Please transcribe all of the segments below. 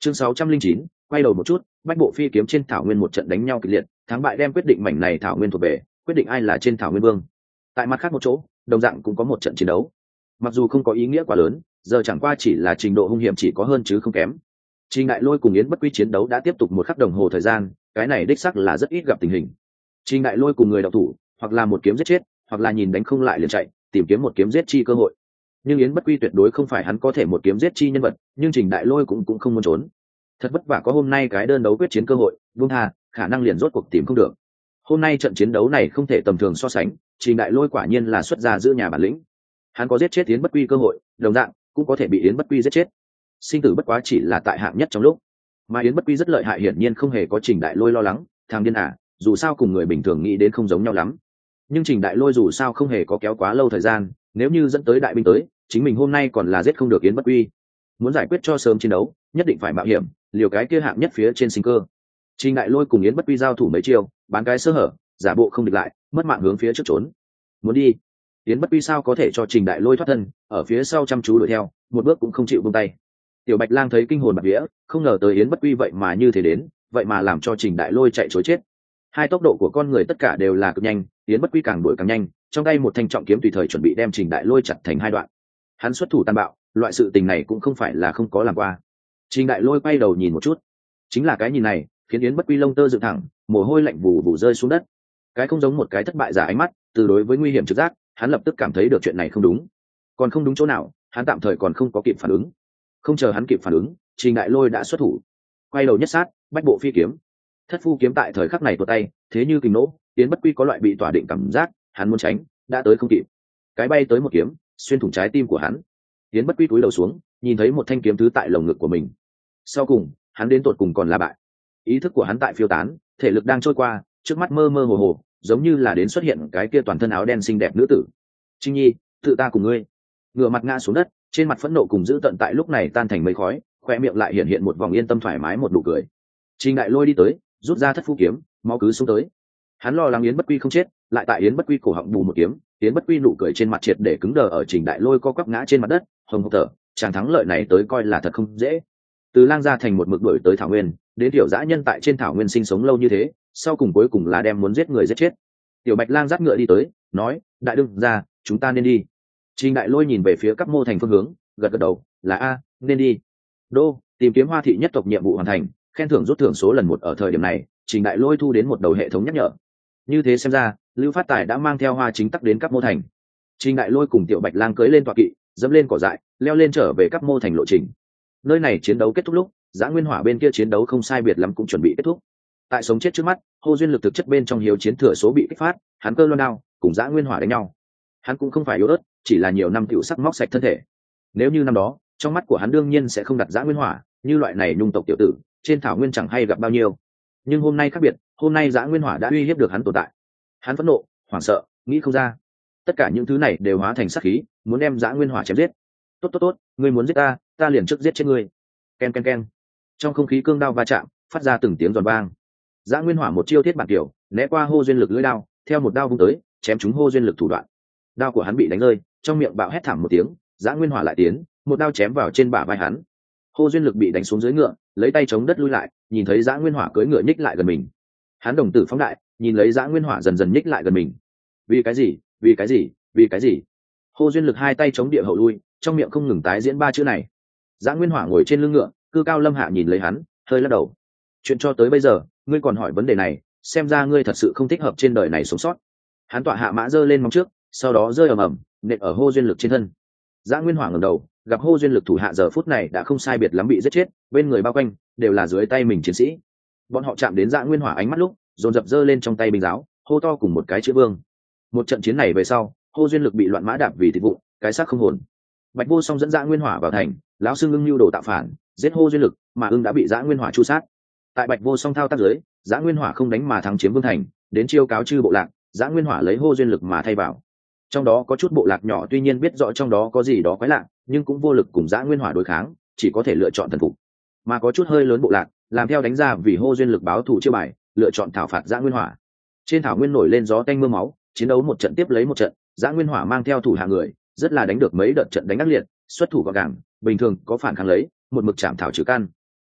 Chương 609, quay đầu một chút, bách bộ phi kiếm trên thảo nguyên một trận đánh nhau kịch liệt, thắng bại đem quyết định mảnh này thảo nguyên thuộc về, quyết định ai là trên thảo nguyên vương. Tại mặt khác một chỗ, đồng dạng cũng có một trận chiến đấu. Mặc dù không có ý nghĩa quá lớn, giờ chẳng qua chỉ là trình độ hung hiểm chỉ có hơn chứ không kém. Trình Đại Lôi cùng Yến Bất Quy chiến đấu đã tiếp tục một khắc đồng hồ thời gian, cái này đích xác là rất ít gặp tình hình. Trình Đại Lôi cùng người đạo thủ, hoặc là một kiếm giết chết, hoặc là nhìn đánh không lại liền chạy, tìm kiếm một kiếm giết chi cơ hội. Nhưng Yến Bất Quy tuyệt đối không phải hắn có thể một kiếm giết chi nhân vật, nhưng Trình Đại Lôi cũng không muốn trốn. Thật vất vả có hôm nay cái đơn đấu quyết chiến cơ hội, buông tha, khả năng liền rốt cuộc tìm không được. Hôm nay trận chiến đấu này không thể tầm thường so sánh, Trình Đại Lôi quả nhiên là xuất ra giữ nhà bản lĩnh. Hắn có giết chết Yến Bất Quy cơ hội, đồng dạng cũng có thể bị Yến Bất Quy giết chết. Sinh tử bất quá chỉ là tại hạng nhất trong lúc, mà Yến Bất Quy rất lợi hại, hiển nhiên không hề có Trình Đại Lôi lo lắng, thằng điên à, dù sao cùng người bình thường nghĩ đến không giống nhau lắm. Nhưng Trình Đại Lôi dù sao không hề có kéo quá lâu thời gian, nếu như dẫn tới đại binh tới, chính mình hôm nay còn là giết không được Yến Bất Quy. Muốn giải quyết cho sớm chiến đấu, nhất định phải mạo hiểm, liều cái kia hạng nhất phía trên sinh cơ. Trình Đại Lôi cùng Yến Bất Quy giao thủ mấy chiêu, bán cái sơ hở, giả bộ không địch lại, mất mạng hướng phía trước trốn. Muốn đi, Yến Bất Quy sao có thể cho Trình Đại Lôi thoát thân, ở phía sau chăm chú đuổi theo, một bước cũng không chịu buông tay. Tiểu Bạch Lang thấy kinh hồn bạt vía, không ngờ tới Yến Bất Quy vậy mà như thế đến, vậy mà làm cho Trình Đại Lôi chạy trối chết. Hai tốc độ của con người tất cả đều là cực nhanh, Yến Bất Quy càng đuổi càng nhanh, trong tay một thanh trọng kiếm tùy thời chuẩn bị đem Trình Đại Lôi chặt thành hai đoạn. Hắn xuất thủ tàn bạo, loại sự tình này cũng không phải là không có làm qua. Trình Đại Lôi quay đầu nhìn một chút, chính là cái nhìn này khiến Yến Bất Quy lông tơ dựng thẳng, mồ hôi lạnh vù vù rơi xuống đất. Cái không giống một cái thất bại giả ánh mắt, từ đối với nguy hiểm trực giác, hắn lập tức cảm thấy được chuyện này không đúng. Còn không đúng chỗ nào, hắn tạm thời còn không có kịp phản ứng. Không chờ hắn kịp phản ứng, Trình Đại Lôi đã xuất thủ, quay đầu nhất sát, bách bộ phi kiếm. Thất phu kiếm tại thời khắc này tuột tay, thế như kình nổ, Yến Bất Quy có loại bị tỏa định cảm giác, hắn muốn tránh, đã tới không kịp. Cái bay tới một kiếm, xuyên thủng trái tim của hắn. Yến Bất Quy cúi đầu xuống, nhìn thấy một thanh kiếm thứ tại lồng ngực của mình. Sau cùng, hắn đến tột cùng còn là bại. Ý thức của hắn tại phiêu tán, thể lực đang trôi qua, trước mắt mơ mơ hồ hồ, giống như là đến xuất hiện cái kia toàn thân áo đen xinh đẹp nữ tử. Trinh Nhi, tự ta cùng ngươi. Ngửa mặt ngã xuống đất, trên mặt phẫn nộ cùng dữ tợn tại lúc này tan thành mây khói, khoe miệng lại hiện hiện một vòng yên tâm thoải mái một nụ cười. Trình Đại Lôi đi tới, rút ra thất phu kiếm, máu cứ xuống tới. Hắn lo lắng Yến Bất Quy không chết, lại tại Yến Bất Quy cổ họng bù một kiếm, Yến Bất Quy nụ cười trên mặt triệt để cứng đờ, ở Trình Đại Lôi co quắp ngã trên mặt đất, hồng hộc thở, chàng thắng lợi này tới coi là thật không dễ. Từ Lang Gia thành một mực đuổi tới thảo nguyên, đến tiểu dã nhân tại trên thảo nguyên sinh sống lâu như thế, sau cùng cuối cùng là đem muốn giết người giết chết. Tiểu Bạch Lang dắt ngựa đi tới, nói: "Đại đương gia, chúng ta nên đi." Trình Đại Lôi nhìn về phía Cáp Mô thành phương hướng, gật gật đầu, là a, nên đi. Đô, tìm kiếm Hoa thị nhất tộc nhiệm vụ hoàn thành, khen thưởng rút thưởng số lần 1 ở thời điểm này, Trình Đại Lôi thu đến một đầu hệ thống nhắc nhở. Như thế xem ra, Lưu Phát Tài đã mang theo Hoa Chính Tắc đến Cáp Mô thành. Trình Đại Lôi cùng Tiểu Bạch Lang cưỡi lên tọa kỵ, dẫm lên cỏ dại, leo lên trở về Cáp Mô thành lộ trình. Nơi này chiến đấu kết thúc lúc, Dã Nguyên Hỏa bên kia chiến đấu không sai biệt lắm cũng chuẩn bị kết thúc. Tại sống chết trước mắt, Hồ Duyên Lực thực chất bên trong hiếu chiến thừa số bị kích phát, hắn cơ loan đao cùng Dã Nguyên Hỏa đánh nhau. Hắn cũng không phải yếu ớt, chỉ là nhiều năm tiểu sắc móc sạch thân thể. Nếu như năm đó, trong mắt của hắn đương nhiên sẽ không đặt Dã Nguyên Hỏa, như loại này nhung tộc tiểu tử, trên thảo nguyên chẳng hay gặp bao nhiêu. Nhưng hôm nay khác biệt, hôm nay Dã Nguyên Hỏa đã uy hiếp được hắn tồn tại. Hắn phẫn nộ, hoảng sợ, nghĩ không ra. Tất cả những thứ này đều hóa thành sát khí, muốn đem Dã Nguyên Hỏa chém giết. Tốt, ngươi muốn giết ta, ta liền trước giết chết ngươi. Ken ken ken. Trong không khí cương đao va chạm, phát ra từng tiếng giòn vang. Dã Nguyên Hỏa một chiêu thiết bản kiểu, né qua Hồ Duyên Lực lưỡi đao, theo một đao vung tới, chém trúng Hồ Duyên Lực thủ đoạn. Đao của hắn bị đánh rơi, trong miệng bạo hét thảm một tiếng, Dã Nguyên Hỏa lại tiến, một đao chém vào trên bả vai hắn. Hồ Duyên Lực bị đánh xuống dưới ngựa, lấy tay chống đất lui lại, nhìn thấy Dã Nguyên Hỏa cưỡi ngựa nhích lại gần mình. Hắn đồng tử phóng đại, nhìn lấy Dã Nguyên Hỏa dần dần nhích lại gần mình. Vì cái gì? Vì cái gì? Vì cái gì? Hồ Duyên Lực hai tay chống địa hậu lui, trong miệng không ngừng tái diễn ba chữ này. Dã Nguyên Hỏa ngồi trên lưng ngựa, cư cao lâm hạ nhìn lấy hắn, hơi lắc đầu. Chuyện cho tới bây giờ, ngươi còn hỏi vấn đề này, xem ra ngươi thật sự không thích hợp trên đời này sống sót. Hắn tọa hạ mã giơ lên móng trước, sau đó rơi ầm ầm, nện ở Hồ Duyên Lực trên thân. Dã Nguyên Hỏa ngẩng đầu, gặp Hồ Duyên Lực thủ hạ giờ phút này đã không sai biệt lắm bị giết chết, bên người bao quanh đều là dưới tay mình chiến sĩ. Bọn họ chạm đến Dã Nguyên Hỏa ánh mắt lúc, dồn dập giơ lên trong tay binh giáo, hô to cùng một cái chữ vương. Một trận chiến này về sau, Hồ Duyên Lực bị loạn mã đạp vì thịt vụn, cái xác không hồn. Bạch Vô Song dẫn Dã Nguyên Hỏa vào thành, lão sư Ưng nhu đồ tạo phản, giết Hồ Duyên Lực, mà Ưng đã bị Dã Nguyên Hỏa chu sát. Tại Bạch Vô Song thao tác dưới, Dã Nguyên Hỏa không đánh mà thắng chiếm vương thành, đến chiêu cáo chư bộ lạc, Dã Nguyên Hỏa lấy Hồ Duyên Lực mà thay vào. Trong đó có chút bộ lạc nhỏ tuy nhiên biết rõ trong đó có gì đó quái lạ, nhưng cũng vô lực cùng Dã Nguyên Hỏa đối kháng, chỉ có thể lựa chọn thần phục. Mà có chút hơi lớn bộ lạc, làm theo đánh ra vì Hồ Duyên Lực báo thù chiêu bài, lựa chọn thảo phạt Dã Nguyên Hỏa. Trên thảo nguyên nổi lên gió tanh mưa máu, chiến đấu một trận tiếp lấy một trận, Dã Nguyên Hỏa mang theo thủ hạ người, rất là đánh được mấy đợt trận đánh ác liệt, xuất thủ gọn gàng, bình thường có phản kháng lấy, một mực chạm thảo trừ căn.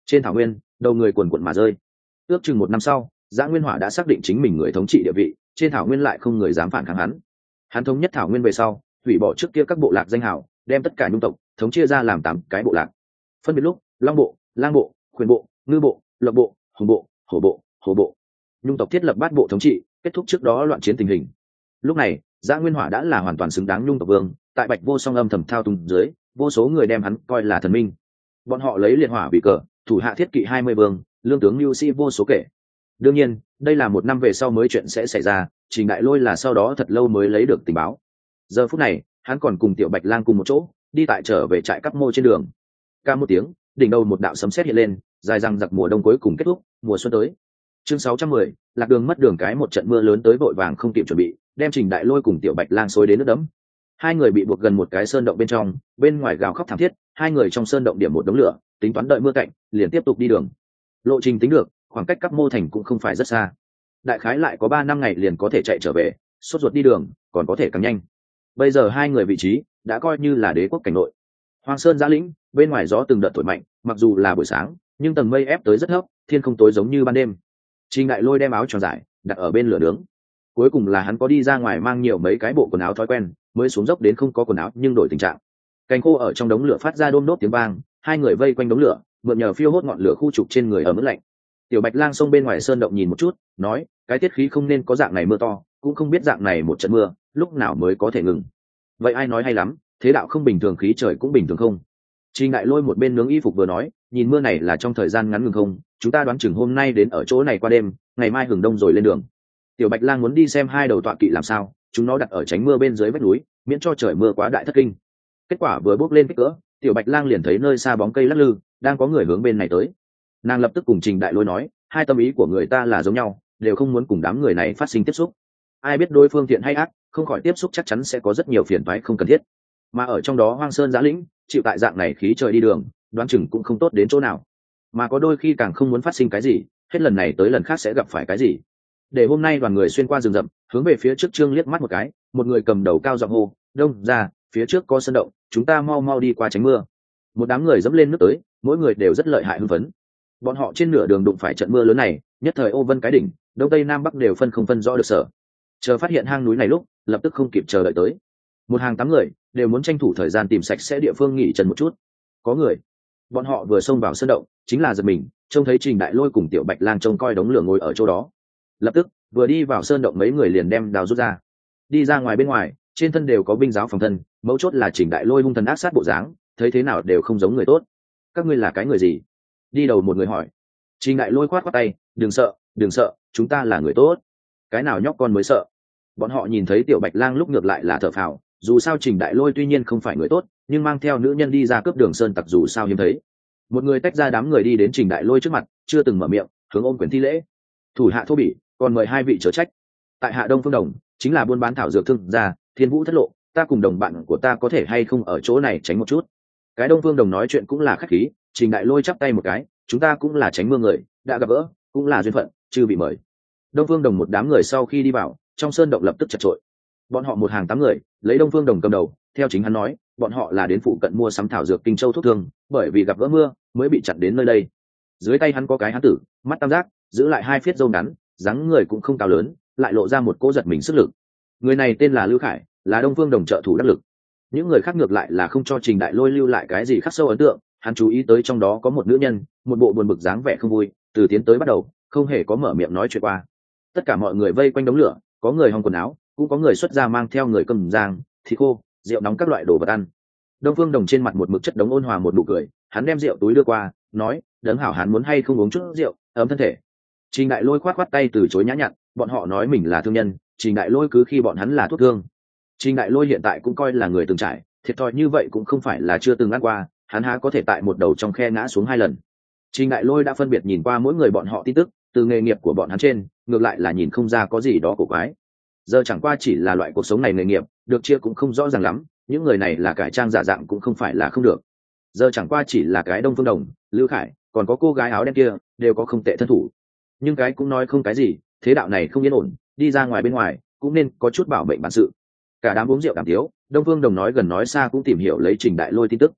Trên thảo nguyên, đầu người quần quận mà rơi. Ước chừng một năm sau, Dã Nguyên Hỏa đã xác định chính mình người thống trị địa vị, trên thảo nguyên lại không người dám phản kháng hắn. Hắn thống nhất thảo nguyên về sau, hủy bỏ trước kia các bộ lạc danh hào, đem tất cả nhung tộc thống chia ra làm 8 cái bộ lạc. Phân biệt lúc: Long bộ, Lang bộ, Khuyển bộ, Ngư bộ, Lộc bộ, Hùng bộ, Hổ bộ, Hổ bộ. Nhung tộc thiết lập bát bộ thống trị, kết thúc trước đó loạn chiến tình hình. Lúc này, Dã Nguyên Hỏa đã là hoàn toàn xứng đáng nhung tộc vương, tại Bạch Vô Song âm thầm thao túng dưới, vô số người đem hắn coi là thần minh. Bọn họ lấy liệt hỏa vì cờ, thủ hạ thiết kỵ 20 vương, lương tướng lưu sĩ vô số kể. Đương nhiên, đây là một năm về sau mới chuyện sẽ xảy ra, Trình Đại Lôi là sau đó thật lâu mới lấy được tình báo. Giờ phút này, hắn còn cùng Tiểu Bạch Lang cùng một chỗ, đi tại trở về trại Cắp Mô trên đường. Ca một tiếng, đỉnh đầu một đạo sấm sét hiện lên, dài răng giặc mùa đông cuối cùng kết thúc, mùa xuân tới. Chương 610, lạc đường mất đường cái, một trận mưa lớn tới vội vàng không kịp chuẩn bị, đem Trình Đại Lôi cùng Tiểu Bạch Lang xối đến nước đẫm. Hai người bị buộc gần một cái sơn động bên trong, bên ngoài gào khóc thảm thiết, hai người trong sơn động điểm một đống lửa, tính toán đợi mưa cạnh, liền tiếp tục đi đường. Lộ trình tính được, khoảng cách Cắp Mô thành cũng không phải rất xa. Đại khái lại có 3 năm ngày liền có thể chạy trở về, sốt ruột đi đường, còn có thể càng nhanh. Bây giờ hai người vị trí đã coi như là đế quốc cảnh nội. Hoang sơn giã lĩnh, bên ngoài gió từng đợt thổi mạnh, mặc dù là buổi sáng, nhưng tầng mây ép tới rất thấp, thiên không tối giống như ban đêm. Trình Đại Lôi đem áo choàng dài đặt ở bên lửa nướng. Cuối cùng là hắn có đi ra ngoài mang nhiều mấy cái bộ quần áo thói quen, mới xuống dốc đến không có quần áo nhưng đổi tình trạng. Cành khô ở trong đống lửa phát ra đôm đốt tiếng vang, hai người vây quanh đống lửa, mượn nhờ phiêu hốt ngọn lửa khu trục trên người ở mức lạnh. Tiểu Bạch Lang xông bên ngoài sơn động nhìn một chút, nói: cái tiết khí không nên có dạng này mưa to, cũng không biết dạng này một trận mưa lúc nào mới có thể ngừng. Vậy ai nói hay lắm, thế đạo không bình thường khí trời cũng bình thường không. Trình Đại Lôi một bên nướng y phục vừa nói: nhìn mưa này là trong thời gian ngắn ngừng không, chúng ta đoán chừng hôm nay đến ở chỗ này qua đêm, ngày mai hừng đông rồi lên đường. Tiểu Bạch Lang muốn đi xem hai đầu tọa kỵ làm sao, chúng nó đặt ở tránh mưa bên dưới vách núi, miễn cho trời mưa quá đại thất kinh. Kết quả vừa bước lên kích cỡ, Tiểu Bạch Lang liền thấy nơi xa bóng cây lắc lư, đang có người hướng bên này tới. Nàng lập tức cùng Trình Đại Lôi nói: hai tâm ý của người ta là giống nhau, đều không muốn cùng đám người này phát sinh tiếp xúc. Ai biết đối phương thiện hay ác, không khỏi tiếp xúc chắc chắn sẽ có rất nhiều phiền toái không cần thiết. Mà ở trong đó hoang sơn giã lĩnh, chịu tại dạng này khí trời đi đường, đoán chừng cũng không tốt đến chỗ nào. Mà có đôi khi càng không muốn phát sinh cái gì, hết lần này tới lần khác sẽ gặp phải cái gì. Để hôm nay đoàn người xuyên qua rừng rậm, hướng về phía trước Trương liếc mắt một cái, một người cầm đầu cao giọng hô: đông ra, phía trước có sân động, chúng ta mau mau đi qua tránh mưa. Một đám người dẫm lên nước tới, mỗi người đều rất lợi hại hưng phấn. Bọn họ trên nửa đường đụng phải trận mưa lớn này, nhất thời ô vân cái đỉnh, đông tây nam bắc đều không phân rõ được sở. Chờ phát hiện hang núi này lúc, lập tức không kịp chờ đợi tới. Một hàng 8 người đều muốn tranh thủ thời gian tìm sạch sẽ địa phương nghỉ chân một chút. Có người, bọn họ vừa xông vào sân động, chính là giật mình, trông thấy Trình Đại Lôi cùng Tiểu Bạch Lang trông coi đống lửa ngồi ở chỗ đó. Lập tức, vừa đi vào sơn động mấy người liền đem đào rút ra. Đi ra ngoài bên ngoài, trên thân đều có binh giáo phòng thân, mấu chốt là Trình Đại Lôi hung thần ác sát bộ dáng, thấy thế nào đều không giống người tốt. Các ngươi là cái người gì? Đi đầu một người hỏi. Trình Đại Lôi khoát khoát tay: đừng sợ, chúng ta là người tốt. Cái nào nhóc con mới sợ. Bọn họ nhìn thấy Tiểu Bạch Lang lúc ngược lại là thở phào, dù sao Trình Đại Lôi tuy nhiên không phải người tốt, nhưng mang theo nữ nhân đi ra cướp đường sơn tặc dù sao hiếm thấy. Một người tách ra đám người đi đến Trình Đại Lôi trước mặt, chưa từng mở miệng, hướng ôm quyền thi lễ: thủ hạ thô bỉ, còn mời hai vị chớ trách. Tại hạ Đông Phương Đồng, chính là buôn bán thảo dược thương gia, Thiên Vũ thất lộ, ta cùng đồng bạn của ta có thể hay không ở chỗ này tránh một chút. Cái Đông Phương Đồng nói chuyện cũng là khách khí. Trình Đại Lôi chắp tay một cái: chúng ta cũng là tránh mưa người, đã gặp gỡ cũng là duyên phận, chưa bị mời. Đông Phương Đồng một đám người sau khi đi vào, trong sơn động lập tức chật trội. Bọn họ một hàng 8 người, lấy Đông Phương Đồng cầm đầu, theo chính hắn nói, bọn họ là đến phụ cận mua sắm thảo dược Kinh Châu thuốc thương, bởi vì gặp gỡ mưa mới bị chặn đến nơi đây. Dưới tay hắn có cái hán tử, mắt tam giác, giữ lại 2 phiết râu ngắn, dáng người cũng không cao lớn, lại lộ ra một cỗ giật mình sức lực. Người này tên là Lưu Khải, là Đông Phương Đồng trợ thủ đắc lực. Những người khác ngược lại là không cho Trình Đại Lôi lưu lại cái gì khắc sâu ấn tượng, hắn chú ý tới trong đó có một nữ nhân, một bộ buồn bực dáng vẻ không vui, từ tiến tới bắt đầu không hề có mở miệng nói chuyện qua. Tất cả mọi người vây quanh đống lửa, có người hong quần áo, cũng có người xuất ra mang theo người cầm giang, thịt khô, rượu nóng các loại đồ vật ăn. Đông Phương Đồng trên mặt một mực chất đống ôn hòa một nụ cười, hắn đem rượu túi đưa qua, nói: đấng hảo hắn muốn hay không uống chút rượu ấm thân thể. Trình Đại Lôi khoát khoát tay từ chối nhã nhặn, bọn họ nói mình là thương nhân, Trình Đại Lôi cứ khi bọn hắn là thuốc thương. Trình Đại Lôi hiện tại cũng coi là người từng trải, thiệt thòi như vậy cũng không phải là chưa từng ăn qua, hắn há có thể tại một đầu trong khe ngã xuống 2 lần. Trình Đại Lôi đã phân biệt nhìn qua mỗi người bọn họ tin tức, từ nghề nghiệp của bọn hắn trên, ngược lại là nhìn không ra có gì đó cổ quái. Giờ chẳng qua chỉ là loại cuộc sống này nghề nghiệp, được chia cũng không rõ ràng lắm, những người này là cải trang giả dạng cũng không phải là không được. Giờ chẳng qua chỉ là cái Đông Phương Đồng, Lưu Khải, còn có cô gái áo đen kia, đều có không tệ thân thủ. Nhưng cái cũng nói không cái gì, thế đạo này không yên ổn, đi ra ngoài bên ngoài, cũng nên có chút bảo mệnh bản sự. Cả đám uống rượu đàm tiếu, Đông Phương Đồng nói gần nói xa cũng tìm hiểu lấy Trình Đại Lôi tin tức.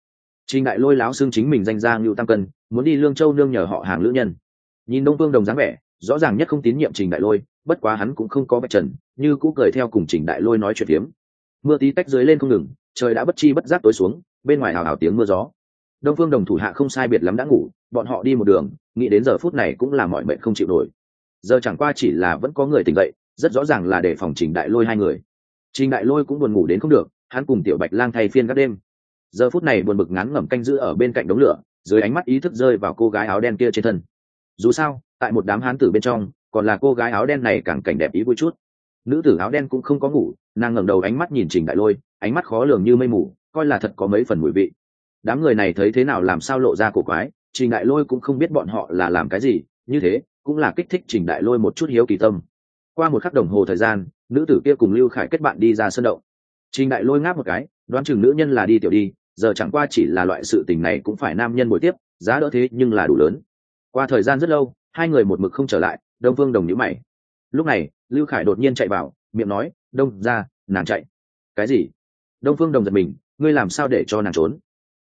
Trình Đại Lôi láo xương chính mình danh ra Ngưu Tam Cân, muốn đi Lương Châu nương nhờ họ hàng lữ nhân. Nhìn Đông Phương Đồng dáng vẻ, rõ ràng nhất không tín nhiệm Trình Đại Lôi, bất quá hắn cũng không có vạch trần, như cũ cười theo cùng Trình Đại Lôi nói chuyện phiếm. Mưa tí tách dưới lên không ngừng, trời đã bất chi bất giác tối xuống, bên ngoài hào hào tiếng mưa gió. Đông Phương Đồng thủ hạ không sai biệt lắm đã ngủ, bọn họ đi một đường, nghĩ đến giờ phút này cũng là mỏi mệt không chịu nổi. Giờ chẳng qua chỉ là vẫn có người tỉnh dậy, rất rõ ràng là để phòng Trình Đại Lôi hai người. Trình Đại Lôi cũng buồn ngủ đến không được, hắn cùng Tiểu Bạch Lang thay phiên các đêm. Giờ phút này buồn bực ngán ngẩm canh giữ ở bên cạnh đống lửa, dưới ánh mắt ý thức rơi vào cô gái áo đen kia trên thân. Dù sao, tại một đám hán tử bên trong, còn là cô gái áo đen này càng cảnh đẹp ý vui chút. Nữ tử áo đen cũng không có ngủ, nàng ngẩng đầu ánh mắt nhìn Trình Đại Lôi, ánh mắt khó lường như mây mù, coi là thật có mấy phần mùi vị. Đám người này thấy thế nào làm sao lộ ra cổ quái, Trình Đại Lôi cũng không biết bọn họ là làm cái gì, như thế cũng là kích thích Trình Đại Lôi một chút hiếu kỳ tâm. Qua một khắc đồng hồ thời gian, nữ tử kia cùng Lưu Khải kết bạn đi ra sân động. Trình Đại Lôi ngáp một cái, đoán chừng nữ nhân là đi tiểu đi, giờ chẳng qua chỉ là loại sự tình này cũng phải nam nhân buổi tiếp, giá đỡ thế nhưng là đủ lớn. Qua thời gian rất lâu, hai người một mực không trở lại, Đông Phương Đồng nhíu mày. Lúc này, Lưu Khải đột nhiên chạy vào, miệng nói, "Đông ra, nàng chạy." "Cái gì?" Đông Phương Đồng giật mình, "Ngươi làm sao để cho nàng trốn?"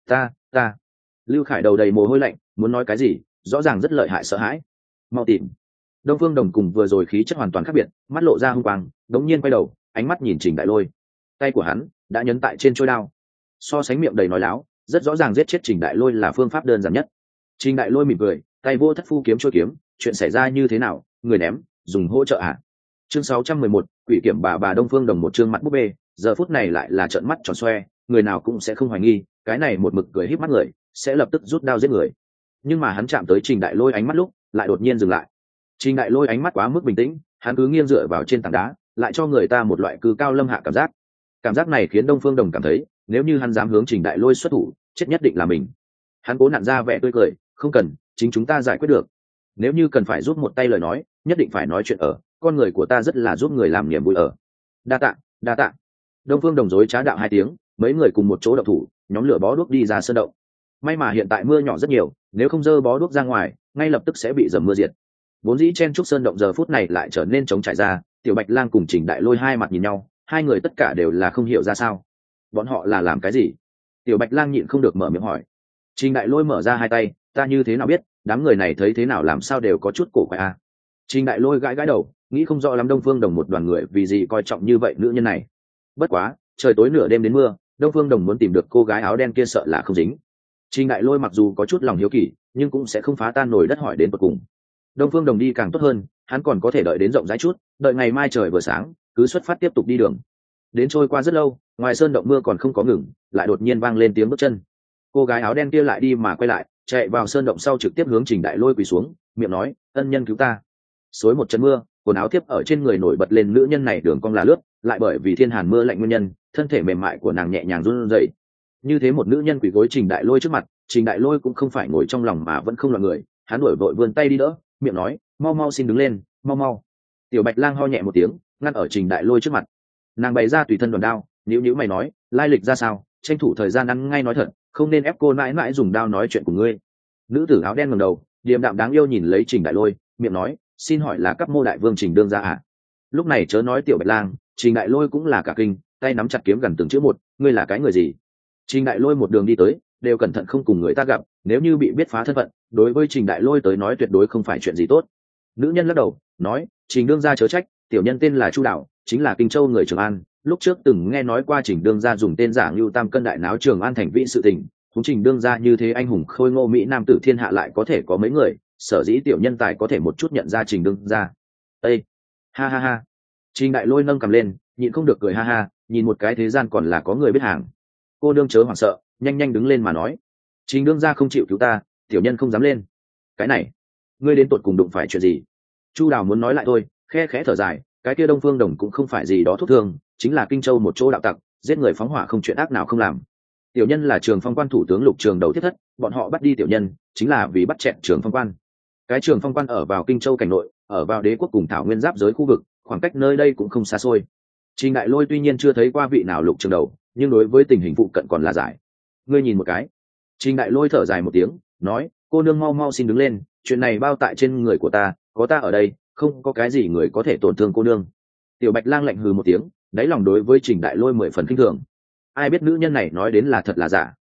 Ta." Lưu Khải đầu đầy mồ hôi lạnh, muốn nói cái gì, rõ ràng rất lợi hại sợ hãi. "Mau tìm." Đông Phương Đồng cùng vừa rồi khí chất hoàn toàn khác biệt, mắt lộ ra hung quang, đống nhiên quay đầu, ánh mắt nhìn Trình Đại Lôi. Tay của hắn đã nhấn tại trên trôi đao. So sánh miệng đầy nói láo, rất rõ ràng giết chết Trình Đại Lôi là phương pháp đơn giản nhất. Trình Đại Lôi mỉm cười, tay vô thất phu kiếm trôi kiếm, chuyện xảy ra như thế nào, người ném, dùng hỗ trợ à? Chương 611, quỷ kiểm bà Đông Phương Đồng một trương mặt búp bê, giờ phút này lại là trợn mắt tròn xoe, người nào cũng sẽ không hoài nghi, cái này một mực cười híp mắt người, sẽ lập tức rút đao giết người. Nhưng mà hắn chạm tới Trình Đại Lôi ánh mắt lúc, lại đột nhiên dừng lại. Trình Đại Lôi ánh mắt quá mức bình tĩnh, hắn cứ nghiêng dựa vào trên tảng đá, lại cho người ta một loại cư cao lâm hạ cảm giác. Cảm giác này khiến Đông Phương Đồng cảm thấy, nếu như hắn dám hướng Trình Đại Lôi xuất thủ, chết nhất định là mình. Hắn cố nặn ra vẻ tươi cười, "Không cần, chính chúng ta giải quyết được. Nếu như cần phải giúp một tay lời nói, nhất định phải nói chuyện ở, con người của ta rất là giúp người làm niềm vui ở." Đa tạ. Đông Phương Đồng dối trá đạo hai tiếng, mấy người cùng một chỗ động thủ, nhóm lửa bó đuốc đi ra sơn động. May mà hiện tại mưa nhỏ rất nhiều, nếu không dơ bó đuốc ra ngoài, ngay lập tức sẽ bị dầm mưa diệt. Vốn dĩ chen trúc sơn động giờ phút này lại trở nên trống trải ra, Tiểu Bạch Lang cùng Trình Đại Lôi hai mặt nhìn nhau, hai người tất cả đều là không hiểu ra sao. Bọn họ là làm cái gì? Tiểu Bạch Lang nhịn không được mở miệng hỏi. Trình Đại Lôi mở ra hai tay, "Ta như thế nào biết, đám người này thấy thế nào làm sao đều có chút cổ quái à?" Trình Đại Lôi gãi đầu, nghĩ không rõ lắm Đông Phương Đồng một đoàn người vì gì coi trọng như vậy nữ nhân này. Bất quá, trời tối nửa đêm đến mưa, Đông Phương Đồng muốn tìm được cô gái áo đen kia sợ là không dính. Trình Đại Lôi mặc dù có chút lòng hiếu kỳ, nhưng cũng sẽ không phá tan nổi đất hỏi đến tận cùng. Đông Phương Đồng đi càng tốt hơn, hắn còn có thể đợi đến rộng rãi chút, đợi ngày mai trời vừa sáng, cứ xuất phát tiếp tục đi đường. Đến trôi qua rất lâu, ngoài sơn động mưa còn không có ngừng, lại đột nhiên vang lên tiếng bước chân. Cô gái áo đen kia lại đi mà quay lại, chạy vào sơn động sau trực tiếp hướng Trình Đại Lôi quỳ xuống, miệng nói, "Ân nhân cứu ta." Xối một trận mưa, quần áo tiếp ở trên người nổi bật lên, nữ nhân này đường cong là lướt, lại bởi vì thiên hàn mưa lạnh nguyên nhân, thân thể mềm mại của nàng nhẹ nhàng run rẩy. Như thế một nữ nhân quỳ gối Trình Đại Lôi trước mặt, Trình Đại Lôi cũng không phải ngồi trong lòng mà vẫn không loạn người, hắn đuổi vội vươn tay đi đỡ, miệng nói, "Mau mau xin đứng lên, mau mau." Tiểu Bạch Lang ho nhẹ một tiếng, ngăn ở Trình Đại Lôi trước mặt. Nàng bày ra tùy thân đoàn đao, nhíu mày nói, "Lai lịch ra sao, tranh thủ thời gian ăn ngay nói thật, không nên ép cô mãi mãi dùng đao nói chuyện của ngươi." Nữ tử áo đen ngẩng đầu, điềm đạm đáng yêu nhìn lấy Trình Đại Lôi, miệng nói, "Xin hỏi là cấp mô đại vương Trình đương gia à?" Lúc này chớ nói Tiểu Bạch Lang, Trình Đại Lôi cũng là cả kinh, tay nắm chặt kiếm gần từng chữ một, "Ngươi là cái người gì?" Trình Đại Lôi một đường đi tới, đều cẩn thận không cùng người ta gặp, nếu như bị biết phá thân phận, đối với Trình Đại Lôi tới nói tuyệt đối không phải chuyện gì tốt. Nữ nhân lắc đầu, nói, "Trình đương gia chớ trách, tiểu nhân tên là Chu Đạo, chính là Kinh Châu người Trường An, lúc trước từng nghe nói qua Trình đương gia dùng tên giả Ngưu Tam Cân đại náo Trường An thành vĩ sự tình, chúng Trình đương gia như thế anh hùng khôi ngô mỹ nam tử thiên hạ lại có thể có mấy người, sở dĩ tiểu nhân tài có thể một chút nhận ra Trình đương gia." Ê, ha ha ha. Trình Đại Lôi nâng cầm lên, nhịn không được cười ha ha, nhìn một cái thế gian còn là có người biết hàng. Cô đương chớ hoảng sợ, nhanh nhanh đứng lên mà nói, "Trình đương gia không chịu cứu ta, tiểu nhân không dám lên." "Cái này, ngươi đến tột cùng đụng phải chuyện gì?" Chu Đào muốn nói lại thôi, khe khẽ thở dài, cái kia Đông Phương Đồng cũng không phải gì đó thuốc thương, chính là Kinh Châu một chỗ đạo tặc, giết người phóng hỏa không chuyện ác nào không làm. Tiểu nhân là Trường Phong quan thủ tướng Lục Trường Đầu thiết thất, bọn họ bắt đi tiểu nhân chính là vì bắt chẹn Trường Phong quan. Cái Trường Phong quan ở vào Kinh Châu cảnh nội, ở vào Đế quốc cùng Thảo Nguyên giáp giới khu vực, khoảng cách nơi đây cũng không xa xôi. Trình Đại Lôi tuy nhiên chưa thấy qua vị nào Lục Trường Đầu, nhưng đối với tình hình phụ cận còn là giải. Ngươi nhìn một cái. Trình Đại Lôi thở dài một tiếng, nói, "Cô nương mau mau xin đứng lên, chuyện này bao tại trên người của ta, có ta ở đây, không có cái gì người có thể tổn thương cô nương." Tiểu Bạch Lang lạnh hừ một tiếng, đáy lòng đối với Trình Đại Lôi 10 phần khinh thường. Ai biết nữ nhân này nói đến là thật là giả,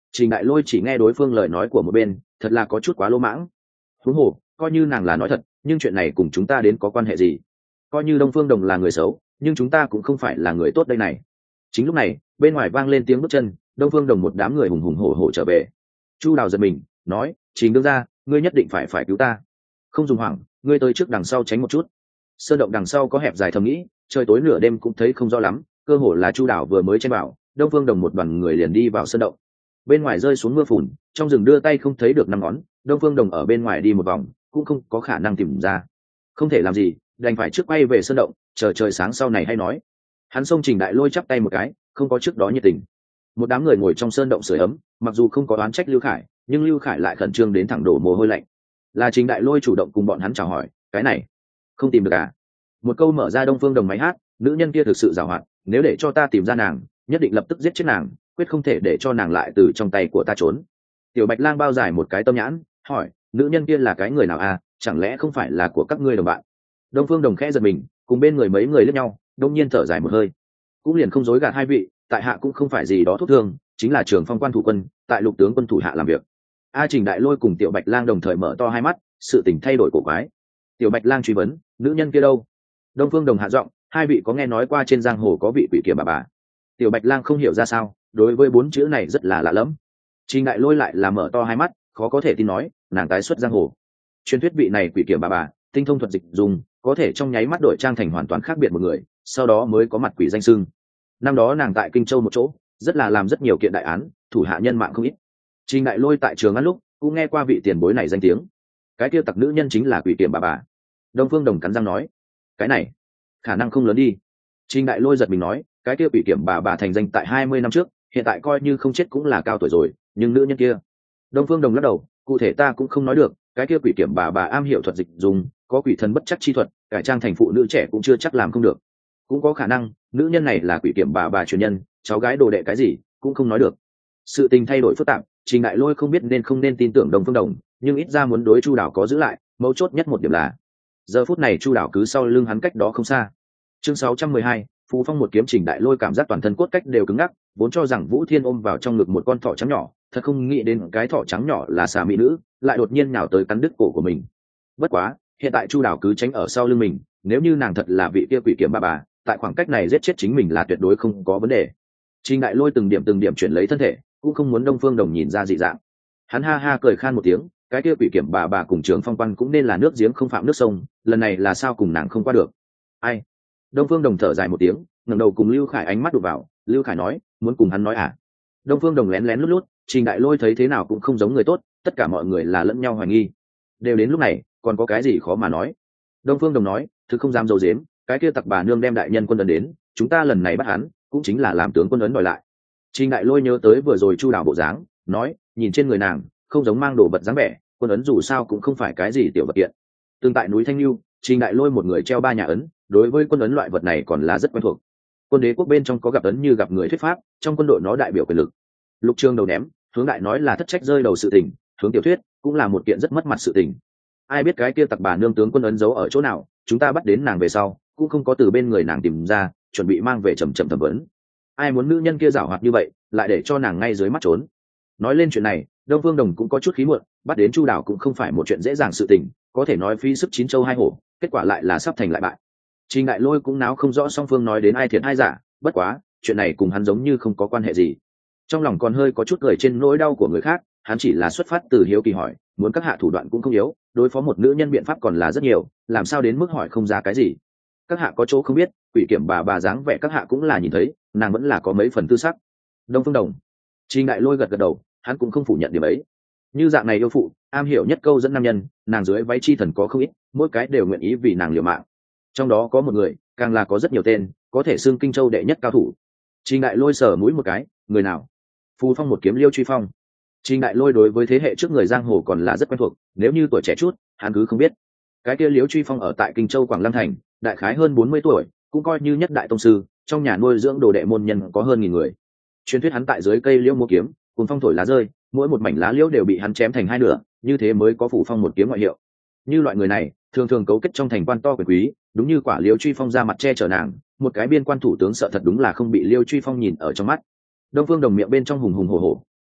Trình Đại Lôi chỉ nghe đối phương lời nói của một bên, thật là có chút quá lỗ mãng. Huống hồ, coi như nàng là nói thật, nhưng chuyện này cùng chúng ta đến có quan hệ gì? Coi như Đông Phương Đồng là người xấu, nhưng chúng ta cũng không phải là người tốt đây này. Chính lúc này, bên ngoài vang lên tiếng bước chân, Đông Phương Đồng một đám người hùng hùng hổ hổ trở về. Chu Đào giật mình, nói: "Trình đương gia, ngươi nhất định phải cứu ta. Không dùng hoảng, ngươi tới trước đằng sau tránh một chút." Sơn động đằng sau có hẹp dài thầm nghĩ, trời tối nửa đêm cũng thấy không rõ lắm, cơ hồ là Chu Đào vừa mới chen vào, Đông Phương Đồng một đoàn người liền đi vào sơn động. Bên ngoài rơi xuống mưa phùn, trong rừng đưa tay không thấy được năm ngón, Đông Phương Đồng ở bên ngoài đi một vòng, cũng không có khả năng tìm ra. Không thể làm gì, đành phải trước quay về sơn động, chờ trời sáng sau này hay nói. Hắn xông Trình Đại Lôi chắp tay một cái, không có trước đó nhiệt tình. Một đám người ngồi trong sơn động sưởi ấm, mặc dù không có oán trách Lưu Khải, nhưng Lưu Khải lại khẩn trương đến thẳng đổ mồ hôi lạnh. Là Trình Đại Lôi chủ động cùng bọn hắn chào hỏi, cái này không tìm được à? Một câu mở ra Đông Phương Đồng máy hát, nữ nhân kia thực sự giàu hoạt, nếu để cho ta tìm ra nàng, nhất định lập tức giết chết nàng, quyết không thể để cho nàng lại từ trong tay của ta trốn. Tiểu Bạch Lang bao dài một cái tâm nhãn, hỏi: nữ nhân kia là cái người nào à? Chẳng lẽ không phải là của các ngươi đồng bạn? Đông Phương Đồng khẽ giật mình, cùng bên người mấy người liếc nhau, đông nhiên thở dài một hơi. Cũng liền không dối gạt hai vị, tại hạ cũng không phải gì đó thuốc thương, chính là Trường Phong quan thủ quân, tại Lục tướng quân thủ hạ làm việc. Trình Đại Lôi cùng Tiểu Bạch Lang đồng thời mở to hai mắt, sự tình thay đổi cổ quái. Tiểu Bạch Lang truy vấn: nữ nhân kia đâu? Đông Phương Đồng hạ giọng: hai vị có nghe nói qua trên giang hồ có vị quỷ kiểm bà? Tiểu Bạch Lang không hiểu ra sao, đối với bốn chữ này rất là lạ lẫm. Trình Đại Lôi lại là mở to hai mắt, khó có thể tin nói: nàng tái xuất giang hồ. Truyền thuyết vị này quỷ kiểm bà, tinh thông thuật dịch dùng, có thể trong nháy mắt đổi trang thành hoàn toàn khác biệt một người, sau đó mới có mặt quỷ danh xưng. Năm đó nàng tại Kinh Châu một chỗ, rất là làm rất nhiều kiện đại án, thủ hạ nhân mạng không ít. Trình Đại Lôi tại trường ăn lúc cũng nghe qua vị tiền bối này danh tiếng. Cái kia tặc nữ nhân chính là quỷ kiểm bà. Đông Phương Đồng cắn răng nói: cái này khả năng không lớn đi. Trình Đại Lôi giật mình nói: cái kia quỷ kiểm bà thành danh tại 20 năm trước, hiện tại coi như không chết cũng là cao tuổi rồi, nhưng nữ nhân kia. Đông Phương Đồng lắc đầu: cụ thể ta cũng không nói được, cái kia quỷ kiểm bà am hiểu thuật dịch dùng, có quỷ thần bất chắc chi thuật, cải trang thành phụ nữ trẻ cũng chưa chắc làm không được. Cũng có khả năng nữ nhân này là quỷ kiểm bà truyền nhân, cháu gái đồ đệ cái gì cũng không nói được. Sự tình thay đổi phức tạp, Trình Đại Lôi không biết nên không nên tin tưởng Đông Phương Đồng, nhưng ít ra muốn đối Chu Đảo có giữ lại. Mấu chốt nhất một điểm là giờ phút này Chu Đảo cứ sau lưng hắn cách đó không xa. Chương 612, Phù Phong một kiếm. Trình Đại Lôi cảm giác toàn thân cốt cách đều cứng ngắc, vốn cho rằng Vũ Thiên ôm vào trong ngực một con thỏ trắng nhỏ, thật không nghĩ đến cái thỏ trắng nhỏ là xà mỹ nữ, lại đột nhiên nhào tới cắn đứt cổ của mình. Bất quá, hiện tại Chu Đảo cứ tránh ở sau lưng mình, nếu như nàng thật là vị kia quỷ kiểm bà, tại khoảng cách này giết chết chính mình là tuyệt đối không có vấn đề. Trình Đại Lôi từng điểm chuyển lấy thân thể, cũng không muốn Đông Phương Đồng nhìn ra dị dạng. Hắn ha ha cười khan một tiếng, cái kia quỷ kiểm bà cùng Trường Phong quan cũng nên là nước giếng không phạm nước sông, lần này là sao cùng nàng không qua được. Ai? Đông Phương Đồng thở dài một tiếng, ngẩng đầu cùng Lưu Khải ánh mắt đụng vào. Lưu Khải nói: muốn cùng hắn nói à? Đông Phương Đồng lén lén lút lút, Trình Đại Lôi thấy thế nào cũng không giống người tốt, tất cả mọi người là lẫn nhau hoài nghi. Đều đến lúc này, còn có cái gì khó mà nói. Đông Phương Đồng nói: thứ không dám dầu dếm, cái kia tặc bà nương đem đại nhân quân ấn đến, chúng ta lần này bắt hắn cũng chính là làm tướng quân ấn đòi lại. Trình Đại Lôi nhớ tới vừa rồi Chu Đảo bộ dáng, nói: nhìn trên người nàng không giống mang đồ vật dáng vẻ, quân ấn dù sao cũng không phải cái gì tiểu vật kiện. Tương tại núi Thanh Lưu, Trình Đại Lôi một người treo 3 nhà ấn, đối với quân ấn loại vật này còn là rất quen thuộc. Quân đế quốc bên trong có gặp ấn như gặp người thuyết pháp, trong quân đội nó đại biểu quyền lực. Lục Trường đầu ném, hướng đại nói là thất trách rơi đầu sự tình, hướng tiểu thuyết cũng là một kiện rất mất mặt sự tình. Ai biết cái kia tặc bà nương tướng quân ấn giấu ở chỗ nào, chúng ta bắt đến nàng về sau cũng không có từ bên người nàng tìm ra, chuẩn bị mang về chậm thẩm vấn. Ai muốn nữ nhân kia giảo hoạt như vậy, lại để cho nàng ngay dưới mắt trốn. Nói lên chuyện này, Đông Phương Đồng cũng có chút khí muộn, bắt đến Chu Đảo cũng không phải một chuyện dễ dàng sự tình, có thể nói phí sức 9 châu 2 hổ, kết quả lại là sắp thành lại bại. Trình Đại Lôi cũng náo không rõ song phương nói đến ai thiệt ai giả, bất quá chuyện này cùng hắn giống như không có quan hệ gì. Trong lòng còn hơi có chút cười trên nỗi đau của người khác, hắn chỉ là xuất phát từ hiếu kỳ hỏi, muốn các hạ thủ đoạn cũng không yếu, đối phó một nữ nhân biện pháp còn là rất nhiều, làm sao đến mức hỏi không ra cái gì. Các hạ có chỗ không biết, quỷ kiểm bà dáng vẻ các hạ cũng là nhìn thấy, nàng vẫn là có mấy phần tư sắc. Đông Phương Đồng. Trình Đại Lôi gật gật đầu, hắn cũng không phủ nhận điểm ấy. Như dạng này yêu phụ, am hiểu nhất câu dẫn nam nhân, nàng dưới váy chi thần có không ít, mỗi cái đều nguyện ý vì nàng liều mạng. Trong đó có một người, càng là có rất nhiều tên, có thể xưng Kinh Châu đệ nhất cao thủ. Trình Đại Lôi sờ mũi một cái, người nào? Phù Phong một kiếm Liêu Truy Phong. Trình Đại Lôi đối với thế hệ trước người giang hồ còn là rất quen thuộc, nếu như tuổi trẻ chút, hắn cứ không biết. Cái kia Liêu Truy Phong ở tại Kinh Châu Quảng Lăng thành, đại khái hơn 40 tuổi, cũng coi như nhất đại tông sư, trong nhà nuôi dưỡng đồ đệ môn nhân có hơn 1000 người. Truyền thuyết hắn tại dưới cây liễu mua kiếm, cùng phong thổi lá rơi, mỗi một mảnh lá liễu đều bị hắn chém thành hai nửa, như thế mới có Phù Phong một kiếm ngoại hiệu. Như loại người này, thường thường cấu kết trong thành quan to quyền quý, đúng như quả Liêu Truy Phong ra mặt che chở nàng, một cái biên quan thủ tướng sợ thật đúng là không bị Liêu Truy Phong nhìn ở trong mắt. Đông Phương Đồng miệng bên trong hùng hùng hổ hổ,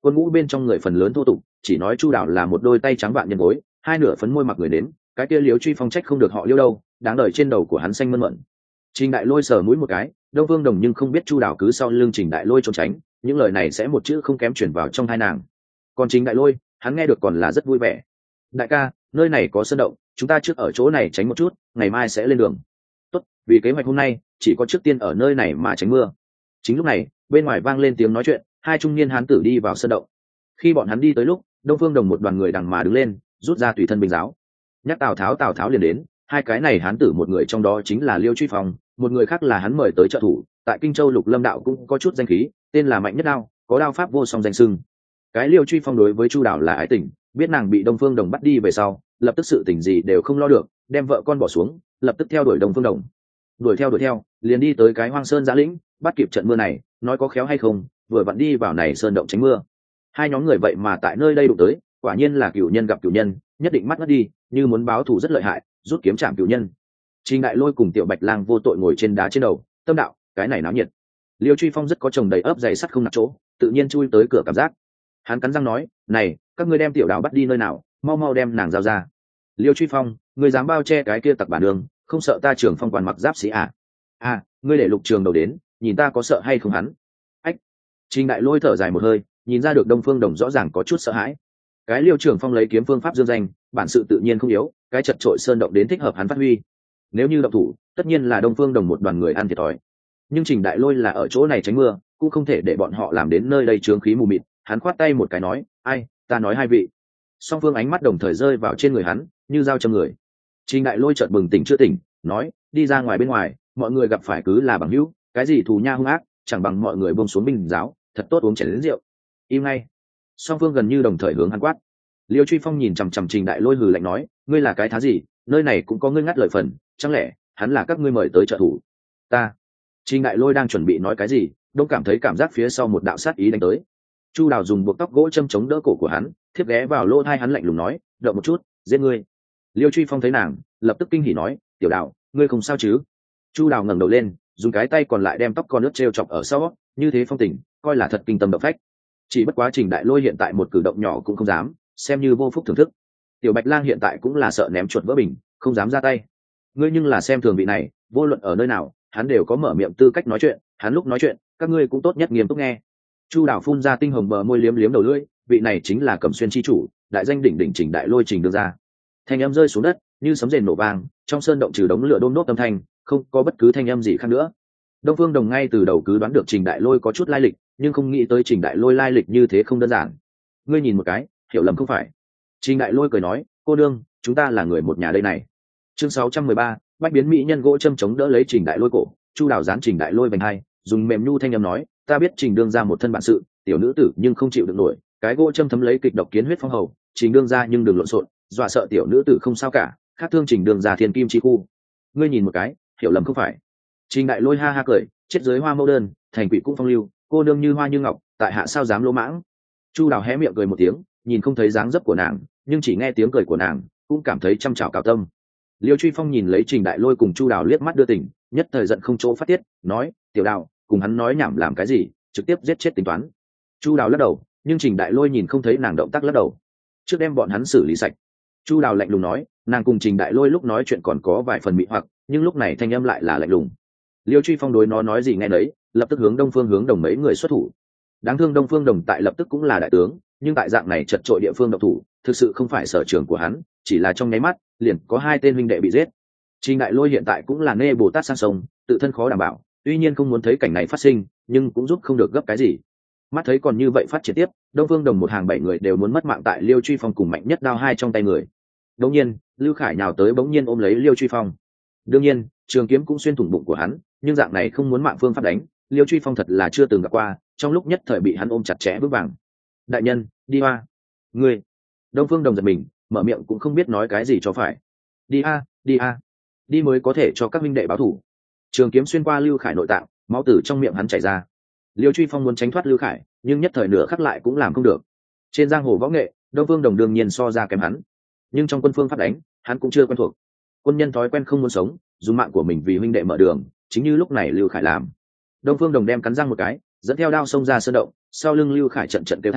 Quân ngũ bên trong người phần lớn thô tục, chỉ nói Chu Đảo là một đôi tay trắng vạn nhân gối, hai nửa phấn môi mặc người đến, cái kia Liêu Truy Phong trách không được họ Liêu đâu, đáng đời trên đầu của hắn xanh mơn mởn. Trình Đại Lôi sờ mũi một cái, Đông Phương Đồng nhưng không biết Chu Đảo cứ sau lưng Trình Đại Lôi trốn tránh, những lời này sẽ một chữ không kém chuyển vào trong hai nàng. Còn Trình Đại Lôi, hắn nghe được còn là rất vui vẻ. Đại ca, nơi này có sơn động, chúng ta trước ở chỗ này tránh một chút, ngày mai sẽ lên đường. Tốt, vì kế hoạch hôm nay chỉ có trước tiên ở nơi này mà tránh mưa. Chính lúc này, bên ngoài vang lên tiếng nói chuyện, hai trung niên hán tử đi vào sơn động. Khi bọn hắn đi tới lúc, Đông Phương Đồng một đoàn người đằng mà đứng lên, rút ra tùy thân binh giáo. Nhắc Tào Tháo liền đến, hai cái này hán tử một người trong đó chính là Liêu Truy Phong, một người khác là hắn mời tới trợ thủ, tại Kinh Châu Lục Lâm đạo cũng có chút danh khí, tên là Mạnh Nhất Đao, có đao pháp vô song danh xưng. Cái Liêu Truy Phong đối với Chu Đảo là ái tình, biết nàng bị Đông Phương Đồng bắt đi về sau, lập tức sự tình gì đều không lo được, đem vợ con bỏ xuống, lập tức theo đuổi Đông Phương Đồng. Đuổi theo, liền đi tới cái hoang sơn giã lĩnh, bắt kịp trận mưa này, nói có khéo hay không, vừa vặn đi vào này sơn động tránh mưa. Hai nhóm người vậy mà tại nơi đây đụng tới, quả nhiên là cửu nhân gặp cửu nhân, nhất định mắt ngất đi, như muốn báo thù rất lợi hại, rút kiếm chạm cửu nhân. Trình Đại Lôi cùng Tiểu Bạch Lang vô tội ngồi trên đá trên đầu, tâm đạo, cái này náo nhiệt. Liêu Truy Phong rất có chồng đầy ấp dày sắt không nặng chỗ, tự nhiên chui tới cửa cảm giác. Hắn cắn răng nói, này, các ngươi đem Tiểu Đào bắt đi nơi nào, mau đem nàng giao ra. Liêu Truy Phong, ngươi dám bao che cái kia tặc bản đường, không sợ ta Trưởng Phong quan mặc giáp sĩ à? Ngươi để Lục Trường Đầu đến, nhìn ta có sợ hay không hắn. Ách. Trình Đại Lôi thở dài một hơi, nhìn ra được Đông Phương Đồng rõ ràng có chút sợ hãi. Cái Liêu Trường Phong lấy kiếm phương pháp dương danh, bản sự tự nhiên không yếu, cái chật trội sơn động đến thích hợp hắn phát huy. Nếu như động thủ, tất nhiên là Đông Phương Đồng một đoàn người ăn thiệt thòi. Nhưng Trình Đại Lôi là ở chỗ này tránh mưa, cũng không thể để bọn họ làm đến nơi đây chướng khí mù mịt. Hắn khoát tay một cái nói, ai, ta nói hai vị. Song phương ánh mắt đồng thời rơi vào trên người hắn, như dao châm người. Trình Đại Lôi chợt bừng tỉnh chưa tỉnh, nói, đi ra ngoài bên ngoài, mọi người gặp phải cứ là bằng hữu, cái gì thù nha hung ác, chẳng bằng mọi người buông xuống binh giáo, thật tốt uống chén lớn rượu. Im ngay. Song phương gần như đồng thời hướng hắn quát. Liêu Truy Phong nhìn chằm chằm Trình Đại Lôi hừ lạnh nói, ngươi là cái thá gì, nơi này cũng có ngươi ngắt lời phần, chẳng lẽ hắn là các ngươi mời tới trợ thủ? Ta. Trình Đại Lôi đang chuẩn bị nói cái gì, đông cảm thấy cảm giác phía sau một đạo sát ý đánh tới. Chu Đào dùng buộc tóc gỗ châm chống đỡ cổ của hắn, thiếp ghé vào lỗ tai hắn lạnh lùng nói, đợi một chút, giết ngươi. Liêu Truy Phong thấy nàng, lập tức kinh hỉ nói, Tiểu Đào, ngươi không sao chứ? Chu Đào ngẩng đầu lên, dùng cái tay còn lại đem tóc con nước treo chọc ở sau, như thế phong tình, coi là thật kinh tâm động phách. Chỉ bất quá Trình Đại Lôi hiện tại một cử động nhỏ cũng không dám, xem như vô phúc thưởng thức. Tiểu Bạch Lang hiện tại cũng là sợ ném chuột vỡ bình, không dám ra tay. Ngươi nhưng là xem thường vị này, vô luận ở nơi nào, hắn đều có mở miệng tư cách nói chuyện, hắn lúc nói chuyện, các ngươi cũng tốt nhất nghiêm túc nghe. Chu Đào phun ra tinh hồng bờ môi liếm liếm đầu lưỡi, vị này chính là Cẩm Xuyên chi chủ, đại danh đỉnh đỉnh Trình Đại Lôi Trình đưa ra. Thanh âm rơi xuống đất, như sấm rền nổ vang, trong sơn động trừ đống lửa đôm đốt âm thanh, không có bất cứ thanh âm gì khác nữa. Đông Phương Đồng ngay từ đầu cứ đoán được Trình Đại Lôi có chút lai lịch, nhưng không nghĩ tới Trình Đại Lôi lai lịch như thế không đơn giản. Ngươi nhìn một cái, hiểu lầm không phải? Trình Đại Lôi cười nói, cô đương, chúng ta là người một nhà đây này. Chương 613, bách biến mỹ nhân gỗ châm chống đỡ lấy Trình Đại Lôi cổ, Chu Đào dán Trình Đại Lôi vành hai, dùng mềm nhu thanh âm nói, ta biết Trình đương ra một thân bản sự, tiểu nữ tử nhưng không chịu được nổi, cái gỗ châm thấm lấy kịch độc kiến huyết phong hầu, Trình đương ra nhưng đừng lộn xộn, dọa sợ tiểu nữ tử không sao cả, khác thương Trình đương ra thiên kim chi khu. Ngươi nhìn một cái, hiểu lầm không phải? Trình Đại Lôi ha ha cười, chết dưới hoa mẫu đơn, thành quỷ cũng phong lưu, cô nương như hoa như ngọc, tại hạ sao dám lỗ mãng. Chu Đào hé miệng cười một tiếng, nhìn không thấy dáng dấp của nàng, nhưng chỉ nghe tiếng cười của nàng, cũng cảm thấy trăm trào cào tâm. Liêu Truy Phong nhìn lấy Trình Đại Lôi cùng Chu Đào liếc mắt đưa tình, nhất thời giận không chỗ phát tiết, nói, Tiểu Đào, cùng hắn nói nhảm làm cái gì, trực tiếp giết chết tính toán. Chu Đào lắc đầu, nhưng Trình Đại Lôi nhìn không thấy nàng động tác lắc đầu. Trước đem bọn hắn xử lý sạch. Chu Đào lạnh lùng nói, nàng cùng Trình Đại Lôi lúc nói chuyện còn có vài phần mị hoặc, nhưng lúc này thanh âm lại là lạnh lùng. Liêu Truy Phong đối nó nói gì nghe đấy, lập tức hướng Đông Phương hướng Đồng mấy người xuất thủ. Đáng thương Đông Phương Đồng tại lập tức cũng là đại tướng, nhưng tại dạng này chật trội địa phương động thủ, thực sự không phải sở trường của hắn, chỉ là trong nháy mắt, liền có hai tên huynh đệ bị giết. Trình Đại Lôi hiện tại cũng là nê Bồ Tát sang sông, tự thân khó đảm bảo, tuy nhiên không muốn thấy cảnh này phát sinh, nhưng cũng giúp không được gấp cái gì. Mắt thấy còn như vậy phát triển tiếp, Đông Phương Đồng một hàng 7 người đều muốn mất mạng tại Liêu Truy Phong cùng Mạnh Nhất Đao hai trong tay người. Đống nhiên, Lưu Khải nhào tới bỗng nhiên ôm lấy Liêu Truy Phong. Đương nhiên, trường kiếm cũng xuyên thủng bụng của hắn, nhưng dạng này không muốn mạng phương pháp đánh, Liêu Truy Phong thật là chưa từng gặp qua, trong lúc nhất thời bị hắn ôm chặt chẽ vững vàng. Đại nhân, đi hoa. Ngươi. Đông Phương Đồng giật mình, mở miệng cũng không biết nói cái gì cho phải. Đi a, đi a. Đi mới có thể cho các minh đệ báo thù. Trường kiếm xuyên qua Lưu Khải nội tạng, máu từ trong miệng hắn chảy ra. Liêu Truy Phong muốn tránh thoát Lưu Khải, nhưng nhất thời nửa khắc lại cũng làm không được. Trên giang hồ võ nghệ, Đông Phương Đồng đương nhiên so ra kém hắn, nhưng trong quân phương pháp đánh, hắn cũng chưa quen thuộc. Quân nhân thói quen không muốn sống, dùng mạng của mình vì huynh đệ mở đường, chính như lúc này Lưu Khải làm. Đông Phương Đồng đem cắn răng một cái, dẫn theo đao xông ra sơn động, sau lưng Lưu Khải trận trận kêu thảm,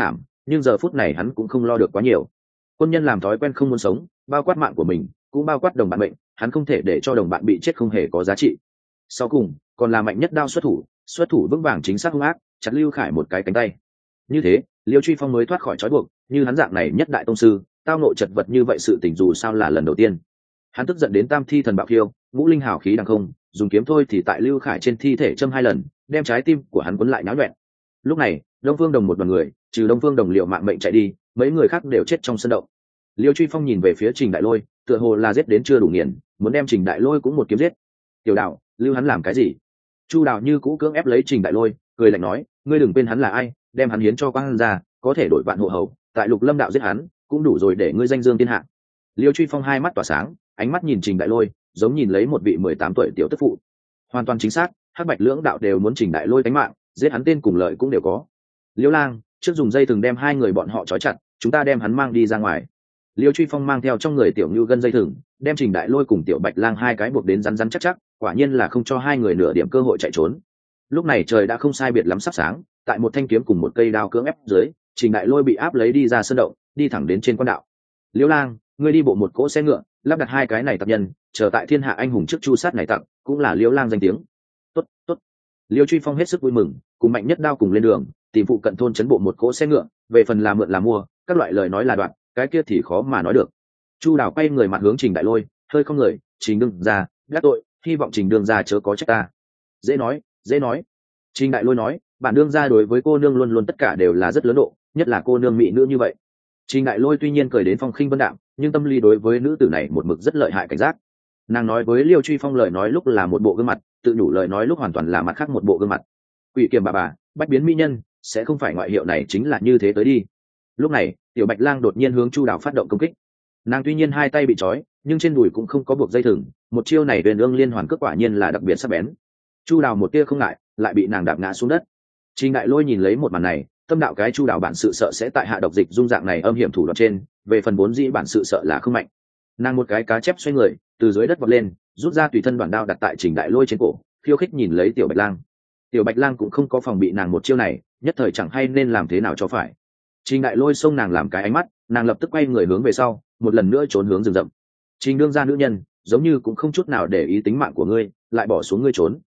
nhưng giờ phút này hắn cũng không lo được quá nhiều. Quân nhân làm thói quen không muốn sống, bao quát mạng của mình cũng bao quát đồng bạn mệnh, hắn không thể để cho đồng bạn bị chết không hề có giá trị. Sau cùng còn là mạnh nhất đao xuất thủ vững vàng chính xác hung ác, chặt Lưu Khải một cái cánh tay. Như thế Liêu Truy Phong mới thoát khỏi trói buộc. Như hắn dạng này nhất đại tông sư tao nộ chật vật như vậy sự tình dù sao là lần đầu tiên. Hắn tức giận đến tam thi thần bạo khiêu, ngũ linh hào khí đằng không, dùng kiếm thôi thì tại Lưu Khải trên thi thể châm 2 lần, đem trái tim của hắn quấn lại náo nhuẹn. Lúc này Đông Phương Đồng một đoàn người, trừ Đông Phương Đồng liệu mạng mệnh chạy đi, mấy người khác đều chết trong sân động. Liêu Truy Phong nhìn về phía Trình Đại Lôi, tựa hồ là giết đến chưa đủ nghiền, muốn đem Trình Đại Lôi cũng một kiếm giết. Tiểu đạo, lưu hắn làm cái gì? Chu Đào như cũ cưỡng ép lấy Trình Đại Lôi, cười lạnh nói, ngươi đừng quên hắn là ai, đem hắn hiến cho Quang gia, có thể đổi vạn hộ hầu, tại Lục Lâm đạo giết hắn, cũng đủ rồi để ngươi danh dương thiên hạ. Liêu Truy Phong hai mắt tỏa sáng, ánh mắt nhìn Trình Đại Lôi, giống nhìn lấy một vị 18 tuổi tiểu tức phụ. Hoàn toàn chính xác, Hắc Bạch lưỡng đạo đều muốn Trình Đại Lôi tánh mạng, giết hắn tên cùng lợi cũng đều có. Liêu Lang, trước dùng dây thừng đem hai người bọn họ trói chặt, chúng ta đem hắn mang đi ra ngoài. Liêu Truy Phong mang theo trong người tiểu Nưu gân dây thừng, đem Trình Đại Lôi cùng tiểu Bạch Lang hai cái buộc đến rắn rắn chắc chắc, quả nhiên là không cho hai người nửa điểm cơ hội chạy trốn. Lúc này trời đã không sai biệt lắm sắp sáng, tại một thanh kiếm cùng một cây đao cưỡng ép dưới, Trình Đại Lôi bị áp lấy đi ra sân động, đi thẳng đến trên quan đạo. Liêu Lang, ngươi đi bộ một cỗ xe ngựa, lắp đặt hai cái này tập nhân, chờ tại thiên hạ anh hùng trước chu sát này tặng, cũng là Liêu Lang danh tiếng. Tốt, tốt. Liêu Truy Phong hết sức vui mừng, cùng Mạnh Nhất Đao cùng lên đường, tìm phụ cận thôn trấn bộ một cỗ xe ngựa, về phần là mượn là mua, các loại lời nói là đoạn, cái kia thì khó mà nói được. Chu Đào quay người mặt hướng Trình Đại Lôi, hơi không người, Trình đương ra, gác tội, hy vọng Trình đương ra chớ có trách ta. Dễ nói, dễ nói. Trình Đại Lôi nói, bản đương ra đối với cô nương luôn luôn tất cả đều là rất lớn độ, nhất là cô nương mỹ nữ như vậy. Trình Đại Lôi tuy nhiên cười đến phong khinh vân đạm, nhưng tâm lý đối với nữ tử này một mực rất lợi hại cảnh giác. Nàng nói với Liêu Truy Phong lời nói lúc là một bộ gương mặt, tự nhủ lời nói lúc hoàn toàn là mặt khác một bộ gương mặt. Quỷ kiềm bà, bách biến mỹ nhân, sẽ không phải ngoại hiệu này chính là như thế tới đi. Lúc này, tiểu Bạch Lang đột nhiên hướng Chu Đào phát động công kích. Nàng tuy nhiên hai tay bị trói, nhưng trên đùi cũng không có buộc dây thừng, một chiêu này huyền ương liên hoàn cước quả nhiên là đặc biệt sắc bén. Chu Đào một tia không ngại, lại bị nàng đạp ngã xuống đất. Trình Đại Lôi nhìn lấy một màn này, tâm đạo cái Chu Đào bản sự sợ sẽ tại hạ độc dịch dung dạng này âm hiểm thủ đoạn trên, về phần vốn dĩ bản sự sợ là không mạnh. Nàng một cái cá chép xoay người, từ dưới đất vọt lên, rút ra tùy thân đoạn đao đặt tại Trình Đại Lôi trên cổ, khiêu khích nhìn lấy tiểu Bạch Lang. Tiểu Bạch Lang cũng không có phòng bị nàng một chiêu này, nhất thời chẳng hay nên làm thế nào cho phải. Trình Đại Lôi xông nàng làm cái ánh mắt, nàng lập tức quay người hướng về sau, một lần nữa trốn hướng rừng rậm. Trình đương gia nữ nhân, giống như cũng không chút nào để ý tính mạng của ngươi, lại bỏ xuống ngươi trốn.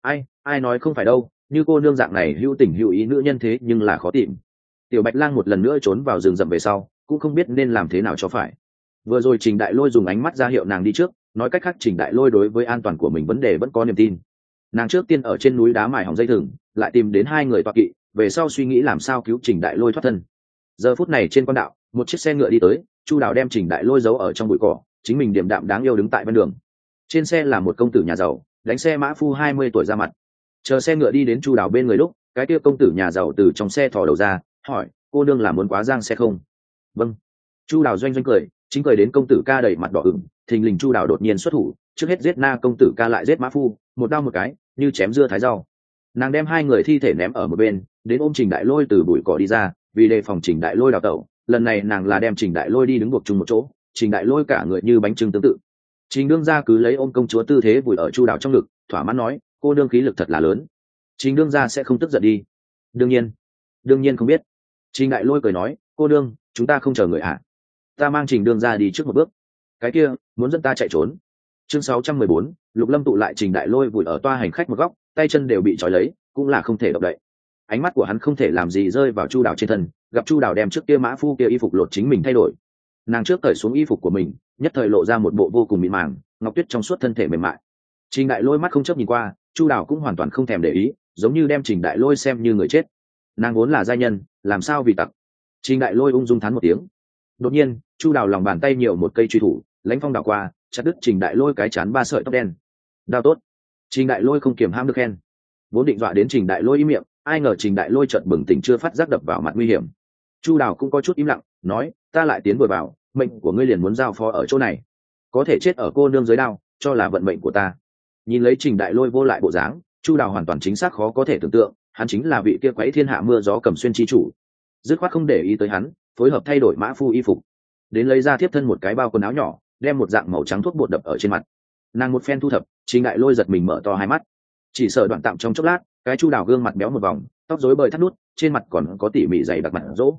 Ai nói không phải đâu, như cô nương dạng này hữu tình hữu ý nữ nhân thế nhưng là khó tìm. Tiểu Bạch Lang một lần nữa trốn vào rừng rậm về sau, cũng không biết nên làm thế nào cho phải. Vừa rồi Trình Đại Lôi dùng ánh mắt ra hiệu nàng đi trước, nói cách khác Trình Đại Lôi đối với an toàn của mình vấn đề vẫn có niềm tin. Nàng trước tiên ở trên núi đá mài hỏng dây thừng, lại tìm đến hai người toa kỵ, về sau suy nghĩ làm sao cứu Trình Đại Lôi thoát thân. Giờ phút này trên quan đạo, một chiếc xe ngựa đi tới, Chu Đào đem Trình Đại Lôi giấu ở trong bụi cỏ, chính mình điềm đạm đáng yêu đứng tại bên đường. Trên xe là một công tử nhà giàu, đánh xe mã phu 20 tuổi ra mặt. Chờ xe ngựa đi đến Chu Đào bên người lúc, cái kia công tử nhà giàu từ trong xe thò đầu ra, hỏi, cô nương là muốn quá giang xe không? Vâng. Chu Đào doanh doanh cười, chính cười đến công tử ca đầy mặt đỏ ửng, thình lình Chu Đào đột nhiên xuất thủ, trước hết giết na công tử ca lại giết mã phu, một đao một cái, như chém dưa thái rau. Nàng đem hai người thi thể ném ở một bên, đến ôm Trình Đại Lôi từ bụi cỏ đi ra, vì đề phòng Trình Đại Lôi đào tẩu, lần này nàng là đem Trình Đại Lôi đi đứng buộc chung một chỗ, Trình Đại Lôi cả người như bánh trưng tương tự. Trình đương gia cứ lấy ôm công chúa tư thế vùi ở Chu Đào trong ngực, thỏa mãn nói, cô đương khí lực thật là lớn. Trình đương gia sẽ không tức giận đi? Đương nhiên không biết. Trình Đại Lôi cười nói, cô đương, chúng ta không chờ người ạ. Ta mang Trình đương gia đi trước một bước. Cái kia, muốn dẫn ta chạy trốn. Chương 614, Lục Lâm tụ lại Trình Đại Lôi vùi ở toa hành khách một góc, tay chân đều bị trói lấy, cũng là không thể động đậy. Ánh mắt của hắn không thể làm gì rơi vào Chu Đào trên thân, gặp Chu Đào đem trước kia mã phu kia y phục lột chính mình thay đổi. Nàng trước cởi xuống y phục của mình, nhất thời lộ ra một bộ vô cùng mịn màng, ngọc tuyết trong suốt thân thể mềm mại. Trình Đại Lôi mắt không chớp nhìn qua, Chu Đào cũng hoàn toàn không thèm để ý, giống như đem Trình Đại Lôi xem như người chết. Nàng vốn là giai nhân, làm sao vì tặc? Trình Đại Lôi ung dung thán một tiếng. Đột nhiên, Chu Đào lòng bàn tay nhiều một cây truy thủ, lãnh phong đảo qua, chặt đứt Trình Đại Lôi cái chán 3 sợi tóc đen. Đao tốt. Trình Đại Lôi không kiềm hãm được khen. Vốn định dọa đến Trình Đại Lôi im miệng, ai ngờ Trình Đại Lôi chợt bừng tỉnh chưa phát giác đập vào mặt nguy hiểm. Chu Đào cũng có chút im lặng, nói, ta lại tiến vừa vào, mệnh của ngươi liền muốn giao phó ở chỗ này, có thể chết ở cô nương dưới đao, cho là vận mệnh của ta. Nhìn lấy Trình Đại Lôi vô lại bộ dáng, Chu Đào hoàn toàn chính xác khó có thể tưởng tượng, hắn chính là vị kia quấy thiên hạ mưa gió cầm xuyên chi chủ. Dứt khoát không để ý tới hắn, phối hợp thay đổi mã phu y phục, đến lấy ra tiếp thân một cái bao quần áo nhỏ, đem một dạng màu trắng thuốc bột đập ở trên mặt. Nàng một phen thu thập, Trình Đại Lôi giật mình mở to hai mắt, chỉ sợ đoạn tạm trong chốc lát, cái Chu Đào gương mặt béo một vòng, tóc rối bời thắt nút, trên mặt còn có tỉ mỉ dày đặc mặt rỗ.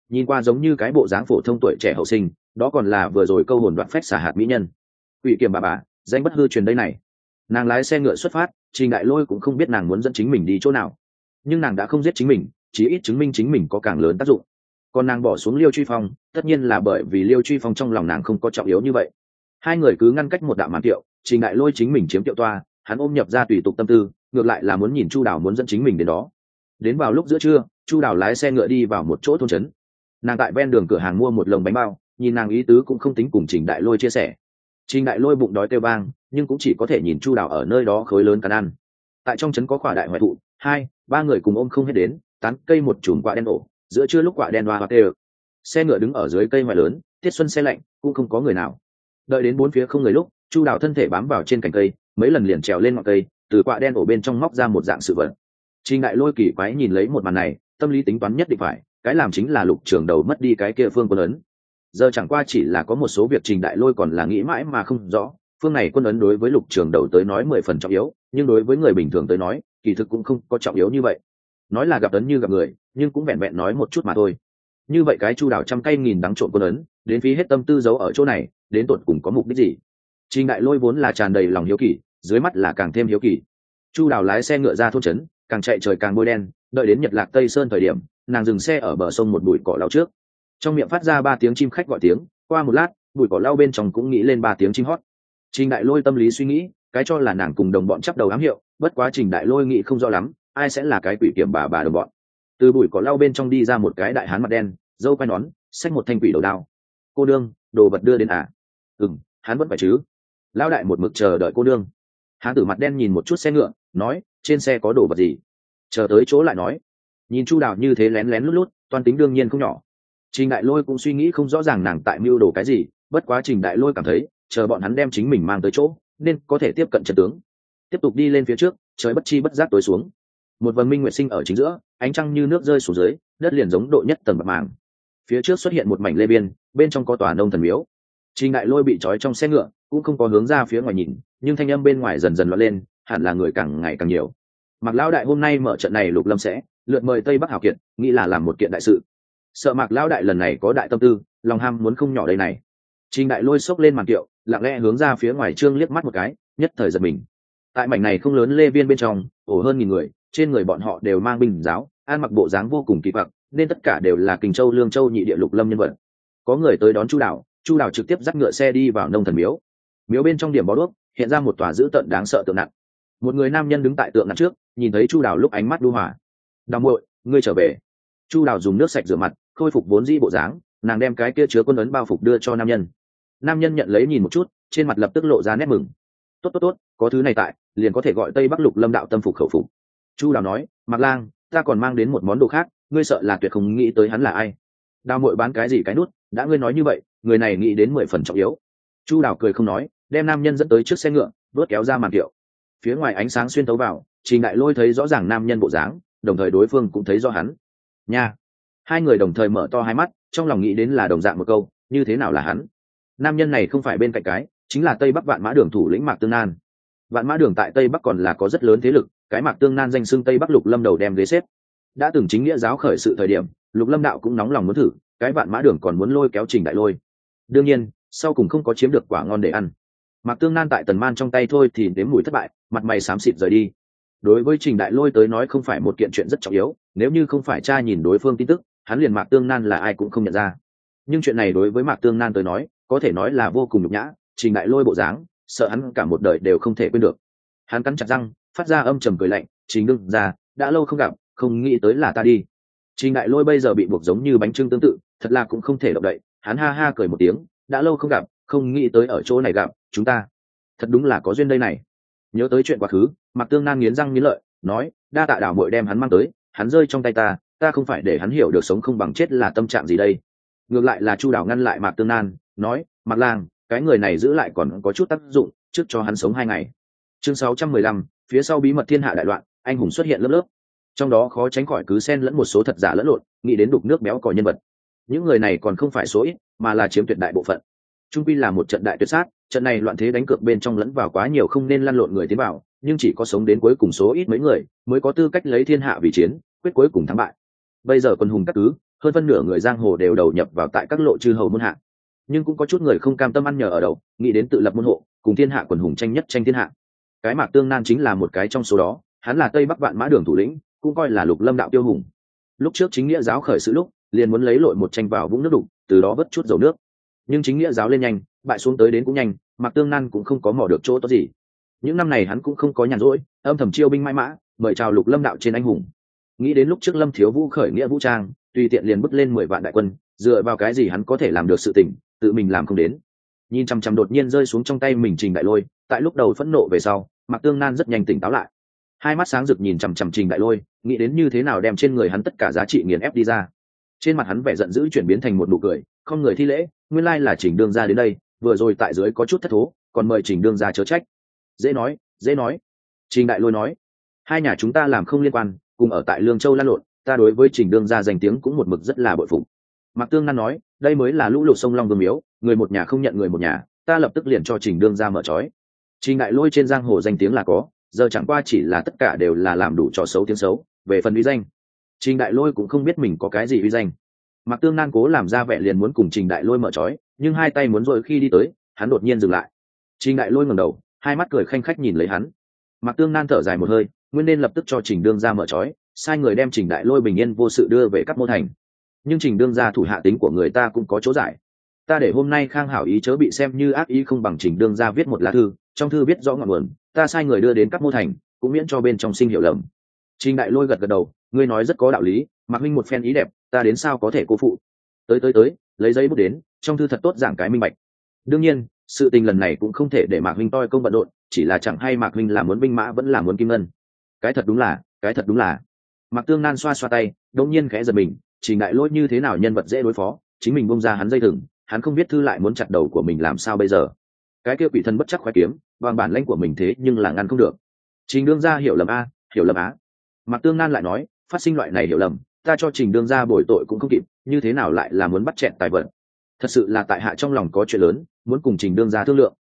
nhìn qua giống như cái bộ dáng phổ thông tuổi trẻ hậu sinh, đó còn là vừa rồi câu hồn đoạn phách xả hạt mỹ nhân. Ủy Kiểm bà, danh bất hư truyền đây này. Nàng lái xe ngựa xuất phát, Trình Đại Lôi cũng không biết nàng muốn dẫn chính mình đi chỗ nào, nhưng nàng đã không giết chính mình, chí ít chứng minh chính mình có càng lớn tác dụng. Còn nàng bỏ xuống Liêu Truy Phong, tất nhiên là bởi vì Liêu Truy Phong trong lòng nàng không có trọng yếu như vậy. Hai người cứ ngăn cách một đạo màn tiệu, Trình Đại Lôi chính mình chiếm tiệu toa, hắn ôm nhập ra tùy tục tâm tư, ngược lại là muốn nhìn Chu Đào muốn dẫn chính mình đến đó. Đến vào lúc giữa trưa, Chu Đào lái xe ngựa đi vào một chỗ thôn trấn. Nàng tại ven đường cửa hàng mua một lồng bánh bao, nhìn nàng ý tứ cũng không tính cùng Trình Đại Lôi chia sẻ. Trình Đại Lôi bụng đói kêu vang, nhưng cũng chỉ có thể nhìn Chu Đào ở nơi đó khối lớn cắn ăn. Tại trong trấn có quả đại hoại thụ, hai ba người cùng ôm không hết đến, tán cây một chùm quả đen ổ, giữa trưa lúc quả đen hoa hoa tê. Xe ngựa đứng ở dưới cây hoại lớn, tiết xuân xe lạnh, cũng không có người nào. Đợi đến bốn phía không người lúc, Chu Đào thân thể bám vào trên cành cây, mấy lần liền trèo lên ngọn cây, từ quả đen ổ bên trong móc ra một dạng sự vật. Trình Đại Lôi kỳ quái nhìn lấy một màn này, tâm lý tính toán nhất định phải, cái làm chính là Lục Trường Đầu mất đi cái kia phương quân ấn. Giờ chẳng qua chỉ là có một số việc Trình Đại Lôi còn là nghĩ mãi mà không rõ, phương này quân ấn đối với Lục Trường Đầu tới nói 10% trọng yếu, nhưng đối với người bình thường tới nói, kỳ thực cũng không có trọng yếu như vậy. Nói là gặp ấn như gặp người, nhưng cũng vẹn vẹn nói một chút mà thôi. Như vậy cái Chu Đào trăm cây nghìn đắng trộn quân ấn, đến phí hết tâm tư giấu ở chỗ này, đến tột cùng có mục đích gì? Trình Đại Lôi vốn là tràn đầy lòng hiếu kỳ, dưới mắt là càng thêm hiếu kỳ. Chu Đào lái xe ngựa ra thôn trấn, càng chạy trời càng bôi đen, đợi đến Nhật Lạc Tây Sơn thời điểm, nàng dừng xe ở bờ sông một bụi cỏ lau trước. Trong miệng phát ra 3 tiếng chim khách gọi tiếng, qua một lát, bụi cỏ lau bên trong cũng nghĩ lên 3 tiếng chim hót. Trình Đại Lôi tâm lý suy nghĩ, cái cho là nàng cùng đồng bọn chắp đầu ám hiệu, bất quá Trình Đại Lôi nghĩ không rõ lắm, ai sẽ là cái quỷ kiểm bà đồng bọn. Từ bụi cỏ lau bên trong đi ra một cái đại hán mặt đen, râu quai nón, xách một thanh quỷ đầu đao. Cô đương, đồ vật đưa đến à? Hắn vẫn phải chứ. Lão đại một mực chờ đợi cô đương. Hán tử mặt đen nhìn một chút xe ngựa, nói, trên xe có đồ vật gì? Chờ tới chỗ lại nói. Nhìn Chu Đào như thế lén lén lút lút, toan tính đương nhiên không nhỏ. Trình Đại Lôi cũng suy nghĩ không rõ ràng nàng tại mưu đồ cái gì, bất quá Trình Đại Lôi cảm thấy, chờ bọn hắn đem chính mình mang tới chỗ, nên có thể tiếp cận trận tướng. Tiếp tục đi lên phía trước, trời bất chi bất giác tối xuống. Một vầng minh nguyệt sinh ở chính giữa, ánh trăng như nước rơi xuống dưới, đất liền giống độ nhất tầng bạc màng. Phía trước xuất hiện một mảnh lê biên, bên trong có tòa nông thần miếu. Trình Đại Lôi bị trói trong xe ngựa, cũng không có hướng ra phía ngoài nhìn, nhưng thanh âm bên ngoài dần dần loạn lên, hẳn là người càng ngày càng nhiều. Mạc Lão đại hôm nay mở trận này Lục Lâm sẽ lượt mời Tây Bắc hảo kiệt, nghĩ là làm một kiện đại sự. Sợ Mạc Lão đại lần này có đại tâm tư, lòng ham muốn không nhỏ đây này. Trình Đại Lôi xốc lên màn kiệu, lặng lẽ hướng ra phía ngoài trương liếc mắt một cái, nhất thời giật mình. Tại mảnh này không lớn lê viên bên trong, ổ hơn 1000 người, trên người bọn họ đều mang binh giáo, ăn mặc bộ dáng vô cùng kỳ quặc, nên tất cả đều là Kình Châu Lương Châu nhị địa Lục Lâm nhân vật. Có người tới đón Chu Đào trực tiếp dắt ngựa xe đi vào nông thần miếu. Miếu bên trong điểm bó đuốc, hiện ra một tòa dữ tợn đáng sợ tượng nặng. Một người nam nhân đứng tại tượng nặng trước, nhìn thấy Chu Đào lúc ánh mắt đu hòa. "Đào muội, ngươi trở về." Chu Đào dùng nước sạch rửa mặt, khôi phục vốn dĩ bộ dáng, nàng đem cái kia chứa quân ấn bao phục đưa cho nam nhân. Nam nhân nhận lấy nhìn một chút, trên mặt lập tức lộ ra nét mừng. Tốt, có thứ này tại, liền có thể gọi Tây Bắc Lục Lâm đạo tâm phục khẩu phục." Chu Đào nói, "Mạc Lang, ta còn mang đến một món đồ khác, ngươi sợ là tuyệt không nghĩ tới hắn là ai." "Đào muội bán cái gì cái nút, đã ngươi nói như vậy, người này nghĩ đến 10 phần trọng yếu." Chu Đào cười không nói, đem nam nhân dẫn tới trước xe ngựa, đốt kéo ra màn kiệu. Phía ngoài ánh sáng xuyên tấu vào, Trình Đại Lôi thấy rõ ràng nam nhân bộ dáng, đồng thời đối phương cũng thấy rõ hắn. Nha! Hai người đồng thời mở to hai mắt, trong lòng nghĩ đến là đồng dạng một câu, như thế nào là hắn? Nam nhân này không phải bên cạnh cái, chính là Tây Bắc Vạn Mã Đường thủ lĩnh Mạc Tương Nan. Vạn Mã Đường tại Tây Bắc còn là có rất lớn thế lực, cái Mạc Tương Nan danh xưng Tây Bắc Lục Lâm đầu đem ghế xếp. Đã từng chính nghĩa giáo khởi sự thời điểm, Lục Lâm đạo cũng nóng lòng muốn thử, cái Vạn Mã Đường còn muốn lôi kéo Trình Đại Lôi. Đương nhiên, sau cùng không có chiếm được quả ngon để ăn. Mạc Tương Nan tại Tần Man trong tay thôi thì nếm mùi thất bại, mặt mày xám xịt rời đi. Đối với Trình Đại Lôi tới nói không phải một kiện chuyện rất trọng yếu, nếu như không phải tra nhìn đối phương tin tức, hắn liền Mạc Tương Nan là ai cũng không nhận ra. Nhưng chuyện này đối với Mạc Tương Nan tới nói, có thể nói là vô cùng nhục nhã, Trình Đại Lôi bộ dáng, sợ hắn cả một đời đều không thể quên được. Hắn cắn chặt răng, phát ra âm trầm cười lạnh, "Trình đương ra, đã lâu không gặp, không nghĩ tới là ta đi." Trình Đại Lôi bây giờ bị buộc giống như bánh chưng tương tự, thật là cũng không thể động đậy, hắn ha ha cười một tiếng, "Đã lâu không gặp, không nghĩ tới ở chỗ này gặp chúng ta, thật đúng là có duyên đây này." Nhớ tới chuyện quá khứ, Mạc Tương Nan nghiến răng nghiến lợi, nói, "Đa tạ Đào muội đem hắn mang tới, hắn rơi trong tay ta không phải để hắn hiểu được sống không bằng chết là tâm trạng gì đây." Ngược lại là Chu Đào ngăn lại Mạc Tương Nan, nói, "Mạc Lang, cái người này giữ lại còn có chút tác dụng, trước cho hắn sống 2 ngày." Chương 615, phía sau bí mật thiên hạ đại loạn, anh hùng xuất hiện lớp lớp. Trong đó khó tránh khỏi cứ xen lẫn một số thật giả lẫn lộn, nghĩ đến đục nước béo cò nhân vật. Những người này còn không phải số ít, mà là chiếm tuyệt đại bộ phận. Trung quy là một trận đại tuyệt sát, trận này loạn thế đánh cược bên trong lẫn vào quá nhiều không nên lăn lộn người tiến vào, nhưng chỉ có sống đến cuối cùng số ít mấy người mới có tư cách lấy thiên hạ vì chiến, quyết cuối cùng thắng bại. Bây giờ quân hùng các cứ, hơn phân nửa người giang hồ đều đầu nhập vào tại các lộ chư hầu môn hạ, nhưng cũng có chút người không cam tâm ăn nhờ ở đậu, nghĩ đến tự lập môn hộ, cùng thiên hạ quần hùng tranh nhất tranh thiên hạ. Cái Mạc Tương Nan chính là một cái trong số đó, hắn là Tây Bắc Vạn Mã Đường thủ lĩnh, cũng coi là Lục Lâm đạo tiêu hùng. Lúc trước chính nghĩa giáo khởi sự lúc, liền muốn lấy lội một tranh vào vũng nước đục, từ đó vớt chút dầu nước. Nhưng chính nghĩa giáo lên nhanh, bại xuống tới đến cũng nhanh, Mạc Tương Nan cũng không có mò được chỗ tốt gì. Những năm này hắn cũng không có nhàn rỗi, âm thầm chiêu binh mãi mã, mời chào Lục Lâm đạo trên anh hùng. Nghĩ đến lúc trước Lâm Thiếu Vũ khởi nghĩa vũ trang, tùy tiện liền bứt lên 10 vạn đại quân, dựa vào cái gì hắn có thể làm được sự tình, tự mình làm không đến. Nhìn chăm chăm đột nhiên rơi xuống trong tay mình Trình Đại Lôi, tại lúc đầu phẫn nộ về sau, Mạc Tương Nan rất nhanh tỉnh táo lại. Hai mắt sáng rực nhìn chằm chằm Trình Đại Lôi, nghĩ đến như thế nào đem trên người hắn tất cả giá trị nghiền ép đi ra. Trên mặt hắn vẻ giận dữ chuyển biến thành một nụ cười, không người thi lễ, nguyên lai là Trình đương gia đến đây, vừa rồi tại dưới có chút thất thố, còn mời Trình đương gia chớ trách. Dễ nói, dễ nói. Trình Đại Lôi nói, hai nhà chúng ta làm không liên quan, cùng ở tại Lương Châu lan lộn, ta đối với Trình đương gia danh tiếng cũng một mực rất là bội phục. Mạc Tương Nan nói, đây mới là lũ lụt sông Long Vương miếu, người một nhà không nhận người một nhà, ta lập tức liền cho Trình đương gia mở trói. Trình Đại Lôi trên giang hồ danh tiếng là có, giờ chẳng qua chỉ là tất cả đều là làm đủ trò xấu tiếng xấu, về phần uy danh, Trình Đại Lôi cũng không biết mình có cái gì uy danh. Mạc Tương Nan cố làm ra vẻ liền muốn cùng Trình Đại Lôi mở trói, nhưng hai tay muốn rồi khi đi tới, hắn đột nhiên dừng lại. Trình Đại Lôi ngẩng đầu, hai mắt cười khanh khách nhìn lấy hắn. Mạc Tương Nan thở dài một hơi, nguyên nên lập tức cho Trình đương gia mở trói, sai người đem Trình Đại Lôi bình yên vô sự đưa về Cáp Mô Thành. Nhưng Trình đương gia thủ hạ tính của người ta cũng có chỗ giải. Ta để hôm nay Khang Hảo ý chớ bị xem như ác ý, không bằng Trình đương gia viết một lá thư, trong thư viết rõ ngọn nguồn, ta sai người đưa đến Cáp Mô Thành, cũng miễn cho bên trong sinh hiểu lầm. Trình Đại Lôi gật gật đầu, ngươi nói rất có đạo lý, Mạc huynh một phen ý đẹp, ta đến sao có thể cô phụ. Tới, lấy giấy bút đến, trong thư thật tốt giảng cái minh bạch. Đương nhiên, sự tình lần này cũng không thể để Mạc huynh toi công bận rộn, chỉ là chẳng hay Mạc huynh là muốn binh mã vẫn là muốn kim ngân. Cái thật đúng là. Mạc Tương Nan xoa xoa tay, đột nhiên khẽ giật mình, Trình Đại Lôi như thế nào nhân vật dễ đối phó, chính mình bung ra hắn dây thừng, hắn không biết thư lại muốn chặt đầu của mình làm sao bây giờ. Cái kia quỷ thần bất chắc khoái kiếm, bằng bản lãnh của mình thế nhưng là ngăn không được. Trình đương gia hiểu lầm á. Mạc Tương Nan lại nói, phát sinh loại này hiểu lầm, ta cho Trình đương gia bồi tội cũng không kịp, như thế nào lại là muốn bắt chẹn tài vận. Thật sự là tại hạ trong lòng có chuyện lớn, muốn cùng Trình đương gia thương lượng.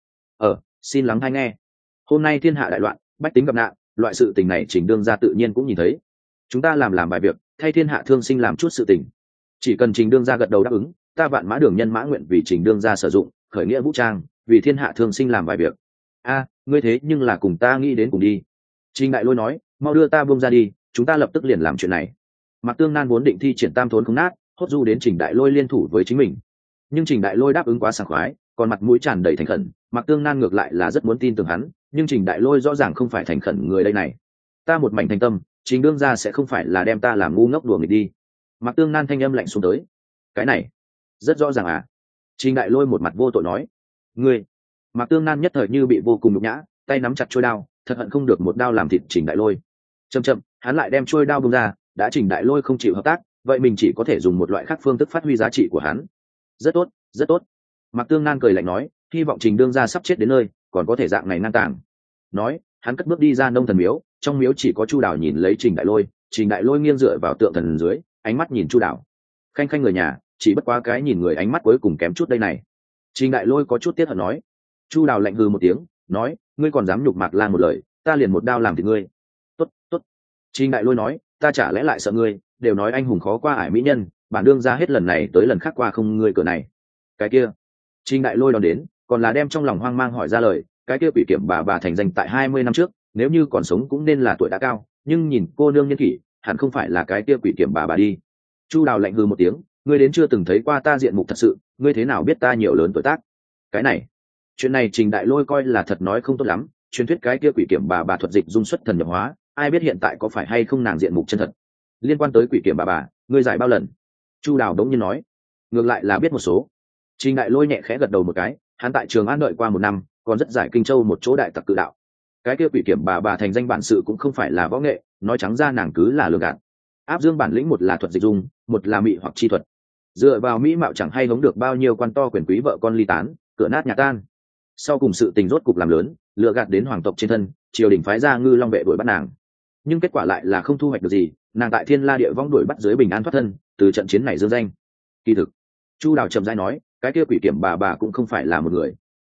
Xin lắng hay nghe. Hôm nay thiên hạ đại loạn, bách tính gặp nạn, loại sự tình này Trình đương gia tự nhiên cũng nhìn thấy. Chúng ta làm vài việc, thay thiên hạ thương sinh làm chút sự tình. Chỉ cần Trình đương gia gật đầu đáp ứng, ta Vạn Mã Đường nhân mã nguyện vì Trình đương gia sử dụng, khởi nghĩa vũ trang, vì thiên hạ thương sinh làm vài việc. Ngươi thế nhưng là cùng ta nghĩ đến cùng đi. Trình Đại Lôi nói, mau đưa ta buông ra đi, chúng ta lập tức liền làm chuyện này. Mạc Tương Nan vốn định thi triển tam thốn không nát, hốt du đến Trình Đại Lôi liên thủ với chính mình, nhưng Trình Đại Lôi đáp ứng quá sảng khoái, còn mặt mũi tràn đầy thành khẩn. Mạc Tương Nan ngược lại là rất muốn tin tưởng hắn, nhưng Trình Đại Lôi rõ ràng không phải thành khẩn người đây này. Ta một mảnh thành tâm, Trình đương gia sẽ không phải là đem ta làm ngu ngốc đùa nghịch đi. Mạc Tương Nan thanh âm lạnh xuống tới. Cái này rất rõ ràng à? Trình Đại Lôi một mặt vô tội nói. Ngươi. Mạc Tương Nan nhất thời như bị vô cùng nhục nhã, tay nắm chặt chuôi đao, thật hận không được một đao làm thịt Trình Đại Lôi. Chậm, hắn lại đem chuôi đao buông ra, đã Trình Đại Lôi không chịu hợp tác, vậy mình chỉ có thể dùng một loại khác phương thức phát huy giá trị của hắn. Rất tốt. Mạc Tương Nan cười lạnh nói, hy vọng Trình đương gia sắp chết đến nơi, còn có thể dạng này ngang tàng. Nói, hắn cất bước đi ra Nông Thần miếu, trong miếu chỉ có Chu Đào nhìn lấy Trình Đại Lôi, Trình Đại Lôi nghiêng dựa vào tượng thần dưới, ánh mắt nhìn Chu Đào. Khanh người nhà, chỉ bất quá cái nhìn người ánh mắt cuối cùng kém chút đây này. Trình Đại Lôi có chút tiếc hận nói. Chu Đào lạnh hừ một tiếng, nói, ngươi còn dám nhục Mạc Lang một lời, ta liền một đao làm thịt ngươi. Tốt. Trình Đại Lôi nói, ta chả lẽ lại sợ ngươi, đều nói anh hùng khó qua ải mỹ nhân, bản đương ra hết lần này tới lần khác qua không ngươi cửa này. Cái kia. Trình Đại Lôi đón đến, còn là đem trong lòng hoang mang hỏi ra lời, cái kia quỷ kiểm bà thành danh tại 20 năm trước, nếu như còn sống cũng nên là tuổi đã cao, nhưng nhìn cô nương nhân kỷ, hẳn không phải là cái kia quỷ kiểm bà đi. Chu Đào lạnh hừ một tiếng, ngươi đến chưa từng thấy qua ta diện mục thật sự, ngươi thế nào biết ta nhiều lớn tuổi tác? Cái này, chuyện này Trình Đại Lôi coi là thật nói không tốt lắm, truyền thuyết cái kia quỷ kiểm bà thuật dịch dung xuất thần nhập hóa, ai biết hiện tại có phải hay không nàng diện mục chân thật. Liên quan tới quỷ kiểm bà, ngươi giải bao lần? Chu Đào đống nhiên nói, ngược lại là biết một số. Trình Đại Lôi nhẹ khẽ gật đầu một cái, hắn tại Trường An đợi qua 1 năm, còn rất giải Kinh Châu một chỗ đại tặc cự đạo. Cái kia quỷ kiểm bà thành danh bản sự cũng không phải là võ nghệ, nói trắng ra nàng cứ là lừa gạt. Áp dương bản lĩnh, một là thuật dịch dung, một là mị hoặc chi thuật. Dựa vào mỹ mạo chẳng hay hống được bao nhiêu quan to quyền quý vợ con ly tán, cửa nát nhà tan. Sau cùng sự tình rốt cục làm lớn, lừa gạt đến hoàng tộc trên thân, triều đình phái ra Ngư Long vệ đuổi bắt nàng. Nhưng kết quả lại là không thu hoạch được gì, nàng tại Thiên La địa vong đuổi bắt dưới bình an thoát thân, từ trận chiến này dương danh. Kỳ thực, Chu Đào trầm rãi nói, cái kia quỷ kiểm bà cũng không phải là một người.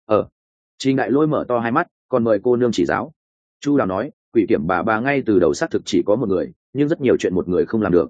Trình Đại Lôi mở to hai mắt, còn mời cô nương chỉ giáo. Chu Đào nói, quỷ kiểm bà ngay từ đầu xác thực chỉ có một người, nhưng rất nhiều chuyện một người không làm được.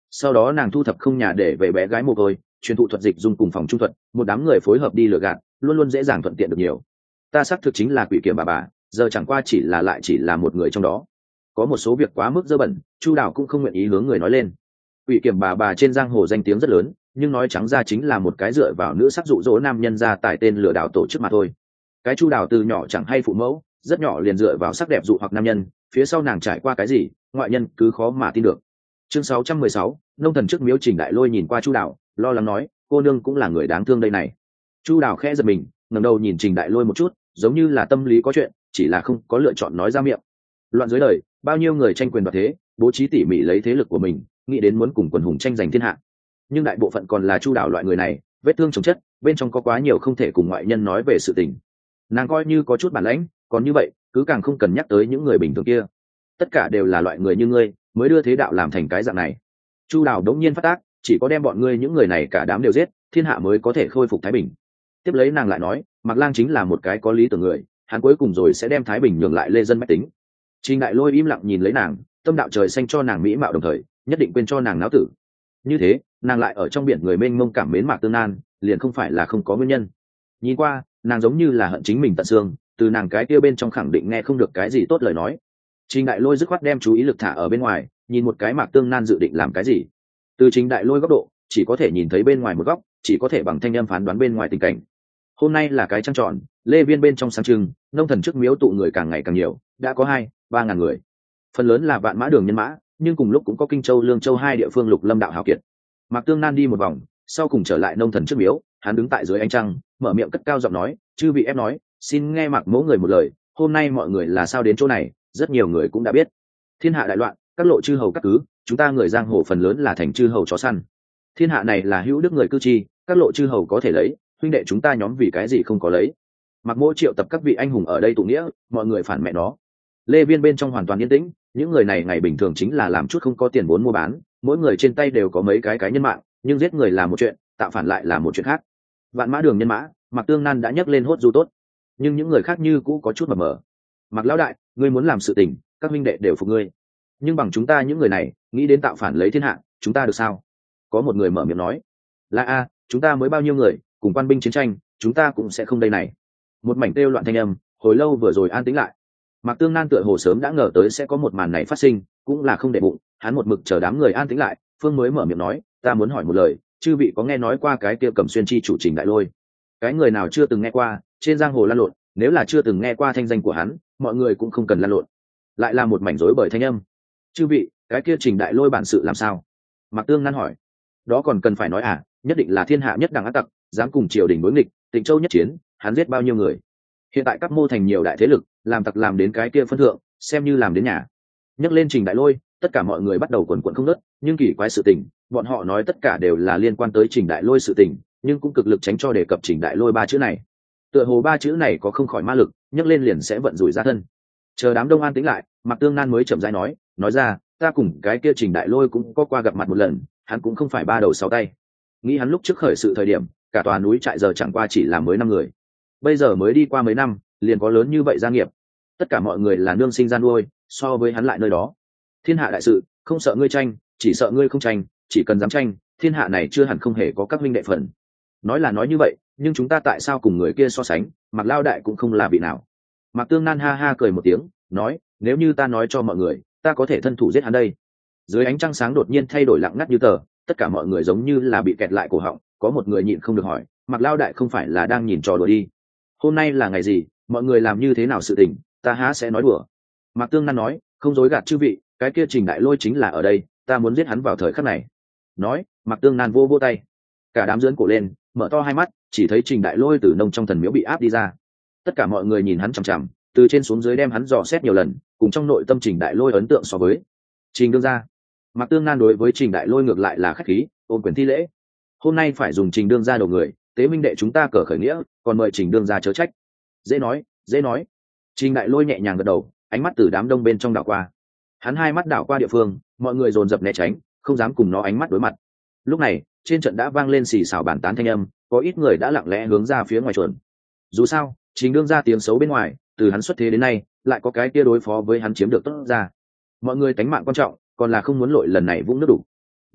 Sau đó nàng thu thập không nhà để về bé gái mồ côi, truyền thụ thuật dịch dùng cùng phòng trung thuật, một đám người phối hợp đi lừa gạt, luôn luôn dễ dàng thuận tiện được nhiều. Ta xác thực chính là quỷ kiểm bà, giờ chẳng qua chỉ là một người trong đó. Có một số việc quá mức dơ bẩn, Chu Đào cũng không nguyện ý hướng người nói lên. Quỷ kiểm bà trên giang hồ danh tiếng rất lớn, nhưng nói trắng ra chính là một cái dựa vào nữ sắc dụ dỗ nam nhân ra tài tên lừa đảo tổ chức mà thôi. Cái Chu Đào từ nhỏ chẳng hay phụ mẫu, rất nhỏ liền dựa vào sắc đẹp dụ hoặc nam nhân, phía sau nàng trải qua cái gì, ngoại nhân cứ khó mà tin được. Chương 616, nông thần trước miếu. Trình Đại Lôi nhìn qua Chu Đào, lo lắng nói, cô nương cũng là người đáng thương đây này. Chu Đào khẽ giật mình, ngẩng đầu nhìn Trình Đại Lôi một chút, giống như là tâm lý có chuyện, chỉ là không có lựa chọn nói ra miệng. Loạn dưới đời, bao nhiêu người tranh quyền đoạt thế, bố trí tỉ mỉ lấy thế lực của mình, nghĩ đến muốn cùng quần hùng tranh giành thiên hạ. Nhưng đại bộ phận còn là Chu Đào loại người này, vết thương chồng chất, bên trong có quá nhiều không thể cùng ngoại nhân nói về sự tình. Nàng coi như có chút bản lãnh, còn như vậy, cứ càng không cần nhắc tới những người bình thường kia. Tất cả đều là loại người như ngươi, mới đưa thế đạo làm thành cái dạng này. Chu Đào đống nhiên phát tác, chỉ có đem bọn ngươi những người này cả đám đều giết, thiên hạ mới có thể khôi phục thái bình. Tiếp lấy nàng lại nói, Mạc Lang chính là một cái có lý tưởng người, hắn cuối cùng rồi sẽ đem thái bình nhường lại lê dân bách tính. Trình Đại Lôi im lặng nhìn lấy nàng, tâm đạo trời xanh cho nàng mỹ mạo đồng thời, nhất định quên cho nàng náo tử. Như thế, nàng lại ở trong biển người mênh mông cảm mến Mạc Tương Nan, liền không phải là không có nguyên nhân. Nhìn qua, nàng giống như là hận chính mình tận xương, từ nàng cái kia bên trong khẳng định nghe không được cái gì tốt lời nói. Trình Đại Lôi dứt khoát đem chú ý lực thả ở bên ngoài, nhìn một cái Mạc Tương Nan dự định làm cái gì. Từ Trình Đại Lôi góc độ, chỉ có thể nhìn thấy bên ngoài một góc, chỉ có thể bằng thanh âm phán đoán bên ngoài tình cảnh. Hôm nay là cái trăng tròn, lê viên bên trong sáng trưng, nông thần trước miếu tụ người càng ngày càng nhiều, đã có 2-3 ngàn người. Phần lớn là vạn mã đường nhân mã, nhưng cùng lúc cũng có Kinh Châu, Lương Châu hai địa phương lục lâm đạo hào kiệt. Mạc Tương Nan đi một vòng, sau cùng trở lại nông thần trước miếu, hắn đứng tại dưới ánh trăng, mở miệng cất cao giọng nói, chư vị ép nói, xin nghe Mạc mẫu người một lời, hôm nay mọi người là sao đến chỗ này, rất nhiều người cũng đã biết. Thiên hạ đại loạn, các lộ chư hầu các cứ, chúng ta người giang hồ phần lớn là thành chư hầu chó săn. Thiên hạ này là hữu đức người cư chi, các lộ chư hầu có thể lấy, huynh đệ chúng ta nhóm vì cái gì không có lấy. Mạc mỗ triệu tập các vị anh hùng ở đây tụ nghĩa, mọi người phản mẹ nó. Lê viên bên trong hoàn toàn yên tĩnh, những người này ngày bình thường chính là làm chút không có tiền vốn mua bán, mỗi người trên tay đều có mấy cái nhân mạng, nhưng giết người là một chuyện, tạo phản lại là một chuyện khác. Vạn mã đường nhân mã, Mạc Tương Nan đã nhấc lên hốt du tốt, nhưng những người khác như cũ có chút mờ mờ. Mạc lão đại, ngươi muốn làm sự tình, các huynh đệ đều phục ngươi, nhưng bằng chúng ta những người này nghĩ đến tạo phản lấy thiên hạ, chúng ta được sao? Có một người mở miệng nói, là a, chúng ta mới bao nhiêu người, cùng quan binh chiến tranh, chúng ta cũng sẽ không đây này. Một mảnh kêu loạn thanh âm, hồi lâu vừa rồi an tĩnh lại. Mạc Tương Nan tựa hồ sớm đã ngờ tới sẽ có một màn này phát sinh, cũng là không để bụng, hắn một mực chờ đám người an tĩnh lại, Phương mới mở miệng nói, ta muốn hỏi một lời, chư vị có nghe nói qua cái kia Cẩm Xuyên chi chủ Trình Đại Lôi? Cái người nào chưa từng nghe qua, trên giang hồ lăn lộn, nếu là chưa từng nghe qua thanh danh của hắn, mọi người cũng không cần lăn lộn. Lại là một mảnh rối bời thanh âm. Chư vị, cái kia Trình Đại Lôi bản sự làm sao? Mạc Tương Nan hỏi. Đó còn cần phải nói à, nhất định là thiên hạ nhất đẳng ác tặc, dám cùng triều đình đối nghịch, Tịnh Châu nhất chiến, hắn giết bao nhiêu người. Hiện tại các mô thành nhiều đại thế lực, làm tặc làm đến cái kia phân thượng, xem như làm đến nhà. Nhắc lên Trình Đại Lôi, tất cả mọi người bắt đầu quần quẫn không ngớt, nhưng kỳ quái sự tình, bọn họ nói tất cả đều là liên quan tới Trình Đại Lôi sự tình, nhưng cũng cực lực tránh cho đề cập Trình Đại Lôi ba chữ này. Tựa hồ ba chữ này có không khỏi ma lực, nhắc lên liền sẽ vận rủi ra thân. Chờ đám đông an tĩnh lại, Mạc Tương Nan mới chậm rãi nói ra, ta cùng cái kia Trình Đại Lôi cũng có qua gặp mặt một lần, hắn cũng không phải ba đầu sáu tay. Nghĩ hắn lúc trước khởi sự thời điểm, cả tòa núi trại giờ chẳng qua chỉ là mới 5 người, bây giờ mới đi qua mấy năm, liền có lớn như vậy gia nghiệp. Tất cả mọi người là nương sinh gian nuôi, so với hắn lại nơi đó. Thiên hạ đại sự, không sợ ngươi tranh, chỉ sợ ngươi không tranh, chỉ cần dám tranh, thiên hạ này chưa hẳn không hề có các minh đệ phần. Nói là nói như vậy, nhưng chúng ta tại sao cùng người kia so sánh, Mạc Lao đại cũng không là vị nào. Mạc Tương Nan ha ha cười một tiếng, nói, nếu như ta nói cho mọi người, ta có thể thân thủ giết hắn đây. Dưới ánh trăng sáng đột nhiên thay đổi lặng ngắt như tờ, tất cả mọi người giống như là bị kẹt lại cổ họng, có một người nhịn không được hỏi, Mạc Lao đại không phải là đang nhìn trò đùa đi? Hôm nay là ngày gì, mọi người làm như thế nào sự tình, ta há sẽ nói đùa. Mạc Tương Nan nói, không dối gạt chư vị, cái kia Trình Đại Lôi chính là ở đây, ta muốn giết hắn vào thời khắc này. Nói, Mạc Tương Nan vô tay, cả đám dưỡng cổ lên, mở to hai mắt, chỉ thấy Trình Đại Lôi từ nông trong thần miếu bị áp đi ra. Tất cả mọi người nhìn hắn chằm chằm, từ trên xuống dưới đem hắn dò xét nhiều lần, cùng trong nội tâm Trình Đại Lôi ấn tượng so với Trình đương gia. Mạc Tương Nan đối với Trình Đại Lôi ngược lại là khách khí, ôn quyền thi lễ. Hôm nay phải dùng Trình đương gia đầu người, tế minh đệ chúng ta cờ khởi nghĩa, còn mời Trình đương gia chớ trách. Dễ nói, dễ nói. Trình Đại Lôi nhẹ nhàng gật đầu, ánh mắt từ đám đông bên trong đảo qua. Hắn hai mắt đảo qua địa phương, mọi người dồn dập né tránh, không dám cùng nó ánh mắt đối mặt. Lúc này, trên trận đã vang lên xì xào bàn tán thanh âm, có ít người đã lặng lẽ hướng ra phía ngoài chuồn. Dù sao, Trình đương gia tiếng xấu bên ngoài, từ hắn xuất thế đến nay, lại có cái kia đối phó với hắn chiếm được tốt ra. Mọi người tánh mạng quan trọng, còn là không muốn lội lần này vũng nước đủ.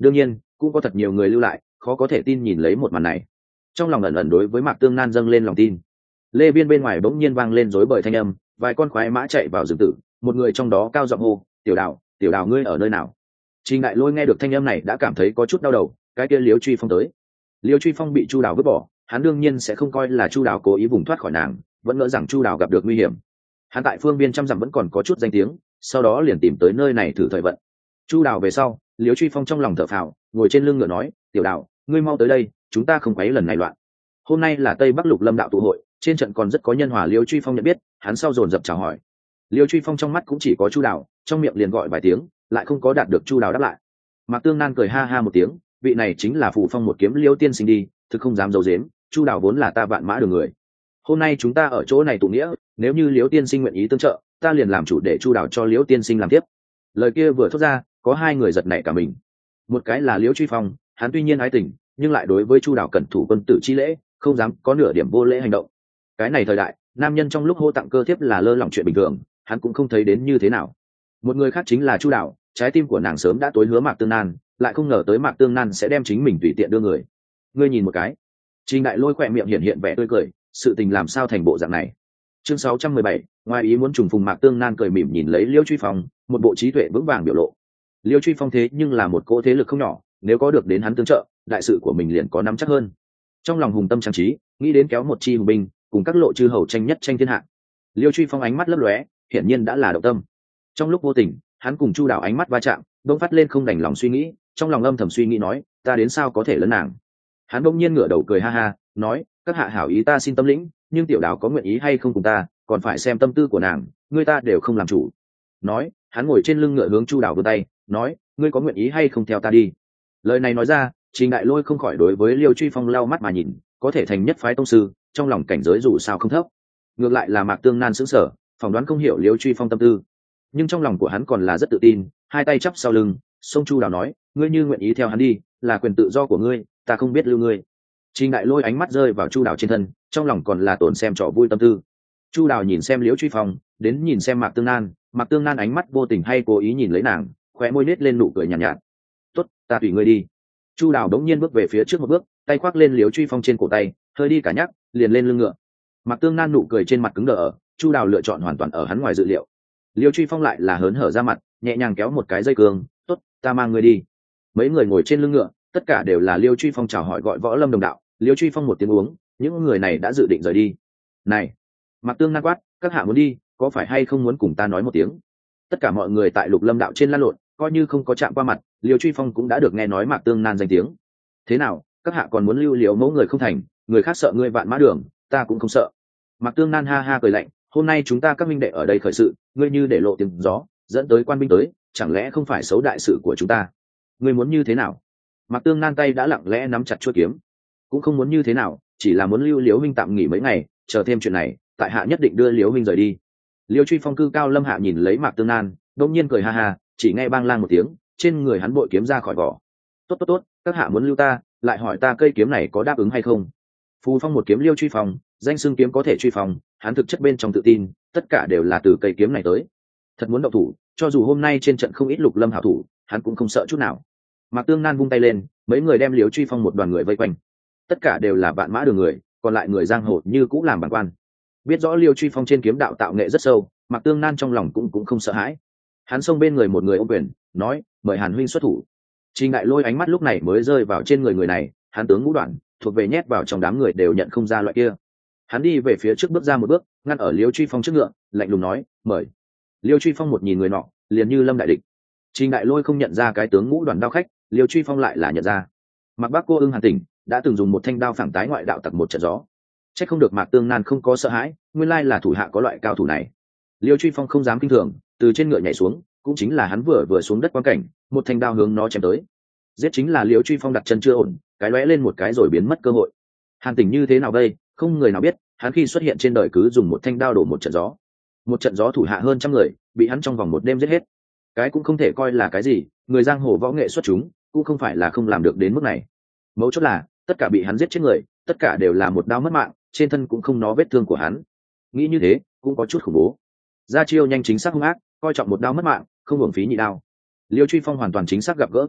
đương nhiên cũng có thật nhiều người lưu lại, khó có thể tin nhìn lấy một màn này. Trong lòng ẩn ẩn đối với Mạc Tương Nan dâng lên lòng tin. Lê Biên bên ngoài bỗng nhiên vang lên rối bời thanh âm, vài con khoái mã chạy vào rừng tử, một người trong đó cao giọng hô, tiểu đào ngươi ở nơi nào? Trình Đại Lôi nghe được thanh âm này đã cảm thấy có chút đau đầu, cái kia Liễu Truy Phong tới. Liễu Truy Phong bị Chu Đào vứt bỏ, hắn đương nhiên sẽ không coi là Chu Đào cố ý vùng thoát khỏi nàng, vẫn ngỡ rằng Chu Đào gặp được nguy hiểm. Hắn tại phương biên trăm dặm vẫn còn có chút danh tiếng, sau đó liền tìm tới nơi này thử thời vận. Chu Đào về sau, Liễu Truy Phong trong lòng thở phào, ngồi trên lưng ngựa nói, tiểu đào, ngươi mau tới đây, chúng ta không quấy lần này loạn. Hôm nay là Tây Bắc Lục Lâm đạo tụ hội, trên trận còn rất có nhân hòa. Liễu Truy Phong nhận biết, hắn sau dồn dập chào hỏi. Liễu Truy Phong trong mắt cũng chỉ có Chu Đào, trong miệng liền gọi vài tiếng, lại không có đạt được Chu Đào đáp lại. Mạc Tương Nan cười ha ha một tiếng, vị này chính là Phù Phong một kiếm Liễu tiên sinh đi, thực không dám giấu giếm, Chu Đào vốn là ta vạn mã đường người. Hôm nay chúng ta ở chỗ này tụ nghĩa, nếu như Liễu tiên sinh nguyện ý tương trợ, ta liền làm chủ để Chu Đào cho Liễu tiên sinh làm tiếp. Lời kia vừa thốt ra, có hai người giật nảy cả mình. Một cái là Liễu Truy Phong, hắn tuy nhiên ái tình, nhưng lại đối với Chu Đào cẩn thủ quân tử chi lễ, không dám có nửa điểm vô lễ hành động. Cái này thời đại, nam nhân trong lúc hô tặng cơ thiếp là lơ lỏng chuyện bình thường, hắn cũng không thấy đến như thế nào. Một người khác chính là Chu Đào, trái tim của nàng sớm đã tối hứa Mạc Tương Nan, lại không ngờ tới Mạc Tương Nan sẽ đem chính mình tùy tiện đưa người. Ngươi nhìn một cái. Trình Đại Lôi khỏe miệng hiện vẻ tươi cười, sự tình làm sao thành bộ dạng này. Chương 617, ngoài ý muốn trùng phùng. Mạc Tương Nan cười mỉm nhìn lấy Liễu Truy Phong, một bộ trí tuệ vững vàng biểu lộ. Liễu Truy Phong thế nhưng là một cỗ thế lực không nhỏ, nếu có được đến hắn tương trợ, đại sự của mình liền có nắm chắc hơn. Trong lòng hùng tâm trang trí, nghĩ đến kéo một chi hùng binh, cùng các lộ chư hầu tranh nhất tranh thiên hạ. Liễu Truy Phong ánh mắt lấp lóe, hiển nhiên đã là động tâm. Trong lúc vô tình, hắn cùng Chu Đào ánh mắt va chạm, bỗng phát lên không đành lòng suy nghĩ, trong lòng âm thầm suy nghĩ nói, ta đến sao có thể lấn nàng. Hắn bỗng nhiên ngửa đầu cười ha ha, nói, các hạ hảo ý ta xin tâm lĩnh, nhưng tiểu Đào có nguyện ý hay không cùng ta, còn phải xem tâm tư của nàng, ngươi ta đều không làm chủ. Nói, hắn ngồi trên lưng ngựa hướng Chu Đào vươn tay, nói, ngươi có nguyện ý hay không theo ta đi. Lời này nói ra, Trình Đại Lôi không khỏi đối với Liễu Truy Phong lau mắt mà nhìn, có thể thành nhất phái tông sư, trong lòng cảnh giới dù sao không thấp. Ngược lại là Mạc Tương Nan sững sờ, phỏng đoán không hiểu Liễu Truy Phong tâm tư, nhưng trong lòng của hắn còn là rất tự tin, hai tay chắp sau lưng, sông Chu Đào nói, ngươi như nguyện ý theo hắn đi, là quyền tự do của ngươi, ta không biết lưu ngươi. Trình Đại Lôi ánh mắt rơi vào Chu Đào trên thân, trong lòng còn là tổn xem trò vui tâm tư. Chu Đào nhìn xem Liễu Truy Phong, đến nhìn xem Mạc Tương Nan, Mạc Tương Nan ánh mắt vô tình hay cố ý nhìn lấy nàng, khóe môi nết lên nụ cười nhàn nhạt. Tốt, ta tùy ngươi đi. Chu Đào đống nhiên bước về phía trước một bước, tay khoác lên Liễu Truy Phong trên cổ tay, hơi đi cả nhắc, liền lên lưng ngựa. Mạc Tương Nan nụ cười trên mặt cứng đờ ở, Chu Đào lựa chọn hoàn toàn ở hắn ngoài dự liệu. Liễu Truy Phong lại là hớn hở ra mặt, nhẹ nhàng kéo một cái dây cương, tốt, ta mang ngươi đi. Mấy người ngồi trên lưng ngựa, tất cả đều là Liễu Truy Phong chào hỏi gọi võ lâm đồng đạo. Liễu Truy Phong một tiếng uống, những người này đã dự định rời đi. Này, Mạc Tương Nan quát, các hạ muốn đi, có phải hay không muốn cùng ta nói một tiếng? Tất cả mọi người tại Lục Lâm đạo trên lăn lộn, coi như không có chạm qua mặt, Liễu Truy Phong cũng đã được nghe nói Mạc Tương Nan danh tiếng. Thế nào, các hạ còn muốn lưu Liễu mẫu người không thành, người khác sợ ngươi vạn mã đường, ta cũng không sợ. Mạc Tương Nan ha ha cười lạnh, hôm nay chúng ta các minh đệ ở đây khởi sự, ngươi như để lộ tiếng gió, dẫn tới quan binh tới, chẳng lẽ không phải xấu đại sự của chúng ta? Ngươi muốn như thế nào? Mạc Tương Nan tay đã lặng lẽ nắm chặt chuôi kiếm, cũng không muốn như thế nào, chỉ là muốn lưu Liễu huynh tạm nghỉ mấy ngày, chờ thêm chuyện này, tại hạ nhất định đưa Liễu huynh rời đi. Liễu Truy Phong cư cao lâm hạ nhìn lấy Mạc Tương Nan, đột nhiên cười ha ha, chỉ nghe bang lang một tiếng, trên người hắn bội kiếm ra khỏi vỏ. Tốt, các hạ muốn lưu ta, lại hỏi ta cây kiếm này có đáp ứng hay không? Phù Phong một kiếm Liễu Truy Phong, danh xưng kiếm có thể truy phong, hắn thực chất bên trong tự tin, tất cả đều là từ cây kiếm này tới. Thật muốn động thủ, cho dù hôm nay trên trận không ít Lục Lâm hảo thủ, hắn cũng không sợ chút nào. Mạc Tương Nan vung tay lên, mấy người đem Liễu Truy Phong một đoàn người vây quanh. Tất cả đều là vạn mã đường người, còn lại người giang hồ như cũng làm bản quan. Biết rõ Liễu Truy Phong trên kiếm đạo tạo nghệ rất sâu, Mạc Tương Nan trong lòng cũng không sợ hãi. Hắn xông bên người một người ôm quyền, nói, mời Hàn huynh xuất thủ. Trình Đại Lôi ánh mắt lúc này mới rơi vào trên người này, hắn tướng ngũ đoạn, thuộc về nhét vào trong đám người đều nhận không ra loại kia. Hắn đi về phía trước bước ra một bước, ngăn ở Liễu Truy Phong trước ngựa, lạnh lùng nói, mời. Liễu Truy Phong một nhìn người nọ, liền như lâm đại địch. Trình Đại Lôi không nhận ra cái tướng ngũ đoàn đao khách, Liễu Truy Phong lại là nhận ra. Mạc Bác Cô Ưng Hàn Tỉnh đã từng dùng một thanh đao phảng tái ngoại đạo tặc một trận gió. Chắc không được Mạc Tương Nan không có sợ hãi, nguyên lai là thủ hạ có loại cao thủ này. Liễu Truy Phong không dám kinh thường, từ trên ngựa nhảy xuống, cũng chính là hắn vừa xuống đất quan cảnh, một thanh đao hướng nó chém tới. Giết chính là Liễu Truy Phong đặt chân chưa ổn, cái lóe lên một cái rồi biến mất cơ hội. Hàn Tỉnh như thế nào đây, không người nào biết, hắn khi xuất hiện trên đời cứ dùng một thanh đao đổ một trận gió. Một trận gió thủ hạ hơn trăm người, bị hắn trong vòng một đêm giết hết. Cái cũng không thể coi là cái gì, người giang hồ võ nghệ xuất chúng, cũng không phải là không làm được đến mức này. Mấu chốt là, tất cả bị hắn giết chết người, tất cả đều là một đao mất mạng, trên thân cũng không nó vết thương của hắn. Nghĩ như thế, cũng có chút khủng bố. Ra chiêu nhanh chính xác hung ác, coi trọng một đao mất mạng, không uổng phí nhị đao. Liễu Truy Phong hoàn toàn chính xác gặp gỡ kinh địch,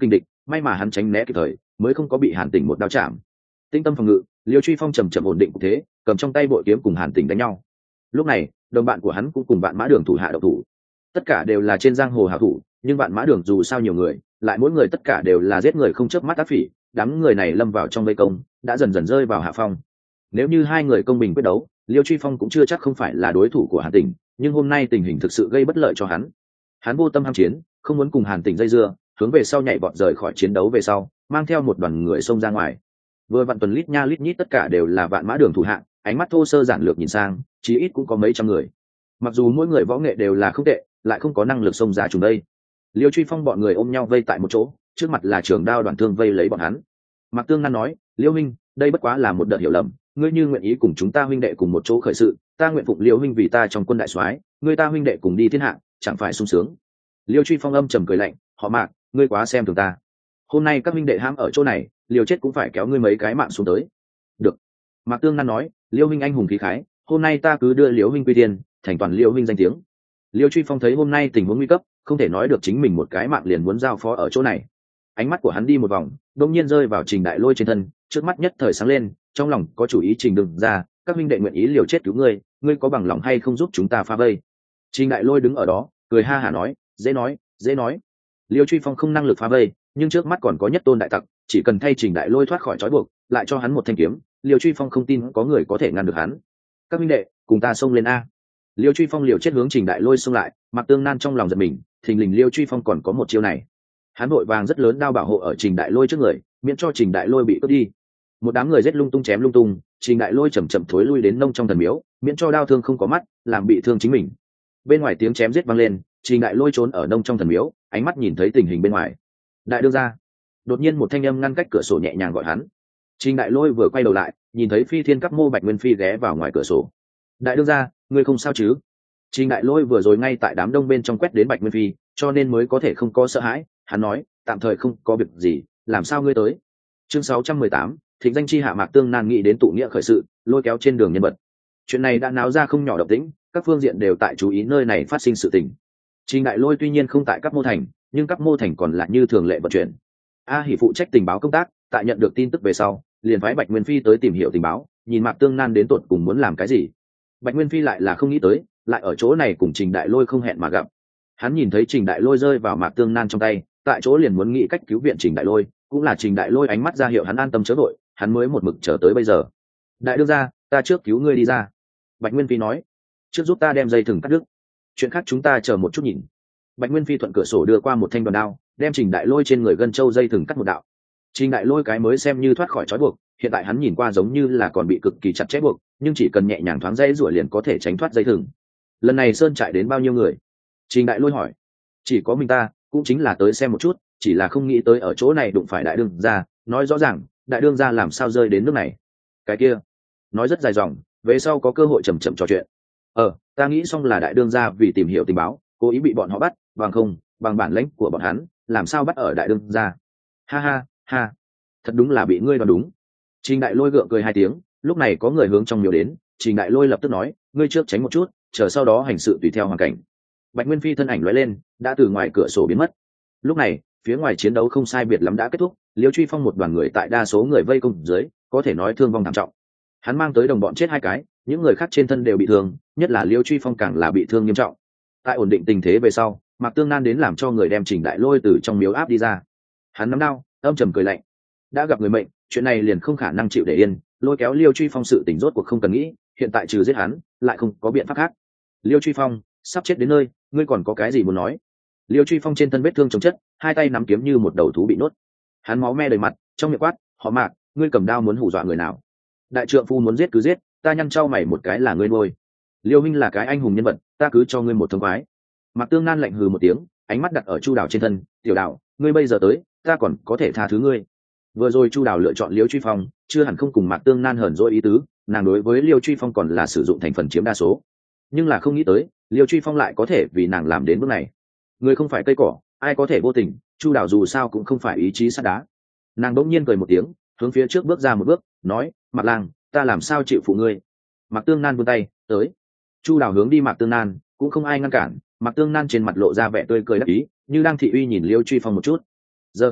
may mà hắn tránh né kịp thời mới không có bị Hàn Tỉnh một đao chạm. Tinh tâm phòng ngự, Liêu Truy Phong chầm chậm ổn định cục thế, cầm trong tay bội kiếm cùng Hàn Tỉnh đánh nhau. Lúc này đồng bạn của hắn cũng cùng Vạn Mã Đường thủ hạ động thủ. Tất cả đều là trên giang hồ hảo thủ, nhưng Vạn Mã Đường dù sao nhiều người, lại mỗi người tất cả đều là giết người không chớp mắt ác phỉ, đám người này lâm vào trong vây công, đã dần dần rơi vào hạ phong. Nếu như hai người công bình quyết đấu, Liêu Truy Phong cũng chưa chắc không phải là đối thủ của Hàn Tỉnh, nhưng hôm nay tình hình thực sự gây bất lợi cho hắn. Hắn vô tâm ham chiến, không muốn cùng Hàn Tỉnh dây dưa, hướng về sau nhảy vọt rời khỏi chiến đấu về sau, mang theo một đoàn người xông ra ngoài. Vừa vặn tuần lít nha lít nhít tất cả đều là Vạn Mã Đường thủ hạ, ánh mắt thô sơ giản lược nhìn sang, chí ít cũng có mấy trăm người. Mặc dù mỗi người võ nghệ đều là không tệ, lại không có năng lực xông ra chúng đây. Liêu Truy Phong bọn người ôm nhau vây tại một chỗ, trước mặt là trường đao đoạn thương vây lấy bọn hắn. Mạc Tương Nan nói, Liêu huynh, đây bất quá là một đợt hiểu lầm, ngươi như nguyện ý cùng chúng ta huynh đệ cùng một chỗ khởi sự, ta nguyện phụng Liêu huynh vì ta trong quân đại soái, ngươi ta huynh đệ cùng đi thiên hạ, chẳng phải sung sướng. Liêu Truy Phong âm trầm cười lạnh, họ Mạc, ngươi quá xem thường ta. Hôm nay các huynh đệ hãm ở chỗ này, liều chết cũng phải kéo ngươi mấy cái mạng xuống tới. Được. Mạc Tương Nan nói, Liêu huynh anh hùng khí khái, hôm nay ta cứ đưa Liêu huynh quy tiên, thành toàn Liêu huynh danh tiếng. Liêu Truy Phong thấy hôm nay tình huống nguy cấp, không thể nói được chính mình một cái mạng liền muốn giao phó ở chỗ này. Ánh mắt của hắn đi một vòng, đột nhiên rơi vào Trình Đại Lôi trên thân, trước mắt nhất thời sáng lên, trong lòng có chủ ý Trình Đừng ra, các huynh đệ nguyện ý liều chết cứu ngươi, ngươi có bằng lòng hay không giúp chúng ta phá vây? Trình Đại Lôi đứng ở đó, cười ha hả nói, dễ nói, dễ nói. Liêu Truy Phong không năng lực phá vây, nhưng trước mắt còn có nhất tôn đại tặc, chỉ cần thay Trình Đại Lôi thoát khỏi trói buộc, lại cho hắn một thanh kiếm, Liêu Truy Phong không tin có người có thể ngăn được hắn. Các huynh đệ, cùng ta xông lên a! Liêu Truy Phong liều chết hướng Trình Đại Lôi xông lại, Mạc Tương Nan trong lòng giật mình, thình lình Liêu Truy Phong còn có một chiêu này. Hắn vội vàng rất lớn đao bảo hộ ở Trình Đại Lôi trước người, miễn cho Trình Đại Lôi bị cướp đi. Một đám người giết lung tung chém lung tung, Trình Đại Lôi chậm chậm thối lui đến nông trong thần miếu, miễn cho đao thương không có mắt, làm bị thương chính mình. Bên ngoài tiếng chém giết vang lên, Trình Đại Lôi trốn ở nông trong thần miếu, ánh mắt nhìn thấy tình hình bên ngoài. Đại đương gia. Đột nhiên một thanh âm ngăn cách cửa sổ nhẹ nhàng gọi hắn. Trình Đại Lôi vừa quay đầu lại, nhìn thấy Phi Thiên Cấp Mô Bạch Nguyên Phi ghé vào ngoài cửa sổ. Đại đương gia, ngươi không sao chứ? Trình Đại Lôi vừa rồi ngay tại đám đông bên trong quét đến Bạch Nguyên Phi, cho nên mới có thể không có sợ hãi. Hắn nói, tạm thời không có việc gì, làm sao ngươi tới? Chương 618, Thịnh danh chi hạ Mạc Tương Nan nghĩ đến tụ nghĩa khởi sự, lôi kéo trên đường nhân vật. Chuyện này đã náo ra không nhỏ động tĩnh, các phương diện đều tại chú ý nơi này phát sinh sự tình. Trình Đại Lôi tuy nhiên không tại Cấp Mô Thành, nhưng Cấp Mô Thành còn lại như thường lệ vận chuyển. A Hỉ phụ trách tình báo công tác, tại nhận được tin tức về sau, liền phái Bạch Nguyên Phi tới tìm hiểu tình báo, nhìn Mạc Tương Nan đến tột cùng muốn làm cái gì. Bạch Nguyên Phi lại là không nghĩ tới, lại ở chỗ này cùng Trình Đại Lôi không hẹn mà gặp. Hắn nhìn thấy Trình Đại Lôi rơi vào Mạc Tương Nan trong tay, tại chỗ liền muốn nghĩ cách cứu viện Trình Đại Lôi, cũng là Trình Đại Lôi ánh mắt ra hiệu hắn an tâm chớ vội, hắn mới một mực chờ tới bây giờ. Đại đương gia, ta trước cứu ngươi đi ra. Bạch Nguyên Phi nói, trước giúp ta đem dây thừng cắt đứt, chuyện khác chúng ta chờ một chút nhìn. Bạch Nguyên Phi thuận cửa sổ đưa qua một thanh đoàn đao, đem Trình Đại Lôi trên người gân châu dây thừng cắt một đạo. Trình Đại Lôi cái mới xem như thoát khỏi trói buộc, hiện tại hắn nhìn qua giống như là còn bị cực kỳ chặt chẽ buộc, nhưng chỉ cần nhẹ nhàng thoáng dây rủa liền có thể tránh thoát dây thừng. Lần này sơn trại đến bao nhiêu người? Trình Đại Lôi hỏi. Chỉ có mình ta, cũng chính là tới xem một chút, chỉ là không nghĩ tới ở chỗ này đụng phải đại đương gia, nói rõ ràng, đại đương gia làm sao rơi đến nước này. Cái kia, nói rất dài dòng, về sau có cơ hội chậm chậm trò chuyện. Ta nghĩ xong là đại đương gia vì tìm hiểu tình báo, cố ý bị bọn họ bắt, bằng không, bằng bản lĩnh của bọn hắn, làm sao bắt ở đại đương gia. Ha ha, ha, thật đúng là bị ngươi đoán đúng. Trình Đại Lôi gượng cười hai tiếng, lúc này có người hướng trong miếu đến, Trình Đại Lôi lập tức nói, ngươi trước tránh một chút, chờ sau đó hành sự tùy theo hoàn cảnh. Bạch Nguyên Phi thân ảnh lóe lên, đã từ ngoài cửa sổ biến mất. Lúc này, phía ngoài chiến đấu không sai biệt lắm đã kết thúc, Liêu Truy Phong một đoàn người tại đa số người vây công dưới, có thể nói thương vong thảm trọng. Hắn mang tới đồng bọn chết 2 cái, những người khác trên thân đều bị thương, nhất là Liêu Truy Phong càng là bị thương nghiêm trọng. Tại ổn định tình thế về sau, Mạc Tương Nan đến làm cho người đem Trình Đại Lôi từ trong miếu áp đi ra. Hắn nắm đao, âm trầm cười lạnh. Đã gặp người mệnh, chuyện này liền không khả năng chịu để yên, lôi kéo Liêu Truy Phong sự tình rốt cuộc không cần nghĩ, hiện tại trừ giết hắn, lại không có biện pháp khác. Liêu Truy Phong, sắp chết đến nơi, ngươi còn có cái gì muốn nói? Liêu Truy Phong trên thân vết thương chồng chất, 2 tay nắm kiếm như một đầu thú bị nuốt. Hắn máu me đầy mặt, trong miệng quát, họ Mạc, ngươi cầm đao muốn hù dọa người nào? Đại trượng phu muốn giết cứ giết, ta nhăn trao mày một cái là ngươi nuôi. Liêu huynh là cái anh hùng nhân vật, ta cứ cho ngươi một thông khoái. Mạc Tương Nan lạnh hừ một tiếng, ánh mắt đặt ở Chu Đào trên thân, tiểu Đào, ngươi bây giờ tới, ta còn có thể tha thứ ngươi. Vừa rồi Chu Đào lựa chọn Liêu Truy Phong, chưa hẳn không cùng Mạc Tương Nan hờn dỗi ý tứ, nàng đối với Liêu Truy Phong còn là sử dụng thành phần chiếm đa số, nhưng là không nghĩ tới Liêu Truy Phong lại có thể vì nàng làm đến bước này. Người không phải cây cỏ, ai có thể vô tình, Chu Đào dù sao cũng không phải ý chí sắt đá. Nàng bỗng nhiên cười một tiếng, hướng phía trước bước ra một bước, nói, Mạc Lang, ta làm sao chịu phụ ngươi? Mạc Tương Nan vươn tay tới. Chu Đào hướng đi Mạc Tương Nan, cũng không ai ngăn cản. Mạc Tương Nan trên mặt lộ ra vẻ tươi cười đắc ý, như đang thị uy nhìn Liêu Truy Phong một chút. Giờ khắc này,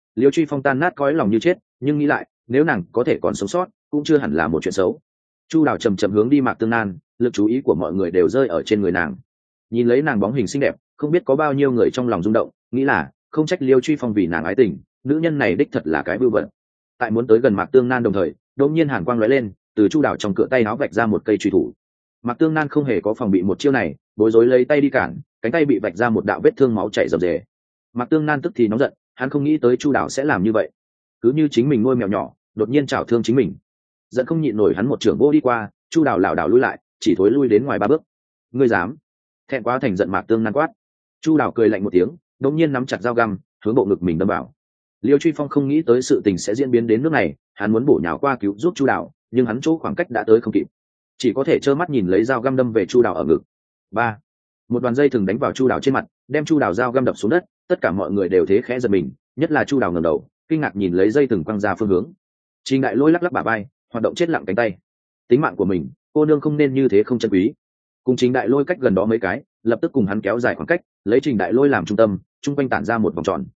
Liêu Truy Phong tan nát cõi lòng như chết, nhưng nghĩ lại, nếu nàng có thể còn sống sót cũng chưa hẳn là một chuyện xấu. Chu đào chầm chậm hướng đi Mạc Tương Nan, lực chú ý của mọi người đều rơi ở trên người nàng. Nhìn lấy nàng bóng hình xinh đẹp, không biết có bao nhiêu người trong lòng rung động, nghĩ là không trách Liêu Truy Phong vì nàng ái tình, nữ nhân này đích thật là cái bưu bẩn. Tại muốn tới gần Mạc Tương Nan đồng thời, đột nhiên hàn quang lóe lên, từ Chu đào trong cửa tay áo vạch ra một cây truy thủ. Mạc Tương Nan không hề có phòng bị một chiêu này, bối rối lấy tay đi cản, cánh tay bị vạch ra một đạo vết thương máu chảy rầm rề. Mạc Tương Nan tức thì nóng giận, hắn không nghĩ tới Chu đào sẽ làm như vậy, cứ như chính mình nuôi mèo nhỏ đột nhiên chảo thương chính mình. Giận không nhịn nổi, hắn một trưởng vô đi qua, Chu đào lảo đảo lui lại, chỉ thối lui đến ngoài 3 bước. Ngươi dám? Thẹn quá thành giận Mạc Tương Nan quát. Chu đào cười lạnh một tiếng, đột nhiên nắm chặt dao găm, hướng bộ ngực mình đâm vào. Liêu Truy Phong không nghĩ tới sự tình sẽ diễn biến đến nước này, hắn muốn bổ nhào qua cứu giúp Chu đào, nhưng hắn chỗ khoảng cách đã tới không kịp, chỉ có thể trơ mắt nhìn lấy dao găm đâm về Chu đào ở ngực. Ba, một đoàn dây thừng đánh vào Chu đào trên mặt, đem Chu đào dao găm đập xuống đất. Tất cả mọi người đều thế khẽ giật mình, nhất là Chu đào ngẩng đầu, kinh ngạc nhìn lấy dây thừng quăng ra phương hướng. Trình Đại Lôi lắc lắc bả vai, hoạt động chết lặng cánh tay. Tính mạng của mình, cô nương không nên như thế không chân quý. Cùng Trình Đại Lôi cách gần đó mấy cái, lập tức cùng hắn kéo dài khoảng cách, lấy Trình Đại Lôi làm trung tâm, chung quanh tản ra một vòng tròn.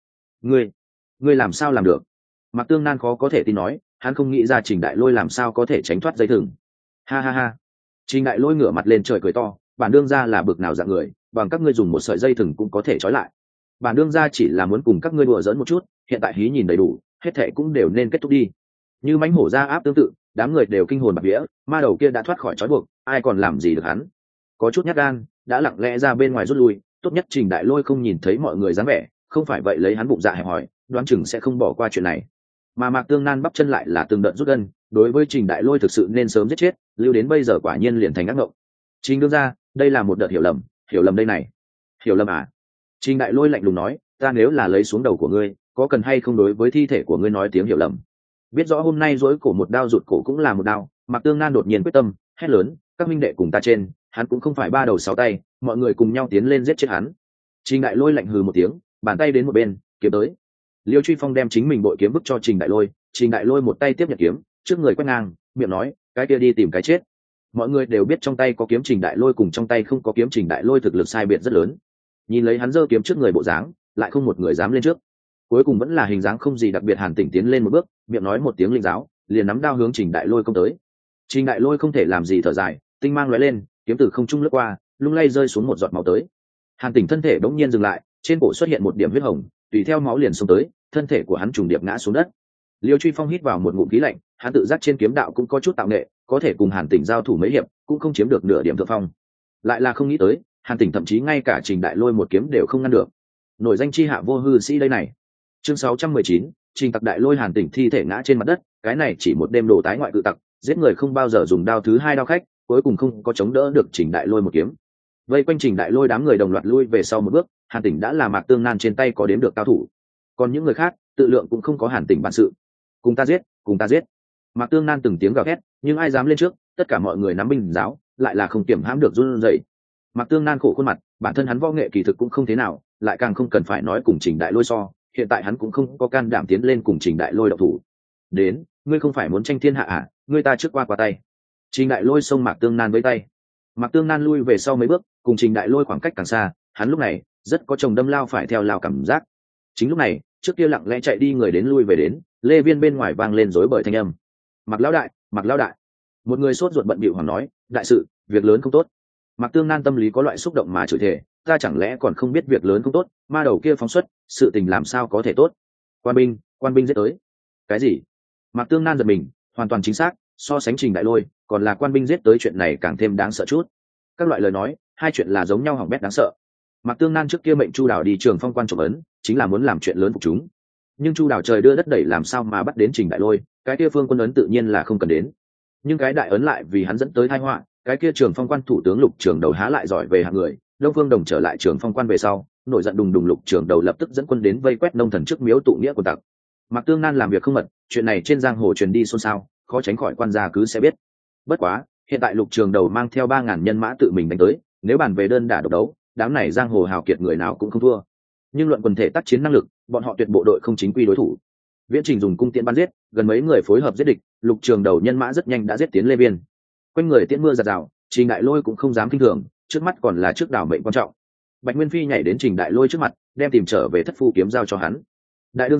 Ngươi làm sao làm được? Mạc Tương Nan khó có thể tin nói, hắn không nghĩ ra Trình Đại Lôi làm sao có thể tránh thoát dây thừng. Ha ha ha. Trình Đại Lôi ngửa mặt lên trời cười to, bản đương gia là bực nào dạng người, bằng các ngươi dùng một sợi dây thừng cũng có thể trói lại. Bản đương gia chỉ là muốn cùng các ngươi đùa giỡn một chút, hiện tại hí nhìn đầy đủ, hết thảy cũng đều nên kết thúc đi. Như mãnh hổ ra áp tương tự, đám người đều kinh hồn bạt vía, ma đầu kia đã thoát khỏi trói buộc, ai còn làm gì được hắn? Có chút nhát gan, đã lặng lẽ ra bên ngoài rút lui, tốt nhất Trình Đại Lôi không nhìn thấy mọi người dáng vẻ, không phải vậy lấy hắn bụng dạ hẹp hòi, đoán chừng sẽ không bỏ qua chuyện này. Mà Mạc Tương Nan bắp chân lại là từng đợt rút gân, đối với Trình Đại Lôi thực sự nên sớm giết chết, lưu đến bây giờ quả nhiên liền thành ác ngộng. Trình đương gia, đây là một đợt hiểu lầm đây này. Hiểu lầm à? Trình Đại Lôi lạnh lùng nói, ta nếu là lấy xuống đầu của ngươi, có cần hay không đối với thi thể của ngươi nói tiếng hiểu lầm? Biết rõ hôm nay dối cổ một đao rụt cổ cũng là một đao, Mạc Tương Nan đột nhiên quyết tâm, hét lớn, các minh đệ cùng ta trên, hắn cũng không phải 3 đầu 6 tay, mọi người cùng nhau tiến lên giết chết hắn. Trình Đại Lôi lạnh hừ một tiếng, bàn tay đến một bên, kiếm tới. Liêu Truy Phong đem chính mình bội kiếm bức cho Trình Đại Lôi, Trình Đại Lôi một tay tiếp nhận kiếm, trước người quét ngang, miệng nói, cái kia đi tìm cái chết. Mọi người đều biết trong tay có kiếm Trình Đại Lôi cùng trong tay không có kiếm Trình Đại Lôi thực lực sai biệt rất lớn. Nhìn lấy hắn giơ kiếm trước người bộ dáng, lại không một người dám lên trước. Cuối cùng vẫn là hình dáng không gì đặc biệt Hàn Tỉnh tiến lên một bước, miệng nói một tiếng linh giáo, liền nắm đao hướng Trình Đại Lôi công tới. Trình Đại Lôi không thể làm gì thở dài, tinh mang lóe lên, kiếm từ không trung lướt qua, lung lay rơi xuống một giọt máu tới. Hàn Tỉnh thân thể bỗng nhiên dừng lại, trên cổ xuất hiện một điểm huyết hồng, tùy theo máu liền xông tới, thân thể của hắn trùng điệp ngã xuống đất. Liêu Truy Phong hít vào một ngụm khí lạnh, hắn tự giác trên kiếm đạo cũng có chút tạo nghệ, có thể cùng Hàn Tỉnh giao thủ mấy hiệp, cũng không chiếm được nửa điểm thượng phong. Lại là không nghĩ tới, Hàn Tỉnh thậm chí ngay cả Trình Đại Lôi một kiếm đều không ngăn được. Nổi danh chi hạ vô hư sĩ đây này. Chương 619, Trình Tặc Đại Lôi Hàn Tỉnh thi thể ngã trên mặt đất, cái này chỉ một đêm đồ tái ngoại cự tặc, giết người không bao giờ dùng đao thứ hai đao khách, cuối cùng không có chống đỡ được Trình Đại Lôi một kiếm. Vây quanh Trình Đại Lôi đám người đồng loạt lui về sau một bước, Hàn Tỉnh đã là Mạc Tương Nan trên tay có đếm được cao thủ. Còn những người khác, tự lượng cũng không có Hàn Tỉnh bản sự. Cùng ta giết, cùng ta giết. Mạc Tương Nan từng tiếng gào thét, nhưng ai dám lên trước, tất cả mọi người nắm binh giáo, lại là không kiềm hãm được run rẩy. Mạc Tương Nan khổ khuôn mặt, bản thân hắn võ nghệ kỳ thực cũng không thế nào, lại càng không cần phải nói cùng Trình Đại Lôi so, hiện tại hắn cũng không có can đảm tiến lên cùng Trình Đại Lôi động thủ. Đến, ngươi không phải muốn tranh thiên hạ à, ngươi ta trước qua tay. Trình Đại Lôi xông Mạc Tương Nan với tay. Mạc Tương Nan lui về sau mấy bước, cùng Trình Đại Lôi khoảng cách càng xa, hắn lúc này rất có chồng đâm lao phải theo lao cảm giác. Chính lúc này, trước kia lặng lẽ chạy đi người đến lui về đến, Lê Viên bên ngoài vang lên rối bời thanh âm. Mạc lão đại, Mạc lão đại. Một người sốt ruột bận bịu hoàng nói, đại sự, việc lớn không tốt. Mạc Tương Nan tâm lý có loại xúc động mà chửi thề, ta chẳng lẽ còn không biết việc lớn không tốt, ma đầu kia phóng xuất, sự tình làm sao có thể tốt. Quan binh giết tới. Cái gì? Mạc Tương Nan giật mình, hoàn toàn chính xác, so sánh Trình Đại Lôi, còn là quan binh giết tới chuyện này càng thêm đáng sợ chút. Các loại lời nói, hai chuyện là giống nhau hỏng bét đáng sợ. Mạc Tương Nan trước kia mệnh Chu Đào đi Trường Phong quan trộm ấn, chính là muốn làm chuyện lớn phục chúng. Nhưng Chu Đào trời đưa đất đẩy làm sao mà bắt đến Trình Đại Lôi, cái kia Phương Quân ấn tự nhiên là không cần đến. Nhưng cái đại ấn lại vì hắn dẫn tới tai họa, cái kia Trường Phong quan thủ tướng Lục Trường Đầu há lại giỏi về hạng người, Đông Phương Đồng trở lại Trường Phong quan về sau, nổi giận đùng đùng Lục Trường Đầu lập tức dẫn quân đến vây quét nông thần trước miếu tụ nghĩa của tặc. Mạc Tương Nan làm việc không mật, chuyện này trên giang hồ truyền đi xôn xao, khó tránh khỏi quan gia cứ sẽ biết. Bất quá, hiện tại Lục Trường Đầu mang theo 3.000 nhân mã tự mình đánh tới, nếu bàn về đơn đả độc đấu, đám này giang hồ hào kiệt người nào cũng không thua. Nhưng luận quần thể tác chiến năng lực, bọn họ tuyệt bộ đội không chính quy đối thủ. Viễn Trình dùng cung tiễn bắn giết, gần mấy người phối hợp giết địch, Lục Trường Đầu nhân mã rất nhanh đã giết tiến Lê Viên. Quanh người tiễn mưa giạt rào, Trình Đại Lôi cũng không dám kinh thường, trước mắt còn là trước đảo mệnh quan trọng. Bạch Nguyên Phi nhảy đến Trình Đại Lôi trước mặt, đem tìm trở về Thất Phu kiếm giao cho hắn. Đại đương gia,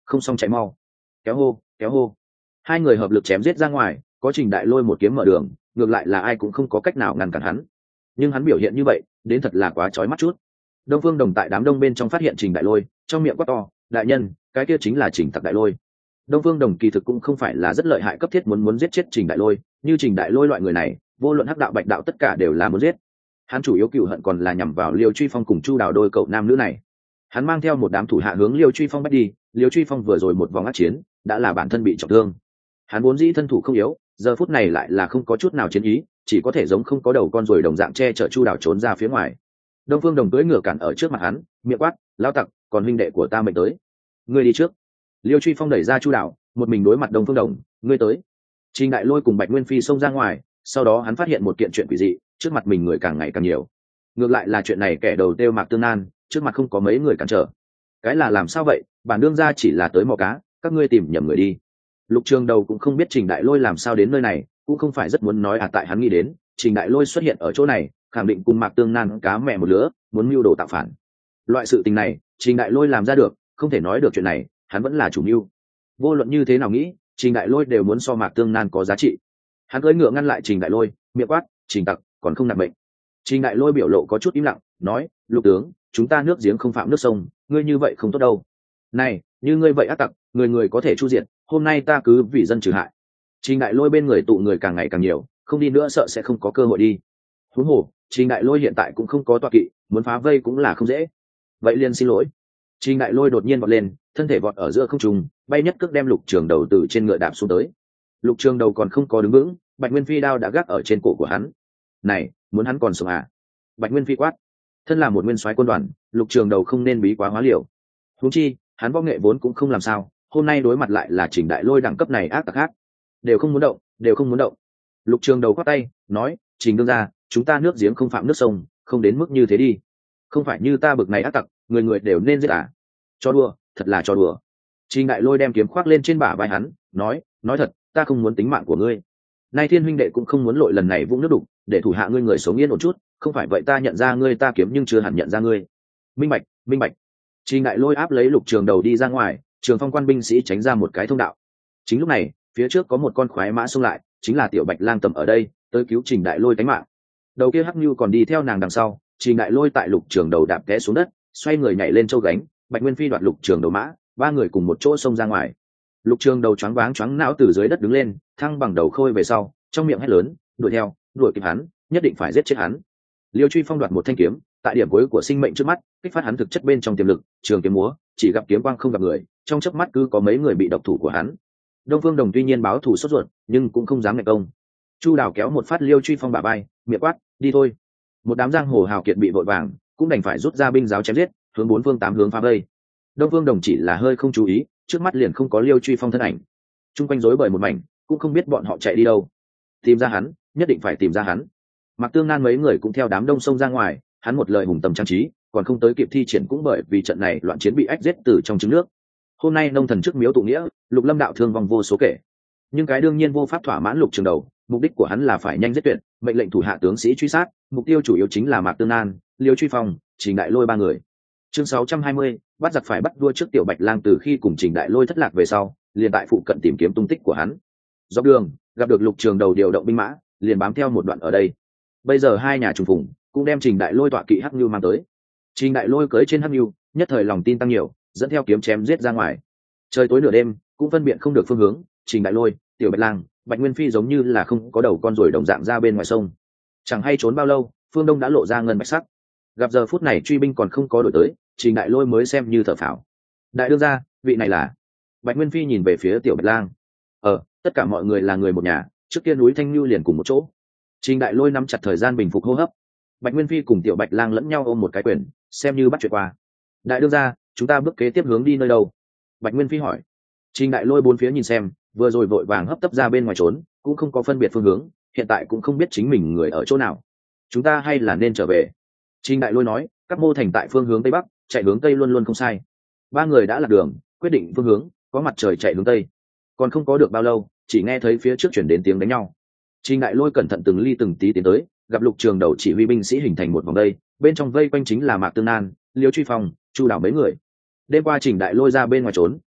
không xong chạy mau, kéo hô kéo hô. Hai người hợp lực chém giết ra ngoài, có Trình Đại Lôi một kiếm mở đường, ngược lại là ai cũng không có cách nào ngăn cản hắn. Nhưng hắn biểu hiện như vậy đến thật là quá chói mắt chút. Đông Phương Đồng tại đám đông bên trong phát hiện Trình Đại Lôi, trong miệng quát to, đại nhân, cái kia chính là Trình Tặc Đại Lôi. Đông Phương Đồng kỳ thực cũng không phải là rất lợi hại cấp thiết muốn giết chết Trình Đại Lôi, như Trình Đại Lôi loại người này vô luận hắc đạo bạch đạo tất cả đều là muốn giết. Hắn chủ yếu cựu hận còn là nhằm vào Liêu Truy Phong cùng Chu Đào đôi cậu nam nữ này. Hắn mang theo một đám thủ hạ hướng Liêu Truy Phong bắt đi. Liêu Truy Phong vừa rồi một vòng ác chiến đã là bản thân bị trọng thương, hắn vốn dĩ thân thủ không yếu, giờ phút này lại là không có chút nào chiến ý, chỉ có thể giống không có đầu con ruồi đồng dạng che chở Chu Đào trốn ra phía ngoài. Đông Phương Đồng cưỡi ngựa cản ở trước mặt hắn, miệng quát, lao tặc, còn huynh đệ của ta mệnh tới, ngươi đi trước. Liêu Truy Phong đẩy ra Chu Đào, một mình đối mặt Đông Phương Đồng, ngươi tới. Trình Đại Lôi cùng Bạch Nguyên Phi xông ra ngoài, sau đó hắn phát hiện một kiện chuyện quỷ dị, trước mặt mình người càng ngày càng nhiều. Ngược lại là chuyện này kẻ đầu tiêu Mạc Tương Nan, trước mặt không có mấy người cản trở. Cái là làm sao vậy, bản đương gia chỉ là tới mò cá, các ngươi tìm nhầm người đi. Lục Trường Đầu cũng không biết Trình Đại Lôi làm sao đến nơi này, cũng không phải rất muốn nói tại hắn nghĩ đến Trình Đại Lôi xuất hiện ở chỗ này khẳng định cùng Mạc Tương Nan cá mẹ một lứa, muốn mưu đồ tạo phản. Loại sự tình này Trình Đại Lôi làm ra được, không thể nói được chuyện này hắn vẫn là chủ mưu. Vô luận như thế nào nghĩ, Trình Đại Lôi đều muốn so Mạc Tương Nan có giá trị. Hắn cưỡi ngựa ngăn lại Trình Đại Lôi, miệng quát, Trình Tặc, còn không nạp bệnh. Trình Đại Lôi biểu lộ có chút im lặng, nói, Lục tướng, chúng ta nước giếng không phạm nước sông, ngươi như vậy không tốt đâu. Này, như ngươi vậy ác tặc, người người có thể chu diệt, hôm nay ta cứ vì dân trừ hại. Trình Đại Lôi bên người tụ người càng ngày càng nhiều, không đi nữa sợ sẽ không có cơ hội đi. Huống hồ, Trình Đại Lôi hiện tại cũng không có tọa kỵ, muốn phá vây cũng là không dễ. Vậy liền xin lỗi. Trình Đại Lôi đột nhiên vọt lên, thân thể vọt ở giữa không trung, bay nhất cước đem Lục Trường Đầu từ trên ngựa đạp xuống tới. Lục Trường Đầu còn không có đứng vững, Bạch Nguyên Phi đao đã gác ở trên cổ của hắn. Này, muốn hắn còn sống à? Bạch Nguyên Phi quát. Thân là một nguyên soái quân đoàn, Lục Trường Đầu không nên bí quá hóa liều. Huống chi, hắn võ nghệ vốn cũng không làm sao, hôm nay đối mặt lại là Trình Đại Lôi đẳng cấp này ác tặc khác, đều không muốn động, đều không muốn động. Lục Trường Đầu khoát tay, nói, Trình đương gia, chúng ta nước giếng không phạm nước sông, không đến mức như thế đi. Không phải như ta bực này ác tặc, người người đều nên giết à? Cho đùa, thật là cho đùa. Trình Đại Lôi đem kiếm khoác lên trên bả vai hắn, nói thật, ta không muốn tính mạng của ngươi. Nay Thiên huynh đệ cũng không muốn lội lần này vũng nước đục, để thủ hạ ngươi người sống yên ổn chút, không phải vậy ta nhận ra ngươi ta kiếm nhưng chưa hẳn nhận ra ngươi. Minh bạch, minh bạch. Trình Đại Lôi áp lấy Lục Trường Đầu đi ra ngoài, Trường Phong quan binh sĩ tránh ra một cái thông đạo. Chính lúc này, phía trước có một con khoái mã xông lại, chính là Tiểu Bạch Lang tầm ở đây, tới cứu Trình Đại Lôi tính mạng. Đầu kia Hắc Nưu còn đi theo nàng đằng sau, Trình Đại Lôi tại Lục Trường Đầu đạp té xuống đất, xoay người nhảy lên châu gánh, Bạch Nguyên Phi đoạt Lục Trường Đầu mã, ba người cùng một chỗ xông ra ngoài. Lục Trường Đầu choáng váng choáng não từ dưới đất đứng lên, thăng bằng đầu khôi về sau, trong miệng hét lớn, đuổi theo, đuổi kịp hắn, nhất định phải giết chết hắn. Liêu Truy Phong đoạt một thanh kiếm, tại điểm cuối của sinh mệnh trước mắt, kích phát hắn thực chất bên trong tiềm lực, trường kiếm múa, chỉ gặp kiếm quang không gặp người, trong chớp mắt cứ có mấy người bị độc thủ của hắn. Đông Phương Đồng tuy nhiên báo thù sốt ruột, nhưng cũng không dám nghịch công. Chu Đào kéo một phát Liêu Truy Phong bả vai, miệng quát, đi thôi. Một đám giang hồ hào kiệt bị vội vàng, cũng đành phải rút ra binh giáo chém giết, hướng bốn phương tám hướng phá vây. Đông Phương Đồng chỉ là hơi không chú ý, trước mắt liền không có Liêu Truy Phong thân ảnh. Trung quanh rối bời một mảnh, cũng không biết bọn họ chạy đi đâu. Tìm ra hắn, nhất định phải tìm ra hắn. Mạc Tương Nan mấy người cũng theo đám đông sông ra ngoài, hắn một lời hùng tầm trang trí, còn không tới kịp thi triển cũng bởi vì trận này loạn chiến bị ách giết từ trong trứng nước. Hôm nay nông thần trước miếu tụ nghĩa, Lục Lâm đạo thương vong vô số kể, nhưng cái đương nhiên vô pháp thỏa mãn Lục Trường Đầu, mục đích của hắn là phải nhanh giết tuyệt, mệnh lệnh thủ hạ tướng sĩ truy sát, mục tiêu chủ yếu chính là Mạc Tương Nan, Liêu Truy Phong, Trình Đại Lôi ba người. Chương 620, bắt giặc phải bắt đua trước Tiểu Bạch Lang từ khi cùng Trình Đại Lôi thất lạc về sau, liền tại phụ cận tìm kiếm tung tích của hắn. Dọc đường, gặp được Lục Trường Đầu điều động binh mã, liền bám theo một đoạn ở đây. Bây giờ hai nhà trùng phùng, cũng đem Trình Đại Lôi tọa kỵ Hắc Nưu mang tới. Trình Đại Lôi cưỡi trên Hắc Nưu, nhất thời lòng tin tăng nhiều, dẫn theo kiếm chém giết ra ngoài. Trời tối nửa đêm, cũng phân biệt không được phương hướng, Trình Đại Lôi, Tiểu Bạch Lang, Bạch Nguyên Phi giống như là không có đầu con ruồi đồng dạng ra bên ngoài sông. Chẳng hay trốn bao lâu, phương đông đã lộ ra ngân bạch sắc. Gặp giờ phút này truy binh còn không có đổi tới, Trình Đại Lôi mới xem như thở phào. Đại đương gia, vị này là? Bạch Nguyên Phi nhìn về phía Tiểu Bạch Lang. Tất cả mọi người là người một nhà, trước kia núi Thanh Nưu liền cùng một chỗ. Trình Đại Lôi nắm chặt thời gian bình phục hô hấp. Bạch Nguyên Phi cùng Tiểu Bạch Lang lẫn nhau ôm một cái quyền, xem như bắt chuyện qua. Đại đương gia, chúng ta bước kế tiếp hướng đi nơi đâu? Bạch Nguyên Phi hỏi. Trình Đại Lôi bốn phía nhìn xem, vừa rồi vội vàng hấp tấp ra bên ngoài trốn, cũng không có phân biệt phương hướng, hiện tại cũng không biết chính mình người ở chỗ nào. Chúng ta hay là nên trở về? Trình Đại Lôi nói, các mô thành tại phương hướng tây bắc, chạy hướng tây luôn luôn không sai. Ba người đã lạc đường, quyết định phương hướng, có mặt trời chạy hướng tây. Còn không có được bao lâu, chỉ nghe thấy phía trước chuyển đến tiếng đánh nhau. Trình Đại Lôi cẩn thận từng ly từng tí tiến tới, gặp Lục Trường Đầu chỉ huy binh sĩ hình thành một vòng đây, bên trong vây quanh chính là Mạc Tương Nan, Liêu Truy Phong, Chu Đào mấy người. Đêm qua Trình Đại Lôi ra bên ngoài trốn,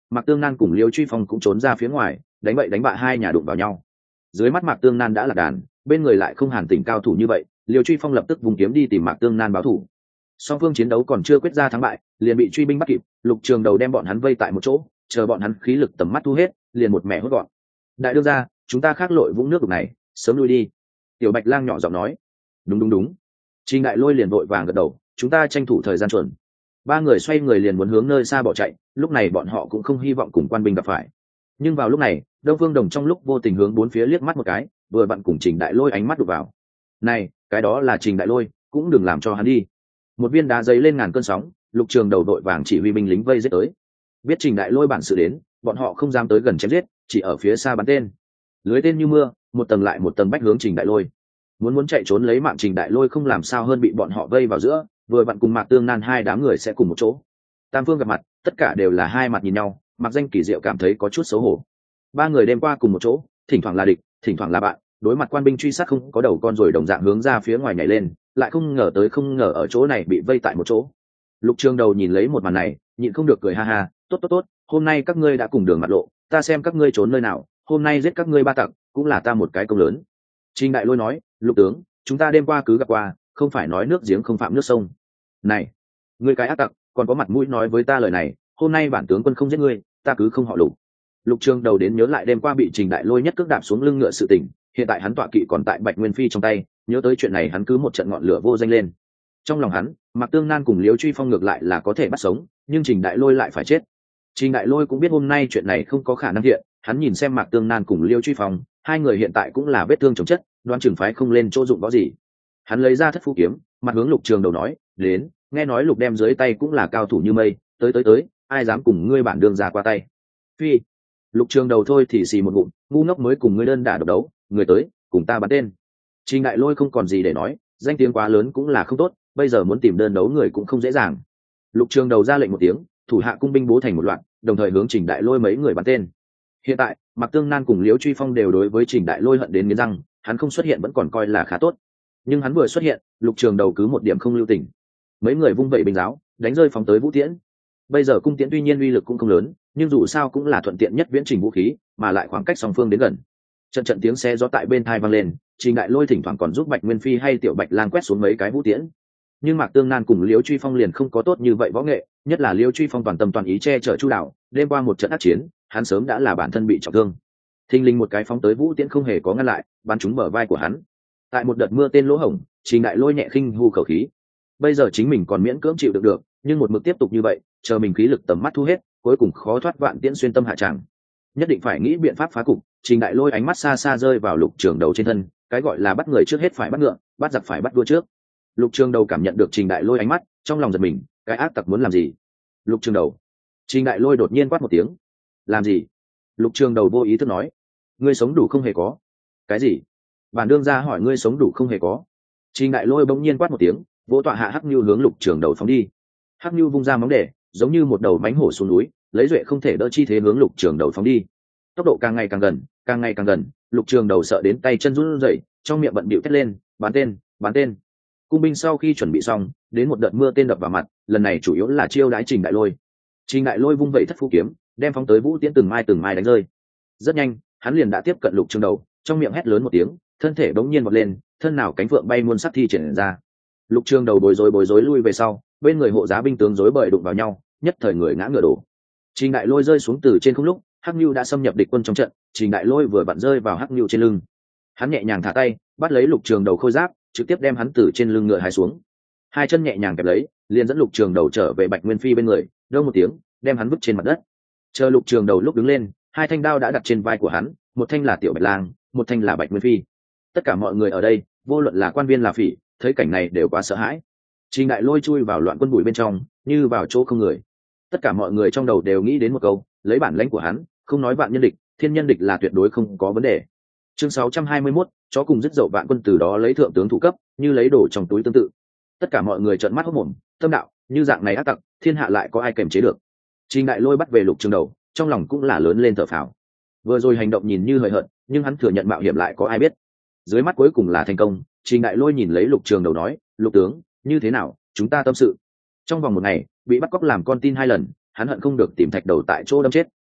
Mạc Tương Nan cùng Liêu Truy Phong cũng trốn ra phía ngoài, đánh bậy đánh bạ hai nhà đụng vào nhau. Dưới mắt Mạc Tương Nan đã là đàn, bên người lại không Hàn Tỉnh cao thủ như vậy, Liêu Truy Phong lập tức vùng kiếm đi tìm Mạc Tương Nan báo thủ. Song phương chiến đấu còn chưa quyết ra thắng bại, liền bị truy binh bắt kịp, Lục Trường Đầu đem bọn hắn vây tại một chỗ, chờ bọn hắn khí lực tầm mắt thu hết, liền một mẻ hốt gọn. Đại đương gia, chúng ta khác lội vũng nước đục này, sớm lui đi. Tiểu Bạch Lang nhỏ giọng nói. Đúng. Trình Đại Lôi liền vội vàng gật đầu, chúng ta tranh thủ thời gian chuẩn. Ba người xoay người liền muốn hướng nơi xa bỏ chạy, lúc này bọn họ cũng không hy vọng cùng quan binh gặp phải. Nhưng vào lúc này, Đông Phương Đồng trong lúc vô tình hướng bốn phía liếc mắt một cái, vừa vặn cùng Trình Đại Lôi ánh mắt đụng vào. Này, cái đó là Trình Đại Lôi, cũng đừng làm cho hắn đi. Một viên đá giấy lên ngàn cơn sóng, Lục Trường Đầu đội vàng chỉ huy binh lính vây giết tới. Biết Trình Đại Lôi bản sự đến, bọn họ không dám tới gần chém giết, chỉ ở phía xa bắn tên. Lưới tên như mưa, một tầng lại một tầng bách hướng Trình Đại Lôi. Muốn chạy trốn lấy mạng Trình Đại Lôi không làm sao hơn bị bọn họ vây vào giữa, vừa vặn cùng Mạc Tương Nan hai đám người sẽ cùng một chỗ. Tam phương gặp mặt, tất cả đều là hai mặt nhìn nhau, Mạc Danh Kỳ Diệu cảm thấy có chút xấu hổ. Ba người đêm qua cùng một chỗ, thỉnh thoảng là địch, thỉnh thoảng là bạn, đối mặt quan binh truy sát không có đầu con rồi đồng dạng hướng ra phía ngoài nhảy lên, lại không ngờ ở chỗ này bị vây tại một chỗ. Lục Trường Đầu nhìn lấy một màn này, nhịn không được cười ha ha, tốt, hôm nay các ngươi đã cùng đường mặt lộ, ta xem các ngươi trốn nơi nào, hôm nay giết các ngươi ba tặc, cũng là ta một cái công lớn. Trình Đại Lôi nói, Lục tướng, chúng ta đêm qua cứ gặp qua, không phải nói nước giếng không phạm nước sông. Này, ngươi cái ác tặc, còn có mặt mũi nói với ta lời này, hôm nay bản tướng quân không giết ngươi, ta cứ không họ Lục. Lục Trường Đầu đến nhớ lại đêm qua bị Trình Đại Lôi nhất cước đạp xuống lưng ngựa sự tình, hiện tại hắn tọa kỵ còn tại Bạch Nguyên Phi trong tay, nhớ tới chuyện này hắn cứ một trận ngọn lửa vô danh lên. Trong lòng hắn, Mạc Tương Nan cùng Liêu Truy Phong ngược lại là có thể bắt sống, nhưng Trình Đại Lôi lại phải chết. Trình Đại Lôi cũng biết hôm nay chuyện này không có khả năng hiện, hắn nhìn xem Mạc Tương Nan cùng Liêu Truy Phong, hai người hiện tại cũng là vết thương chồng chất, đoán chừng phái không lên chỗ dụng võ gì. Hắn lấy ra Thất Phu kiếm, mặt hướng Lục Trường Đầu nói, đến, nghe nói Lục đem dưới tay cũng là cao thủ như mây, tới, ai dám cùng ngươi bản đường ra qua tay. Phi. Lục Trường Đầu thôi thì xì một ngụm, ngu ngốc mới cùng ngươi đơn đả độc đấu, người tới, cùng ta bắn tên. Trình Đại Lôi không còn gì để nói, danh tiếng quá lớn cũng là không tốt, bây giờ muốn tìm đơn đấu người cũng không dễ dàng. Lục Trường Đầu ra lệnh một tiếng, thủ hạ cung binh bố thành một loạt, đồng thời hướng Trình Đại Lôi mấy người bắn tên. Hiện tại, Mạc Tương Nan cùng Liễu Truy Phong đều đối với Trình Đại Lôi hận đến nghiến răng, hắn không xuất hiện vẫn còn coi là khá tốt, nhưng hắn vừa xuất hiện, Lục Trường Đầu cứ một điểm không lưu tình. Mấy người vung vẩy binh giáo, đánh rơi phóng tới vũ tiễn. Bây giờ cung tiễn tuy nhiên uy lực cũng không lớn, nhưng dù sao cũng là thuận tiện nhất viễn trình vũ khí, mà lại khoảng cách song phương đến gần. Trận tiếng xe gió tại bên tai vang lên, Trình Đại Lôi thỉnh thoảng còn giúp Bạch Nguyên Phi hay Tiểu Bạch Lang quét xuống mấy cái vũ tiễn. Nhưng Mạc Tương Nan cùng Liễu Truy Phong liền không có tốt như vậy võ nghệ, nhất là Liễu Truy Phong toàn tâm toàn ý che chở chu đạo, đêm qua một trận ác chiến, hắn sớm đã là bản thân bị trọng thương. Thình lình một cái phóng tới vũ tiễn không hề có ngăn lại, bắn trúng bờ vai của hắn. Tại một đợt mưa tên lỗ hổng, Trình Đại Lôi nhẹ khinh hù khẩu khí. Bây giờ chính mình còn miễn cưỡng chịu được, nhưng một mực tiếp tục như vậy, chờ mình khí lực tầm mắt thu hết, cuối cùng khó thoát vạn tiễn xuyên tâm hạ tràng. Nhất định phải nghĩ biện pháp phá cục. Trình Đại Lôi ánh mắt xa xa rơi vào Lục Trường Đầu trên thân, cái gọi là bắt người trước hết phải bắt ngựa, bắt giặc phải bắt đua trước. Lục Trường Đầu cảm nhận được Trình Đại Lôi ánh mắt, trong lòng giật mình, cái ác tặc muốn làm gì? Lục Trường Đầu. Trình Đại Lôi đột nhiên quát một tiếng. Làm gì? Lục Trường Đầu vô ý thức nói. Ngươi sống đủ không hề có. Cái gì? Bản đương gia hỏi ngươi sống đủ không hề có. Trình Đại Lôi bỗng nhiên quát một tiếng, vỗ tọa hạ Hắc Nưu hướng Lục Trường Đầu phóng đi. Hắc Nưu vung ra móng để, giống như một đầu mãnh hổ xuống núi, lấy duệ không thể đỡ chi thế hướng Lục Trường Đầu phóng đi. Tốc độ càng ngày càng gần, Lục Trường Đầu sợ đến tay chân run rẩy, trong miệng bận bịu thét lên, bắn tên. Cung binh sau khi chuẩn bị xong, đến một đợt mưa tên đập vào mặt, lần này chủ yếu là chiêu đái Trình Đại Lôi. Trình Đại Lôi vung vẩy Thất Phu kiếm, đem phóng tới vũ tiễn từng mai đánh rơi. Rất nhanh, hắn liền đã tiếp cận Lục Trường Đầu, trong miệng hét lớn một tiếng, thân thể bỗng nhiên vọt lên, thân nào cánh phượng bay muôn sắc thi triển ra. Lục Trường Đầu bối rối lui về sau, bên người hộ giá binh tướng rối bời đụng vào nhau, nhất thời người ngã ngựa đổ. Trình Đại Lôi rơi xuống từ trên không lúc, Hắc Nưu đã xâm nhập địch quân trong trận, Trình Đại Lôi vừa vặn rơi vào Hắc Nưu trên lưng. Hắn nhẹ nhàng thả tay, bắt lấy Lục Trường Đầu khôi giáp, trực tiếp đem hắn từ trên lưng ngựa hái xuống. Hai chân nhẹ nhàng kẹp lấy, liền dẫn Lục Trường Đầu trở về Bạch Nguyên Phi bên người, đâu một tiếng, đem hắn vứt trên mặt đất. Chờ Lục Trường Đầu lúc đứng lên, hai thanh đao đã đặt trên vai của hắn, một thanh là Tiểu Bạch Lang, một thanh là Bạch Nguyên Phi. Tất cả mọi người ở đây, vô luận là quan viên là phỉ, thấy cảnh này đều quá sợ hãi. Trình Đại Lôi chui vào loạn quân bụi bên trong, như vào chỗ không người. Tất cả mọi người trong đầu đều nghĩ đến một câu, lấy bản lãnh của hắn, không nói vạn nhân địch, thiên nhân địch là tuyệt đối không có vấn đề. Chương 621, chó cùng dứt dậu vạn quân từ đó lấy thượng tướng thủ cấp, như lấy đồ trong túi tương tự. Tất cả mọi người trợn mắt hốt mồm, tâm đạo, như dạng này ác tặc, thiên hạ lại có ai kềm chế được. Trình Đại Lôi bắt về Lục Trường Đầu, trong lòng cũng là lớn lên thở phào. Vừa rồi hành động nhìn như hời hợt, nhưng hắn thừa nhận mạo hiểm lại có ai biết. Dưới mắt cuối cùng là thành công, Trình Đại Lôi nhìn lấy Lục Trường Đầu nói, Lục tướng, như thế nào, chúng ta tâm sự. Trong vòng một ngày, bị bắt cóc làm con tin 2 lần, hắn hận không được tìm thạch đầu tại chỗ đâm chết.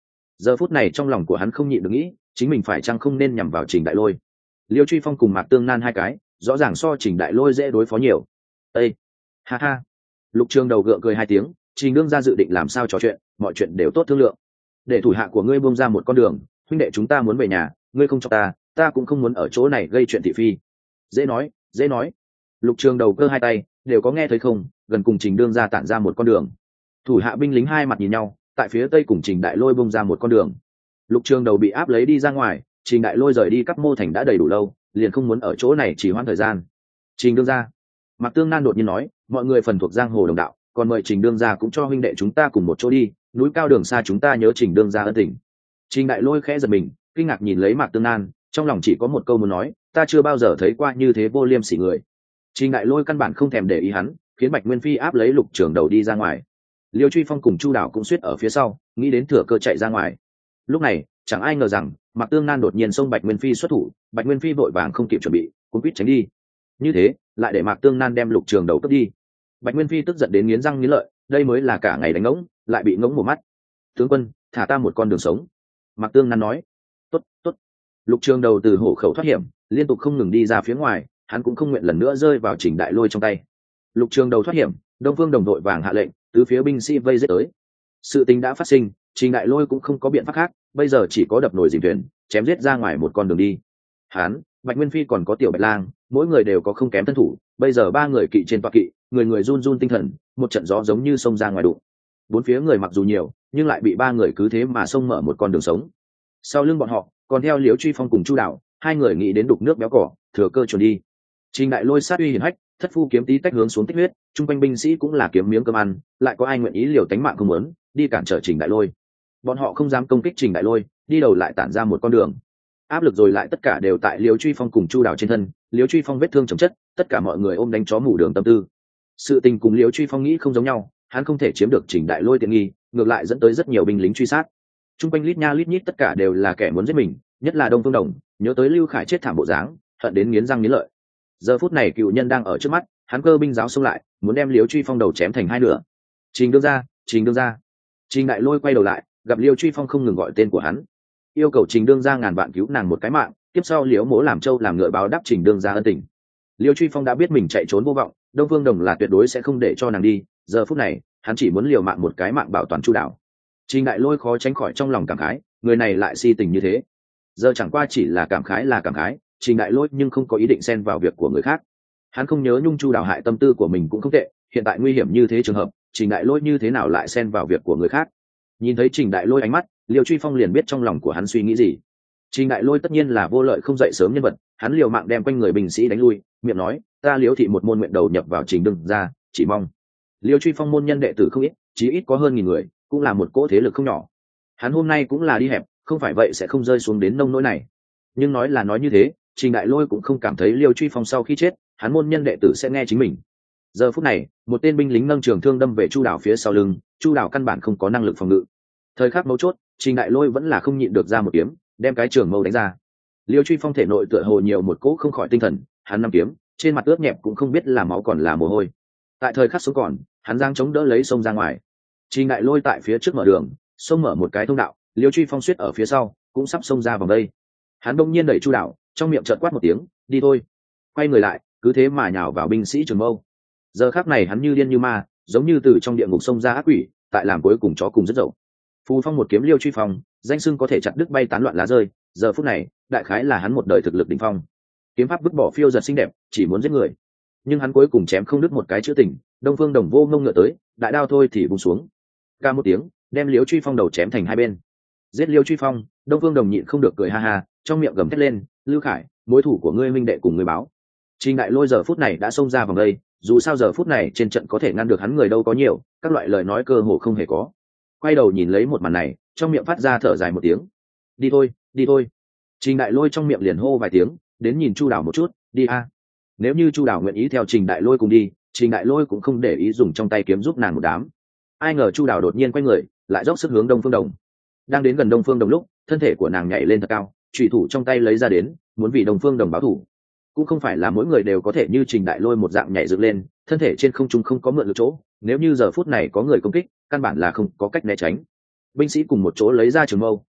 Giờ phút này trong lòng của hắn không nhịn được nghĩ, chính mình phải chăng không nên nhằm vào Trình Đại Lôi. Liêu Truy Phong cùng Mạc Tương Nan hai cái rõ ràng so Trình Đại Lôi dễ đối phó nhiều. Ê, ha ha. Lục Trường Đầu gượng cười hai tiếng, Trình đương gia dự định làm sao trò chuyện, mọi chuyện đều tốt thương lượng. Để thủ hạ của ngươi buông ra một con đường, huynh đệ chúng ta muốn về nhà, ngươi không cho ta cũng không muốn ở chỗ này gây chuyện thị phi. Dễ nói, dễ nói. Lục Trường Đầu cơ hai tay, đều có nghe thấy không, gần cùng Trình đương gia tản ra một con đường. Thủ hạ binh lính hai mặt nhìn nhau, tại phía tây cùng Trình Đại Lôi buông ra một con đường. Lục Trường Đầu bị áp lấy đi ra ngoài, Trình Đại Lôi rời đi Cắp Mô Thành đã đầy đủ lâu, liền không muốn ở chỗ này chỉ hoãn thời gian. Trình đương gia, Mạc Tương Nan đột nhiên nói, mọi người phần thuộc giang hồ đồng đạo, còn mời Trình đương gia cũng cho huynh đệ chúng ta cùng một chỗ đi, núi cao đường xa chúng ta nhớ Trình đương gia ân tình. Trình Đại Lôi khẽ giật mình, kinh ngạc nhìn lấy Mạc Tương Nan, trong lòng chỉ có một câu muốn nói, ta chưa bao giờ thấy qua như thế vô liêm sỉ người. Trình Đại Lôi căn bản không thèm để ý hắn, khiến Bạch Nguyên Phi áp lấy Lục Trường Đầu đi ra ngoài. Liêu Truy Phong cùng Chu Đảo cũng suýt ở phía sau, nghĩ đến thừa cơ chạy ra ngoài. Lúc này, chẳng ai ngờ rằng Mạc Tương Nan đột nhiên xông Bạch Nguyên Phi xuất thủ, Bạch Nguyên Phi vội vàng không kịp chuẩn bị, cuống quýt tránh đi. Như thế, lại để Mạc Tương Nan đem Lục Trường Đầu cướp đi. Bạch Nguyên Phi tức giận đến nghiến răng nghiến lợi, đây mới là cả ngày đánh ngỗng, lại bị ngỗng một mắt. Tướng quân, thả ta một con đường sống. Mạc Tương Nan nói. Tốt, tốt. Lục Trường Đầu từ hổ khẩu thoát hiểm, liên tục không ngừng đi ra phía ngoài, hắn cũng không nguyện lần nữa rơi vào Trình Đại Lôi trong tay. Lục Trường Đầu thoát hiểm, Đông Phương Đồng đội vàng hạ lệnh, tứ phía binh sĩ vây giết tới. Sự tình đã phát sinh, Trình Đại Lôi cũng không có biện pháp khác, bây giờ chỉ có đập nồi dìm thuyền, chém giết ra ngoài một con đường đi. Hắn, Bạch Nguyên Phi còn có Tiểu Bạch Lang, mỗi người đều có không kém thân thủ, bây giờ ba người kỵ trên toa kỵ, người người run run tinh thần, một trận gió giống như xông ra ngoài đụng. Bốn phía người mặc dù nhiều, nhưng lại bị ba người cứ thế mà xông mở một con đường sống. Sau lưng bọn họ, còn theo Liễu Truy Phong cùng Chu Đạo, hai người nghĩ đến đục nước béo cỏ, thừa cơ chuồn đi. Trình Đại Lôi sát uy hiển hách, thất phu kiếm tí tách hướng xuống tích huyết, trung quanh binh sĩ cũng là kiếm miếng cơm ăn, lại có ai nguyện ý liều tánh mạng không muốn đi cản trở Trình Đại Lôi. Bọn họ không dám công kích Trình Đại Lôi, đi đầu lại tản ra một con đường. Áp lực rồi lại tất cả đều tại Liễu Truy Phong cùng Chu Đào trên thân, Liễu Truy Phong vết thương chồng chất, tất cả mọi người ôm đánh chó mù đường tâm tư. Sự tình cùng Liễu Truy Phong nghĩ không giống nhau, hắn không thể chiếm được Trình Đại Lôi tiện nghi, ngược lại dẫn tới rất nhiều binh lính truy sát. Trung quanh lít nha lít nhít tất cả đều là kẻ muốn giết mình, nhất là Đông Phương Đồng, nhớ tới Lưu Khải chết thảm bộ dáng, hận đến nghiến răng nghiến lợi. Giờ phút này cựu nhân đang ở trước mắt, hắn cơ binh giáo xông lại, muốn đem Liễu Truy Phong đầu chém thành hai nửa. Trình đương gia, Trình đương gia. Trình Đại Lôi quay đầu lại, gặp Liễu Truy Phong không ngừng gọi tên của hắn, yêu cầu Trình đương gia ngàn vạn cứu nàng một cái mạng, tiếp sau Liễu Mỗ làm trâu làm ngựa báo đáp Trình đương gia ân tình. Liễu Truy Phong đã biết mình chạy trốn vô vọng, Đông Phương Đồng là tuyệt đối sẽ không để cho nàng đi, giờ phút này, hắn chỉ muốn liều mạng một cái mạng bảo toàn Chu Đảo. Trình Đại Lôi khó tránh khỏi trong lòng cảm khái, người này lại si tình như thế. Giờ chẳng qua chỉ là cảm khái, Trình Đại Lôi nhưng không có ý định xen vào việc của người khác. Hắn không nhớ nhung Chu Đào hại tâm tư của mình cũng không tệ, hiện tại nguy hiểm như thế trường hợp, Trình Đại Lôi như thế nào lại xen vào việc của người khác. Nhìn thấy Trình Đại Lôi ánh mắt, Liêu Truy Phong liền biết trong lòng của hắn suy nghĩ gì. Trình Đại Lôi tất nhiên là vô lợi không dậy sớm nhân vật, hắn liều mạng đem quanh người binh sĩ đánh lui, miệng nói, ta Liêu thị một môn nguyện đầu nhập vào Trình đương gia, chỉ mong. Liêu Truy Phong môn nhân đệ tử không ít, chí ít có hơn 1000 người, cũng là một cỗ thế lực không nhỏ. Hắn hôm nay cũng là đi hẹp, không phải vậy sẽ không rơi xuống đến nông nỗi này. Nhưng nói là nói như thế, Trình Đại Lôi cũng không cảm thấy Liêu Truy Phong sau khi chết, hắn môn nhân đệ tử sẽ nghe chính mình. Giờ phút này, một tên binh lính nâng trường thương đâm về Chu Đào phía sau lưng, Chu Đào căn bản không có năng lực phòng ngự. Thời khắc mấu chốt, Trình Đại Lôi vẫn là không nhịn được ra một kiếm, đem cái trường mâu đánh ra. Liêu Truy Phong thể nội tựa hồ nhiều một cỗ không khỏi tinh thần, hắn nắm kiếm, trên mặt ướt nhẹp cũng không biết là máu còn là mồ hôi. Tại thời khắc sống còn, hắn giang chống đỡ lấy sông ra ngoài. Trình Đại Lôi tại phía trước mở đường, xông mở một cái thông đạo, Liêu Truy Phong suýt ở phía sau, cũng sắp xông ra vòng đây. Hắn đông nhiên đẩy Chu Đào, trong miệng chợt quát một tiếng, đi thôi. Quay người lại, cứ thế mà nhào vào binh sĩ trường mâu. Giờ khắc này hắn như điên như ma, giống như từ trong địa ngục xông ra ác quỷ, tại làm cuối cùng chó cùng rất dậu. Phù Phong một kiếm Liêu Truy Phong, danh xưng có thể chặt đứt bay tán loạn lá rơi, giờ phút này, đại khái là hắn một đời thực lực đỉnh phong. Kiếm pháp vứt bỏ phiêu giật xinh đẹp, chỉ muốn giết người. Nhưng hắn cuối cùng chém không đứt một cái chữ tình, Đông Phương Đồng vô ngông ngựa tới, đại đao thôi thì buông xuống. Ca một tiếng, đem Liêu Truy Phong đầu chém thành hai bên. Giết Liêu Truy Phong, Đông Phương Đồng nhịn không được cười ha ha, trong miệng gầm thét lên, Lưu Khải, mối thủ của ngươi minh đệ cùng ngươi báo. Trình Đại Lôi giờ phút này đã xông ra vòng đây, dù sao giờ phút này trên trận có thể ngăn được hắn người đâu có nhiều, các loại lời nói cơ hồ không hề có. Quay đầu nhìn lấy một màn này, trong miệng phát ra thở dài một tiếng. Đi thôi, đi thôi. Trình Đại Lôi trong miệng liền hô vài tiếng, đến nhìn Chu Đào một chút, đi a. Nếu như Chu Đào nguyện ý theo Trình Đại Lôi cùng đi, Trình Đại Lôi cũng không để ý dùng trong tay kiếm giúp nàng một đám. Ai ngờ Chu Đào đột nhiên quay người, lại dốc sức hướng Đông Phương Đồng. Đang đến gần Đông Phương Đồng lúc, thân thể của nàng nhảy lên thật cao, chủy thủ trong tay lấy ra đến, muốn vì Đông Phương Đồng báo thù. Cũng không phải là mỗi người đều có thể như Trình Đại Lôi một dạng nhảy dựng lên, thân thể trên không trung không có mượn lực chỗ, nếu như giờ phút này có người công kích, căn bản là không có cách né tránh. Binh sĩ cùng một chỗ lấy ra trường mâu,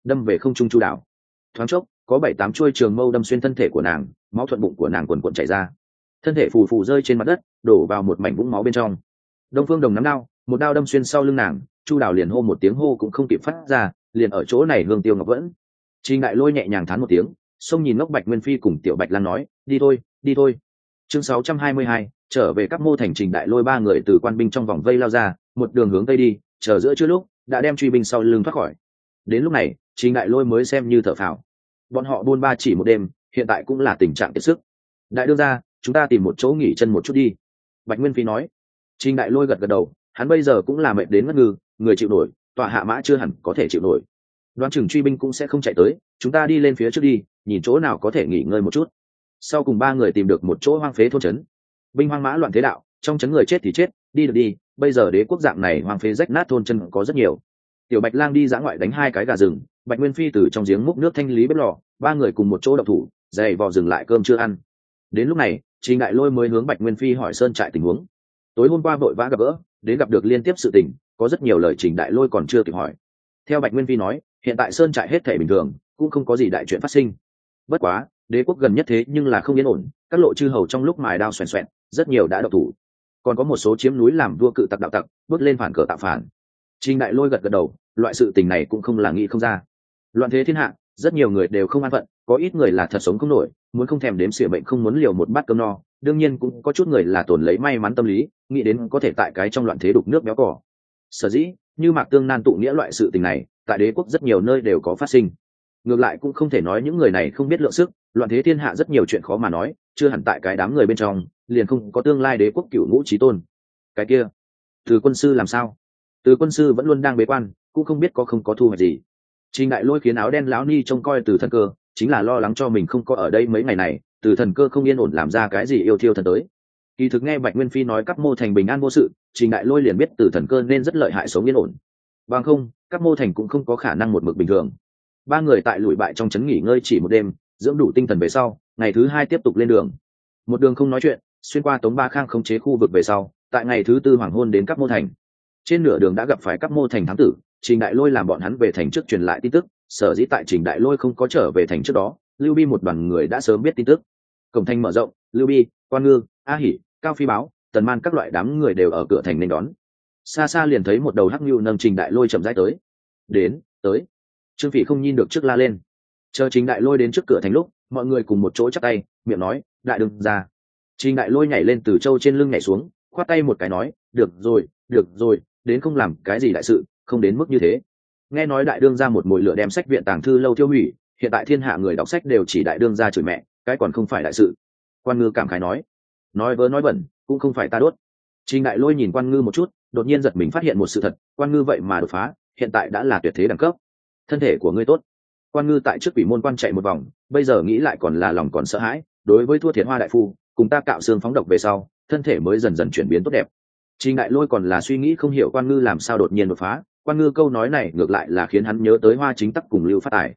đâm về không trung chu đảo. Thoáng chốc có 7-8 chuôi trường mâu đâm xuyên thân thể của nàng, máu thuận bụng của nàng quần quần chảy ra, thân thể phù phù rơi trên mặt đất, đổ vào một mảnh vũng máu bên trong. Đông Phương Đồng nắm đao, một đao đâm xuyên sau lưng nàng, chu đảo liền hô một tiếng hô cũng không kịp phát ra, liền ở chỗ này hương tiêu ngọc vẫn. Trình Đại Lôi nhẹ nhàng thán một tiếng, xông nhìn ngốc Bạch Nguyên Phi cùng Tiểu Bạch Lan nói, đi thôi, đi thôi. Chương 622, trở về các mô thành. Trình Đại Lôi ba người từ quan binh trong vòng vây lao ra, một đường hướng tây đi, chờ giữa trưa lúc đã đem truy binh sau lưng thoát khỏi. Đến lúc này Trình Đại Lôi mới xem như thở phào. Bọn họ buôn ba chỉ một đêm, hiện tại cũng là tình trạng kiệt sức. Đại đương gia, chúng ta tìm một chỗ nghỉ chân một chút đi. Bạch Nguyên Phi nói. Trình Đại Lôi gật gật đầu, hắn bây giờ cũng là mệt đến ngất ngư, người chịu nổi, tọa hạ mã chưa hẳn có thể chịu nổi. Đoán chừng truy binh cũng sẽ không chạy tới, chúng ta đi lên phía trước đi, nhìn chỗ nào có thể nghỉ ngơi một chút. Sau cùng ba người tìm được một chỗ hoang phế thôn trấn. Binh hoang mã loạn thế đạo, trong trấn người chết thì chết, đi được đi, bây giờ đế quốc dạng này hoang phế rách nát thôn chân có rất nhiều. Tiểu Bạch Lang đi dã ngoại đánh 2 cái gà rừng, Bạch Nguyên Phi từ trong giếng múc nước thanh lý bếp lò, ba người cùng một chỗ động thủ, dày vò dừng lại cơm chưa ăn. Đến lúc này Trình Đại Lôi mới hướng Bạch Nguyên Phi hỏi sơn trại tình huống. Tối hôm qua vội vã gặp gỡ, đến gặp được liên tiếp sự tình, có rất nhiều lời Trình Đại Lôi còn chưa kịp hỏi. Theo Bạch Nguyên Phi nói, hiện tại sơn trại hết thảy bình thường, cũng không có gì đại chuyện phát sinh. Bất quá đế quốc gần nhất thế nhưng là không yên ổn, các lộ chư hầu trong lúc mài đao xoèn xoẹn, rất nhiều đã động thủ, còn có một số chiếm núi làm vua cự tặc đạo tặc bước lên phản cờ tạo phản. Trình Đại Lôi gật gật đầu, loại sự tình này cũng không là nghĩ không ra. Loạn thế thiên hạ, rất nhiều người đều không an phận, có ít người là thật sống không nổi, muốn không thèm đếm xỉa mệnh không muốn liều một bát cơm no, đương nhiên cũng có chút người là tổn lấy may mắn tâm lý, nghĩ đến có thể tại cái trong loạn thế đục nước béo cỏ. Sở dĩ như Mạc Tương Nan tụ nghĩa loại sự tình này, tại đế quốc rất nhiều nơi đều có phát sinh. Ngược lại cũng không thể nói những người này không biết lượng sức, loạn thế thiên hạ rất nhiều chuyện khó mà nói, chưa hẳn tại cái đám người bên trong liền không có tương lai đế quốc cửu ngũ chí tôn. Cái kia Từ quân sư làm sao? Từ quân sư vẫn luôn đang bế quan, cũng không biết có không có thu hoạch gì. Trình Đại Lôi khiến áo đen lão ni trông coi Từ Thần Cơ, chính là lo lắng cho mình không có ở đây mấy ngày này, Từ Thần Cơ không yên ổn làm ra cái gì yêu thiêu thần tới. Kỳ thực nghe Bạch Nguyên Phi nói các mô thành bình an vô sự, Trình Đại Lôi liền biết Từ Thần Cơ nên rất lợi hại sống yên ổn. Bằng không các mô thành cũng không có khả năng một mực bình thường. Ba người tại lùi bại trong trấn nghỉ ngơi chỉ một đêm, dưỡng đủ tinh thần về sau, ngày thứ 2 tiếp tục lên đường. Một đường không nói chuyện, xuyên qua Tống Ba Khang khống chế khu vực về sau, tại ngày thứ 4 hoàng hôn đến các mô thành. Trên nửa đường đã gặp phải các mô thành thám tử, Trình Đại Lôi làm bọn hắn về thành trước truyền lại tin tức, sở dĩ tại Trình Đại Lôi không có trở về thành trước đó, Lưu Bi một đoàn người đã sớm biết tin tức. Cổng thành mở rộng, Lưu Bi, Quan Ngư, A Hỉ, Cao Phi Báo, Tần Man các loại đám người đều ở cửa thành nên đón. Xa xa liền thấy một đầu hắc nhu nâng Trình Đại Lôi chậm rãi tới. Đến, tới. Trương Phỉ không nhìn được trước la lên. Chờ Trình Đại Lôi đến trước cửa thành lúc, mọi người cùng một chỗ chắp tay, miệng nói, đại đương ra. Trình Đại Lôi nhảy lên từ châu trên lưng nhảy xuống, khoát tay một cái nói, được rồi, đến không làm cái gì đại sự, không đến mức như thế. Nghe nói đại đương ra một mồi lửa đem sách viện tàng thư lâu tiêu hủy, hiện tại thiên hạ người đọc sách đều chỉ đại đương ra chửi mẹ, cái còn không phải đại sự. Quan Ngư cảm khái nói vớ nói bẩn, cũng không phải ta đốt. Trình Đại Lôi nhìn Quan Ngư một chút, đột nhiên giật mình phát hiện một sự thật, Quan Ngư vậy mà đột phá, hiện tại đã là tuyệt thế đẳng cấp. Thân thể của ngươi tốt. Quan Ngư tại trước quỷ môn quan chạy một vòng, bây giờ nghĩ lại còn là lòng còn sợ hãi, đối với thua thiệt Hoa đại phu, cùng ta cạo xương phóng độc về sau, thân thể mới dần dần chuyển biến tốt đẹp. Trình Đại Lôi còn là suy nghĩ không hiểu Quan Ngư làm sao đột nhiên đột phá, Quan Ngư câu nói này ngược lại là khiến hắn nhớ tới Hoa Chính Tắc cùng Lưu Phát Tài.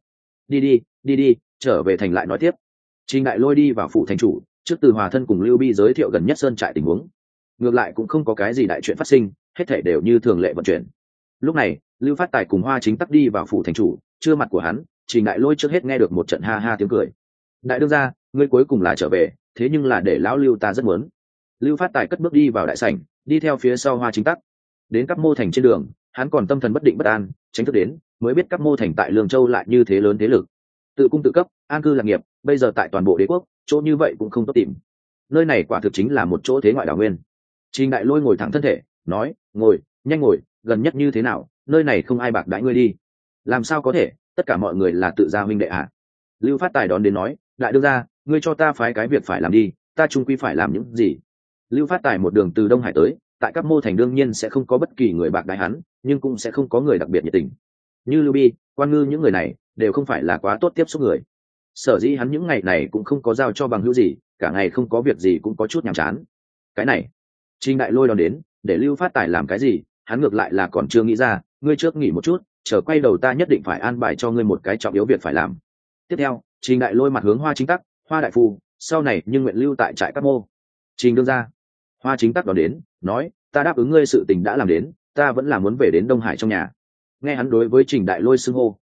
Đi, trở về thành lại nói tiếp. Trình Đại Lôi đi vào phủ thành chủ, trước Từ Hòa thân cùng Lưu Bi giới thiệu gần nhất sơn trại tình huống. Ngược lại cũng không có cái gì đại chuyện phát sinh, hết thảy đều như thường lệ vận chuyển. Lúc này Lưu Phát Tài cùng Hoa Chính Tắc đi vào phủ thành chủ, chưa mặt của hắn, Trình Đại Lôi trước hết nghe được một trận ha ha tiếng cười. Đại đương gia, ngươi cuối cùng là trở về, thế nhưng là để lão Lưu ta rất muốn. Lưu Phát Tài cất bước đi vào đại sảnh, đi theo phía sau Hoa Chính Tắc. Đến các mô thành trên đường, hắn còn tâm thần bất định bất an, tránh thức đến mới biết các mô thành tại Lương Châu lại như thế lớn thế lực, tự cung tự cấp, an cư lạc nghiệp, bây giờ tại toàn bộ đế quốc, chỗ như vậy cũng không tốt tìm. Nơi này quả thực chính là một chỗ thế ngoại đảo nguyên. Trình Đại Lôi ngồi thẳng thân thể, nói, ngồi, nhanh ngồi, gần nhất như thế nào, nơi này không ai bạc đãi ngươi đi. Làm sao có thể, tất cả mọi người là tự gia huynh đệ à? Lưu Phát Tài đón đến nói, đại đương gia, ngươi cho ta phái cái việc phải làm đi, ta chung quy phải làm những gì? Lưu Phát Tài một đường từ Đông Hải tới, tại các mô thành đương nhiên sẽ không có bất kỳ người bạc đãi hắn, nhưng cũng sẽ không có người đặc biệt nhiệt tình. Như Lưu Bi, Quan Ngư những người này đều không phải là quá tốt tiếp xúc người. Sở dĩ hắn những ngày này cũng không có giao cho bằng hữu gì, cả ngày không có việc gì cũng có chút nhàm chán. Cái này, Trình Đại Lôi đón đến, để Lưu Phát Tài làm cái gì, hắn ngược lại là còn chưa nghĩ ra, ngươi trước nghỉ một chút, chờ quay đầu ta nhất định phải an bài cho ngươi một cái trọng yếu việc phải làm. Tiếp theo, Trình Đại Lôi mặt hướng Hoa Chính Tắc, Hoa đại phu, sau này nhưng nguyện lưu tại trại các mô. Trình đương gia. Hoa Chính Tắc đón đến, nói, ta đáp ứng ngươi sự tình đã làm đến, ta vẫn là muốn về đến Đông Hải trong nhà. Nghe hắn đối với Trình Đại Lôi xưng hô,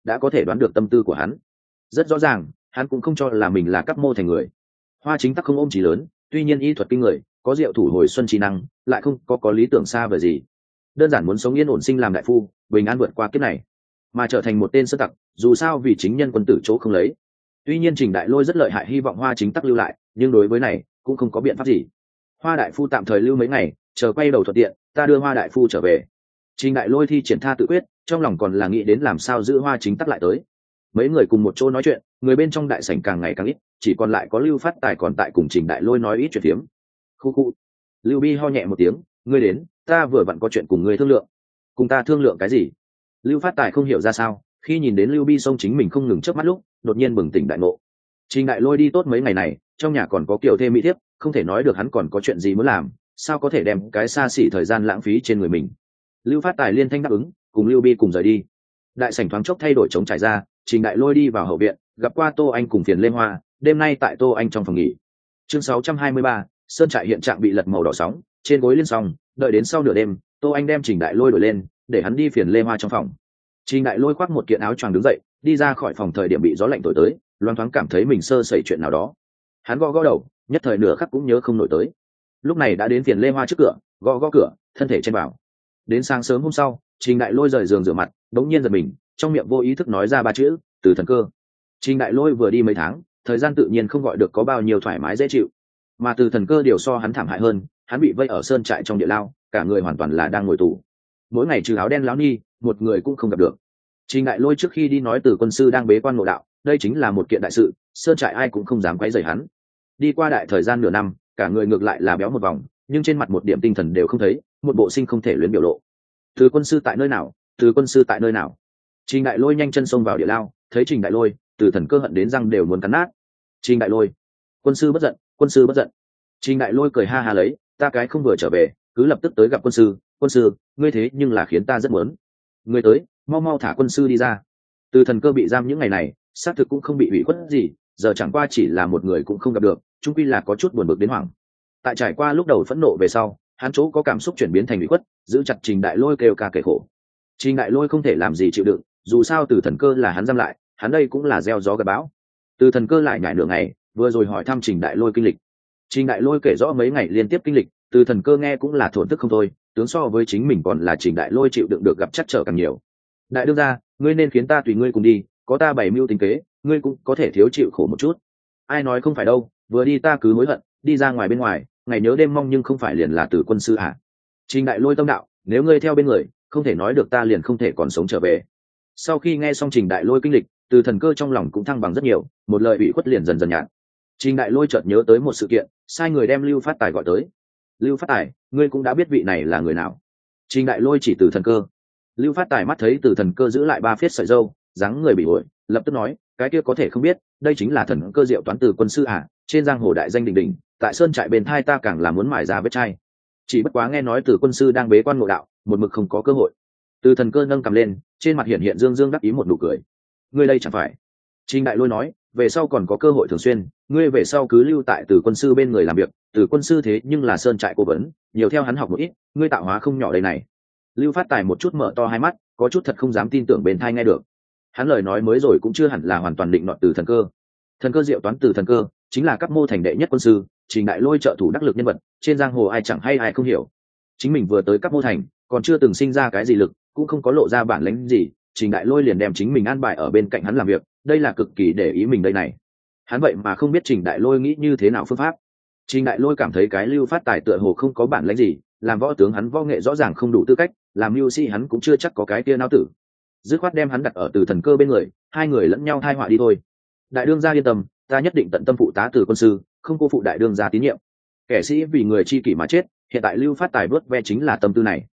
đã có thể đoán được tâm tư của hắn. Rất rõ ràng hắn cũng không cho là mình là cấp mô thành người. Hoa Chính Tắc không ôm chí lớn, tuy nhiên y thuật kinh người, có diệu thủ hồi xuân trí năng, lại không có lý tưởng xa vời gì, đơn giản muốn sống yên ổn sinh làm đại phu, bình an vượt qua kiếp này, mà trở thành một tên sơn tặc, dù sao vì chính nhân quân tử chỗ không lấy. Tuy nhiên Trình Đại Lôi rất lợi hại, hy vọng Hoa Chính Tắc lưu lại, nhưng đối với này cũng không có biện pháp gì. Hoa đại phu tạm thời lưu mấy ngày, chờ quay đầu thuận tiện, ta đưa Hoa đại phu trở về. Trình Đại Lôi thi triển tha tự quyết, trong lòng còn là nghĩ đến làm sao giữ Hoa Chính Tắc lại tới. Mấy người cùng một chỗ nói chuyện, người bên trong đại sảnh càng ngày càng ít, chỉ còn lại có Lưu Phát Tài còn tại cùng Trình Đại Lôi nói ít chuyện phiếm. Khu khu. Lưu Bi ho nhẹ một tiếng, ngươi đến, ta vừa vặn có chuyện cùng ngươi thương lượng. Cùng ta thương lượng cái gì? Lưu Phát Tài không hiểu ra sao, khi nhìn đến Lưu Bi xông chính mình không ngừng chớp mắt lúc, đột nhiên bừng tỉnh đại ngộ. Trình Đại Lôi đi tốt mấy ngày này, trong nhà còn có kiều thêm mỹ thiếp, không thể nói được hắn còn có chuyện gì muốn làm, sao có thể đem cái xa xỉ thời gian lãng phí trên người mình. Lưu Phát Tài liên thanh đáp ứng, cùng Lưu Bi cùng rời đi. Đại sảnh thoáng chốc thay đổi trống trải ra, Trình Đại Lôi đi vào hậu viện, gặp qua Tô Anh cùng Phiền Lê Hoa, đêm nay tại Tô Anh trong phòng nghỉ. Chương 623, sơn trại hiện trạng bị lật màu đỏ sóng, trên gối liên xong, đợi đến sau nửa đêm, Tô Anh đem Trình Đại Lôi đổi lên, để hắn đi Phiền Lê Hoa trong phòng. Trình Đại Lôi khoác một kiện áo choàng đứng dậy, đi ra khỏi phòng thời điểm bị gió lạnh thổi tới, loáng thoáng cảm thấy mình sơ sẩy chuyện nào đó. Hắn gõ gõ đầu, nhất thời nửa khắc cũng nhớ không nổi tới. Lúc này đã đến Phiền Lê Hoa trước cửa, gõ gõ cửa, thân thể chen vào. Đến sáng sớm hôm sau, Trình Đại Lôi rời giường rửa mặt, đống nhiên giật mình, trong miệng vô ý thức nói ra ba chữ: Từ Thần Cơ. Trình Đại Lôi vừa đi mấy tháng, thời gian tự nhiên không gọi được có bao nhiêu thoải mái dễ chịu, mà Từ Thần Cơ điều so hắn thảm hại hơn, hắn bị vây ở sơn trại trong địa lao, cả người hoàn toàn là đang ngồi tù, mỗi ngày trừ áo đen lão ni, một người cũng không gặp được. Trình Đại Lôi trước khi đi nói Từ quân sư đang bế quan ngộ đạo, đây chính là một kiện đại sự, sơn trại ai cũng không dám quấy rầy hắn. Đi qua đại thời gian nửa năm, cả người ngược lại là béo một vòng, nhưng trên mặt một điểm tinh thần đều không thấy, một bộ sinh không thể luyến biểu lộ. Từ quân sư tại nơi nào? Từ quân sư tại nơi nào? Trình Đại Lôi nhanh chân xông vào địa lao, thấy Trình Đại Lôi, Từ Thần Cơ hận đến răng đều muốn cắn nát. Trình Đại Lôi, quân sư bất giận, quân sư bất giận. Trình Đại Lôi cười ha ha lấy, ta cái không vừa trở về, cứ lập tức tới gặp quân sư. Quân sư, ngươi thế nhưng là khiến ta rất muốn. Ngươi tới, mau mau thả quân sư đi ra. Từ Thần Cơ bị giam những ngày này, xác thực cũng không bị ủy khuất gì, giờ chẳng qua chỉ là một người cũng không gặp được, chung quy là có chút buồn bực đến hoảng. Tại trải qua lúc đầu phẫn nộ về sau, hắn chỗ có cảm xúc chuyển biến thành ủy khuất, giữ chặt Trình Đại Lôi kêu ca kể khổ. Trình Đại Lôi không thể làm gì chịu đựng, dù sao Từ Thần Cơ là hắn giam lại, hắn đây cũng là gieo gió gặt bão. Từ Thần Cơ lại nhảy nửa ngày, vừa rồi hỏi thăm Trình Đại Lôi kinh lịch. Trình Đại Lôi kể rõ mấy ngày liên tiếp kinh lịch, Từ Thần Cơ nghe cũng là thổn thức không thôi, tướng so với chính mình còn là Trình Đại Lôi chịu đựng được gặp chắc trở càng nhiều. Đại đương gia, ngươi nên khiến ta tùy ngươi cùng đi, có ta bày mưu tính kế, ngươi cũng có thể thiếu chịu khổ một chút. Ai nói không phải đâu, vừa đi ta cứ hối hận, đi ra ngoài bên ngoài, ngày nhớ đêm mong nhưng không phải liền là Từ quân sư à? Trình Đại Lôi tâm đạo, nếu ngươi theo bên người, không thể nói được ta liền không thể còn sống trở về. Sau khi nghe xong Trình Đại Lôi kinh lịch, Từ Thần Cơ trong lòng cũng thăng bằng rất nhiều, một lời ủy khuất liền dần dần nhạt. Trình Đại Lôi chợt nhớ tới một sự kiện, sai người đem Lưu Phát Tài gọi tới. Lưu Phát Tài, ngươi cũng đã biết vị này là người nào? Trình Đại Lôi chỉ Từ Thần Cơ. Lưu Phát Tài mắt thấy Từ Thần Cơ giữ lại ba phiết sợi râu, dáng người bị ổi, lập tức nói, cái kia có thể không biết, đây chính là thần cơ diệu toán Từ quân sư à? Trên giang hồ đại danh đỉnh đỉnh, tại sơn trại bên thai ta càng là muốn mài ra vết chai. Chỉ bất quá nghe nói Từ quân sư đang bế quan ngộ đạo, một mực không có cơ hội. Từ Thần Cơ nâng cầm lên, trên mặt hiện hiện dương dương đắc ý một nụ cười. Ngươi đây chẳng phải? Trình Đại Lôi nói, về sau còn có cơ hội thường xuyên, ngươi về sau cứ lưu tại Từ quân sư bên người làm việc, Từ quân sư thế nhưng là sơn trại cố vấn, nhiều theo hắn học một ít, ngươi tạo hóa không nhỏ đây này. Lưu Phát Tài một chút mở to hai mắt, có chút thật không dám tin tưởng bên thai nghe được. Hắn lời nói mới rồi cũng chưa hẳn là hoàn toàn định nọt Từ Thần Cơ. Thần cơ diệu toán Từ Thần Cơ chính là các mô thành đệ nhất quân sư, Trình Đại Lôi trợ thủ đắc lực nhân vật, trên giang hồ ai chẳng hay ai không hiểu. Chính mình vừa tới các mô thành, còn chưa từng sinh ra cái gì lực, cũng không có lộ ra bản lĩnh gì, Trình Đại Lôi liền đem chính mình an bài ở bên cạnh hắn làm việc, đây là cực kỳ để ý mình đây này. Hắn vậy mà không biết Trình Đại Lôi nghĩ như thế nào phương pháp. Trình Đại Lôi cảm thấy cái Lưu Phát Tài tựa hồ không có bản lĩnh gì, làm võ tướng hắn võ nghệ rõ ràng không đủ tư cách, làm mưu sĩ hắn cũng chưa chắc có cái tia não tử. Dứt khoát đem hắn đặt ở Từ Thần Cơ bên người, hai người lẫn nhau thai họa đi thôi. Đại đương gia yên tâm, ta nhất định tận tâm phụ tá Từ quân sư, không cô phụ đại đương gia tín nhiệm. Kẻ sĩ vì người chi kỷ mà chết, hiện tại Lưu Phát Tài vớt ve chính là tâm tư này.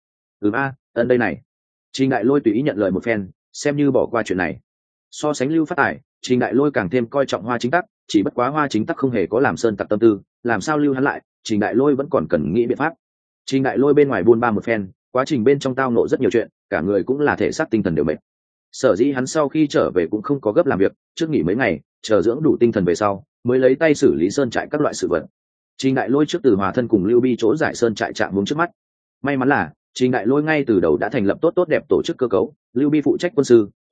Ân đây này. Trình Đại Lôi tùy ý nhận lời một phen, xem như bỏ qua chuyện này. So sánh Lưu Phát Tài, Trình Đại Lôi càng thêm coi trọng Hoa Chính Tắc, chỉ bất quá Hoa Chính Tắc không hề có làm sơn tặc tâm tư, làm sao lưu hắn lại, Trình Đại Lôi vẫn còn cần nghĩ biện pháp. Trình Đại Lôi bên ngoài buôn ba một phen, quá trình bên trong tao nộ rất nhiều chuyện, cả người cũng là thể xác tinh thần đều mệt. Sở dĩ hắn sau khi trở về cũng không có gấp làm việc, trước nghỉ mấy ngày, chờ dưỡng đủ tinh thần về sau, mới lấy tay xử lý sơn trại các loại sự vật. Trình Đại Lôi trước từ hòa thân cùng Lưu Bi chỗ giải sơn trại chạm hướng trước mắt. May mắn là Trình Đại Lôi ngay từ đầu đã thành lập tốt đẹp tổ chức cơ cấu, Lưu Bi phụ trách quân sư,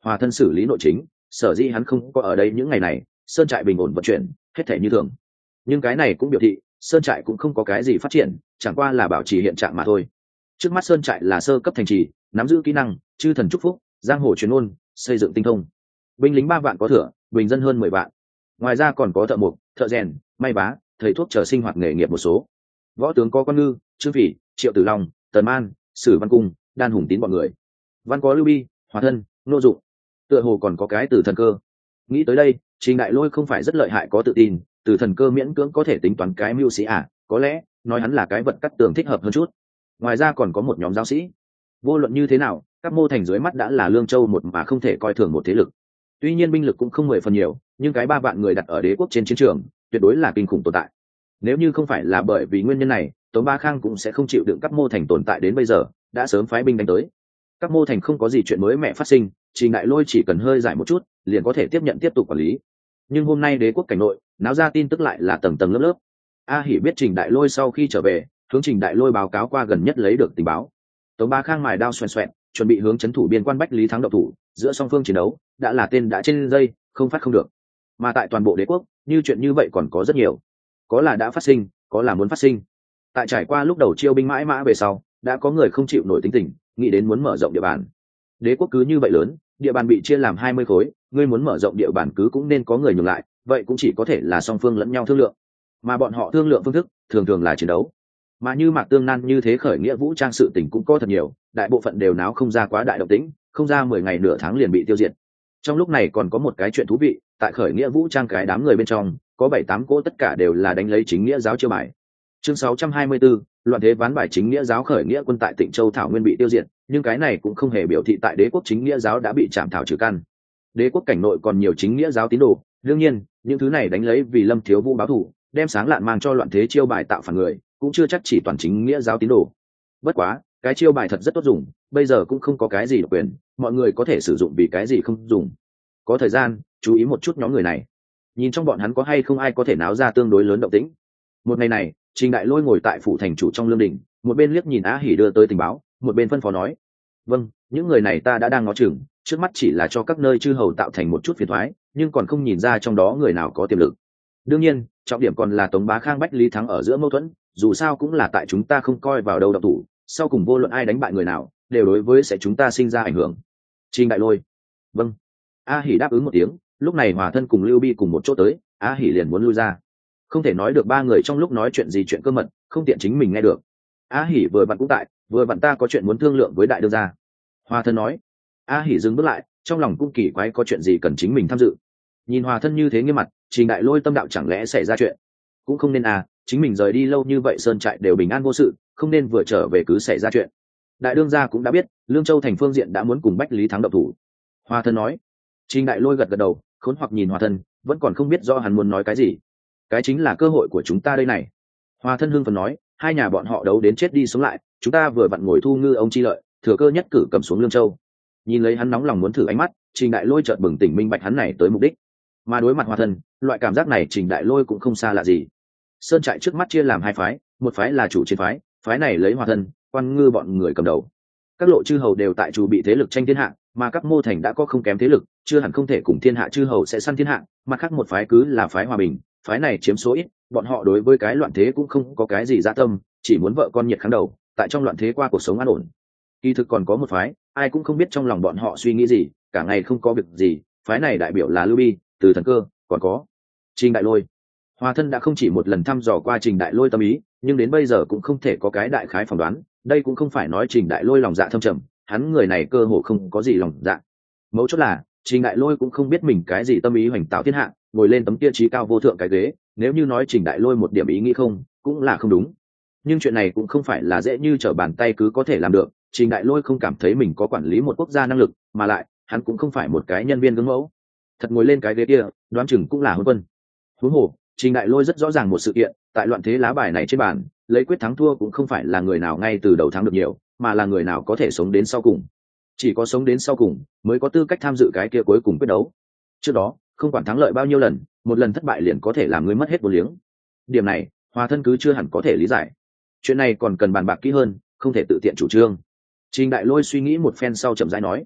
Hòa thân xử lý nội chính, sở dĩ hắn không có ở đây những ngày này, sơn trại bình ổn vận chuyển, hết thể như thường. Nhưng cái này cũng biểu thị sơn trại cũng không có cái gì phát triển, chẳng qua là bảo trì hiện trạng mà thôi. Trước mắt sơn trại là sơ cấp thành trì, nắm giữ kỹ năng chư thần chúc phúc, giang hồ truyền ôn, xây dựng tinh thông. Binh lính 3 vạn có thừa, bình dân hơn 10 vạn. Ngoài ra còn có thợ mộc, thợ rèn, may vá, thầy thuốc chờ sinh hoạt nghề nghiệp một số. Võ tướng có Quan Ngư, Trương Phỉ, Triệu Tử Long, Tần Man, Sử Văn Cung, Đan Hùng Tín bọn người. Văn có Lưu Bi, Hòa thân, Nô Dụng. Tựa hồ còn có cái Tử Thần Cơ. Nghĩ tới đây, Trình Đại Lôi không phải rất lợi hại có tự tin, Tử Thần Cơ miễn cưỡng có thể tính toán cái mưu sĩ à, có lẽ nói hắn là cái vật cắt tường thích hợp hơn chút. Ngoài ra còn có một nhóm giáo sĩ. Vô luận như thế nào, các mô thành dưới mắt đã là Lương Châu một mà không thể coi thường một thế lực. Tuy nhiên binh lực cũng không 10 phần nhiều, nhưng cái 3 vạn người đặt ở đế quốc trên chiến trường, tuyệt đối là kinh khủng tồn tại. Nếu như không phải là bởi vì nguyên nhân này, Tống Ba Khang cũng sẽ không chịu đựng các mô thành tồn tại đến bây giờ, đã sớm phái binh đánh tới. Các mô thành không có gì chuyện mới mẻ phát sinh, Trình Đại Lôi chỉ cần hơi giải một chút, liền có thể tiếp nhận tiếp tục quản lý. Nhưng hôm nay đế quốc cảnh nội, náo ra tin tức lại là tầng tầng lớp lớp. A Hỉ biết Trình Đại Lôi sau khi trở về, hướng Trình Đại Lôi báo cáo qua gần nhất lấy được tình báo. Tống Ba Khang mài đao xoèn xoẹn, chuẩn bị hướng trấn thủ biên quan Bách Lý Thắng động thủ, giữa song phương chiến đấu, đã là tên đã trên dây, không phát không được. Mà tại toàn bộ đế quốc, như chuyện như vậy còn có rất nhiều. Có là đã phát sinh, có là muốn phát sinh. Tại trải qua lúc đầu chiêu binh mãi mã về sau, đã có người không chịu nổi tính tình, nghĩ đến muốn mở rộng địa bàn. Đế quốc cứ như vậy lớn, địa bàn bị chia làm 20 khối, ngươi muốn mở rộng địa bàn cứ cũng nên có người nhường lại, vậy cũng chỉ có thể là song phương lẫn nhau thương lượng. Mà bọn họ thương lượng phương thức, thường thường là chiến đấu. Mà như Mạc Tương Nan như thế khởi nghĩa vũ trang sự tình cũng có thật nhiều, đại bộ phận đều náo không ra quá đại động tĩnh, không ra 10 ngày nửa tháng liền bị tiêu diệt. Trong lúc này còn có một cái chuyện thú vị, tại khởi nghĩa vũ trang cái đám người bên trong, có 7-8 cỗ tất cả đều là đánh lấy chính nghĩa giáo chiêu bài. Chương 624, loạn thế ván bài chính nghĩa giáo khởi nghĩa quân tại Tịnh Châu Thảo Nguyên bị tiêu diệt, nhưng cái này cũng không hề biểu thị tại đế quốc chính nghĩa giáo đã bị chạm thảo trừ căn. Đế quốc cảnh nội còn nhiều chính nghĩa giáo tín đồ, đương nhiên, những thứ này đánh lấy vì Lâm Thiếu Vũ báo thù, đem sáng lạn mang cho loạn thế chiêu bài tạo phản người, cũng chưa chắc chỉ toàn chính nghĩa giáo tín đồ. Bất quá, cái chiêu bài thật rất tốt dùng, bây giờ cũng không có cái gì độc quyền, mọi người có thể sử dụng vì cái gì không dùng. Có thời gian, chú ý một chút nhóm người này, nhìn trong bọn hắn có hay không ai có thể náo ra tương đối lớn động tĩnh. Một ngày này, Trình Đại Lôi ngồi tại phủ thành chủ trong lương đình, một bên liếc nhìn Á Hỉ đưa tới tình báo, một bên phân phó nói: vâng, những người này ta đã đang ngó chừng, trước mắt chỉ là cho các nơi chư hầu tạo thành một chút phiền toái, nhưng còn không nhìn ra trong đó người nào có tiềm lực. Đương nhiên, trọng điểm còn là Tống Bá Khang Bách Lý Thắng ở giữa mâu thuẫn, dù sao cũng là tại chúng ta không coi vào đâu động thủ, sau cùng vô luận ai đánh bại người nào, đều đối với sẽ chúng ta sinh ra ảnh hưởng. Trình Đại Lôi: vâng. A Hỉ đáp ứng một tiếng, lúc này Hòa thân cùng Lưu Bi cùng một chỗ tới, A Hỉ liền muốn lui ra. Không thể nói được ba người trong lúc nói chuyện gì chuyện cơ mật, không tiện chính mình nghe được. A Hỉ vừa vặn cũng tại, vừa vặn ta có chuyện muốn thương lượng với đại đương gia. Hòa thân nói. A Hỉ dừng bước lại, trong lòng cũng kỳ quái có chuyện gì cần chính mình tham dự. Nhìn Hòa thân như thế nghiêm mặt, Trình Đại Lôi tâm đạo chẳng lẽ xảy ra chuyện. Cũng không nên à, chính mình rời đi lâu như vậy sơn trại đều bình an vô sự, không nên vừa trở về cứ xảy ra chuyện. Đại đương gia cũng đã biết, Lương Châu thành phương diện đã muốn cùng Bách Lý Thắng động thủ. Hòa thân nói. Trình Đại Lôi gật gật đầu, khốn hoặc nhìn Hòa thân, vẫn còn không biết rõ hắn muốn nói cái gì. Cái chính là cơ hội của chúng ta đây này. Hòa thân hưng phấn nói, hai nhà bọn họ đấu đến chết đi sống lại, chúng ta vừa vặn ngồi thu ngư ông chi lợi, thừa cơ nhất cử cầm xuống Lương Châu. Nhìn lấy hắn nóng lòng muốn thử ánh mắt, Trình Đại Lôi chợt bừng tỉnh minh bạch hắn này tới mục đích. Mà đối mặt Hòa thân, loại cảm giác này Trình Đại Lôi cũng không xa lạ gì. Sơn trại trước mắt chia làm hai phái, một phái là chủ chiến phái, phái này lấy Hòa thân, Quan Ngư bọn người cầm đầu. Các lộ chư hầu đều tại chủ bị thế lực tranh thiên hạ, mà các mô thành đã có không kém thế lực, chưa hẳn không thể cùng thiên hạ chư hầu sẽ săn thiên hạ, mà khác một phái cứ là phái hòa bình, phái này chiếm số ít, bọn họ đối với cái loạn thế cũng không có cái gì dạ tâm, chỉ muốn vợ con nhiệt kháng đầu, tại trong loạn thế qua cuộc sống an ổn. Kỳ thực còn có một phái, ai cũng không biết trong lòng bọn họ suy nghĩ gì, cả ngày không có việc gì, phái này đại biểu là Lưu Bi, Từ Thần Cơ, còn có Trình Đại Lôi. Hòa thân đã không chỉ một lần thăm dò qua Trình Đại Lôi tâm ý, nhưng đến bây giờ cũng không thể có cái đại khái phỏng đoán, đây cũng không phải nói Trình Đại Lôi lòng dạ thâm trầm, hắn người này cơ hồ không có gì lòng dạ. Mấu chốt là Trình Đại Lôi cũng không biết mình cái gì tâm ý hoành tạo thiên hạ, ngồi lên tấm kia trí cao vô thượng cái ghế, nếu như nói Trình Đại Lôi một điểm ý nghĩ không, cũng là không đúng. Nhưng chuyện này cũng không phải là dễ như trở bàn tay cứ có thể làm được, Trình Đại Lôi không cảm thấy mình có quản lý một quốc gia năng lực, mà lại, hắn cũng không phải một cái nhân viên gương mẫu. Thật ngồi lên cái ghế kia, đoán chừng cũng là hôn quân. Huống hồ, Trình Đại Lôi rất rõ ràng một sự kiện, tại loạn thế lá bài này trên bàn, lấy quyết thắng thua cũng không phải là người nào ngay từ đầu thắng được nhiều, mà là người nào có thể sống đến sau cùng. Chỉ có sống đến sau cùng mới có tư cách tham dự cái kia cuối cùng quyết đấu. Trước đó, không quản thắng lợi bao nhiêu lần, một lần thất bại liền có thể làm người mất hết vốn liếng. Điểm này, Hòa thân cứ chưa hẳn có thể lý giải. Chuyện này còn cần bàn bạc kỹ hơn, không thể tự tiện chủ trương. Trình Đại Lôi suy nghĩ một phen sau chậm rãi nói: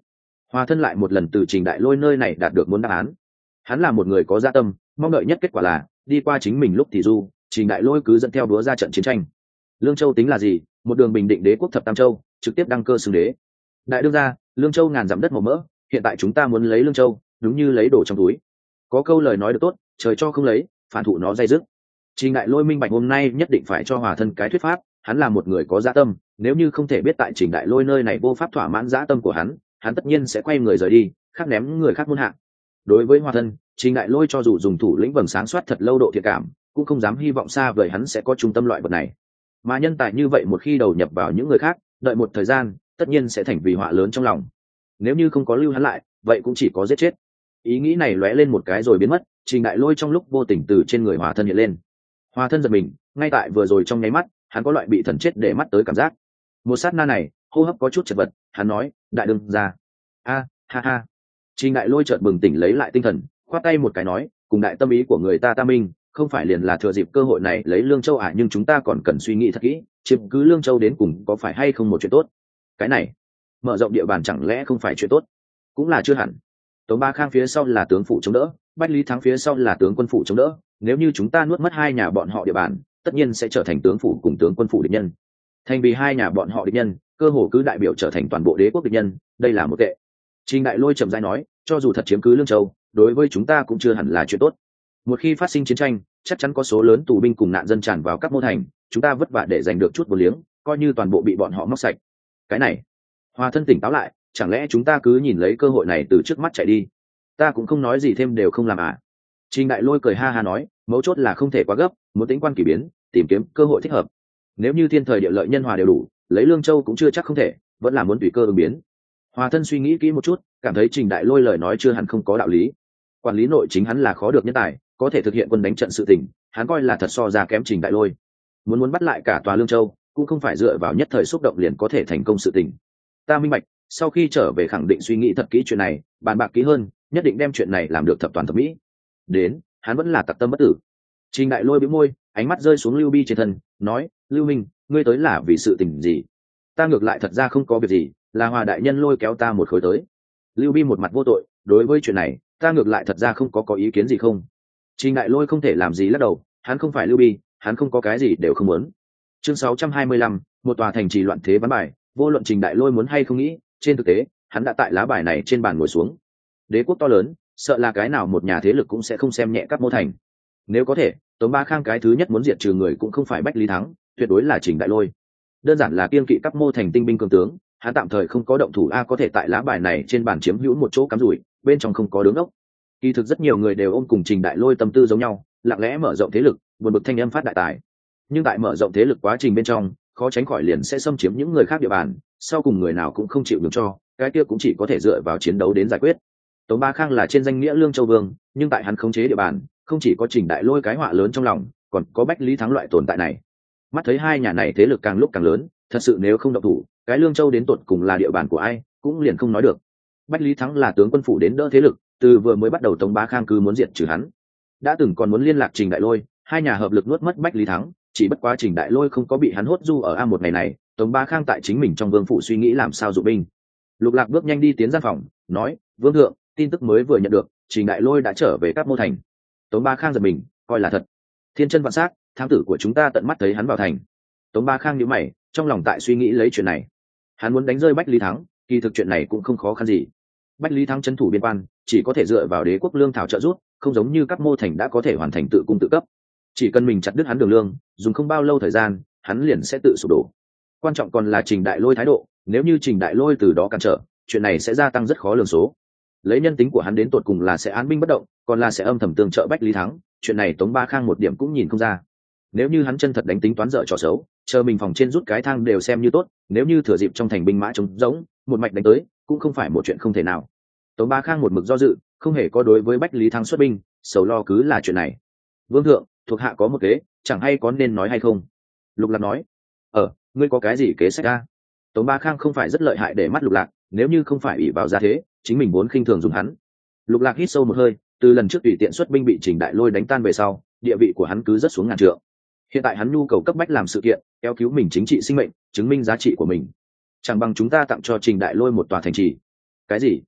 Hòa thân lại một lần từ Trình Đại Lôi nơi này đạt được muốn đáp án. Hắn là một người có dạ tâm, mong đợi nhất kết quả là đi qua chính mình lúc thì du, Trình Đại Lôi cứ dẫn theo đúa ra trận chiến tranh. Lương Châu tính là gì, một đường bình định đế quốc thập tam châu, trực tiếp đăng cơ xưng đế. Đại đương gia, Lương Châu ngàn dặm đất màu mỡ, hiện tại chúng ta muốn lấy Lương Châu, đúng như lấy đồ trong túi. Có câu lời nói được tốt, trời cho không lấy, phản thụ nó dây dứt. Trình Đại Lôi minh bạch hôm nay nhất định phải cho Hòa thân cái thuyết pháp, hắn là một người có dạ tâm, nếu như không thể biết tại Trình Đại Lôi nơi này vô pháp thỏa mãn dạ tâm của hắn tất nhiên sẽ quay người rời đi, khác ném người khác muôn hạng. Đối với Hòa thân, Trình Đại Lôi cho dù dùng thủ lĩnh vầng sáng soát thật lâu độ thiện cảm, cũng không dám hy vọng xa vời hắn sẽ có trung tâm loại vật này. Mà nhân tài như vậy một khi đầu nhập vào những người khác, đợi một thời gian, tất nhiên sẽ thành vì họa lớn trong lòng. Nếu như không có lưu hắn lại, vậy cũng chỉ có giết chết. Ý nghĩ này lóe lên một cái rồi biến mất, Trình Đại Lôi trong lúc vô tình từ trên người Hòa thân hiện lên. Hòa thân giật mình, ngay tại vừa rồi trong nháy mắt, hắn có loại bị thần chết để mắt tới cảm giác. Một sát na này, hô hấp có chút chật vật, hắn nói, đại đương gia. Ha ha. Trình Đại Lôi chợt bừng tỉnh lấy lại tinh thần, khoát tay một cái nói, cùng đại tâm ý của người ta minh, không phải liền là thừa dịp cơ hội này lấy Lương Châu nhưng chúng ta còn cần suy nghĩ thật kỹ, chiếm cứ Lương Châu đến cùng có phải hay không một chuyện tốt. Cái này, mở rộng địa bàn chẳng lẽ không phải chuyện tốt? Cũng là chưa hẳn. Tống Ba Khang phía sau là tướng phủ chống đỡ, Bách Lý Thắng phía sau là tướng quân phủ chống đỡ, nếu như chúng ta nuốt mất hai nhà bọn họ địa bàn, tất nhiên sẽ trở thành tướng phủ cùng tướng quân phủ địch nhân. Thành vì hai nhà bọn họ địch nhân, cơ hồ cứ đại biểu trở thành toàn bộ đế quốc địch nhân, đây là một tệ. Trình Đại Lôi trầm rãi nói, cho dù thật chiếm cứ Lương Châu, đối với chúng ta cũng chưa hẳn là chuyện tốt. Một khi phát sinh chiến tranh, chắc chắn có số lớn tù binh cùng nạn dân tràn vào các mô thành, chúng ta vất vả để giành được chút vô liếng, coi như toàn bộ bị bọn họ móc sạch. Cái này, Hòa thân tỉnh táo lại, chẳng lẽ chúng ta cứ nhìn lấy cơ hội này từ trước mắt chạy đi? Ta cũng không nói gì thêm đều không làm à? Trình Đại Lôi cười ha ha nói, mấu chốt là không thể quá gấp, muốn tính quan kỳ biến, tìm kiếm cơ hội thích hợp. Nếu như thiên thời địa lợi nhân hòa đều đủ, lấy Lương Châu cũng chưa chắc không thể, vẫn là muốn tùy cơ ứng biến. Hòa thân suy nghĩ kỹ một chút, cảm thấy Trình Đại Lôi lời nói chưa hẳn không có đạo lý. Quản lý nội chính hắn là khó được nhân tài, có thể thực hiện quân đánh trận sự tình, hắn coi là thật so ra kém Trình Đại Lôi. Muốn bắt lại cả tòa Lương Châu, cũng không phải dựa vào nhất thời xúc động liền có thể thành công sự tình. Ta minh bạch, sau khi trở về khẳng định suy nghĩ thật kỹ chuyện này, bàn bạc kỹ hơn, nhất định đem chuyện này làm được thập toàn thập mỹ. Đến, hắn vẫn là tặc tâm bất tử. Trình Đại Lôi bĩu môi, ánh mắt rơi xuống Lưu Bi trên thân, nói, Lưu Minh, ngươi tới là vì sự tình gì? Ta ngược lại thật ra không có việc gì, là Hòa đại nhân lôi kéo ta một khối tới. Lưu Bi một mặt vô tội, đối với chuyện này, ta ngược lại thật ra không có ý kiến gì không. Trình Đại Lôi không thể làm gì lắc đầu, hắn không phải Lưu Bi, hắn không có cái gì đều không muốn. Chương 625, một tòa thành trì loạn thế ván bài, vô luận Trình Đại Lôi muốn hay không nghĩ, trên thực tế, hắn đã tại lá bài này trên bàn ngồi xuống. Đế quốc to lớn, sợ là cái nào một nhà thế lực cũng sẽ không xem nhẹ các mô thành. Nếu có thể, Tống Ba Khang cái thứ nhất muốn diệt trừ người cũng không phải Bách Lý Thắng, tuyệt đối là Trình Đại Lôi. Đơn giản là kiêng kỵ các mô thành tinh binh cường tướng, hắn tạm thời không có động thủ có thể tại lá bài này trên bàn chiếm hữu một chỗ cắm rủi, bên trong không có đứng ốc. Kỳ thực rất nhiều người đều ôm cùng Trình Đại Lôi tâm tư giống nhau, lặng lẽ mở rộng thế lực, buồn bực thanh âm phát đại tài. Nhưng tại mở rộng thế lực quá trình bên trong, khó tránh khỏi liền sẽ xâm chiếm những người khác địa bàn, sau cùng người nào cũng không chịu nhường cho, cái kia cũng chỉ có thể dựa vào chiến đấu đến giải quyết. Tống Ba Khang là trên danh nghĩa Lương Châu Vương, nhưng tại hắn khống chế địa bàn, không chỉ có Trình Đại Lôi cái họa lớn trong lòng, còn có Bách Lý Thắng loại tồn tại này. Mắt thấy hai nhà này thế lực càng lúc càng lớn, thật sự nếu không động thủ, cái Lương Châu đến tột cùng là địa bàn của ai, cũng liền không nói được. Bách Lý Thắng là tướng quân phủ đến đỡ thế lực, từ vừa mới bắt đầu Tống Ba Khang cứ muốn diệt trừ hắn. Đã từng còn muốn liên lạc Trình Đại Lôi, hai nhà hợp lực nuốt mất Bách Lý Thắng, chỉ bất quá Trình Đại Lôi không có bị hắn hốt du ở một ngày này, Tống Ba Khang tại chính mình trong vương phủ suy nghĩ làm sao dụ binh. Lục Lạc bước nhanh đi tiến gian phòng, nói, Vương thượng, tin tức mới vừa nhận được, Trình Đại Lôi đã trở về các mô thành. Tống Ba Khang giật mình, coi là thật. Thiên chân vạn sát, thám tử của chúng ta tận mắt thấy hắn vào thành. Tống Ba Khang nhíu mày, trong lòng tại suy nghĩ lấy chuyện này. Hắn muốn đánh rơi Bách Lý Thắng, kỳ thực chuyện này cũng không khó khăn gì. Bách Lý Thắng trấn thủ biên quan, chỉ có thể dựa vào đế quốc lương thảo trợ giúp, không giống như các mô thành đã có thể hoàn thành tự cung tự cấp. Chỉ cần mình chặt đứt hắn đường lương, dùng không bao lâu thời gian, hắn liền sẽ tự sụp đổ. Quan trọng còn là Trình Đại Lôi thái độ, nếu như Trình Đại Lôi từ đó cản trở, chuyện này sẽ gia tăng rất khó lường số. Lấy nhân tính của hắn đến tột cùng là sẽ án binh bất động, còn là sẽ âm thầm tương trợ Bách Lý Thắng, chuyện này Tống Ba Khang một điểm cũng nhìn không ra. Nếu như hắn chân thật đánh tính toán dở trò xấu, chờ mình phòng trên rút cái thang đều xem như tốt, nếu như thừa dịp trong thành binh mã trống rỗng, một mạch đánh tới, cũng không phải một chuyện không thể nào. Tống Ba Khang một mực do dự, không hề có đối với Bách Lý Thắng xuất binh, sầu lo cứ là chuyện này. Vương thượng, thuộc hạ có một kế, chẳng hay có nên nói hay không? Lục Lạc nói. Ngươi có cái gì kế sách a? Tống Ba Khang không phải rất lợi hại để mắt Lục Lạc, nếu như không phải ỷ vào gia thế, chính mình vốn khinh thường dùng hắn. Lục Lạc hít sâu một hơi, từ lần trước tùy tiện xuất binh bị Trình Đại Lôi đánh tan về sau, địa vị của hắn cứ rất xuống ngàn trượng. Hiện tại hắn nhu cầu cấp bách làm sự kiện, kéo cứu mình chính trị sinh mệnh, chứng minh giá trị của mình. Chẳng bằng chúng ta tặng cho Trình Đại Lôi một tòa thành trì. Cái gì?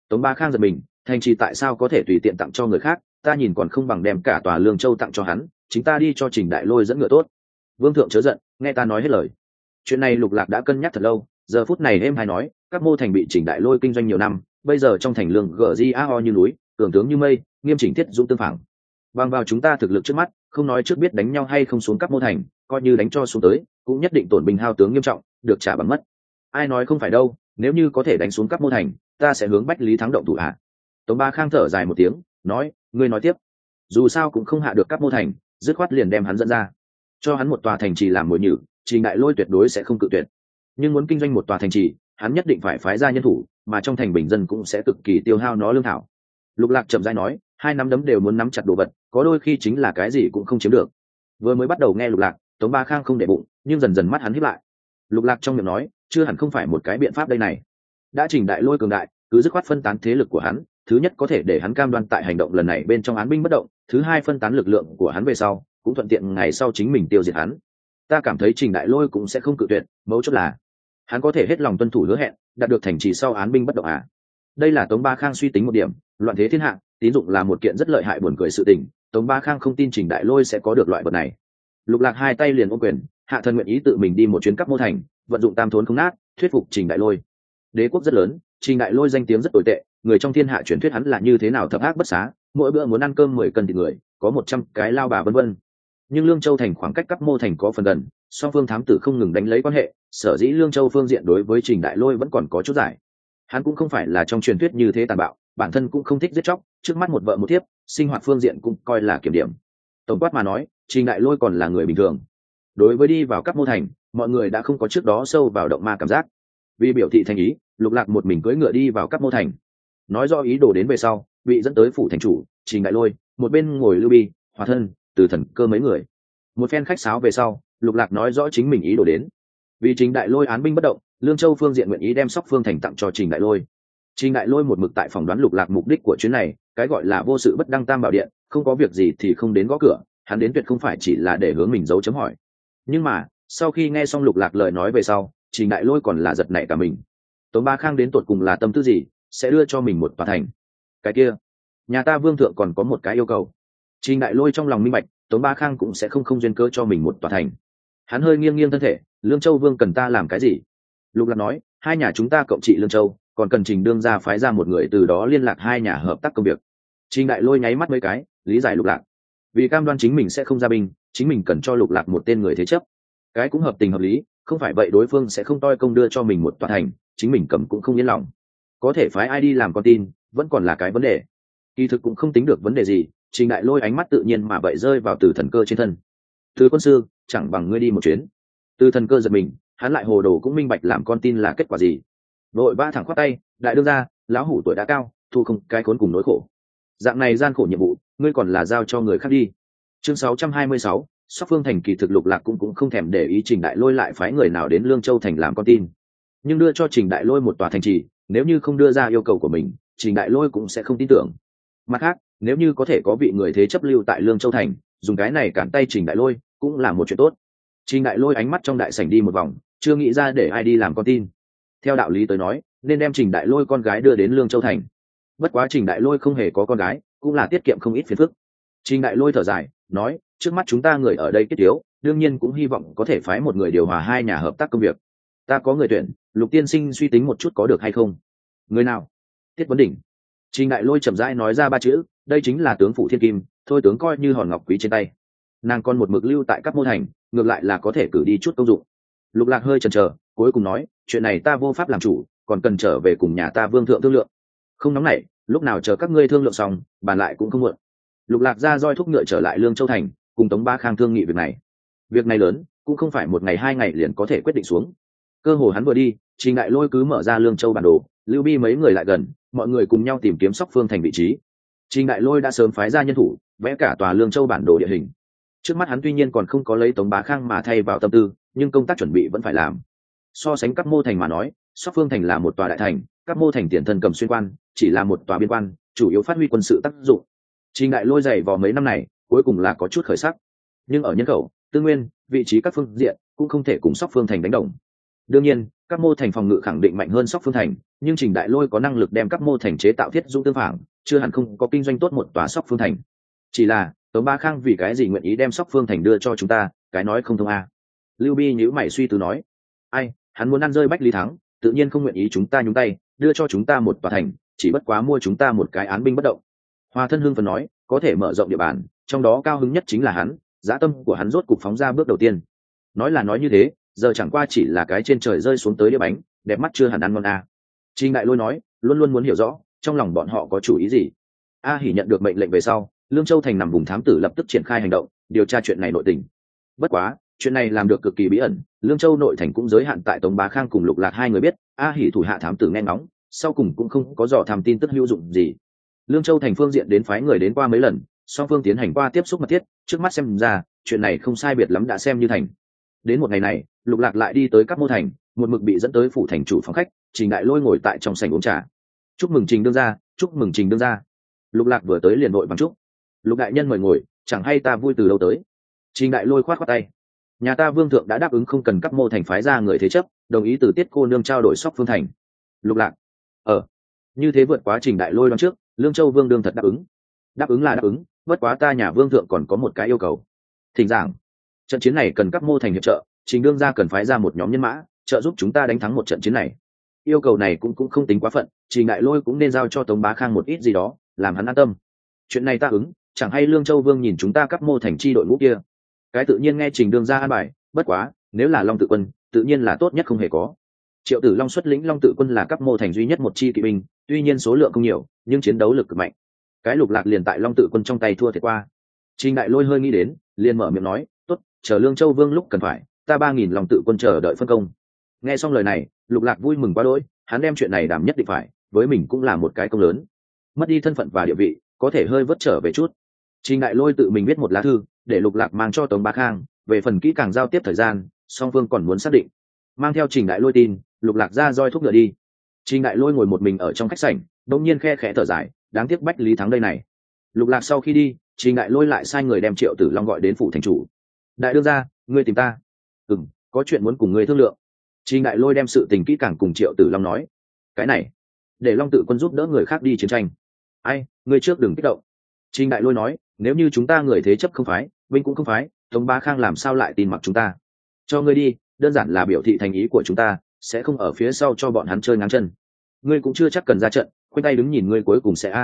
Tống Ba Khang giật mình, thành trì tại sao có thể tùy tiện tặng cho người khác, ta nhìn còn không bằng đem cả tòa Lương Châu tặng cho hắn, chính ta đi cho Trình Đại Lôi dẫn ngựa tốt. Vương thượng chớ giận, nghe ta nói hết lời. Chuyện này Lục Lạc đã cân nhắc thật lâu, giờ phút này êm hay nói, các mô thành bị Trình Đại Lôi kinh doanh nhiều năm, bây giờ trong thành lương GJAO như núi, cường tướng như mây, nghiêm chỉnh thiết dũng tương phẳng. Bằng vào chúng ta thực lực trước mắt, không nói trước biết đánh nhau hay không xuống các mô thành, coi như đánh cho xuống tới, cũng nhất định tổn binh hao tướng nghiêm trọng, được trả bằng mất. Ai nói không phải đâu, nếu như có thể đánh xuống các mô thành, ta sẽ hướng Bách Lý Thắng động thủ hạ. Tống Ba Khang thở dài một tiếng, nói, ngươi nói tiếp. Dù sao cũng không hạ được các mô thành, dứt khoát liền đem hắn dẫn ra, cho hắn một tòa thành trì làm mồi nhử, Trình Đại Lôi tuyệt đối sẽ không cự tuyệt. Nhưng muốn kinh doanh một tòa thành trì, hắn nhất định phải phái ra nhân thủ, mà trong thành bình dân cũng sẽ cực kỳ tiêu hao nó lương thảo. Lục Lạc chậm rãi nói, hai nắm đấm đều muốn nắm chặt đồ vật, có đôi khi chính là cái gì cũng không chiếm được. Vừa mới bắt đầu nghe Lục Lạc, Tống Ba Khang không để bụng, nhưng dần dần mắt hắn híp lại. Lục Lạc trong miệng nói, chưa hẳn không phải một cái biện pháp đây này. Đã Trình Đại Lôi cường đại, cứ dứt khoát phân tán thế lực của hắn, thứ nhất có thể để hắn cam đoan tại hành động lần này bên trong án binh bất động, thứ hai phân tán lực lượng của hắn về sau, cũng thuận tiện ngày sau chính mình tiêu diệt hắn. Ta cảm thấy Trình Đại Lôi cũng sẽ không cự tuyệt, mấu chốt là hắn có thể hết lòng tuân thủ hứa hẹn, đạt được thành trì sau án binh bất động à. Đây là Tống Ba Khang suy tính một điểm, loạn thế thiên hạ, tín dụng là một kiện rất lợi hại buồn cười sự tình, Tống Ba Khang không tin Trình Đại Lôi sẽ có được loại vật này. Lục Lạc hai tay liền ôm quyền, hạ thần nguyện ý tự mình đi một chuyến cấp mô thành, vận dụng tam thốn không nát, thuyết phục Trình Đại Lôi. Đế quốc rất lớn, Trình Đại Lôi danh tiếng rất tồi tệ, người trong thiên hạ truyền thuyết hắn là như thế nào thập ác bất xá, mỗi bữa muốn ăn cơm 10 cân thịt người, có 100 cái lao bà vân vân. Nhưng Lương Châu thành khoảng cách cấp mô thành có phần gần, song phương thám tử không ngừng đánh lấy quan hệ, sở dĩ Lương Châu phương diện đối với Trình Đại Lôi vẫn còn có chút giải. Hắn cũng không phải là trong truyền thuyết như thế tàn bạo, bản thân cũng không thích giết chóc, trước mắt một vợ một thiếp, sinh hoạt phương diện cũng coi là kiểm điểm. Tổng quát mà nói, Trình Đại Lôi còn là người bình thường. Đối với đi vào cấp mô thành, mọi người đã không có trước đó sâu vào động ma cảm giác. Vì biểu thị thành ý, Lục Lạc một mình cưỡi ngựa đi vào cấp mô thành, nói do ý đồ đến về sau, bị dẫn tới phủ thành chủ Trình Đại Lôi, một bên ngồi Lưu Bi, Hòa Thân, Từ Thần Cơ mấy người. Một phen khách sáo về sau, Lục Lạc nói rõ chính mình ý đồ đến. Vì Trình Đại Lôi án binh bất động, Lương Châu phương diện nguyện ý đem Sóc Phương thành tặng cho Trình Đại Lôi. Trình Đại Lôi một mực tại phỏng đoán Lục Lạc mục đích của chuyến này, cái gọi là vô sự bất đăng tam bảo điện, không có việc gì thì không đến gõ cửa, hắn đến tuyệt không phải chỉ là để hướng mình dấu chấm hỏi. Nhưng mà, sau khi nghe xong Lục Lạc lời nói về sau, Trình Đại Lôi còn là giật nảy cả mình. Tống Ba Khang đến tột cùng là tâm tư gì, sẽ đưa cho mình một tòa thành? Cái kia, nhà ta vương thượng còn có một cái yêu cầu. Trình Đại Lôi trong lòng minh bạch, Tống Ba Khang cũng sẽ không duyên cớ cho mình một tòa thành. Hắn hơi nghiêng nghiêng thân thể, Lương Châu vương cần ta làm cái gì? Lục Lạc nói, hai nhà chúng ta cộng trị Lương Châu, còn cần Trình đương gia phái ra một người từ đó liên lạc hai nhà hợp tác công việc. Trình Đại Lôi nháy mắt mấy cái, lý giải Lục Lạc. Vì cam đoan chính mình sẽ không ra binh, chính mình cần cho Lục Lạc một tên người thế chấp. Cái cũng hợp tình hợp lý, không phải vậy đối phương sẽ không toi công đưa cho mình một tòa thành, chính mình cầm cũng không yên lòng. Có thể phái ai đi làm con tin, vẫn còn là cái vấn đề. Kỳ thực cũng không tính được vấn đề gì, Trình Đại Lôi ánh mắt tự nhiên mà vậy rơi vào Từ Thần Cơ trên thân. Từ quân sư, chẳng bằng ngươi đi một chuyến. Từ Thần Cơ giật mình, hắn lại hồ đồ cũng minh bạch làm con tin là kết quả gì. Vội ba thẳng khoát tay, đại đương gia, lão hủ tuổi đã cao, thu không cái khốn cùng nỗi khổ. Dạng này gian khổ nhiệm vụ, ngươi còn là giao cho người khác đi. Chương 626, Sóc Phương thành kỳ thực Lục Lạc cũng không thèm để ý Trình Đại Lôi lại phái người nào đến Lương Châu thành làm con tin. Nhưng đưa cho Trình Đại Lôi một tòa thành trì, nếu như không đưa ra yêu cầu của mình, Trình Đại Lôi cũng sẽ không tin tưởng. Mặt khác, nếu như có thể có vị người thế chấp lưu tại Lương Châu thành, dùng cái này cản tay Trình Đại Lôi, cũng là một chuyện tốt. Trình Đại Lôi ánh mắt trong đại sảnh đi một vòng, chưa nghĩ ra để ai đi làm con tin. Theo đạo lý tới nói, nên đem Trình Đại Lôi con gái đưa đến Lương Châu thành. Bất quá Trình Đại Lôi không hề có con gái, cũng là tiết kiệm không ít phiền phức. Trình Đại Lôi thở dài, nói, trước mắt chúng ta người ở đây kết yếu, đương nhiên cũng hy vọng có thể phái một người điều hòa hai nhà hợp tác công việc. Ta có người tuyển, Lục tiên sinh suy tính một chút có được hay không? Người nào? Tiết Vấn Đỉnh. Trình Đại Lôi chậm rãi nói ra ba chữ, đây chính là tướng phủ Thiên Kim, thôi tướng coi như hòn ngọc quý trên tay. Nàng còn một mực lưu tại các mô thành, ngược lại là có thể cử đi chút công dụng. Lục Lạc hơi chần chờ, cuối cùng nói, chuyện này ta vô pháp làm chủ, còn cần trở về cùng nhà ta vương thượng thương lượng. Không nóng nảy, lúc nào chờ các ngươi thương lượng xong, bàn lại cũng không muộn. Lục Lạc ra roi thúc ngựa trở lại Lương Châu thành, cùng Tống Ba Khang thương nghị việc này. Việc này lớn, cũng không phải một ngày hai ngày liền có thể quyết định xuống. Cơ hồ hắn vừa đi, Trình Đại Lôi cứ mở ra Lương Châu bản đồ, Lưu Bi mấy người lại gần, mọi người cùng nhau tìm kiếm Sóc Phương thành vị trí. Trình Đại Lôi đã sớm phái ra nhân thủ, vẽ cả tòa Lương Châu bản đồ địa hình. Trước mắt hắn tuy nhiên còn không có lấy Tống Bá Khang mà thay vào tâm tư, nhưng công tác chuẩn bị vẫn phải làm. So sánh các mô thành mà nói, Sóc Phương thành là một tòa đại thành, các mô thành tiền thân cầm xuyên quan, chỉ là một tòa biên quan, chủ yếu phát huy quân sự tác dụng. Trình Đại Lôi dày vò mấy năm này, cuối cùng là có chút khởi sắc. Nhưng ở nhân khẩu, tư nguyên, vị trí các phương diện cũng không thể cùng Sóc Phương thành đánh đồng. Đương nhiên, các mô thành phòng ngự khẳng định mạnh hơn Sóc Phương Thành, nhưng Trình Đại Lôi có năng lực đem các mô thành chế tạo thiết dũng tương phản, chưa hẳn không có kinh doanh tốt một tòa Sóc Phương Thành. Chỉ là Tống Bá Khang vì cái gì nguyện ý đem Sóc Phương Thành đưa cho chúng ta, cái nói không thông a. Lưu Bi nhíu mày suy tư nói, ai, hắn muốn ăn rơi Bách Lý Thắng, tự nhiên không nguyện ý chúng ta nhúng tay, đưa cho chúng ta một tòa thành, chỉ bất quá mua chúng ta một cái án binh bất động. Hoa Thân Hưng phần nói, có thể mở rộng địa bàn, trong đó cao hứng nhất chính là hắn, dã tâm của hắn rốt cục phóng ra bước đầu tiên. Nói là nói như thế, giờ chẳng qua chỉ là cái trên trời rơi xuống tới đĩa bánh, đẹp mắt chưa hẳn ăn ngon a. Trình Đại Lôi nói, luôn luôn muốn hiểu rõ trong lòng bọn họ có chủ ý gì. A Hỉ nhận được mệnh lệnh về sau, Lương Châu thành nằm vùng thám tử lập tức triển khai hành động, điều tra chuyện này nội tình. Bất quá, chuyện này làm được cực kỳ bí ẩn, Lương Châu nội thành cũng giới hạn tại Tống Bá Khang cùng Lục Lạc hai người biết, A Hỉ thủ hạ thám tử nghe ngóng, sau cùng cũng không có dò thám tin tức hữu dụng gì. Lương Châu thành phương diện đến phái người đến qua mấy lần, song phương tiến hành qua tiếp xúc mật thiết, trước mắt xem ra, chuyện này không sai biệt lắm đã xem như thành. Đến một ngày này, Lục Lạc lại đi tới các mô thành, một mực bị dẫn tới phủ thành chủ phòng khách, Trình Đại Lôi ngồi tại trong sảnh uống trà. Chúc mừng Trình đương gia, chúc mừng Trình đương gia. Lục Lạc vừa tới liền vội bằng chúc. Lục đại nhân mời ngồi, chẳng hay ta vui từ lâu tới. Trình Đại Lôi khoát khoát tay. Nhà ta vương thượng đã đáp ứng không cần các mô thành phái ra người thế chấp, đồng ý từ Tiết cô nương trao đổi Sóc Phương Thành. Lục Lạc, như thế vượt quá Trình Đại Lôi đoán trước, Lương Châu vương đương thật đáp ứng. Đáp ứng là đáp ứng, bất quá ta nhà vương thượng còn có một cái yêu cầu. Thỉnh giảng. Trận chiến này cần các mô thành hiệp trợ, Trình đương gia cần phái ra một nhóm nhân mã, trợ giúp chúng ta đánh thắng một trận chiến này. Yêu cầu này cũng không tính quá phận, Trình Đại Lôi cũng nên giao cho Tống Bá Khang một ít gì đó, làm hắn an tâm. Chuyện này ta ứng, chẳng hay Lương Châu vương nhìn chúng ta các mô thành chi đội ngũ kia. Cái tự nhiên nghe Trình đương gia an bài, bất quá, nếu là Long Tự Quân, tự nhiên là tốt nhất không hề có. Triệu Tử Long xuất lĩnh Long Tự Quân là các mô thành duy nhất một chi kỵ binh, tuy nhiên số lượng không nhiều, nhưng chiến đấu lực cực mạnh. Cái Lục Lạc liền tại Long Tự Quân trong tay thua thiệt qua. Trình Đại Lôi hơi nghĩ đến, liền mở miệng nói, tốt, chờ Lương Châu vương lúc cần phải, ta 3000 Long Tự Quân chờ đợi phân công. Nghe xong lời này, Lục Lạc vui mừng quá đỗi, hắn đem chuyện này đảm nhất định phải, với mình cũng là một cái công lớn. Mất đi thân phận và địa vị, có thể hơi vất trở về chút. Trình Đại Lôi tự mình viết một lá thư, để Lục Lạc mang cho Tống Bá Khang, về phần kỹ càng giao tiếp thời gian, song phương còn muốn xác định. Mang theo Trình Đại Lôi tin, Lục Lạc ra roi thúc ngựa đi. Trình Đại Lôi ngồi một mình ở trong khách sảnh, đột nhiên khe khẽ thở dài, đáng tiếc Bách Lý Thắng đây này. Lục Lạc sau khi đi, Trình Đại Lôi lại sai người đem Triệu Tử Long gọi đến phủ thành chủ. Đại đương gia, ngươi tìm ta? Có chuyện muốn cùng ngươi thương lượng. Trình Đại Lôi đem sự tình kỹ càng cùng Triệu Tử Long nói. Cái này, để Long Tự Quân giúp đỡ người khác đi chiến tranh. Ai, ngươi trước đừng kích động. Trình Đại Lôi nói, nếu như chúng ta người thế chấp không phái, binh cũng không phái, Tống Bá Khang làm sao lại tin mặc chúng ta? Cho ngươi đi, đơn giản là biểu thị thành ý của chúng ta, sẽ không ở phía sau cho bọn hắn chơi ngáng chân. Ngươi cũng chưa chắc cần ra trận, khoanh tay đứng nhìn ngươi cuối cùng sẽ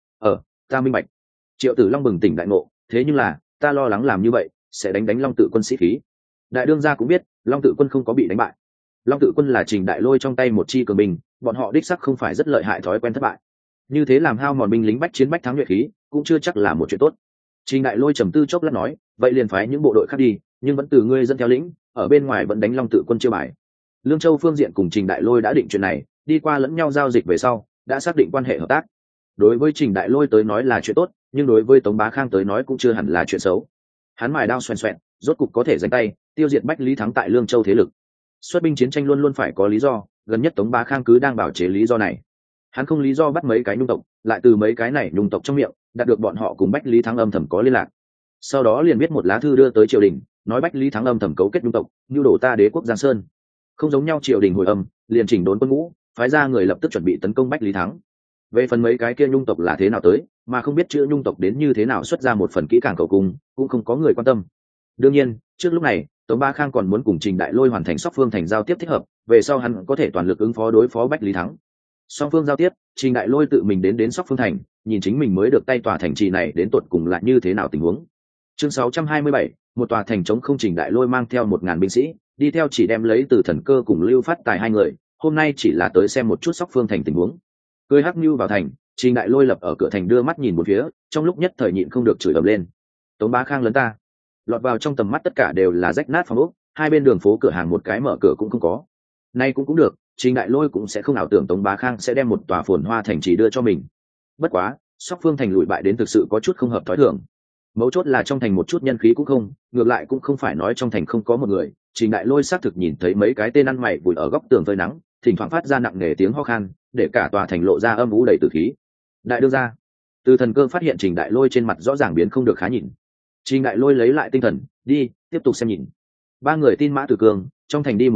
ta minh bạch. Triệu Tử Long bừng tỉnh đại ngộ, thế nhưng là, ta lo lắng làm như vậy, sẽ đánh Long Tự Quân sĩ khí. Đại đương gia cũng biết, Long Tự Quân không có bị đánh bại. Long Tự Quân là Trình Đại Lôi trong tay một chi cường binh, bọn họ đích sắc không phải rất lợi hại thói quen thất bại. Như thế làm hao mòn binh lính bách chiến bách thắng nhuệ khí, cũng chưa chắc là một chuyện tốt. Trình Đại Lôi trầm tư chốc lát nói, vậy liền phái những bộ đội khác đi, nhưng vẫn từ ngươi dẫn theo lĩnh, ở bên ngoài vẫn đánh Long Tự Quân chưa bài. Lương Châu phương diện cùng Trình Đại Lôi đã định chuyện này, đi qua lẫn nhau giao dịch về sau, đã xác định quan hệ hợp tác. Đối với Trình Đại Lôi tới nói là chuyện tốt, nhưng đối với Tống Bá Khang tới nói cũng chưa hẳn là chuyện xấu. Hắn mài đao xoèn xoẹn, rốt cục có thể giành tay, tiêu diệt Bách Lý Thắng tại Lương Châu thế lực. Xuất binh chiến tranh luôn luôn phải có lý do, gần nhất Tống Bá Khang cứ đang bảo chế lý do này. Hắn không lý do bắt mấy cái nhung tộc, lại từ mấy cái này nhung tộc trong miệng đạt được bọn họ cùng Bách Lý Thắng âm thầm có liên lạc. Sau đó liền viết một lá thư đưa tới triều đình, nói Bách Lý Thắng âm thầm cấu kết nhung tộc, nhu đổ ta đế quốc Giang Sơn. Không giống nhau, triều đình hồi âm, liền chỉnh đốn quân ngũ, phái ra người lập tức chuẩn bị tấn công Bách Lý Thắng. Về phần mấy cái kia nhung tộc là thế nào tới, mà không biết chữ nhung tộc đến như thế nào xuất ra một phần kỹ càng cầu cung, cũng không có người quan tâm. Đương nhiên, trước lúc này, Tống Bá Khang còn muốn cùng Trình Đại Lôi hoàn thành Sóc Phương Thành giao tiếp thích hợp, về sau hắn có thể toàn lực ứng phó đối phó Bách Lý Thắng. Song phương giao tiếp, Trình Đại Lôi tự mình đến Sóc Phương Thành, nhìn chính mình mới được tay tòa thành trì này đến tột cùng là như thế nào tình huống. Chương 627, một tòa thành trống không. Trình Đại Lôi mang theo 1000 binh sĩ, đi theo chỉ đem lấy từ Thần Cơ cùng Lưu Phát Tài hai người, hôm nay chỉ là tới xem một chút Sóc Phương Thành tình huống. Cưỡi hắc nưu vào thành, Trình Đại Lôi lập ở cửa thành đưa mắt nhìn một phía, trong lúc nhất thời nhịn không được chửi ầm lên. Tống Bá Khang lấn ta! Lọt vào trong tầm mắt tất cả đều là rách nát phòng ốc, hai bên đường phố cửa hàng một cái mở cửa cũng không có. Nay cũng được, Trình Đại Lôi cũng sẽ không ảo tưởng Tống Bá Khang sẽ đem một tòa phồn hoa thành trì đưa cho mình. Bất quá, Sóc Phương Thành lùi bại đến thực sự có chút không hợp thói thường. Mấu chốt là trong thành một chút nhân khí cũng không, ngược lại cũng không phải nói trong thành không có một người. Trình Đại Lôi xác thực nhìn thấy mấy cái tên ăn mày vùi ở góc tường phơi nắng, thỉnh thoảng phát ra nặng nề tiếng ho khan, để cả tòa thành lộ ra âm u đầy tử khí. Đại đương gia, từ Thần Cơ phát hiện Trình Đại Lôi trên mặt rõ ràng biến không được khá nhìn. Trình Đại Lôi lấy lại tinh thần, đi tiếp tục xem nhìn. Ba người tin mã từ cường trong thành đi một vòng,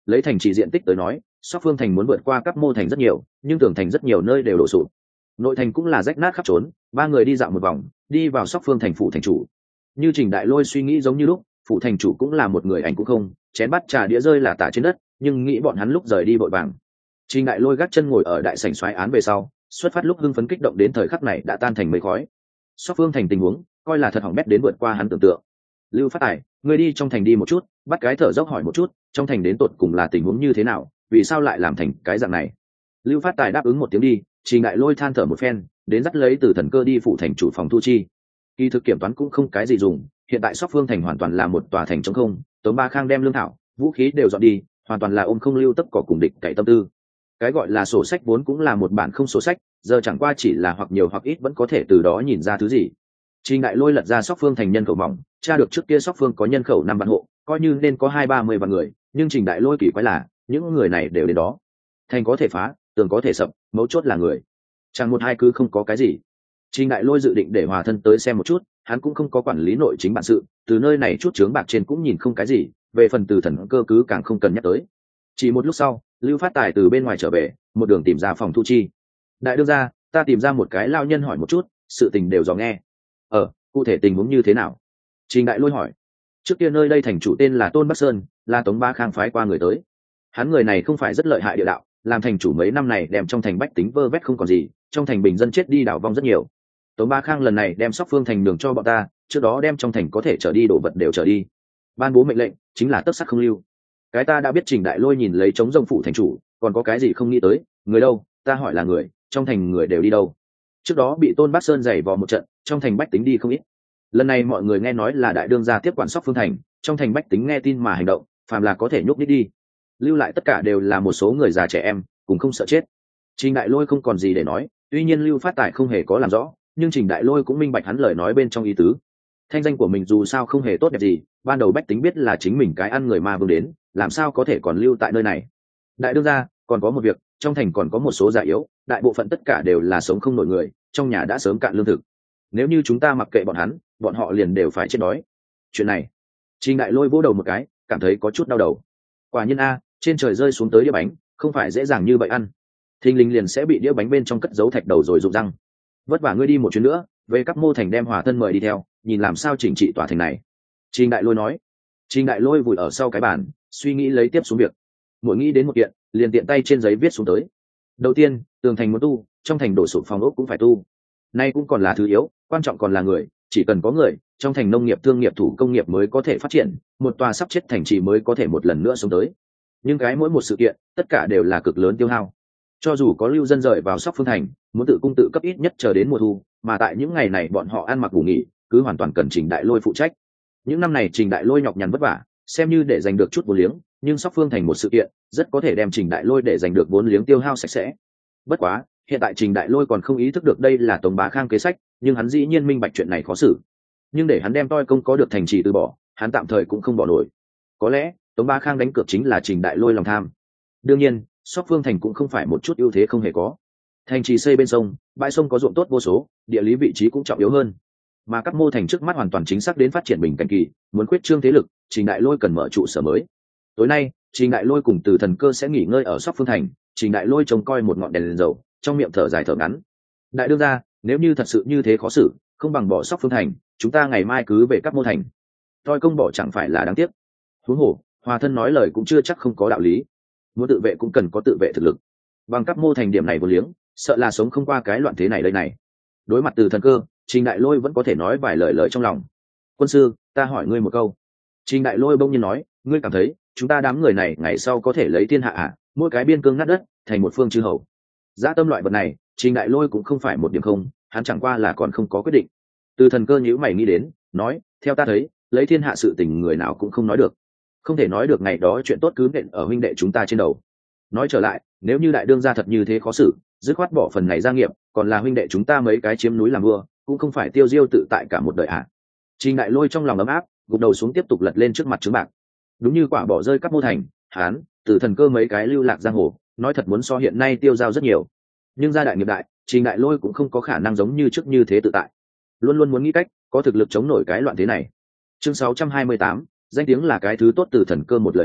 lấy thành trì diện tích tới nói, Sóc Phương thành muốn vượt qua các mô thành rất nhiều, nhưng tường thành rất nhiều nơi đều đổ sụp. Nội thành cũng là rách nát khắp trốn. Ba người đi dạo một vòng, đi vào Sóc Phương thành phủ thành chủ. Như Trình Đại Lôi suy nghĩ giống như lúc, phủ thành chủ cũng là một người ảnh cũng không, chén bát trà đĩa rơi là tả trên đất, nhưng nghĩ bọn hắn lúc rời đi vội vàng. Trình Đại Lôi gác chân ngồi ở đại sảnh soái án về sau, xuất phát lúc hưng phấn kích động đến thời khắc này đã tan thành mây khói. Sóc Phương thành tình huống, coi là thật hỏng bét đến vượt qua hắn tưởng tượng. Lưu Phát Tài, người đi trong thành đi một chút, bắt cái thở dốc hỏi một chút, trong thành đến tột cùng là tình huống như thế nào, vì sao lại làm thành cái dạng này. Lưu Phát Tài đáp ứng một tiếng đi. Trình Đại Lôi than thở một phen, đến dắt lấy từ thần cơ đi phụ thành chủ phòng thu chi. Kỳ thực kiểm toán cũng không cái gì dùng, hiện tại Sóc Phương thành hoàn toàn là một tòa thành trống không, Tống Ba Khang đem lương thảo, vũ khí đều dọn đi, hoàn toàn là ôm không lưu tấp cỏ cùng địch cậy tâm tư. Cái gọi là sổ sách vốn cũng là một bản không sổ sách, giờ chẳng qua chỉ là hoặc nhiều hoặc ít vẫn có thể từ đó nhìn ra thứ gì. Trình Đại Lôi lật ra Sóc Phương thành nhân khẩu mỏng, tra được trước kia Sóc Phương có nhân khẩu 5 vạn hộ, coi như nên có 20-30 vạn người, nhưng Trình Đại Lôi kỳ quái là, những người này đều đến đó. Thành có thể phá, tường có thể sập, mấu chốt là người. Chẳng một hai cứ không có cái gì. Trình Đại Lôi dự định để Hòa thân tới xem một chút, hắn cũng không có quản lý nội chính bản sự, từ nơi này chút chướng bạc trên cũng nhìn không cái gì, về phần từ thần cơ cứ càng không cần nhắc tới. Chỉ một lúc sau, Lưu Phát Tài từ bên ngoài trở về, một đường tìm ra phòng thu chi. Đại đương gia, ta tìm ra một cái lao nhân hỏi một chút, sự tình đều dò nghe. Cụ thể tình huống như thế nào? Trình Đại Lôi hỏi. Trước kia nơi đây thành chủ tên là Tôn Bắc Sơn, là Tống Ba Khang phái qua người tới. Hắn người này không phải rất lợi hại địa đạo, làm thành chủ mấy năm này đem trong thành bách tính vơ vét không còn gì, trong thành bình dân chết đi đảo vong rất nhiều. Tống Ba Khang lần này đem Sóc Phương thành đường cho bọn ta, trước đó đem trong thành có thể trở đi đồ vật đều trở đi. Ban bố mệnh lệnh chính là tất sắc không lưu. Cái ta đã biết. Trình Đại Lôi nhìn lấy trống rông phủ thành chủ, còn có cái gì không nghĩ tới, người đâu, ta hỏi là người, trong thành người đều đi đâu? Trước đó bị Tôn Bắc Sơn giày vò một trận, trong thành bách tính đi không ít. Lần này mọi người nghe nói là đại đương gia tiếp quản Sóc Phương thành, trong thành bách tính nghe tin mà hành động, phàm là có thể nhúc nhích đi. Lưu lại tất cả đều là một số người già trẻ em, cùng không sợ chết. Trình Đại Lôi không còn gì để nói, tuy nhiên Lưu Phát Tài không hề có làm rõ, nhưng Trình Đại Lôi cũng minh bạch hắn lời nói bên trong ý tứ. Thanh danh của mình dù sao không hề tốt đẹp gì, ban đầu bách tính biết là chính mình cái ăn người ma vương đến, làm sao có thể còn lưu tại nơi này. Đại đương gia, còn có một việc, trong thành còn có một số già yếu, đại bộ phận tất cả đều là sống không nổi người, trong nhà đã sớm cạn lương thực. Nếu như chúng ta mặc kệ bọn hắn, bọn họ liền đều phải chết đói. Chuyện này, Trình Đại Lôi vỗ đầu một cái, cảm thấy có chút đau đầu. Quả nhiên a, trên trời rơi xuống tới đĩa bánh, không phải dễ dàng như vậy ăn. Thình lình liền sẽ bị đĩa bánh bên trong cất giấu thạch đầu rồi rụng răng. Vất vả ngươi đi một chuyến nữa, về các mô thành đem Hòa thân mời đi theo, nhìn làm sao chỉnh trị tòa thành này. Trình Đại Lôi nói. Trình Đại Lôi vùi ở sau cái bàn, suy nghĩ lấy tiếp xuống việc. Mỗi nghĩ đến một kiện, liền tiện tay trên giấy viết xuống tới. Đầu tiên, tường thành muốn tu, trong thành đổ sụp phòng ốc cũng phải tu. Nay cũng còn là thứ yếu, quan trọng còn là người, chỉ cần có người, trong thành nông nghiệp thương nghiệp thủ công nghiệp mới có thể phát triển, một tòa sắp chết thành trì mới có thể một lần nữa sống tới. Nhưng cái mỗi một sự kiện, tất cả đều là cực lớn tiêu hao. Cho dù có lưu dân rời vào Sóc Phương thành, muốn tự cung tự cấp ít nhất chờ đến mùa thu, mà tại những ngày này bọn họ ăn mặc ngủ nghỉ, cứ hoàn toàn cần Trình Đại Lôi phụ trách. Những năm này Trình Đại Lôi nhọc nhằn vất vả, xem như để giành được chút vốn liếng, nhưng Sóc Phương thành một sự kiện, rất có thể đem Trình Đại Lôi để giành được vốn liếng tiêu hao sạch sẽ. Bất quá, hiện tại Trình Đại Lôi còn không ý thức được đây là Tống Bá Khang kế sách, nhưng hắn dĩ nhiên minh bạch chuyện này khó xử. Nhưng để hắn đem toi công có được thành trì từ bỏ, hắn tạm thời cũng không bỏ nổi. Có lẽ Tống Bá Khang đánh cược chính là Trình Đại Lôi lòng tham. Đương nhiên, Sóc Phương thành cũng không phải một chút ưu thế không hề có. Thành trì xây bên sông, bãi sông có ruộng tốt vô số, địa lý vị trí cũng trọng yếu hơn. Mà các mô thành trước mắt hoàn toàn chính xác đến phát triển bình cảnh kỳ, muốn khuyết trương thế lực, Trình Đại Lôi cần mở trụ sở mới. Tối nay, Trình Đại Lôi cùng Từ Thần Cơ sẽ nghỉ ngơi ở Sóc Phương thành. Trình Đại Lôi trông coi một ngọn đèn lên dầu, trong miệng thở dài thở ngắn. Đại đương gia, nếu như thật sự như thế khó xử, không bằng bỏ Sóc Phương thành, chúng ta ngày mai cứ về các mô thành. Toi công bỏ chẳng phải là đáng tiếc. Huống hồ, Hòa thân nói lời cũng chưa chắc không có đạo lý. Muốn tự vệ cũng cần có tự vệ thực lực. Bằng các mô thành điểm này vô liếng, sợ là sống không qua cái loạn thế này đây này. Đối mặt Từ Thần Cơ, Trình Đại Lôi vẫn có thể nói vài lời trong lòng. Quân sư, ta hỏi ngươi một câu. Trình Đại Lôi bỗng nhiên nói, ngươi cảm thấy chúng ta đám người này ngày sau có thể lấy thiên hạ à? Mỗi cái biên cương ngắt đất thành một phương chư hầu. Dã tâm loại vật này, Trình Đại Lôi cũng không phải một điểm không, hắn chẳng qua là còn không có quyết định. Từ Thần Cơ nhíu mày nghĩ đến, nói, theo ta thấy, lấy thiên hạ sự tình người nào cũng không nói được. Không thể nói được ngày đó chuyện tốt cứ nện ở huynh đệ chúng ta trên đầu. Nói trở lại, nếu như đại đương gia thật như thế khó xử, dứt khoát bỏ phần này gia nghiệp, còn là huynh đệ chúng ta mấy cái chiếm núi làm vua, cũng không phải tiêu diêu tự tại cả một đời à. Trình Đại Lôi trong lòng ấm áp, gục đầu xuống tiếp tục lật lên trước mặt trứng bạc. Đúng như quả bỏ rơi các mô thành, hán, Từ Thần Cơ mấy cái lưu lạc giang hồ, nói thật muốn so hiện nay tiêu dao rất nhiều. Nhưng gia đại nghiệp đại, Trình Đại Lôi cũng không có khả năng giống như trước như thế tự tại, luôn luôn muốn nghĩ cách có thực lực chống nổi cái loạn thế này. Chương 628, danh tiếng là cái thứ tốt. Từ Thần Cơ một lời nói,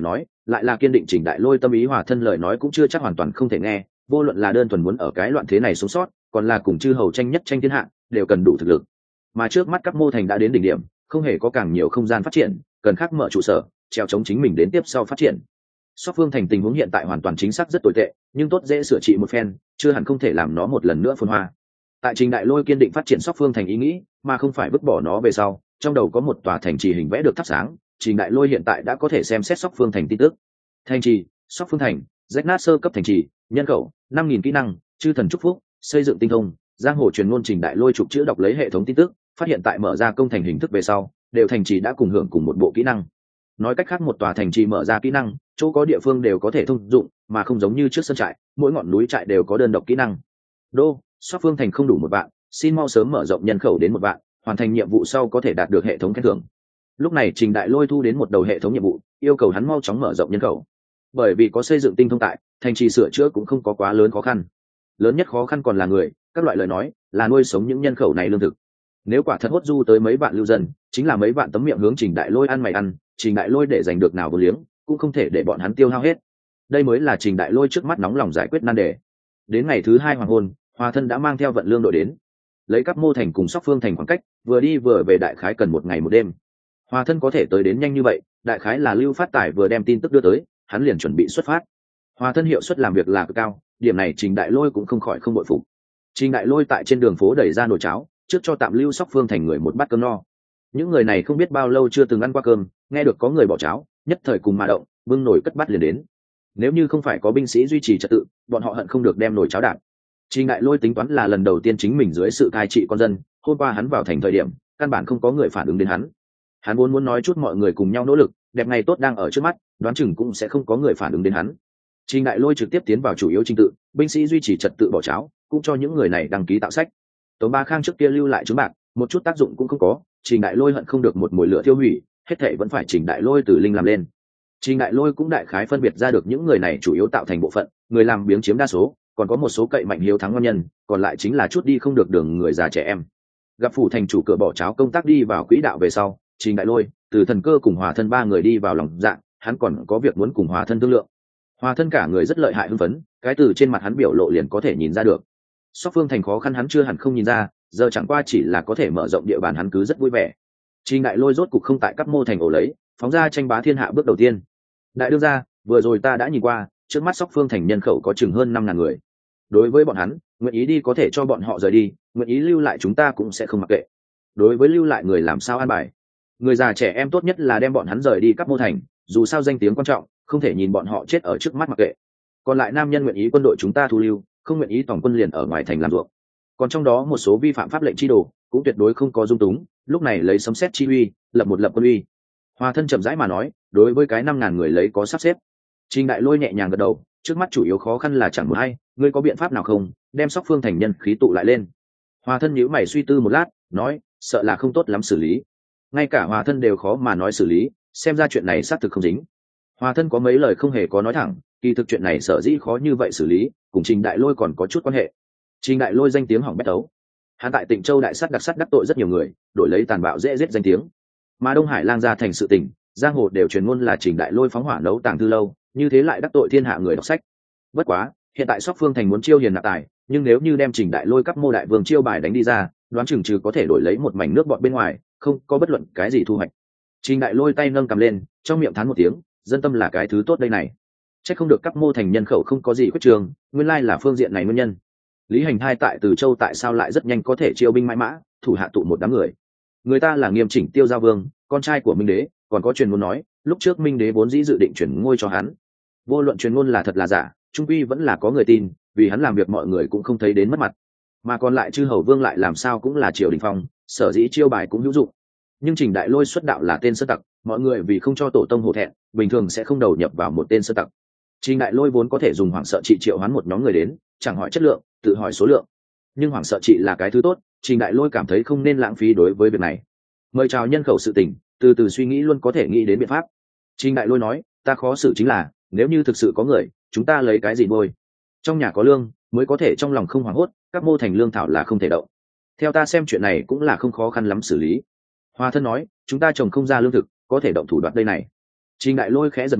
lại là kiên định Trình Đại Lôi tâm ý. Hòa thân lời nói cũng chưa chắc hoàn toàn không thể nghe, vô luận là đơn thuần muốn ở cái loạn thế này sống sót, còn là cùng chư hầu tranh nhất tranh thiên hạ, đều cần đủ thực lực. Mà trước mắt các mô thành đã đến đỉnh điểm, không hề có càng nhiều không gian phát triển, cần khắc mở trụ sở, treo chống chính mình đến tiếp sau phát triển. Sóc Phương Thành tình huống hiện tại hoàn toàn chính xác rất tồi tệ, nhưng tốt dễ sửa trị một phen, chưa hẳn không thể làm nó một lần nữa phồn hoa. Tại Trình Đại Lôi kiên định phát triển Sóc Phương Thành ý nghĩ, mà không phải vứt bỏ nó về sau, trong đầu có một tòa thành trì hình vẽ được thắp sáng. Trình Đại Lôi hiện tại đã có thể xem xét Sóc Phương Thành tin tức. Thành trì: Sóc Phương Thành, rách nát sơ cấp thành trì, nhân khẩu 5.000 kỹ năng, chư thần chúc phúc, xây dựng tinh thông. Giang hồ truyền ngôn Trình Đại Lôi chụp chữ đọc lấy hệ thống tin tức, phát hiện tại mở ra công thành hình thức về sau, đều thành trì đã cùng hưởng cùng một bộ kỹ năng. Nói cách khác, một tòa thành trì mở ra kỹ năng, chỗ có địa phương đều có thể thông dụng, mà không giống như trước sân trại, mỗi ngọn núi trại đều có đơn độc kỹ năng. Đô, Sóc Phương Thành không đủ 1 vạn, xin mau sớm mở rộng nhân khẩu đến 1 vạn, hoàn thành nhiệm vụ sau có thể đạt được hệ thống khen thưởng. Lúc này Trình Đại Lôi thu đến một đầu hệ thống nhiệm vụ, yêu cầu hắn mau chóng mở rộng nhân khẩu. Bởi vì có xây dựng tinh thông tại, thành trì sửa chữa cũng không có quá lớn khó khăn. Lớn nhất khó khăn còn là người, các loại lời nói, là nuôi sống những nhân khẩu này lương thực. Nếu quả thật hốt du tới mấy vạn lưu dân, chính là mấy vạn tấm miệng hướng Trình Đại Lôi ăn mày ăn, Trình Đại Lôi để giành được nào vô liếng, cũng không thể để bọn hắn tiêu hao hết. Đây mới là Trình Đại Lôi trước mắt nóng lòng giải quyết nan đề. Đến ngày thứ 2 hoàng hôn, Hòa thân đã mang theo vận lương đội đến. Lấy các mô thành cùng Sóc Phương Thành khoảng cách, vừa đi vừa về đại khái cần 1 ngày 1 đêm. Hòa thân có thể tới đến nhanh như vậy, đại khái là Lưu Phát Tài vừa đem tin tức đưa tới, hắn liền chuẩn bị xuất phát. Hòa thân hiệu suất làm việc là cực cao, điểm này Trình Đại Lôi cũng không khỏi không bội phục. Trình Đại Lôi tại trên đường phố đẩy ra nồi cháo, trước cho tạm lưu Sóc Phương Thành người một bát cơm no. Những người này không biết bao lâu chưa từng ăn qua cơm, nghe được có người bỏ cháo, nhất thời cùng mà động, bưng nồi cất bát liền đến. Nếu như không phải có binh sĩ duy trì trật tự, bọn họ hận không được đem nồi cháo đạp. Trình Đại Lôi tính toán là lần đầu tiên chính mình dưới sự cai trị con dân, hôm qua hắn vào thành thời điểm, căn bản không có người phản ứng đến hắn. Hắn muốn nói chút mọi người cùng nhau nỗ lực, đẹp ngày tốt đang ở trước mắt, đoán chừng cũng sẽ không có người phản ứng đến hắn. Trình Đại Lôi trực tiếp tiến vào chủ yếu trình tự, binh sĩ duy trì trật tự bỏ cháo, cũng cho những người này đăng ký tạo sách. Tống Ba Khang trước kia lưu lại chứng bạc, một chút tác dụng cũng không có. Trình Đại Lôi hận không được một mồi lửa tiêu hủy, hết thảy vẫn phải Trình Đại Lôi từ linh làm lên. Trình Đại Lôi cũng đại khái phân biệt ra được những người này chủ yếu tạo thành bộ phận, người làm biếng chiếm đa số, còn có một số cậy mạnh hiếu thắng ngon nhân, còn lại chính là chút đi không được đường người già trẻ em. Gặp phủ thành chủ cửa bỏ cháo công tác đi vào quỹ đạo về sau, Trình Đại Lôi, Từ Thần Cơ cùng Hòa thân 3 người đi vào lòng dạ, hắn còn có việc muốn cùng Hòa thân thương lượng. Hòa thân cả người rất lợi hại hưng phấn, cái từ trên mặt hắn biểu lộ liền có thể nhìn ra được. Sóc Phương Thành khó khăn hắn chưa hẳn không nhìn ra, giờ chẳng qua chỉ là có thể mở rộng địa bàn hắn cứ rất vui vẻ. Trình Đại Lôi rốt cục không tại các mô thành ổ lấy, phóng ra tranh bá thiên hạ bước đầu tiên. Đại đương gia, vừa rồi ta đã nhìn qua, trước mắt Sóc Phương Thành nhân khẩu có chừng hơn 5.000 người. Đối với bọn hắn, nguyện ý đi có thể cho bọn họ rời đi, nguyện ý lưu lại chúng ta cũng sẽ không mặc kệ. Đối với lưu lại người làm sao an bài? Người già trẻ em tốt nhất là đem bọn hắn rời đi các mô thành, dù sao danh tiếng quan trọng, không thể nhìn bọn họ chết ở trước mắt mặc kệ. Còn lại nam nhân nguyện ý quân đội chúng ta thu lưu, không nguyện ý tổng quân liền ở ngoài thành làm ruộng. Còn trong đó một số vi phạm pháp lệnh chi đồ, cũng tuyệt đối không có dung túng, lúc này lấy sấm sét chi uy, lập quân uy. Hòa thân chậm rãi mà nói, đối với cái 5.000 người lấy có sắp xếp. Trình Đại Lôi nhẹ nhàng gật đầu, trước mắt chủ yếu khó khăn là chẳng một hay, ngươi có biện pháp nào không, đem Sóc Phương Thành nhân khí tụ lại lên. Hòa thân nhíu mày suy tư một lát, nói, sợ là không tốt lắm xử lý. Ngay cả Hòa thân đều khó mà nói xử lý, xem ra chuyện này xác thực không dính. Hòa thân có mấy lời không hề có nói thẳng, kỳ thực chuyện này sở dĩ khó như vậy xử lý, cùng Trình Đại Lôi còn có chút quan hệ. Trình Đại Lôi danh tiếng hỏng bét tấu, hắn tại Tịnh Châu đại sắt đặc sắt đắc tội rất nhiều người, đổi lấy tàn bạo dễ giết danh tiếng. Mà Đông Hải lang ra thành sự tình, giang hồ đều truyền ngôn là Trình Đại Lôi phóng hỏa nấu tàng thư lâu, như thế lại đắc tội thiên hạ người đọc sách. Bất quá, hiện tại Sóc Phương Thành muốn chiêu hiền nạp tài, nhưng nếu như đem Trình Đại Lôi cấp mô đại vương chiêu bài đánh đi ra, đoán chừng trừ có thể đổi lấy một mảnh nước bọt bên ngoài, không có bất luận cái gì thu hoạch. Trình Đại Lôi tay nâng cầm lên, trong miệng thán một tiếng, dân tâm là cái thứ tốt đây này. Chắc không được các mô thành nhân khẩu không có gì khuyết trường, nguyên lai là phương diện này nguyên nhân. Lý Hành Hai tại Từ Châu tại sao lại rất nhanh có thể chiêu binh mãi mã, thủ hạ tụ một đám người. Người ta là Nghiêm Chỉnh Tiêu Giao Vương, con trai của Minh Đế, còn có truyền ngôn nói, lúc trước Minh Đế vốn dĩ dự định chuyển ngôi cho hắn. Vô luận truyền ngôn là thật là giả, trung quy vẫn là có người tin, vì hắn làm việc mọi người cũng không thấy đến mất mặt. Mà còn lại chư hầu vương lại làm sao cũng là triều đình phong, sở dĩ chiêu bài cũng hữu dụng. Nhưng Trình Đại Lôi xuất đạo là tên sơ tặc, mọi người vì không cho tổ tông hổ thẹn, bình thường sẽ không đầu nhập vào một tên sơ tặc. Trình Đại Lôi vốn có thể dùng hoảng sợ trị triệu hoán một nhóm người đến, chẳng hỏi chất lượng, tự hỏi số lượng. Nhưng hoảng sợ trị là cái thứ tốt, Trình Đại Lôi cảm thấy không nên lãng phí đối với việc này. Mời chào nhân khẩu sự tình, từ từ suy nghĩ luôn có thể nghĩ đến biện pháp. Trình Đại Lôi nói, ta khó xử chính là, nếu như thực sự có người, chúng ta lấy cái gì bôi? Trong nhà có lương, mới có thể trong lòng không hoảng hốt, các mô thành lương thảo là không thể động. Theo ta xem chuyện này cũng là không khó khăn lắm xử lý. Hoa thân nói, chúng ta trồng không ra lương thực, có thể động thủ đoạt đây này. Trình Đại Lôi khẽ giật mình,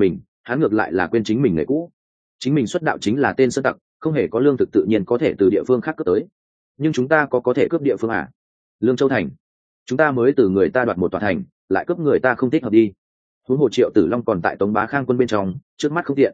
hắn ngược lại là quên chính mình nghề cũ. Chính mình xuất đạo chính là tên sơn tặc, không hề có lương thực tự nhiên có thể từ địa phương khác cướp tới. Nhưng chúng ta có thể cướp địa phương à? Lương Châu thành, chúng ta mới từ người ta đoạt một tòa thành, lại cướp người ta không thích hợp đi. Huống hồ Triệu Tử Long còn tại Tống Bá Khang quân bên trong, trước mắt không tiện.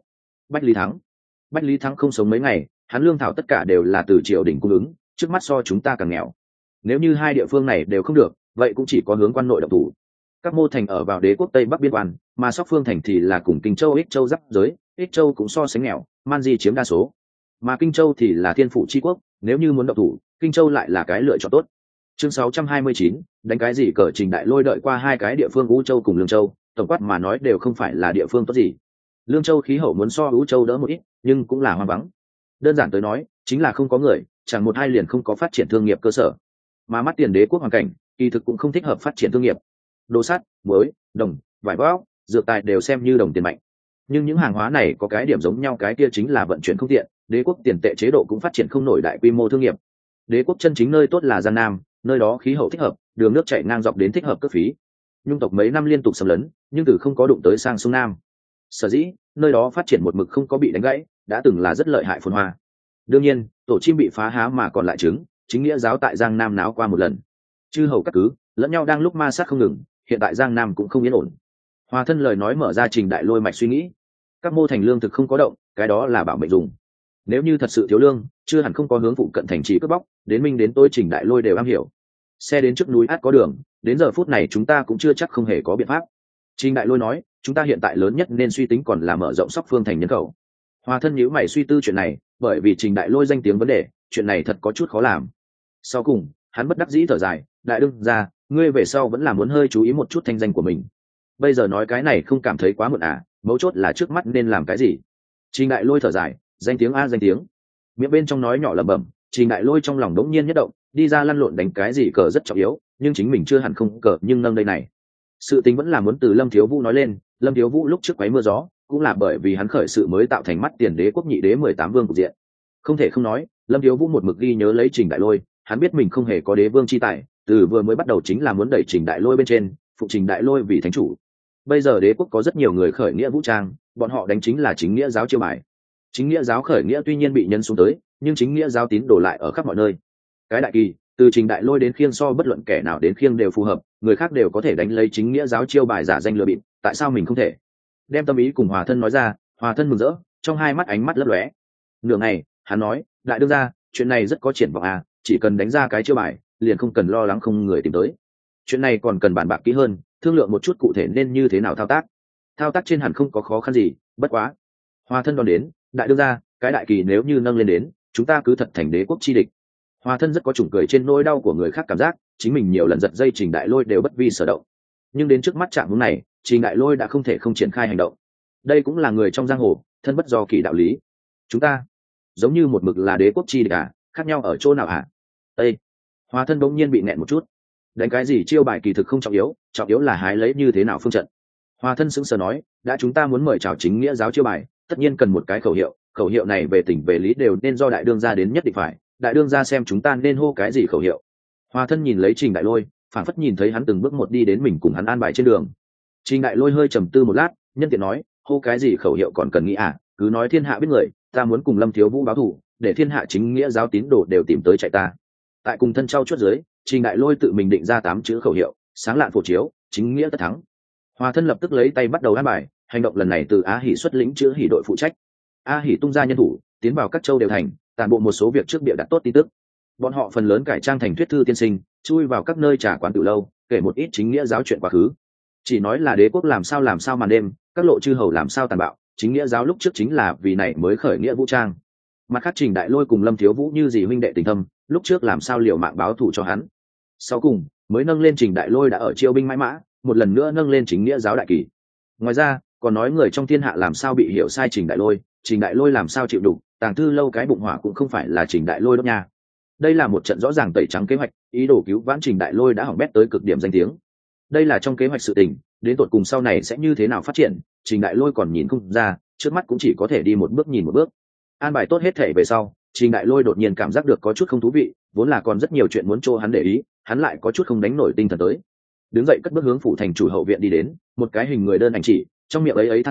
Bách Lý Thắng không sống mấy ngày, hắn lương thảo tất cả đều là từ triều đình cung ứng, trước mắt so chúng ta càng nghèo. Nếu như hai địa phương này đều không được, vậy cũng chỉ có hướng quan nội động thủ. Các mô thành ở vào đế quốc Tây Bắc biên quan, mà Sóc Phương thành thì là cùng Kinh Châu, Ích Châu giáp giới, Ích Châu cũng so sánh nghèo, man di chiếm đa số. Mà Kinh Châu thì là thiên phủ chi quốc, nếu như muốn động thủ, Kinh Châu lại là cái lựa chọn tốt. Chương 629, đánh cái gì cờ Trình Đại Lôi đợi qua hai cái địa phương Vũ Châu cùng Lương Châu, tổng quát mà nói đều không phải là địa phương tốt gì. Lương Châu khí hậu muốn so Vũ Châu đỡ một ít, nhưng cũng là hoang vắng. Đơn giản tới nói, chính là không có người, chẳng một hai liền không có phát triển thương nghiệp cơ sở. Mà mắt tiền đế quốc hoàn cảnh, kỳ thực cũng không thích hợp phát triển thương nghiệp. Đồ sắt, muối, đồng, vải vóc, dược tài đều xem như đồng tiền mạnh. Nhưng những hàng hóa này có cái điểm giống nhau, cái kia chính là vận chuyển không tiện, đế quốc tiền tệ chế độ cũng phát triển không nổi đại quy mô thương nghiệp. Đế quốc chân chính nơi tốt là Giang Nam, nơi đó khí hậu thích hợp, đường nước chảy ngang dọc đến thích hợp cước phí. Nhung tộc mấy năm liên tục xâm lấn, nhưng từ không có đụng tới sang sông Nam. Sở dĩ, nơi đó phát triển một mực không có bị đánh gãy, đã từng là rất lợi hại phồn hoa. Đương nhiên, tổ chim bị phá há mà còn lại trứng, chính nghĩa giáo tại Giang Nam náo qua một lần. Chư hầu các cứ, lẫn nhau đang lúc ma sát không ngừng, hiện tại Giang Nam cũng không yên ổn. Hòa Thân lời nói mở ra Trình Đại Lôi mạch suy nghĩ. Các mô thành lương thực không có động, cái đó là bảo mệnh dùng. Nếu như thật sự thiếu lương, chưa hẳn không có hướng phụ cận thành trì cướp bóc, đến minh đến tôi Trình Đại Lôi đều am hiểu. Xe đến trước núi át có đường, đến giờ phút này chúng ta cũng chưa chắc không hề có biện pháp. Trình Đại Lôi nói, chúng ta hiện tại lớn nhất nên suy tính còn là mở rộng Sóc Phương thành nhân khẩu. Hòa Thân nhíu mày suy tư chuyện này, bởi vì Trình Đại Lôi danh tiếng vấn đề, chuyện này thật có chút khó làm. Sau cùng, hắn bất đắc dĩ thở dài, đại đương gia, ngươi về sau vẫn là muốn hơi chú ý một chút thanh danh của mình. Bây giờ nói cái này không cảm thấy quá muộn à, mấu chốt là trước mắt nên làm cái gì. Trình Đại Lôi thở dài, danh tiếng a danh tiếng. Miệng bên trong nói nhỏ lẩm bẩm, Trình Đại Lôi trong lòng đống nhiên nhất động, đi ra lăn lộn đánh cái gì cờ rất trọng yếu, nhưng chính mình chưa hẳn không cờ, nhưng nâng đây này. Sự tính vẫn là muốn từ Lâm Thiếu Vũ nói lên. Lâm Thiếu Vũ lúc trước quấy mưa gió, cũng là bởi vì hắn khởi sự mới tạo thành mắt tiền đế quốc nhị đế 18 vương cục diện. Không thể không nói, Lâm Thiếu Vũ một mực ghi nhớ lấy Trình Đại Lôi, hắn biết mình không hề có đế vương chi tài, từ vừa mới bắt đầu chính là muốn đẩy Trình Đại Lôi bên trên, phục Trình Đại Lôi vì thánh chủ. Bây giờ đế quốc có rất nhiều người khởi nghĩa vũ trang, bọn họ đánh chính là chính nghĩa giáo chiêu bài. Chính nghĩa giáo khởi nghĩa tuy nhiên bị nhân xuống tới, nhưng chính nghĩa giáo tín đổ lại ở khắp mọi nơi. Cái đại kỳ, từ Trình Đại Lôi đến khiêng so bất luận kẻ nào đến khiêng đều phù hợp, người khác đều có thể đánh lấy chính nghĩa giáo chiêu bài giả danh lừa bịp, tại sao mình không thể? Đem tâm ý cùng Hòa Thân nói ra, Hòa Thân mừng rỡ, trong hai mắt ánh mắt lấp lóe. Nửa ngày, hắn nói, đại đương gia, chuyện này rất có triển vọng à, chỉ cần đánh ra cái chiêu bài, liền không cần lo lắng không người tìm tới. Chuyện này còn cần bàn bạc kỹ hơn, thương lượng một chút cụ thể nên như thế nào thao tác. Thao tác trên hẳn không có khó khăn gì, bất quá. Hòa Thân đón đến, đại đương gia, cái đại kỳ nếu như nâng lên đến, chúng ta cứ thật thành đế quốc chi địch. Hòa Thân rất có chủng cười trên nỗi đau của người khác cảm giác, chính mình nhiều lần giật dây Trình Đại Lôi đều bất vi sở động. Nhưng đến trước mắt trạng huống này, Trình Đại Lôi đã không thể không triển khai hành động. Đây cũng là người trong giang hồ, thân bất do kỳ đạo lý. Chúng ta giống như một mực là đế quốc chi địch à, khác nhau ở chỗ nào hả? Ê! Hòa Thân bỗng nhiên bị nghẹn một chút. Đánh cái gì chiêu bài kỳ thực không trọng yếu là hái lấy như thế nào phương trận. Hòa Thân sững sờ nói, đã chúng ta muốn mời chào chính nghĩa giáo chiêu bài, tất nhiên cần một cái khẩu hiệu này về tình về lý đều nên do đại đương gia đến nhất định phải, đại đương gia xem chúng ta nên hô cái gì khẩu hiệu. Hòa Thân nhìn lấy Trình Đại Lôi, phảng phất nhìn thấy hắn từng bước một đi đến mình cùng hắn an bài trên đường. Trình Đại Lôi hơi trầm tư một lát, nhân tiện nói, hô cái gì khẩu hiệu còn cần nghĩ à, cứ nói thiên hạ biết người, ta muốn cùng Lâm Thiếu Vũ báo thù, để thiên hạ chính nghĩa giáo tín đồ đều tìm tới chạy ta. Tại cùng thân trao chuốt dưới, Trình Đại Lôi tự mình định ra 8 chữ khẩu hiệu, sáng lạn phổ chiếu, chính nghĩa tất thắng. Hòa Thân lập tức lấy tay bắt đầu an bài, hành động lần này từ Á Hỉ xuất lĩnh chữ Hỉ đội phụ trách. A Hỉ tung ra nhân thủ, tiến vào các châu đều thành, toàn bộ một số việc trước bịa đặt tốt tin tức. Bọn họ phần lớn cải trang thành thuyết thư tiên sinh, chui vào các nơi trà quán tiểu lâu, kể một ít chính nghĩa giáo chuyện quá khứ. Chỉ nói là đế quốc làm sao màn đêm, các lộ chư hầu làm sao tàn bạo, chính nghĩa giáo lúc trước chính là vì này mới khởi nghĩa vũ trang. Mặt khác Trình Đại Lôi cùng Lâm Thiếu Vũ như gì huynh đệ tình thâm, lúc trước làm sao liều mạng báo thù cho hắn. Sau cùng, mới nâng lên Trình Đại Lôi đã ở chiêu binh mãi mã, một lần nữa nâng lên chính nghĩa giáo đại kỳ. Ngoài ra, còn nói người trong thiên hạ làm sao bị hiểu sai Trình Đại Lôi làm sao chịu đục, tàng thư lâu cái bụng hỏa cũng không phải là Trình Đại Lôi đốt nha. Đây là một trận rõ ràng tẩy trắng kế hoạch, ý đồ cứu vãn Trình Đại Lôi đã hỏng bét tới cực điểm danh tiếng. Đây là trong kế hoạch sự tình, đến tột cùng sau này sẽ như thế nào phát triển, Trình Đại Lôi còn nhìn không ra, trước mắt cũng chỉ có thể đi một bước nhìn một bước. An bài tốt hết thể về sau, Trình Đại Lôi đột nhiên cảm giác được có chút không thú vị, vốn là còn rất nhiều chuyện muốn cho hắn để ý, hắn lại có chút không đánh nổi tinh thần tới. Đứng dậy cất bước hướng phủ thành chủ hậu viện đi đến, một cái hình người đơn ảnh chỉ, trong miệng ấy than thở,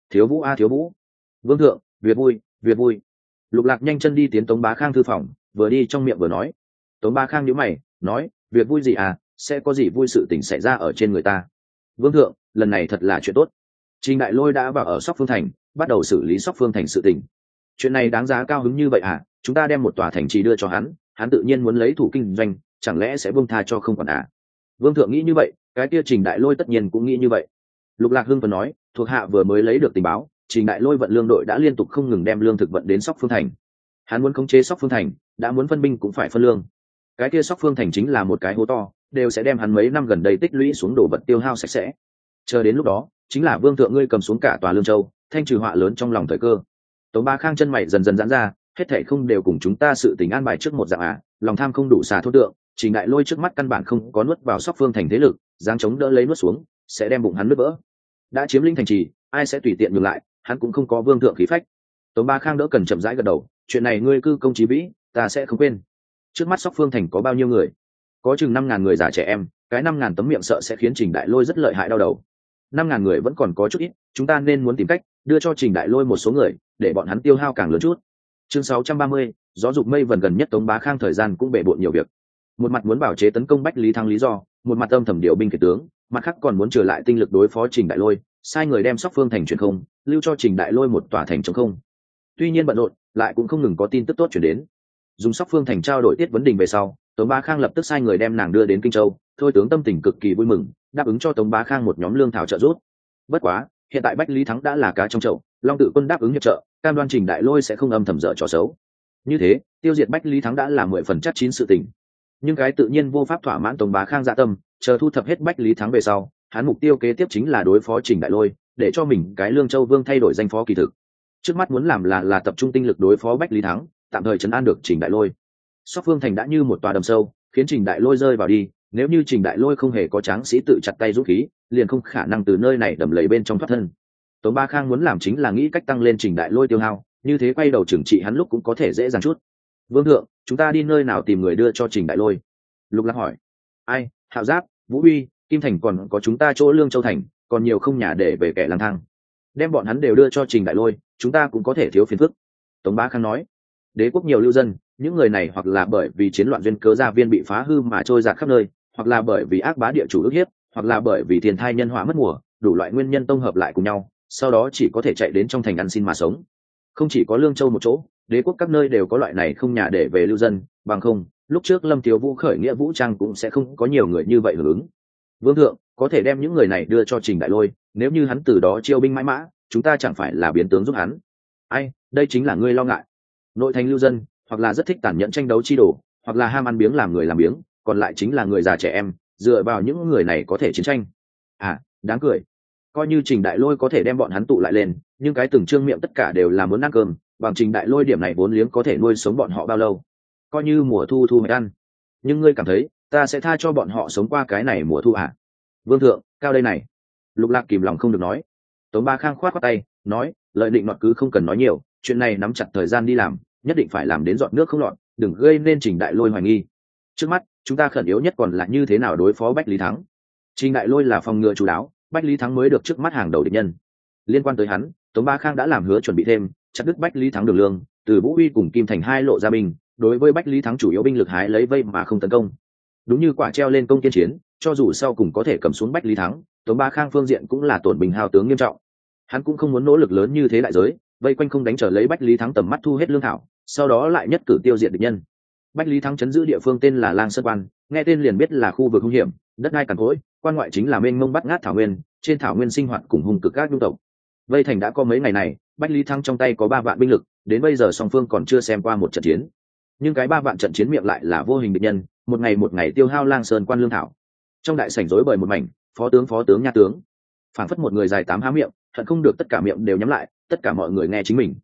Thiếu Vũ a thiếu Vũ. Vương thượng, việc vui, việc vui. Lục Lạc nhanh chân đi tiến Tống Bá Khang thư phòng, vừa đi trong miệng vừa nói. Tống Bá Khang nhíu mày, nói, việc vui gì à, sẽ có gì vui sự tình xảy ra ở trên người ta. Vương thượng, lần này thật là chuyện tốt. Trình Đại Lôi đã vào ở Sóc Phương Thành, bắt đầu xử lý Sóc Phương Thành sự tình. Chuyện này đáng giá cao hứng như vậy à? Chúng ta đem một tòa thành trì đưa cho hắn tự nhiên muốn lấy thủ kinh doanh, chẳng lẽ sẽ buông tha cho không còn à? Vương thượng nghĩ như vậy, cái kia Trình Đại Lôi tất nhiên cũng nghĩ như vậy. Lục Lạc Hưng vừa nói, thuộc hạ vừa mới lấy được tình báo, Trình Đại Lôi vận lương đội đã liên tục không ngừng đem lương thực vận đến Sóc Phương Thành. Hắn muốn khống chế Sóc Phương Thành, đã muốn phân binh cũng phải phân lương. Cái kia Sóc Phương Thành chính là một cái hố to, đều sẽ đem hắn mấy năm gần đây tích lũy xuống đồ vật tiêu hao sạch sẽ. Chờ đến lúc đó, chính là Vương thượng ngươi cầm xuống cả tòa Lương Châu, thanh trừ họa lớn trong lòng thời cơ. Tống Bá Khang chân mày dần dần giãn ra, hết thảy không đều cùng chúng ta sự tình an bài trước một dạng à? Lòng tham không đủ xà thốt tượng, Trình Đại Lôi trước mắt căn bản không có nuốt vào Sóc Phương Thành thế lực, dáng chống đỡ lấy nuốt xuống, sẽ đem bụng hắn nứt vỡ. Đã chiếm lĩnh thành trì, ai sẽ tùy tiện nhường lại, hắn cũng không có vương thượng khí phách. Tống Bá Khang đỡ cần chậm rãi gật đầu, chuyện này ngươi cư công chí vĩ, ta sẽ không quên. Trước mắt Sóc Phương Thành có bao nhiêu người? Có chừng 5.000 người già trẻ em, cái 5.000 tấm miệng sợ sẽ khiến Trình Đại Lôi rất lợi hại đau đầu. 5.000 người vẫn còn có chút ít, chúng ta nên muốn tìm cách đưa cho Trình Đại Lôi một số người, để bọn hắn tiêu hao càng lớn chút. Chương 630, gió dục mây vần gần nhất Tống Bá Khang thời gian cũng bể bộn nhiều việc. Một mặt muốn bảo chế tấn công Bách Lý Thắng lý do, một mặt âm thầm điều binh kể tướng, mặt khác còn muốn trở lại tinh lực đối phó Trình Đại Lôi, sai người đem Sóc Phương Thành chuyển không, lưu cho Trình Đại Lôi một tòa thành trống không. Tuy nhiên bận rộn, lại cũng không ngừng có tin tức tốt chuyển đến. Dùng Sóc Phương Thành trao đổi Tiết Vấn Đình về sau, Tống Bá Khang lập tức sai người đem nàng đưa đến Kinh Châu, thôi tướng tâm tình cực kỳ vui mừng, đáp ứng cho Tống Bá Khang một nhóm lương thảo trợ giúp. Bất quá, hiện tại Bách Lý Thắng đã là cá trong chậu, Long Tự Quân đáp ứng hiệp trợ, cam đoan Trình Đại Lôi sẽ không âm thầm dở trò xấu. Như thế, tiêu diệt Bách Lý Thắng đã là 10 phần chắc chín sự tình. Nhưng cái tự nhiên vô pháp thỏa mãn Tống Bá Khang dạ tâm, chờ thu thập hết Bách Lý Thắng về sau, hắn mục tiêu kế tiếp chính là đối phó Trình Đại Lôi, để cho mình cái Lương Châu Vương thay đổi danh phó kỳ thực. Trước mắt muốn làm là tập trung tinh lực đối phó Bách Lý Thắng, tạm thời trấn an được Trình Đại Lôi. Sóc Phương Thành đã như một tòa đầm sâu, khiến Trình Đại Lôi rơi vào đi, nếu như Trình Đại Lôi không hề có tráng sĩ tự chặt tay rút khí, liền không khả năng từ nơi này đầm lầy bên trong thoát thân. Tống Bá Khang muốn làm chính là nghĩ cách tăng lên Trình Đại Lôi tiêu hao, như thế quay đầu trừng trị hắn lúc cũng có thể dễ dàng chút. Vương thượng, chúng ta đi nơi nào tìm người đưa cho Trình Đại Lôi? Lục Lạc hỏi. Ai? Hạo Giáp, Vũ Uy, Kim Thành, còn có chúng ta chỗ Lương Châu Thành, còn nhiều không nhà để về kẻ lang thang. Đem bọn hắn đều đưa cho Trình Đại Lôi, chúng ta cũng có thể thiếu phiền phức. Tống Bá Khang nói. Đế quốc nhiều lưu dân, những người này hoặc là bởi vì chiến loạn duyên cớ gia viên bị phá hư mà trôi dạt khắp nơi, hoặc là bởi vì ác bá địa chủ ức hiếp, hoặc là bởi vì thiên thai nhân họa mất mùa, đủ loại nguyên nhân tổng hợp lại cùng nhau, sau đó chỉ có thể chạy đến trong thành ăn xin mà sống. Không chỉ có Lương Châu một chỗ, đế quốc các nơi đều có loại này không nhà để về lưu dân, bằng không, lúc trước Lâm Thiếu Vũ khởi nghĩa vũ trang cũng sẽ không có nhiều người như vậy hưởng ứng. Vương thượng, có thể đem những người này đưa cho Trình Đại Lôi, nếu như hắn từ đó chiêu binh mãi mã, chúng ta chẳng phải là biến tướng giúp hắn. Ai, đây chính là ngươi lo ngại. Nội thành lưu dân, hoặc là rất thích tàn nhẫn tranh đấu chi đổ, hoặc là ham ăn biếng làm người làm biếng, còn lại chính là người già trẻ em, dựa vào những người này có thể chiến tranh. À, đáng cười. Coi như Trình Đại Lôi có thể đem bọn hắn tụ lại lên, nhưng cái từng trương miệng tất cả đều là muốn ăn cơm, bằng Trình Đại Lôi điểm này vốn liếng có thể nuôi sống bọn họ bao lâu? Coi như mùa thu thu hoạch ăn. Nhưng ngươi cảm thấy, ta sẽ tha cho bọn họ sống qua cái này mùa thu à? Vương thượng, cao đây này. Lục Lạc kìm lòng không được nói. Tống Bá Khang khoát khoát tay, nói, lợi định nọt cứ không cần nói nhiều, chuyện này nắm chặt thời gian đi làm, nhất định phải làm đến giọt nước không lọt, đừng gây nên Trình Đại Lôi hoài nghi. Trước mắt, chúng ta khẩn yếu nhất còn là như thế nào đối phó Bách Lý Thắng. Trình Đại Lôi là phòng ngừa chú đáo, Bách Lý Thắng mới được trước mắt hàng đầu địch nhân. Liên quan tới hắn, Tống Bá Khang đã làm hứa chuẩn bị thêm, chặt đứt Bách Lý Thắng đường lương, từ Vũ Uy cùng Kim Thành hai lộ ra binh, đối với Bách Lý Thắng chủ yếu binh lực hái lấy vây mà không tấn công. Đúng như quả treo lên công tiên chiến, cho dù sau cùng có thể cầm xuống Bách Lý Thắng, Tống Bá Khang phương diện cũng là tổn bình hao tướng nghiêm trọng. Hắn cũng không muốn nỗ lực lớn như thế đại giới, vây quanh không đánh trở lấy Bách Lý Thắng tầm mắt thu hết lương thảo, sau đó lại nhất cử tiêu diệt địch nhân. Bách Lý Thắng chấn giữ địa phương tên là Lang Sơn Quan, nghe tên liền biết là khu vực hung hiểm, đất đai cằn cỗi, quan ngoại chính là mênh mông bát ngát thảo nguyên, trên thảo nguyên sinh hoạt cùng hung cực các nhu tộc. Vây thành đã có mấy ngày này, Bách Lý Thắng trong tay có 3 vạn binh lực, đến bây giờ song phương còn chưa xem qua một trận chiến. Nhưng cái 3 vạn trận chiến miệng lại là vô hình địch nhân, một ngày tiêu hao Lang Sơn Quan lương thảo. Trong đại sảnh rối bời một mảnh, phó tướng nha tướng, phảng phất một người dài 8 há miệng, hận không được tất cả miệng đều nhắm lại, tất cả mọi người nghe chính mình.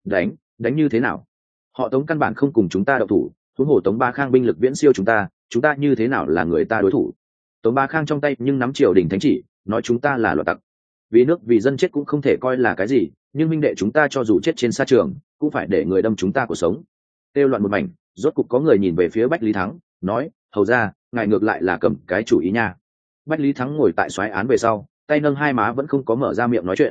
Đánh như thế nào? Họ Tống căn bản không cùng chúng ta động thủ, huống hồ Tống Bá Khang binh lực viễn siêu chúng ta như thế nào là người ta đối thủ? Tống Bá Khang trong tay nhưng nắm triều đình thánh chỉ, nói chúng ta là loạn tặc. Vì nước vì dân chết cũng không thể coi là cái gì, nhưng minh đệ chúng ta cho dù chết trên sa trường, cũng phải để người đâm chúng ta cuộc sống. Têu loạn một mảnh, rốt cục có người nhìn về phía Bách Lý Thắng, nói, hầu ra, ngài ngược lại là cầm cái chủ ý nha. Bách Lý Thắng ngồi tại soái án về sau, tay nâng hai má vẫn không có mở ra miệng nói chuyện.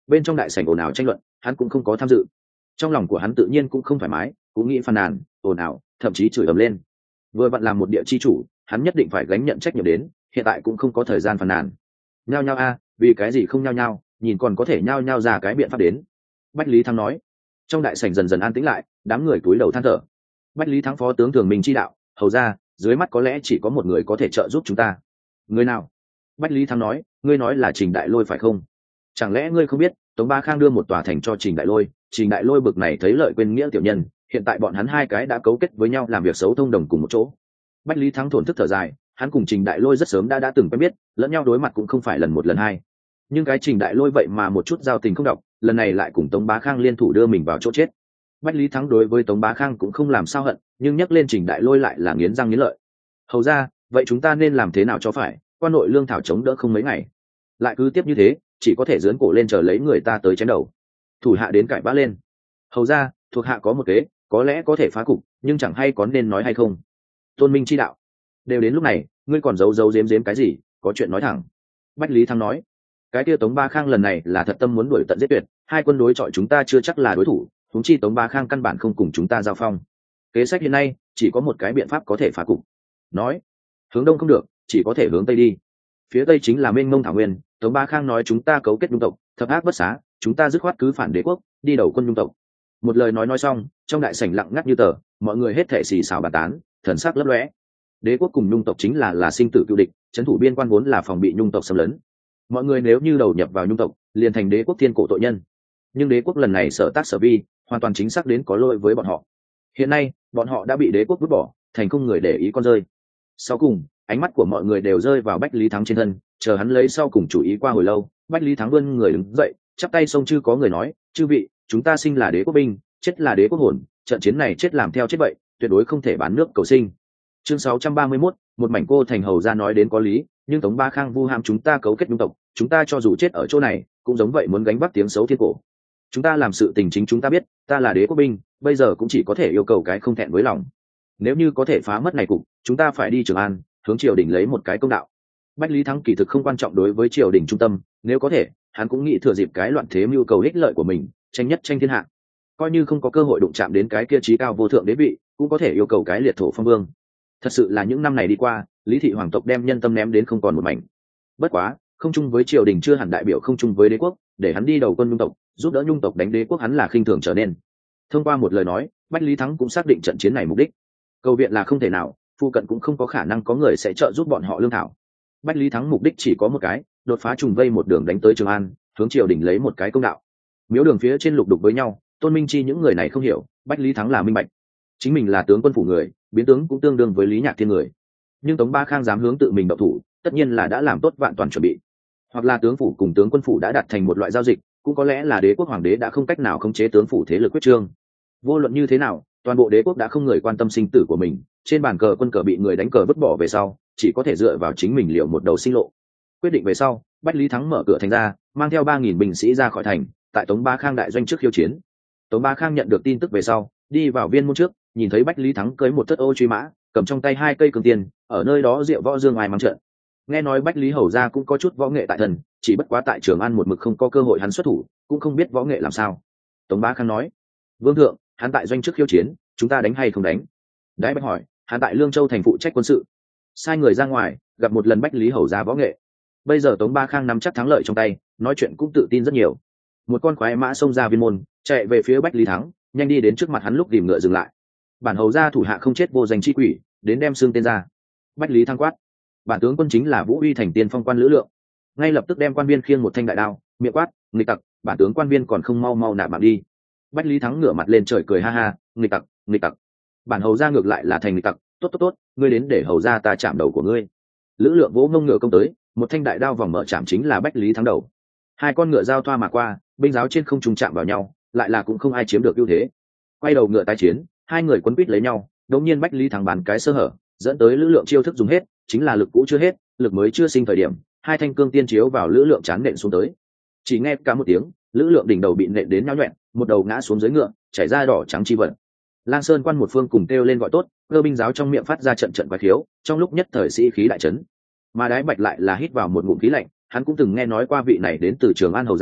bên trong đại sảnh ồn ào tranh luận hắn cũng không có tham dự. Trong lòng của hắn tự nhiên cũng không thoải mái, cũng nghĩ phàn nàn ồn ào, thậm chí chửi ầm lên. Vừa vặn làm một địa chi chủ, hắn nhất định phải gánh nhận trách nhiệm đến, hiện tại cũng không có thời gian phàn nàn. Nhao nhao a, vì cái gì không nhao nhao, nhìn còn có thể nhao nhao ra cái biện pháp đến. Bách Lý Thắng nói. Trong đại sảnh dần dần an tĩnh lại, đám người cúi đầu than thở. Bách Lý Thắng phó tướng thường mình chi đạo, hầu ra, dưới mắt có lẽ chỉ có một người có thể trợ giúp chúng ta. Người nào? Bách Lý Thắng nói, ngươi nói là Trình Đại Lôi phải không? Chẳng lẽ ngươi không biết Tống Ba Khang đưa một tòa thành cho Trình Đại Lôi, Trình Đại Lôi bực này thấy lợi quên nghĩa tiểu nhân, hiện tại bọn hắn hai cái đã cấu kết với nhau làm việc xấu thông đồng cùng một chỗ. Bách Lý Thắng thổn thức thở dài, hắn cùng Trình Đại Lôi rất sớm đã từng quen biết, lẫn nhau đối mặt cũng không phải lần một lần hai. Nhưng cái Trình Đại Lôi vậy mà một chút giao tình không đọc, lần này lại cùng Tống Bá Khang liên thủ đưa mình vào chỗ chết. Bách Lý Thắng đối với Tống Bá Khang cũng không làm sao hận, nhưng nhắc lên Trình Đại Lôi lại là nghiến răng nghiến lợi. Hầu ra, vậy chúng ta nên làm thế nào cho phải? Quan nội lương thảo chống đỡ không mấy ngày, lại cứ tiếp như thế, chỉ có thể giương cổ lên chờ lấy người ta tới chém đầu. Thủ hạ đến cãi vã lên. Hầu ra, thuộc hạ có một kế, có lẽ có thể phá cục, nhưng chẳng hay có nên nói hay không. Tôn Minh chi đạo. Đều đến lúc này, ngươi còn giấu giấu giếm giếm cái gì? Có chuyện nói thẳng. Bách Lý Thắng nói. Cái kia Tống Ba Khang lần này là thật tâm muốn đuổi tận giết tuyệt, hai quân đối chọi chúng ta chưa chắc là đối thủ, huống chi Tống Ba Khang căn bản không cùng chúng ta giao phong. Kế sách hiện nay chỉ có một cái biện pháp có thể phá cục. Nói, hướng đông không được, chỉ có thể hướng tây đi. Phía tây chính là mênh mông thảo nguyên, Tống Ba Khang nói chúng ta cấu kết nhung tộc, thập ác bất xá, chúng ta dứt khoát cứ phản đế quốc, đi đầu quân nhung tộc. Một lời nói xong, trong đại sảnh lặng ngắt như tờ, mọi người hết thảy xì xào bàn tán, thần sắc lấp lóe. Đế quốc cùng nhung tộc chính là sinh tử cựu địch, trấn thủ biên quan vốn là phòng bị nhung tộc xâm lấn. Mọi người nếu như đầu nhập vào nhung tộc, liền thành đế quốc thiên cổ tội nhân. Nhưng đế quốc lần này sở tác sở vi, hoàn toàn chính xác đến có lỗi với bọn họ. Hiện nay, bọn họ đã bị đế quốc vứt bỏ, thành không người để ý con rơi. Sau cùng, ánh mắt của mọi người đều rơi vào Bách Lý Thắng trên thân, chờ hắn lấy sau cùng chủ ý qua hồi lâu. Bách Lý Thắng vươn người đứng dậy, chắp tay xông chư có người nói, chư vị, chúng ta sinh là đế quốc binh, chết là đế quốc hồn, trận chiến này chết làm theo chết vậy, tuyệt đối không thể bán nước cầu sinh. Chương 631, một mảnh cô thành hầu ra nói đến có lý, nhưng Tống Ba Khang vu ham chúng ta cấu kết nhung tộc, chúng ta cho dù chết ở chỗ này, cũng giống vậy muốn gánh vác tiếng xấu thiên cổ. Chúng ta làm sự tình chính chúng ta biết, ta là đế quốc binh, bây giờ cũng chỉ có thể yêu cầu cái không thẹn với lòng. Nếu như có thể phá mất này cục, chúng ta phải đi Trường An, hướng triều đình lấy một cái công đạo. Bách Lý Thắng kỳ thực không quan trọng đối với triều đình trung tâm, nếu có thể, hắn cũng nghĩ thừa dịp cái loạn thế mưu cầu ích lợi của mình, tranh nhất tranh thiên hạ. Coi như không có cơ hội đụng chạm đến cái kia chí cao vô thượng đế vị, cũng có thể yêu cầu cái liệt thổ phong vương. Thật sự là những năm này đi qua, Lý thị hoàng tộc đem nhân tâm ném đến không còn một mảnh. Bất quá, không chung với triều đình chưa hẳn đại biểu không chung với đế quốc, để hắn đi đầu quân nhung tộc, giúp đỡ nhung tộc đánh đế quốc hắn là khinh thường trở nên. Thông qua một lời nói, Bách Lý Thắng cũng xác định trận chiến này mục đích. Cầu viện là không thể nào, phụ cận cũng không có khả năng có người sẽ trợ giúp bọn họ lương thảo. Bách Lý Thắng mục đích chỉ có một cái, đột phá trùng vây một đường đánh tới Trường An, hướng triều đình lấy một cái công đạo. Miếu đường phía trên lục đục với nhau, Tôn Minh Chi những người này không hiểu, Bách Lý Thắng là minh bạch. Chính mình là tướng quân phủ người, biến tướng cũng tương đương với Lý Nhạc Thiên người. Nhưng Tống Ba Khang dám hướng tự mình động thủ, tất nhiên là đã làm tốt vạn toàn chuẩn bị. Hoặc là tướng phủ cùng tướng quân phủ đã đạt thành một loại giao dịch, cũng có lẽ là đế quốc hoàng đế đã không cách nào khống chế tướng phủ thế lực quyết trương. Vô luận như thế nào, toàn bộ đế quốc đã không người quan tâm sinh tử của mình, trên bàn cờ quân cờ bị người đánh cờ vứt bỏ về sau, chỉ có thể dựa vào chính mình liệu một đầu sinh lộ. Quyết định về sau, Bách Lý Thắng mở cửa thành ra, mang theo 3.000 binh sĩ ra khỏi thành, tại Tống Ba Khang đại doanh trước khiêu chiến. Tống Ba Khang nhận được tin tức về sau, đi vào viên môn trước, nhìn thấy Bách Lý Thắng cưỡi một thất ô truy mã, cầm trong tay 2 cây cường tiền, ở nơi đó diệu võ dương ai mang trận. Nghe nói Bách Lý hầu gia cũng có chút võ nghệ tại thần, chỉ bất quá tại Trường An một mực không có cơ hội hắn xuất thủ, cũng không biết võ nghệ làm sao. Tống Ba Khang nói, vương thượng, hắn tại doanh trước khiêu chiến, chúng ta đánh hay không đánh? Đái Bách hỏi, hắn tại Lương Châu thành phụ trách quân sự, sai người ra ngoài gặp một lần Bách Lý hầu gia võ nghệ. Bây giờ Tống Ba Khang nắm chắc thắng lợi trong tay, nói chuyện cũng tự tin rất nhiều. Một con khoái mã xông ra viên môn, chạy về phía Bách Lý Thắng, nhanh đi đến trước mặt hắn lúc tìm ngựa dừng lại. Bản hầu gia thủ hạ không chết vô danh chi quỷ, đến đem xương tên ra. Bách Lý Thắng quát, bản tướng quân chính là Vũ Uy thành tiên phong quan Lữ Lượng. Ngay lập tức đem quan viên khiêng một thanh đại đao, miệng quát, nghịch tặc, bản tướng quan viên còn không mau mau nạp mạng đi. Bách Lý Thắng ngửa mặt lên trời cười ha ha, nghịch tặc, nghịch tặc. Bản hầu gia ngược lại là thành nghịch tặc, tốt tốt tốt, ngươi đến để hầu gia ta chạm đầu của ngươi. Lữ Lượng vỗ ngông ngựa công tới, một thanh đại đao vòng mở chạm chính là Bách Lý Thắng đầu. Hai con ngựa giao thoa mà qua, binh giáo trên không trùng chạm vào nhau, lại là cũng không ai chiếm được ưu thế. Quay đầu ngựa tái chiến, hai người quấn quýt lấy nhau, đột nhiên Bách Lý Thắng bán cái sơ hở, dẫn tới Lữ Lượng chiêu thức dùng hết, chính là lực cũ chưa hết, lực mới chưa sinh thời điểm, hai thanh cương tiên chiếu vào Lữ Lượng chán nện xuống tới. Chỉ nghe cả một tiếng, Lữ Lượng đỉnh đầu bị nện đến nhão nhoẹn, một đầu ngã xuống dưới ngựa, chảy ra đỏ trắng chi vật. Lang Sơn quan một phương cùng kêu lên gọi tốt, cơ binh giáo trong miệng phát ra trận trận quái khiếu, trong lúc nhất thời sĩ khí đại chấn. Mà Đái Bạch lại là hít vào một ngụm khí lạnh, hắn cũng từng nghe nói qua vị này đến từ Trường An hầu gia,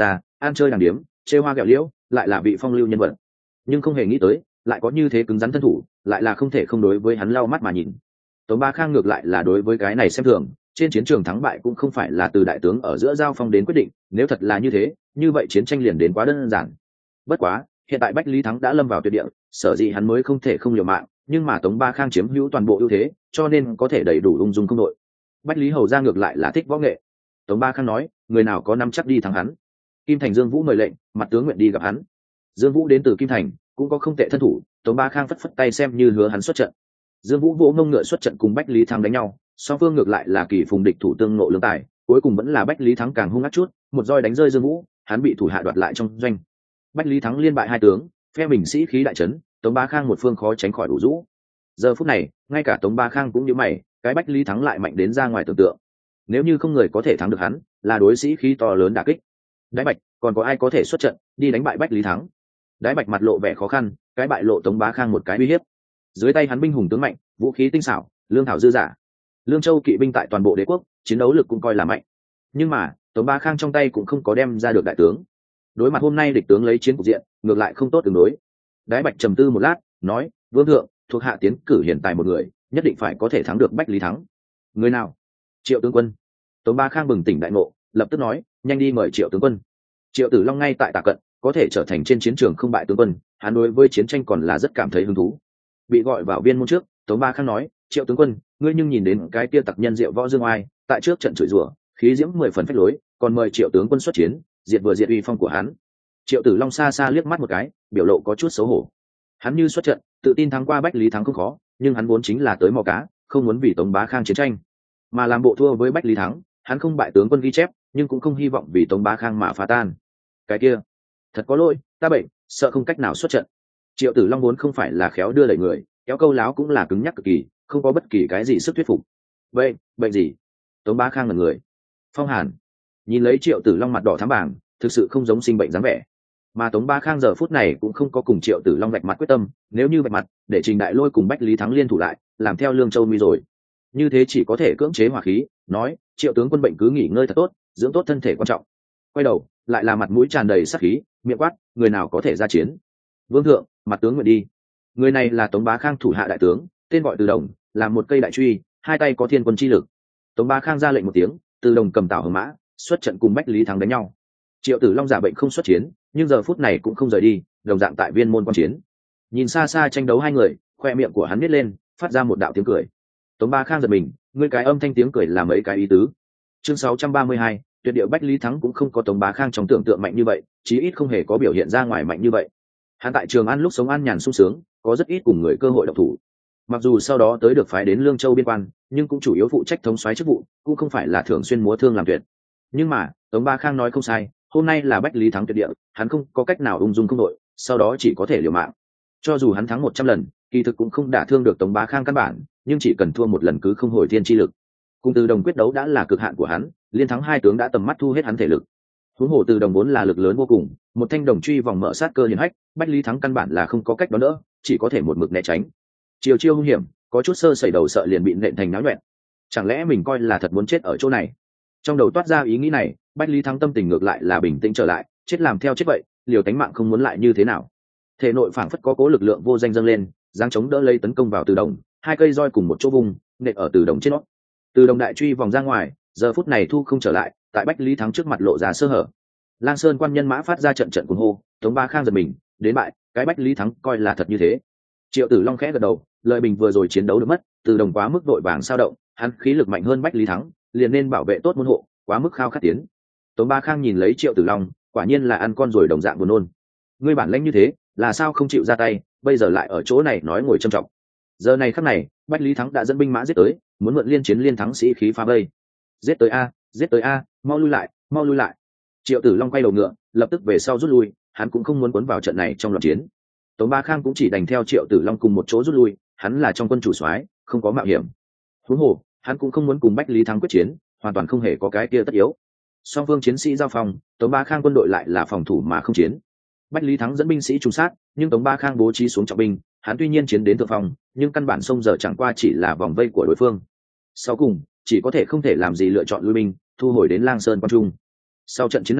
ăn chơi đàng điếm, chê hoa ghẹo liễu, lại là vị phong lưu nhân vật, nhưng không hề nghĩ tới lại có như thế cứng rắn thân thủ, lại là không thể không đối với hắn lau mắt mà nhìn. Tống Ba Khang ngược lại là đối với cái này xem thường, trên chiến trường thắng bại cũng không phải là từ đại tướng ở giữa giao phong đến quyết định, nếu thật là như thế, như vậy chiến tranh liền đến quá đơn giản. Bất quá, hiện tại Bách Lý Thắng đã lâm vào tuyệt địa, sở dĩ hắn mới không thể không liều mạng, nhưng mà Tống Ba Khang chiếm hữu toàn bộ ưu thế, cho nên có thể đầy đủ ung dung không đội. Bách Lý Hầu ra ngược lại là thích võ nghệ. Tống Ba Khang nói, người nào có nắm chắc đi thắng hắn. Kim Thành Dương Vũ mời lệnh, mặt tướng nguyện đi gặp hắn. Dương Vũ đến từ Kim Thành, cũng có không tệ thân thủ, Tống Ba Khang phất phất tay xem như hứa hắn xuất trận. Dương Vũ vỗ ngông ngựa xuất trận cùng Bách Lý Thắng đánh nhau, song phương ngược lại là kỳ phùng địch thủ tương ngộ lương tài, cuối cùng vẫn là Bách Lý Thắng càng hung ác chút, một roi đánh rơi Dương Vũ, hắn bị thủ hạ đoạt lại trong doanh. Bách Lý Thắng liên bại hai tướng, phe mình sĩ khí đại trấn, Tống Ba Khang một phương khó tránh khỏi đủ rũ. Giờ phút này, ngay cả Tống Ba Khang cũng như mày, cái Bách Lý Thắng lại mạnh đến ra ngoài tưởng tượng. Nếu như không người có thể thắng được hắn, là đối sĩ khí to lớn đả kích. Đái Bạch, còn có ai có thể xuất trận đi đánh bại Bách Lý Thắng? Đái Bạch mặt lộ vẻ khó khăn, cái bại lộ Tống Bá Khang một cái uy hiếp. Dưới tay hắn binh hùng tướng mạnh, vũ khí tinh xảo, lương thảo dư dả. Lương Châu kỵ binh tại toàn bộ đế quốc, chiến đấu lực cũng coi là mạnh. Nhưng mà, Tống Bá Khang trong tay cũng không có đem ra được đại tướng. Đối mặt hôm nay địch tướng lấy chiến cục diện, ngược lại không tốt tương đối. Đái Bạch trầm tư một lát, nói: "Vương thượng, thuộc hạ tiến cử hiện tại một người, nhất định phải có thể thắng được Bách Lý Thắng." "Người nào?" "Triệu tướng quân." Tống Bá Khang bừng tỉnh đại ngộ, lập tức nói: "Nhanh đi mời Triệu tướng quân." Triệu Tử Long ngay tại Tả Cận, có thể trở thành trên chiến trường không bại tướng quân, hắn đối với chiến tranh còn là rất cảm thấy hứng thú. Bị gọi vào viên môn trước, Tống Ba Khang nói: "Triệu tướng quân, ngươi nhưng nhìn đến cái kia tặc nhân Diệu Võ Dương Oai, tại trước trận chửi rủa, khí diễm 10 phần phách lối, còn mời Triệu tướng quân xuất chiến, diệt vừa diệt uy phong của hắn." Triệu Tử Long xa xa liếc mắt một cái, biểu lộ có chút xấu hổ. Hắn như xuất trận, tự tin thắng qua Bách Lý Thắng không khó, nhưng hắn vốn chính là tới mò cá, không muốn vì Tống Bá Khang chiến tranh, mà làm bộ thua với Bách Lý Thắng. Hắn không bại tướng quân ghi chép, nhưng cũng không hy vọng vì Tống Bá Khang mà phá tan. Cái kia, thật có lỗi, ta bệnh, sợ không cách nào xuất trận. Triệu Tử Long vốn không phải là khéo đưa đẩy người, kéo câu láo cũng là cứng nhắc cực kỳ, không có bất kỳ cái gì sức thuyết phục. Vậy, bệnh gì? Tống Bá Khang là người. Phong hàn. Nhìn lấy Triệu Tử Long mặt đỏ thắm bảng, thực sự không giống sinh bệnh dáng vẻ. Mà Tống Bá Khang giờ phút này cũng không có cùng Triệu Tử Long vạch mặt quyết tâm, nếu như vạch mặt, để Trình Đại Lôi cùng Bách Lý Thắng liên thủ lại, làm theo Lương Châu nguy rồi. Như thế chỉ có thể cưỡng chế hỏa khí, nói: "Triệu tướng quân bệnh cứ nghỉ ngơi thật tốt, dưỡng tốt thân thể quan trọng." Quay đầu, lại là mặt mũi tràn đầy sát khí, miệng quát: "Người nào có thể ra chiến?" "Vương thượng, mặt tướng nguyện đi." Người này là Tống Bá Khang thủ hạ đại tướng, tên gọi Từ Đồng, là một cây đại truy, hai tay có thiên quân chi lực. Tống Bá Khang ra lệnh một tiếng, Từ Đồng cầm tảo hồng mã, xuất trận cùng Bách Lý Thắng đánh nhau. Triệu Tử Long giả bệnh không xuất chiến, nhưng giờ phút này cũng không rời đi, đồng dạng tại viên môn quan chiến. Nhìn xa xa tranh đấu hai người, khoe miệng của hắn nít lên, phát ra một đạo tiếng cười. Tống Bá Khang giật mình, ngươi cái âm thanh tiếng cười là mấy cái ý tứ? Chương 632, tuyệt địa Bách Lý Thắng cũng không có Tống Bá Khang trong tưởng tượng mạnh như vậy, chí ít không hề có biểu hiện ra ngoài mạnh như vậy. Hắn tại Trường An lúc sống an nhàn sung sướng, có rất ít cùng người cơ hội độc thủ. Mặc dù sau đó tới được phái đến Lương Châu biên quan, nhưng cũng chủ yếu phụ trách thống soái chức vụ, cũng không phải là thường xuyên múa thương làm tuyệt. Nhưng mà, Tống Bá Khang nói không sai, hôm nay là Bách Lý Thắng tuyệt địa, hắn không có cách nào ung dung không đội, sau đó chỉ có thể liều mạng. Cho dù hắn thắng 100 lần, kỳ thực cũng không đả thương được Tống Bá Khang căn bản, nhưng chỉ cần thua một lần cứ không hồi thiên chi lực. Cùng Từ Đồng quyết đấu đã là cực hạn của hắn, liên thắng hai tướng đã tầm mắt thu hết hắn thể lực. Huống hồ Từ Đồng vốn là lực lớn vô cùng, một thanh đồng truy vòng mở sát cơ hiển hách, Bách Lý Thắng căn bản là không có cách đón đỡ, chỉ có thể một mực né tránh. Chiều chiêu hung hiểm, có chút sơ sẩy đầu sợ liền bị nện thành náo nhuẹn. Chẳng lẽ mình coi là thật muốn chết ở chỗ này? Trong đầu toát ra ý nghĩ này, Bách Lý Thắng tâm tình ngược lại là bình tĩnh trở lại, chết làm theo chết vậy, liều tánh mạng không muốn lại như thế nào. Thể nội phảng phất có cố lực lượng vô danh dâng lên, giáng chống đỡ lấy tấn công vào Từ Đồng, hai cây roi cùng một chỗ vùng, nện ở Từ Đồng trên nó. Từ Đồng đại truy vòng ra ngoài, giờ phút này thu không trở lại, tại Bách Lý Thắng trước mặt lộ ra sơ hở. Lang Sơn quan nhân mã phát ra trận trận cuồng hô, Tống Bá Khang giật mình, đến bại, cái Bách Lý Thắng coi là thật như thế. Triệu Tử Long khẽ gật đầu, lợi bình vừa rồi chiến đấu được mất, Từ Đồng quá mức vội vàng sao động, hắn khí lực mạnh hơn Bách Lý Thắng, liền nên bảo vệ tốt môn hộ, quá mức khao khát tiến. Tống Bá Khang nhìn lấy Triệu Tử Long, quả nhiên là ăn con rồi đồng dạng buồn nôn. Ngươi bản lĩnh như thế, là sao không chịu ra tay, bây giờ lại ở chỗ này nói ngồi trầm trọng. Giờ này khắc này, Bách Lý Thắng đã dẫn binh mã giết tới, muốn mượn liên chiến liên thắng sĩ khí phá vây. Giết tới a, mau lui lại, mau lui lại. Triệu Tử Long quay đầu ngựa, lập tức về sau rút lui, hắn cũng không muốn cuốn vào trận này trong loạn chiến. Tống Bá Khang cũng chỉ đành theo Triệu Tử Long cùng một chỗ rút lui, hắn là trong quân chủ soái, không có mạo hiểm. Huống hồ, hắn cũng không muốn cùng Bách Lý Thắng quyết chiến, hoàn toàn không hề có cái kia tất yếu. Song phương chiến sĩ giao phòng, Tống Bá Khang quân đội lại là phòng thủ mà không chiến. Bách Lý Thắng dẫn binh sĩ trùng sát, nhưng Tống Bá Khang bố trí xuống trọng binh, hắn tuy nhiên chiến đến thượng phòng, nhưng căn bản sông giờ chẳng qua chỉ là vòng vây của đối phương. Sau cùng, chỉ có thể không thể làm gì lựa chọn lui binh, thu hồi đến Lang Sơn quan trung. Sau trận chiến này,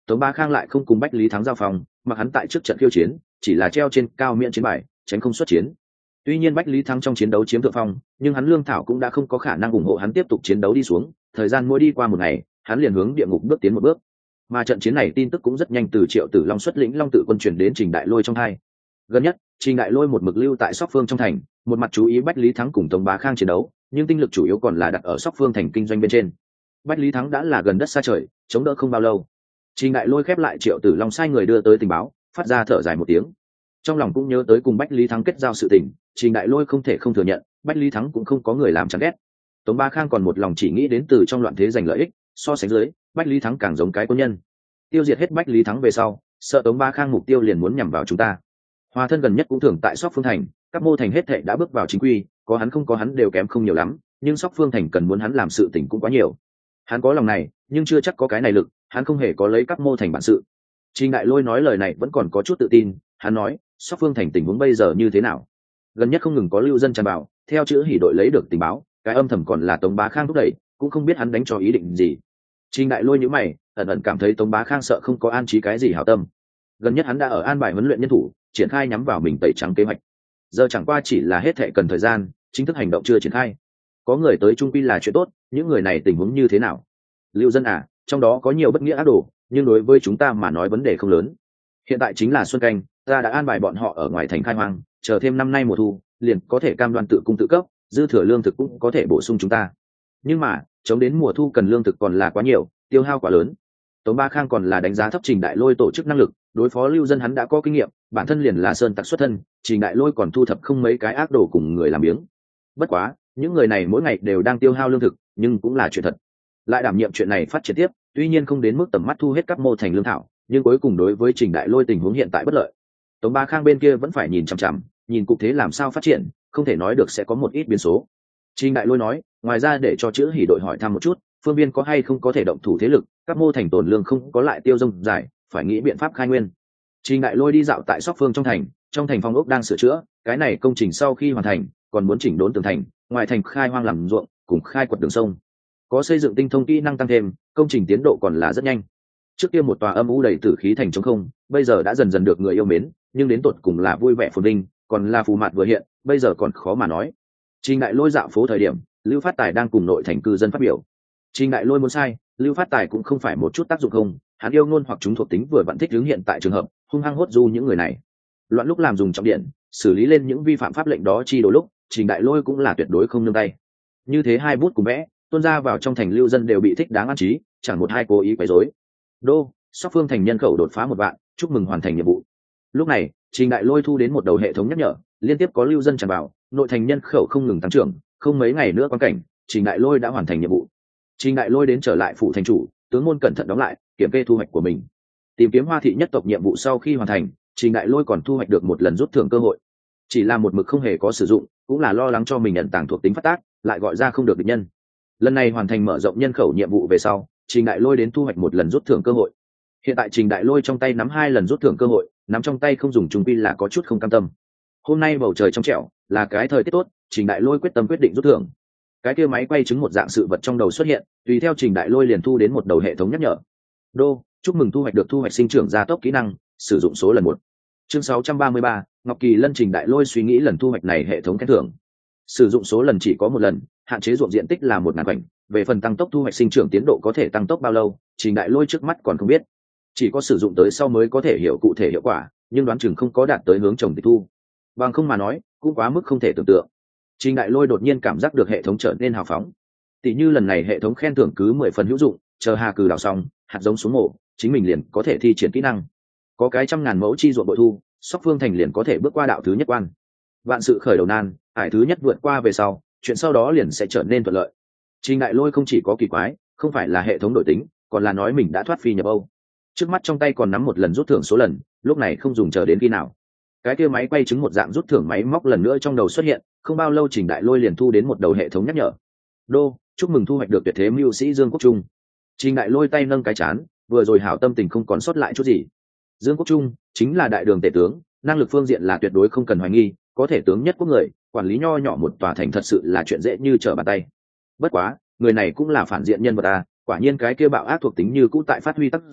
Tống Bá Khang lại không cùng Bách Lý Thắng giao phòng, mà hắn tại trước trận khiêu chiến chỉ là treo trên cao miễn chiến bài, tránh không xuất chiến. Tuy nhiên Bách Lý Thắng trong chiến đấu chiếm thượng phong, nhưng hắn lương thảo cũng đã không có khả năng ủng hộ hắn tiếp tục chiến đấu đi xuống, thời gian mỗi đi qua một ngày, hắn liền hướng địa ngục bước tiến một bước. Mà trận chiến này tin tức cũng rất nhanh từ Triệu Tử Long xuất lĩnh Long Tự quân truyền đến Trình Đại Lôi trong hai. Gần nhất, Trình Đại Lôi một mực lưu tại Sóc Phương trong thành, một mặt chú ý Bách Lý Thắng cùng Tống Bá Khang chiến đấu, nhưng tinh lực chủ yếu còn là đặt ở Sóc Phương thành kinh doanh bên trên. Bách Lý Thắng đã là gần đất xa trời, chống đỡ không bao lâu. Trình Đại Lôi khép lại Triệu Tử Long sai người đưa tới tình báo, phát ra thở dài một tiếng. Trong lòng cũng nhớ tới cùng Bách Lý Thắng kết giao sự tình, Trình Đại Lôi không thể không thừa nhận, Bách Lý Thắng cũng không có người làm chán ghét. Tống Bá Khang còn một lòng chỉ nghĩ đến từ trong loạn thế giành lợi ích, so sánh dưới, Bách Lý Thắng càng giống cái quân nhân. Tiêu diệt hết Bách Lý Thắng về sau, sợ Tống Bá Khang mục tiêu liền muốn nhằm vào chúng ta. Hòa thân gần nhất cũng thường tại Sóc Phương thành, các mô thành hết thệ đã bước vào chính quy, có hắn không có hắn đều kém không nhiều lắm, nhưng Sóc Phương thành cần muốn hắn làm sự tình cũng quá nhiều. Hắn có lòng này, nhưng chưa chắc có cái này lực, hắn không hề có lấy các mô thành bản sự. Trình Đại Lôi nói lời này vẫn còn có chút tự tin, hắn nói, Sóc Phương thành tình huống bây giờ như thế nào? Gần nhất không ngừng có lưu dân tràn vào, theo chữ Hỉ đội lấy được tình báo, cái âm thầm còn là Tống Bá Khang thúc đẩy, cũng không biết hắn đánh cho ý định gì. Trình Đại Lôi nhíu mày, ẩn ẩn cảm thấy Tống Bá Khang sợ không có an trí cái gì hảo tâm. Gần nhất hắn đã ở an bài huấn luyện nhân thủ, triển khai nhắm vào mình tẩy trắng kế hoạch. Giờ chẳng qua chỉ là hết thệ cần thời gian, chính thức hành động chưa triển khai. Có người tới trung quy là chuyện tốt, những người này tình huống như thế nào? Lưu dân à, trong đó có nhiều bất nghĩa ác đồ, nhưng đối với chúng ta mà nói vấn đề không lớn. Hiện tại chính là xuân canh, ta đã an bài bọn họ ở ngoài thành khai hoang, chờ thêm năm nay mùa thu, liền có thể cam đoan tự cung tự cấp, dư thừa lương thực cũng có thể bổ sung chúng ta. Nhưng mà, chống đến mùa thu cần lương thực còn là quá nhiều, tiêu hao quá lớn. Tống Bá Khang còn là đánh giá thấp Trình Đại Lôi tổ chức năng lực, đối phó lưu dân hắn đã có kinh nghiệm, bản thân liền là sơn tặc xuất thân, Trình Đại Lôi còn thu thập không mấy cái ác đồ cùng người làm biếng. Bất quá, những người này mỗi ngày đều đang tiêu hao lương thực, nhưng cũng là chuyện thật. Lại đảm nhiệm chuyện này phát triển tiếp, tuy nhiên không đến mức tầm mắt thu hết các mô thành lương thảo, nhưng cuối cùng đối với Trình Đại Lôi tình huống hiện tại bất lợi. Tống Bá Khang bên kia vẫn phải nhìn chằm chằm, nhìn cục thế làm sao phát triển, không thể nói được sẽ có một ít biến số. Trình Đại Lôi nói, ngoài ra để cho chữ Hỉ đội hỏi thăm một chút, phương biên có hay không có thể động thủ thế lực, các mô thành tồn lương không có lại tiêu dông dài, phải nghĩ biện pháp khai nguyên. Trình Đại Lôi đi dạo tại Sóc Phương trong thành phong ốc đang sửa chữa, cái này công trình sau khi hoàn thành, còn muốn chỉnh đốn tường thành, ngoài thành khai hoang làm ruộng, cùng khai quật đường sông. Có xây dựng tinh thông kỹ năng tăng thêm, công trình tiến độ còn là rất nhanh. Trước kia một tòa âm u đầy tử khí thành trống không, bây giờ đã dần dần được người yêu mến, nhưng đến tột cùng là vui vẻ phồn vinh, còn là phù mạt vừa hiện, bây giờ còn khó mà nói. Trình Đại Lôi dạo phố thời điểm, Lưu Phát Tài đang cùng nội thành cư dân phát biểu. Trình Đại Lôi muốn sai, Lưu Phát Tài cũng không phải một chút tác dụng không, hắn yêu ngôn hoặc chúng thuộc tính vừa vặn thích hướng hiện tại trường hợp, hung hăng hốt du những người này. Loạn lúc làm dùng trọng điện, xử lý lên những vi phạm pháp lệnh đó chi đồ lúc, Trình Đại Lôi cũng là tuyệt đối không nương tay. Như thế hai bút cùng vẽ, tuôn ra vào trong thành lưu dân đều bị thích đáng an trí, chẳng một hai cố ý quấy rối. Đô, Sóc Phương thành nhân khẩu đột phá 1 vạn, chúc mừng hoàn thành nhiệm vụ. Lúc này, Trình Đại Lôi thu đến một đầu hệ thống nhắc nhở, liên tiếp có lưu dân tràn vào, nội thành nhân khẩu không ngừng tăng trưởng, không mấy ngày nữa quan cảnh, Trình Đại Lôi đã hoàn thành nhiệm vụ. Trình Đại Lôi đến trở lại phủ thành chủ, tướng môn cẩn thận đóng lại, kiểm kê thu hoạch của mình. Tìm kiếm Hoa thị nhất tộc nhiệm vụ sau khi hoàn thành, Trình Đại Lôi còn thu hoạch được một lần rút thưởng cơ hội. Chỉ là một mực không hề có sử dụng, cũng là lo lắng cho mình nhận tàng thuộc tính phát tác, lại gọi ra không được địch nhân. Lần này hoàn thành mở rộng nhân khẩu nhiệm vụ về sau, Trình Đại Lôi đến thu hoạch một lần rút thưởng cơ hội. Hiện tại Trình Đại Lôi trong tay nắm 2 lần rút thưởng cơ hội, nắm trong tay không dùng trung quy là có chút không cam tâm. Hôm nay bầu trời trong trẻo, là cái thời tiết tốt, Trình Đại Lôi quyết tâm quyết định rút thưởng. Cái kia máy quay chứng một dạng sự vật trong đầu xuất hiện, tùy theo Trình Đại Lôi liền thu đến một đầu hệ thống nhắc nhở. Đô, chúc mừng thu hoạch được thu hoạch sinh trưởng gia tốc kỹ năng, sử dụng số lần 1. Chương 633, Ngọc Kỳ Lân. Trình Đại Lôi suy nghĩ lần thu hoạch này hệ thống khen thưởng. Sử dụng số lần chỉ có 1 lần, hạn chế ruộng diện tích là 1000 khoảnh, về phần tăng tốc thu hoạch sinh trưởng tiến độ có thể tăng tốc bao lâu, Trình Đại Lôi trước mắt còn không biết. Chỉ có sử dụng tới sau mới có thể hiểu cụ thể hiệu quả, nhưng đoán chừng không có đạt tới hướng trồng tịch thu. Bằng không mà nói, cũng quá mức không thể tưởng tượng. Trình Đại Lôi đột nhiên cảm giác được hệ thống trở nên hào phóng. Tỷ như lần này hệ thống khen thưởng cứ 10 phần hữu dụng, chờ hà cừ đào xong, hạt giống xuống mổ, chính mình liền có thể thi triển kỹ năng. Có cái 100.000 mẫu chi ruộng bội thu, Sóc Phương thành liền có thể bước qua đạo thứ nhất quan. Vạn sự khởi đầu nan, ải thứ nhất vượt qua về sau, chuyện sau đó liền sẽ trở nên thuận lợi. Trình Đại Lôi không chỉ có kỳ quái, không phải là hệ thống đổi tính, còn là nói mình đã thoát phi nhập Âu. Trước mắt trong tay còn nắm một lần rút thưởng số lần, lúc này không dùng chờ đến khi nào. Cái kia máy quay chứng một dạng rút thưởng máy móc lần nữa trong đầu xuất hiện, không bao lâu Trình Đại Lôi liền thu đến một đầu hệ thống nhắc nhở. Đô, chúc mừng thu hoạch được tuyệt thế mưu sĩ Dương Quốc Trung. Trình Đại Lôi tay nâng cái chán, vừa rồi hảo tâm tình không còn sót lại chút gì. Dương Quốc Trung chính là đại đường tể tướng, năng lực phương diện là tuyệt đối không cần hoài nghi, có thể tướng nhất quốc người, quản lý nho nhỏ một tòa thành thật sự là chuyện dễ như trở bàn tay. Bất quá, người này cũng là phản diện nhân vật à, quả nhiên cái kia bạo ác thuộc tính như cũ tại phát huy tác dụng,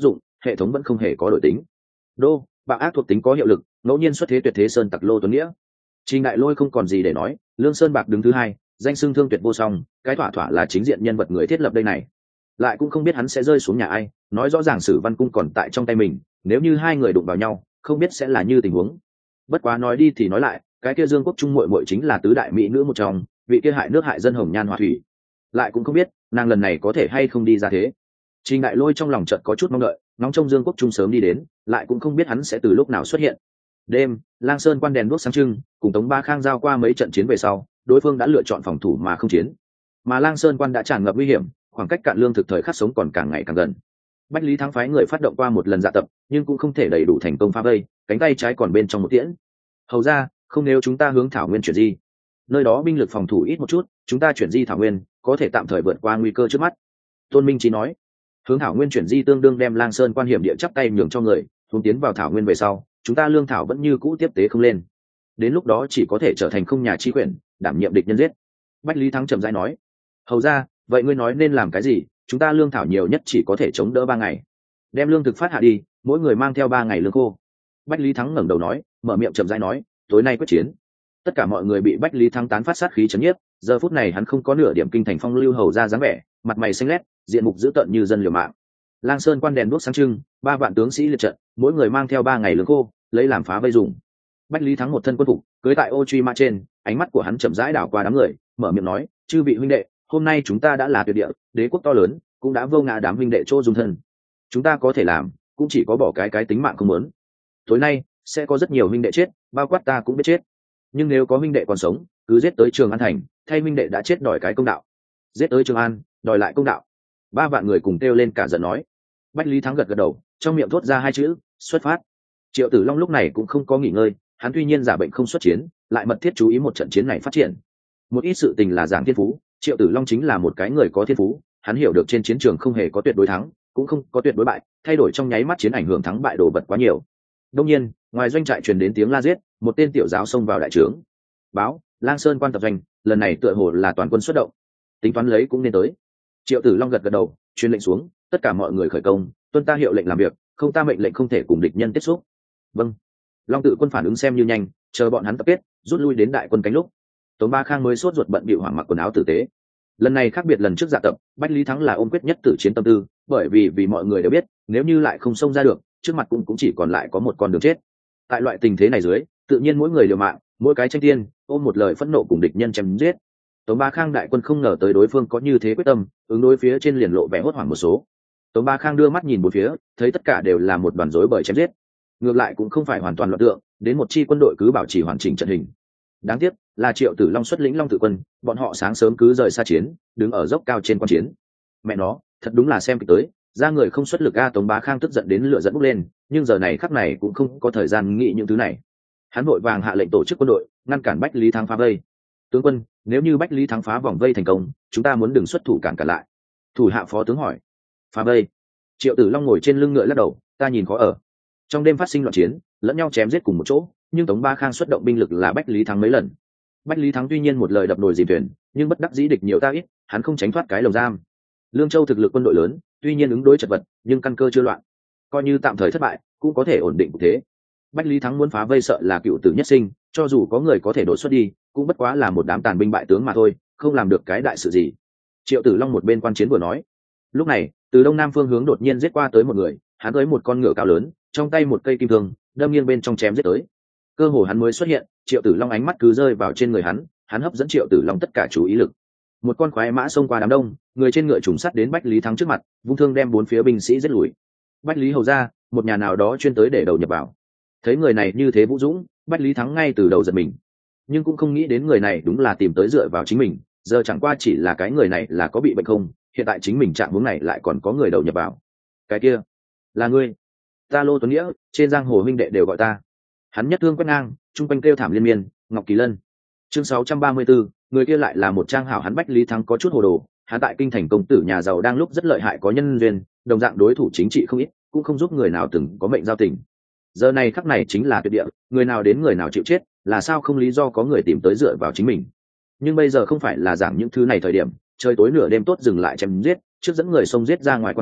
hệ thống vẫn không hề có đổi tính. Đô, bạo ác thuộc tính có hiệu lực, ngẫu nhiên xuất thế tuyệt thế sơn tặc Lô Tuấn Nghĩa. Trình Đại Lôi không còn gì để nói, Lương Sơn Bạc đứng thứ hai, danh xưng thương tuyệt vô song, cái thỏa thỏa là chính diện nhân vật người thiết lập đây này. Lại cũng không biết hắn sẽ rơi xuống nhà ai, nói rõ ràng Sử Văn Cung còn tại trong tay mình, nếu như hai người đụng vào nhau, không biết sẽ là như tình huống. Bất quá nói đi thì nói lại, cái kia Dương Quốc Trung muội muội chính là tứ đại mỹ nữ một trong, vị kia hại nước hại dân Hồng Nhan Họa Thủy. Lại cũng không biết, nàng lần này có thể hay không đi ra thế. Trình Đại Lôi trong lòng chợt có chút mong đợi, ngóng trông Dương Quốc Trung sớm đi đến, lại cũng không biết hắn sẽ từ lúc nào xuất hiện. Đêm, Lang Sơn quan đèn đuốc sáng trưng, cùng Tống Ba Khang giao qua mấy trận chiến về sau, đối phương đã lựa chọn phòng thủ mà không chiến. Mà Lang Sơn quan đã tràn ngập nguy hiểm, khoảng cách cạn lương thực thời khắc sống còn càng ngày càng gần. Bách Lý Thắng phái người phát động qua một lần dạ tập, nhưng cũng không thể đầy đủ thành công phá vây, cánh tay trái còn bên trong một tiễn. Hầu ra, không nếu chúng ta hướng Thảo Nguyên chuyển di, nơi đó binh lực phòng thủ ít một chút, chúng ta chuyển di Thảo Nguyên, có thể tạm thời vượt qua nguy cơ trước mắt. Tôn Minh Chí nói, hướng Thảo Nguyên chuyển di tương đương đem Lang Sơn quan hiểm địa chắp tay nhường cho người, hướng tiến vào Thảo Nguyên về sau, chúng ta lương thảo vẫn như cũ tiếp tế không lên, đến lúc đó chỉ có thể trở thành không nhà chi quyền, đảm nhiệm địch nhân giết. Bách Lý Thắng chậm rãi nói, hầu ra, vậy ngươi nói nên làm cái gì? Chúng ta lương thảo nhiều nhất chỉ có thể chống đỡ 3 ngày, đem lương thực phát hạ đi, mỗi người mang theo 3 ngày lương khô. Bách Lý Thắng ngẩng đầu nói, mở miệng chậm rãi nói, tối nay quyết chiến. Tất cả mọi người bị Bách Lý Thắng tán phát sát khí chấn nhiếp, giờ phút này hắn không có nửa điểm kinh thành phong lưu hầu ra dáng vẻ, mặt mày xanh lét, diện mục dữ tợn như dân liều mạng. Lang Sơn quan đèn đuốc sáng trưng, 3 vạn tướng sĩ liệt trận, mỗi người mang theo 3 ngày lương khô, lấy làm phá vây dùng. Bách Lý Thắng một thân quân phục, cưỡi tại ô truy mã trên, ánh mắt của hắn chậm rãi đảo qua đám người, mở miệng nói, chư vị huynh đệ, hôm nay chúng ta đã là tuyệt địa, đế quốc to lớn, cũng đã vô ngã đám huynh đệ chỗ dung thân. Chúng ta có thể làm, cũng chỉ có bỏ cái tính mạng không muốn. Tối nay sẽ có rất nhiều huynh đệ chết, bao quát ta cũng biết chết. Nhưng nếu có huynh đệ còn sống, cứ giết tới Trường An thành, thay huynh đệ đã chết đòi cái công đạo. Giết tới Trường An, đòi lại công đạo. 3 vạn người cùng kêu lên cả giận nói. Bách Lý Thắng gật gật đầu, trong miệng thốt ra 2 chữ, xuất phát. Triệu Tử Long lúc này cũng không có nghỉ ngơi, hắn tuy nhiên giả bệnh không xuất chiến, lại mật thiết chú ý một trận chiến này phát triển. Một ít sự tình là giảng thiên phú, Triệu Tử Long chính là một cái người có thiên phú, hắn hiểu được trên chiến trường không hề có tuyệt đối thắng, cũng không có tuyệt đối bại, thay đổi trong nháy mắt chiến ảnh hưởng thắng bại đồ vật quá nhiều. Đương nhiên, ngoài doanh trại truyền đến tiếng la giết, một tên tiểu giáo xông vào đại trướng. Báo, Lang Sơn quan tập doanh, lần này tựa hồ là toàn quân xuất động, tính toán lấy cũng nên tới. Triệu Tử Long gật gật đầu, truyền lệnh xuống, tất cả mọi người khởi công, tuân ta hiệu lệnh làm việc, không ta mệnh lệnh không thể cùng địch nhân tiếp xúc. Vâng. Long Tự quân phản ứng xem như nhanh, chờ bọn hắn tập kết, rút lui đến đại quân cánh lúc. Tống Ba Khang mới sốt ruột bận bịu hoảng mặc quần áo tử tế. Lần này khác biệt lần trước dạ tập, Bách Lý Thắng là ôm quyết nhất tử chiến tâm tư, bởi vì mọi người đều biết, nếu như lại không xông ra được, trước mặt cũng chỉ còn lại có một con đường chết. Tại loại tình thế này dưới, tự nhiên mỗi người liều mạng, mỗi cái tranh tiên, ôm một lời phẫn nộ cùng địch nhân chém giết. Tống Ba Khang đại quân không ngờ tới đối phương có như thế quyết tâm, ứng đối phía trên liền lộ vẻ hốt hoảng một số. Tống Ba Khang đưa mắt nhìn bốn phía, thấy tất cả đều là một đoàn rối bời chém giết. Ngược lại cũng không phải hoàn toàn loạn tượng, đến một chi quân đội cứ bảo trì hoàn chỉnh trận hình. Đáng tiếc là Triệu Tử Long xuất lĩnh Long Tự quân, bọn họ sáng sớm cứ rời xa chiến, đứng ở dốc cao trên quan chiến. Mẹ nó, thật đúng là xem kịch tới, ra người không xuất lực a. Tống Bá Khang tức giận đến lửa giận bốc lên, nhưng giờ này khắc này cũng không có thời gian nghĩ những thứ này. Hắn vội vàng hạ lệnh tổ chức quân đội, ngăn cản Bách Lý Thắng phá vây. Tướng quân, nếu như Bách Lý Thắng phá vòng vây thành công, chúng ta muốn đừng xuất thủ cản lại. Thủ hạ phó tướng hỏi. Phá vây? Triệu Tử Long ngồi trên lưng ngựa lắc đầu, ta nhìn khó ở. Trong đêm phát sinh loạn chiến, lẫn nhau chém giết cùng một chỗ, nhưng Tống Ba Khang xuất động binh lực là Bách Lý Thắng mấy lần. Bách Lý Thắng tuy nhiên một lời đập nồi dìm thuyền, nhưng bất đắc dĩ địch nhiều ta ít, hắn không tránh thoát cái lồng giam. Lương Châu thực lực quân đội lớn, tuy nhiên ứng đối chật vật, nhưng căn cơ chưa loạn, coi như tạm thời thất bại, cũng có thể ổn định cục thế. Bách Lý Thắng muốn phá vây sợ là cựu tử nhất sinh, cho dù có người có thể đột xuất đi, cũng bất quá là một đám tàn binh bại tướng mà thôi, không làm được cái đại sự gì. Triệu Tử Long một bên quan chiến vừa nói. Lúc này, từ đông nam phương hướng đột nhiên giết qua tới một người, hắn tới một con ngựa cao lớn, trong tay một cây kim thương, đâm nghiêng bên trong chém giết tới. Cơ hồ hắn mới xuất hiện, Triệu Tử Long ánh mắt cứ rơi vào trên người hắn hấp dẫn Triệu Tử Long tất cả chú ý lực. Một con khoái mã xông qua đám đông, người trên ngựa trùng sắt đến Bách Lý Thắng trước mặt, vung thương đem bốn phía binh sĩ giết lùi. Bách Lý hầu ra, một nhà nào đó chuyên tới để đầu nhập vào. Thấy người này như thế vũ dũng, Bách Lý Thắng ngay từ đầu giật mình, nhưng cũng không nghĩ đến người này đúng là tìm tới dựa vào chính mình. Giờ chẳng qua chỉ là cái người này là có bị bệnh không, hiện tại chính mình trạng huống này lại còn có người đầu nhập vào. Cái kia là ngươi? Ta Lô Tuấn Nghĩa, trên giang hồ huynh đệ đều gọi ta. Hắn nhất thương quét ngang, trung quanh kêu thảm liên miên. Ngọc Kỳ Lân. Chương 634, người kia lại là một trang hảo. Hắn Bách Lý Thắng có chút hồ đồ, hắn tại kinh thành công tử nhà giàu đang lúc rất lợi hại, có nhân duyên, đồng dạng đối thủ chính trị không ít, cũng không giúp người nào từng có mệnh giao tình. Giờ này khắc này chính là tuyệt địa, người nào đến người nào chịu chết, là sao không lý do có người tìm tới dựa vào chính mình. Nhưng bây giờ không phải là giảng những thứ này thời điểm, trời tối nửa đêm tốt dừng lại chém giết, trước dẫn người xông giết ra ngoài quan trọng,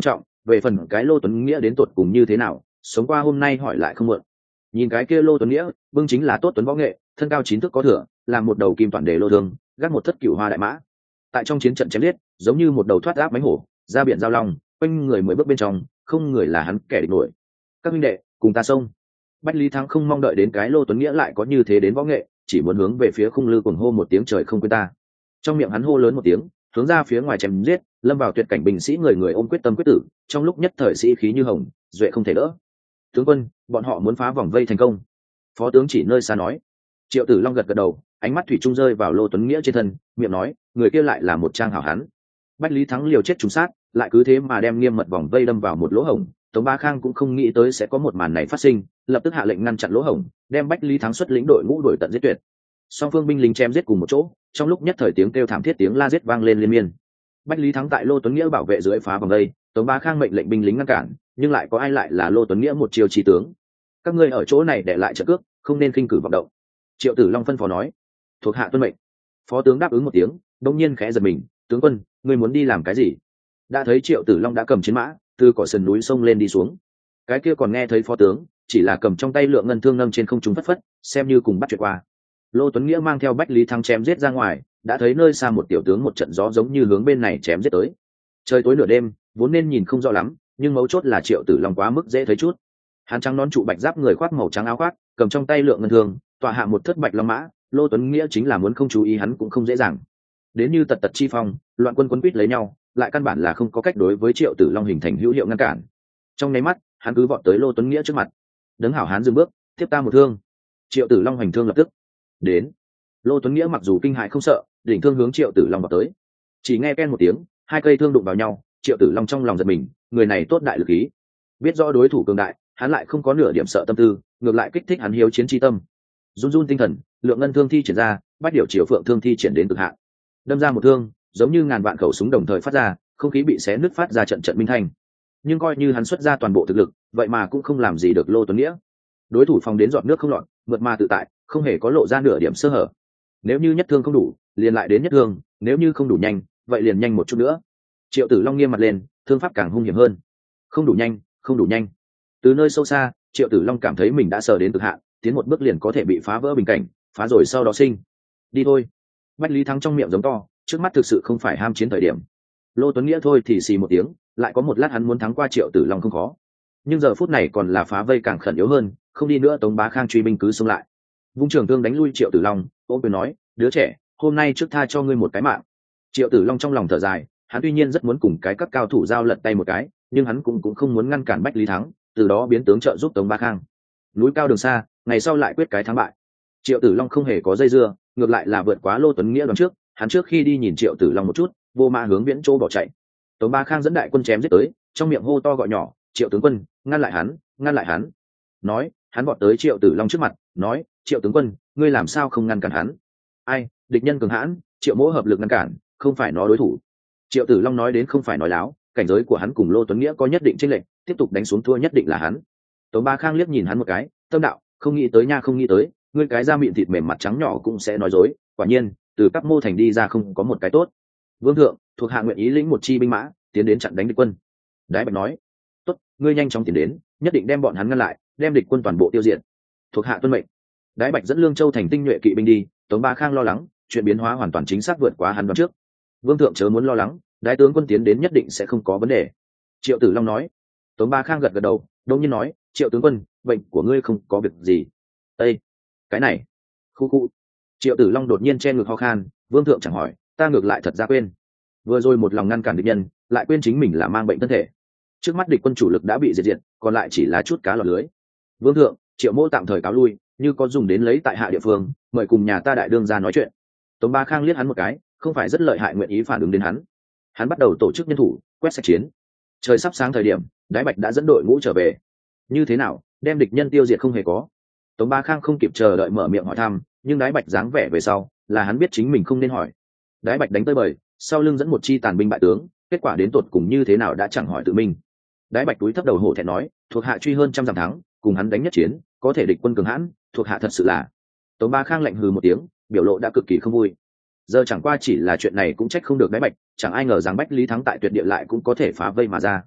về phần cái Lô Tuấn Nghĩa đến tột cùng như thế nào, sống qua hôm nay hỏi lại không muộn. Nhìn cái kia Lô Tuấn Nghĩa bưng chính là tốt tuấn võ nghệ, thân cao 9 thước có thừa, làm một đầu kim toàn đề lô thương, gác một thất cửu hoa đại mã. Tại trong chiến trận chém liệt, giống như một đầu thoát áp mánh hổ ra biển giao long, quanh người 10 bước bên trong không người là hắn kẻ địch nổi. Các huynh đệ cùng ta xông. Bách Lý Thắng không mong đợi đến cái Lô Tuấn Nghĩa lại có như thế đến võ nghệ, chỉ muốn hướng về phía khung lư cuồng hô một tiếng trời không quên ta. Trong miệng hắn hô lớn một tiếng, hướng ra phía ngoài chém giết, lâm vào tuyệt cảnh binh sĩ người người ôm quyết tâm quyết tử, trong lúc nhất thời sĩ khí như hồng, duệ không thể đỡ. Tướng quân, bọn họ muốn phá vòng vây thành công. Phó tướng chỉ nơi xa nói. Triệu Tử Long gật gật đầu, ánh mắt thủy chung rơi vào Lô Tuấn Nghĩa trên thân, miệng nói, người kia lại là một trang hảo hán. Bách Lý Thắng liều chết trúng sát, lại cứ thế mà đem nghiêm mật vòng vây đâm vào một lỗ hổng. Tống Bá Khang cũng không nghĩ tới sẽ có một màn này phát sinh, lập tức hạ lệnh ngăn chặn lỗ hổng, đem Bách Lý Thắng xuất lĩnh đội ngũ đuổi tận giết tuyệt. Song phương binh lính chém giết cùng một chỗ, trong lúc nhất thời tiếng kêu thảm thiết tiếng la giết vang lên liên miên. Bách Lý Thắng tại Lô Tuấn Nghĩa bảo vệ dưới phá vòng vây, Tống Bá Khang mệnh lệnh binh lính ngăn cản, nhưng lại có ai lại là Lô Tuấn Nghĩa một chiêu chí tướng. Các ngươi ở chỗ này để lại trận cước, không nên khinh cử vọng động. Triệu Tử Long phân phó nói. Thuộc hạ tuân mệnh. Phó tướng đáp ứng một tiếng, đông nhiên khẽ giật mình, tướng quân, ngươi muốn đi làm cái gì? Đã thấy Triệu Tử Long đã cầm chiến mã từ cỏ sườn núi sông lên đi xuống. Cái kia còn nghe thấy phó tướng chỉ là cầm trong tay lượng ngân thương nâng trên không trung phất phất, xem như cùng bắt chuyện qua. Lô Tuấn Nghĩa mang theo Bách Lý Thắng chém giết ra ngoài, đã thấy nơi xa một tiểu tướng một trận gió giống như hướng bên này chém giết tới. Trời tối nửa đêm, vốn nên nhìn không rõ lắm, nhưng mấu chốt là Triệu Tử Long quá mức dễ thấy chút. Hắn trắng nón trụ bạch giáp người khoác màu trắng áo khoác, cầm trong tay lượng ngân thương, tọa hạ một thất bạch long mã. Lô Tuấn Nghĩa chính là muốn không chú ý hắn cũng không dễ dàng. Đến như tật tật chi phong, loạn quân quấn quýt lấy nhau, lại căn bản là không có cách đối với Triệu Tử Long hình thành hữu hiệu ngăn cản. Trong nháy mắt, hắn cứ vọt tới Lô Tuấn Nghĩa trước mặt. Đấng hảo hán dừng bước, tiếp ta một thương. Triệu Tử Long hành thương lập tức đến. Lô Tuấn Nghĩa mặc dù kinh hãi không sợ, đỉnh thương hướng Triệu Tử Long vào tới. Chỉ nghe ken một tiếng, hai cây thương đụng vào nhau, Triệu Tử Long trong lòng giật mình, người này tốt đại lực ý. Biết rõ đối thủ cường đại, hắn lại không có nửa điểm sợ tâm tư, ngược lại kích thích hắn hiếu chiến chi tâm. Run run tinh thần, lượng ngân thương thi triển ra, bách điểu chiều phượng thương thi triển đến cực hạn. Đâm ra một thương, giống như ngàn vạn khẩu súng đồng thời phát ra, không khí bị xé nứt phát ra trận trận minh thanh. Nhưng coi như hắn xuất ra toàn bộ thực lực, vậy mà cũng không làm gì được Lô Tuấn Nghĩa. Đối thủ phòng đến giọt nước không lọt, mượt mà tự tại, không hề có lộ ra nửa điểm sơ hở. Nếu như nhất thương không đủ, liền lại đến nhất thương, nếu như không đủ nhanh, vậy liền nhanh một chút nữa. Triệu Tử Long nghiêm mặt lên, thương pháp càng hung hiểm hơn. Không đủ nhanh, không đủ nhanh. Từ nơi sâu xa, Triệu Tử Long cảm thấy mình đã sờ đến cực hạn, tiến một bước liền có thể bị phá vỡ bình cảnh, phá rồi sau đó sinh. Đi thôi. Bách Lý Thắng trong miệng giống to, trước mắt thực sự không phải ham chiến thời điểm. Lô Tuấn Nghĩa thôi thì xì một tiếng, lại có một lát hắn muốn thắng qua Triệu Tử Long không khó. Nhưng giờ phút này còn là phá vây càng khẩn yếu hơn, không đi nữa Tống Bá Khang truy binh cứ xông lại. Vung trường thương đánh lui Triệu Tử Long, ôm quyền nói, đứa trẻ, hôm nay trước tha cho ngươi một cái mạng. Triệu Tử Long trong lòng thở dài, hắn tuy nhiên rất muốn cùng cái các cao thủ giao lật tay một cái, nhưng hắn cũng không muốn ngăn cản Bách Lý Thắng, từ đó biến tướng trợ giúp Tống Bá Khang. Núi cao đường xa, ngày sau lại quyết cái thắng bại. Triệu Tử Long không hề có dây dưa, ngược lại là vượt quá Lô Tuấn Nghĩa đón trước, hắn trước khi đi nhìn Triệu Tử Long một chút, vô mã hướng viễn chỗ bỏ chạy. Tống Bá Khang dẫn đại quân chém giết tới, trong miệng hô to gọi nhỏ, Triệu tướng quân, ngăn lại hắn, ngăn lại hắn. Nói, hắn vọt tới Triệu Tử Long trước mặt, nói, Triệu tướng quân, ngươi làm sao không ngăn cản hắn? Ai, địch nhân cường hãn, Triệu mỗ hợp lực ngăn cản, không phải nó đối thủ. Triệu Tử Long nói đến không phải nói láo, cảnh giới của hắn cùng Lô Tuấn Nghĩa có nhất định chênh lệch, tiếp tục đánh xuống thua nhất định là hắn. Tống Bá Khang liếc nhìn hắn một cái, tâm đạo, không nghĩ tới nha, không nghĩ tới, ngươi cái da mịn thịt mềm mặt trắng nhỏ cũng sẽ nói dối, quả nhiên, từ các mô thành đi ra không có một cái tốt. Vương thượng, thuộc hạ nguyện ý lĩnh một chi binh mã, tiến đến chặn đánh địch quân. Đái Bạch nói, tốt, ngươi nhanh chóng tiến đến, nhất định đem bọn hắn ngăn lại, đem địch quân toàn bộ tiêu diệt. Thuộc hạ tuân mệnh. Đái Bạch dẫn Lương Châu thành tinh nhuệ kỵ binh đi. Tống Bá Khang lo lắng, chuyện biến hóa hoàn toàn chính xác vượt quá hắn đoán trước. Vương thượng chớ muốn lo lắng, Đái tướng quân tiến đến nhất định sẽ không có vấn đề. Triệu Tử Long nói. Tống Bá Khang gật gật đầu, đột nhiên nói, Triệu tướng quân, bệnh của ngươi không có việc gì? Ê, cái này, khu khu. Triệu Tử Long đột nhiên che ngực ho khan, Vương thượng chẳng hỏi, ta ngược lại thật ra quên. Vừa rồi một lòng ngăn cản địch nhân, lại quên chính mình là mang bệnh thân thể. Trước mắt địch quân chủ lực đã bị diệt, còn lại chỉ là chút cá lọt lưới. Vương thượng, Triệu mỗ tạm thời cáo lui, như có dùng đến lấy tại hạ địa phương, mời cùng nhà ta đại đương ra nói chuyện. Tống Bá Khang liếc hắn một cái, không phải rất lợi hại, nguyện ý phản ứng đến hắn. Hắn bắt đầu tổ chức nhân thủ, quét sạch chiến. Trời sắp sáng thời điểm, Đái Bạch đã dẫn đội ngũ trở về. Như thế nào, đem địch nhân tiêu diệt không hề có? Tống Bá Khang không kịp chờ đợi mở miệng hỏi thăm, nhưng Đái Bạch dáng vẻ về sau, là hắn biết chính mình không nên hỏi. Đái Bạch đánh tới bời, sau lưng dẫn một chi tàn binh bại tướng, kết quả đến tột cùng như thế nào đã chẳng hỏi tự mình. Đái Bạch túi thấp đầu hổ thẹn nói, thuộc hạ truy hơn trăm dặm thắng, cùng hắn đánh nhất chiến, có thể địch quân cường hãn, thuộc hạ thật sự là. Tống Bá Khang lạnh hừ một tiếng, biểu lộ đã cực kỳ không vui. Giờ chẳng qua chỉ là chuyện này cũng trách không được Đái Bạch, chẳng ai ngờ rằng Bách Lý Thắng tại tuyệt địa lại cũng có thể phá vây mà ra.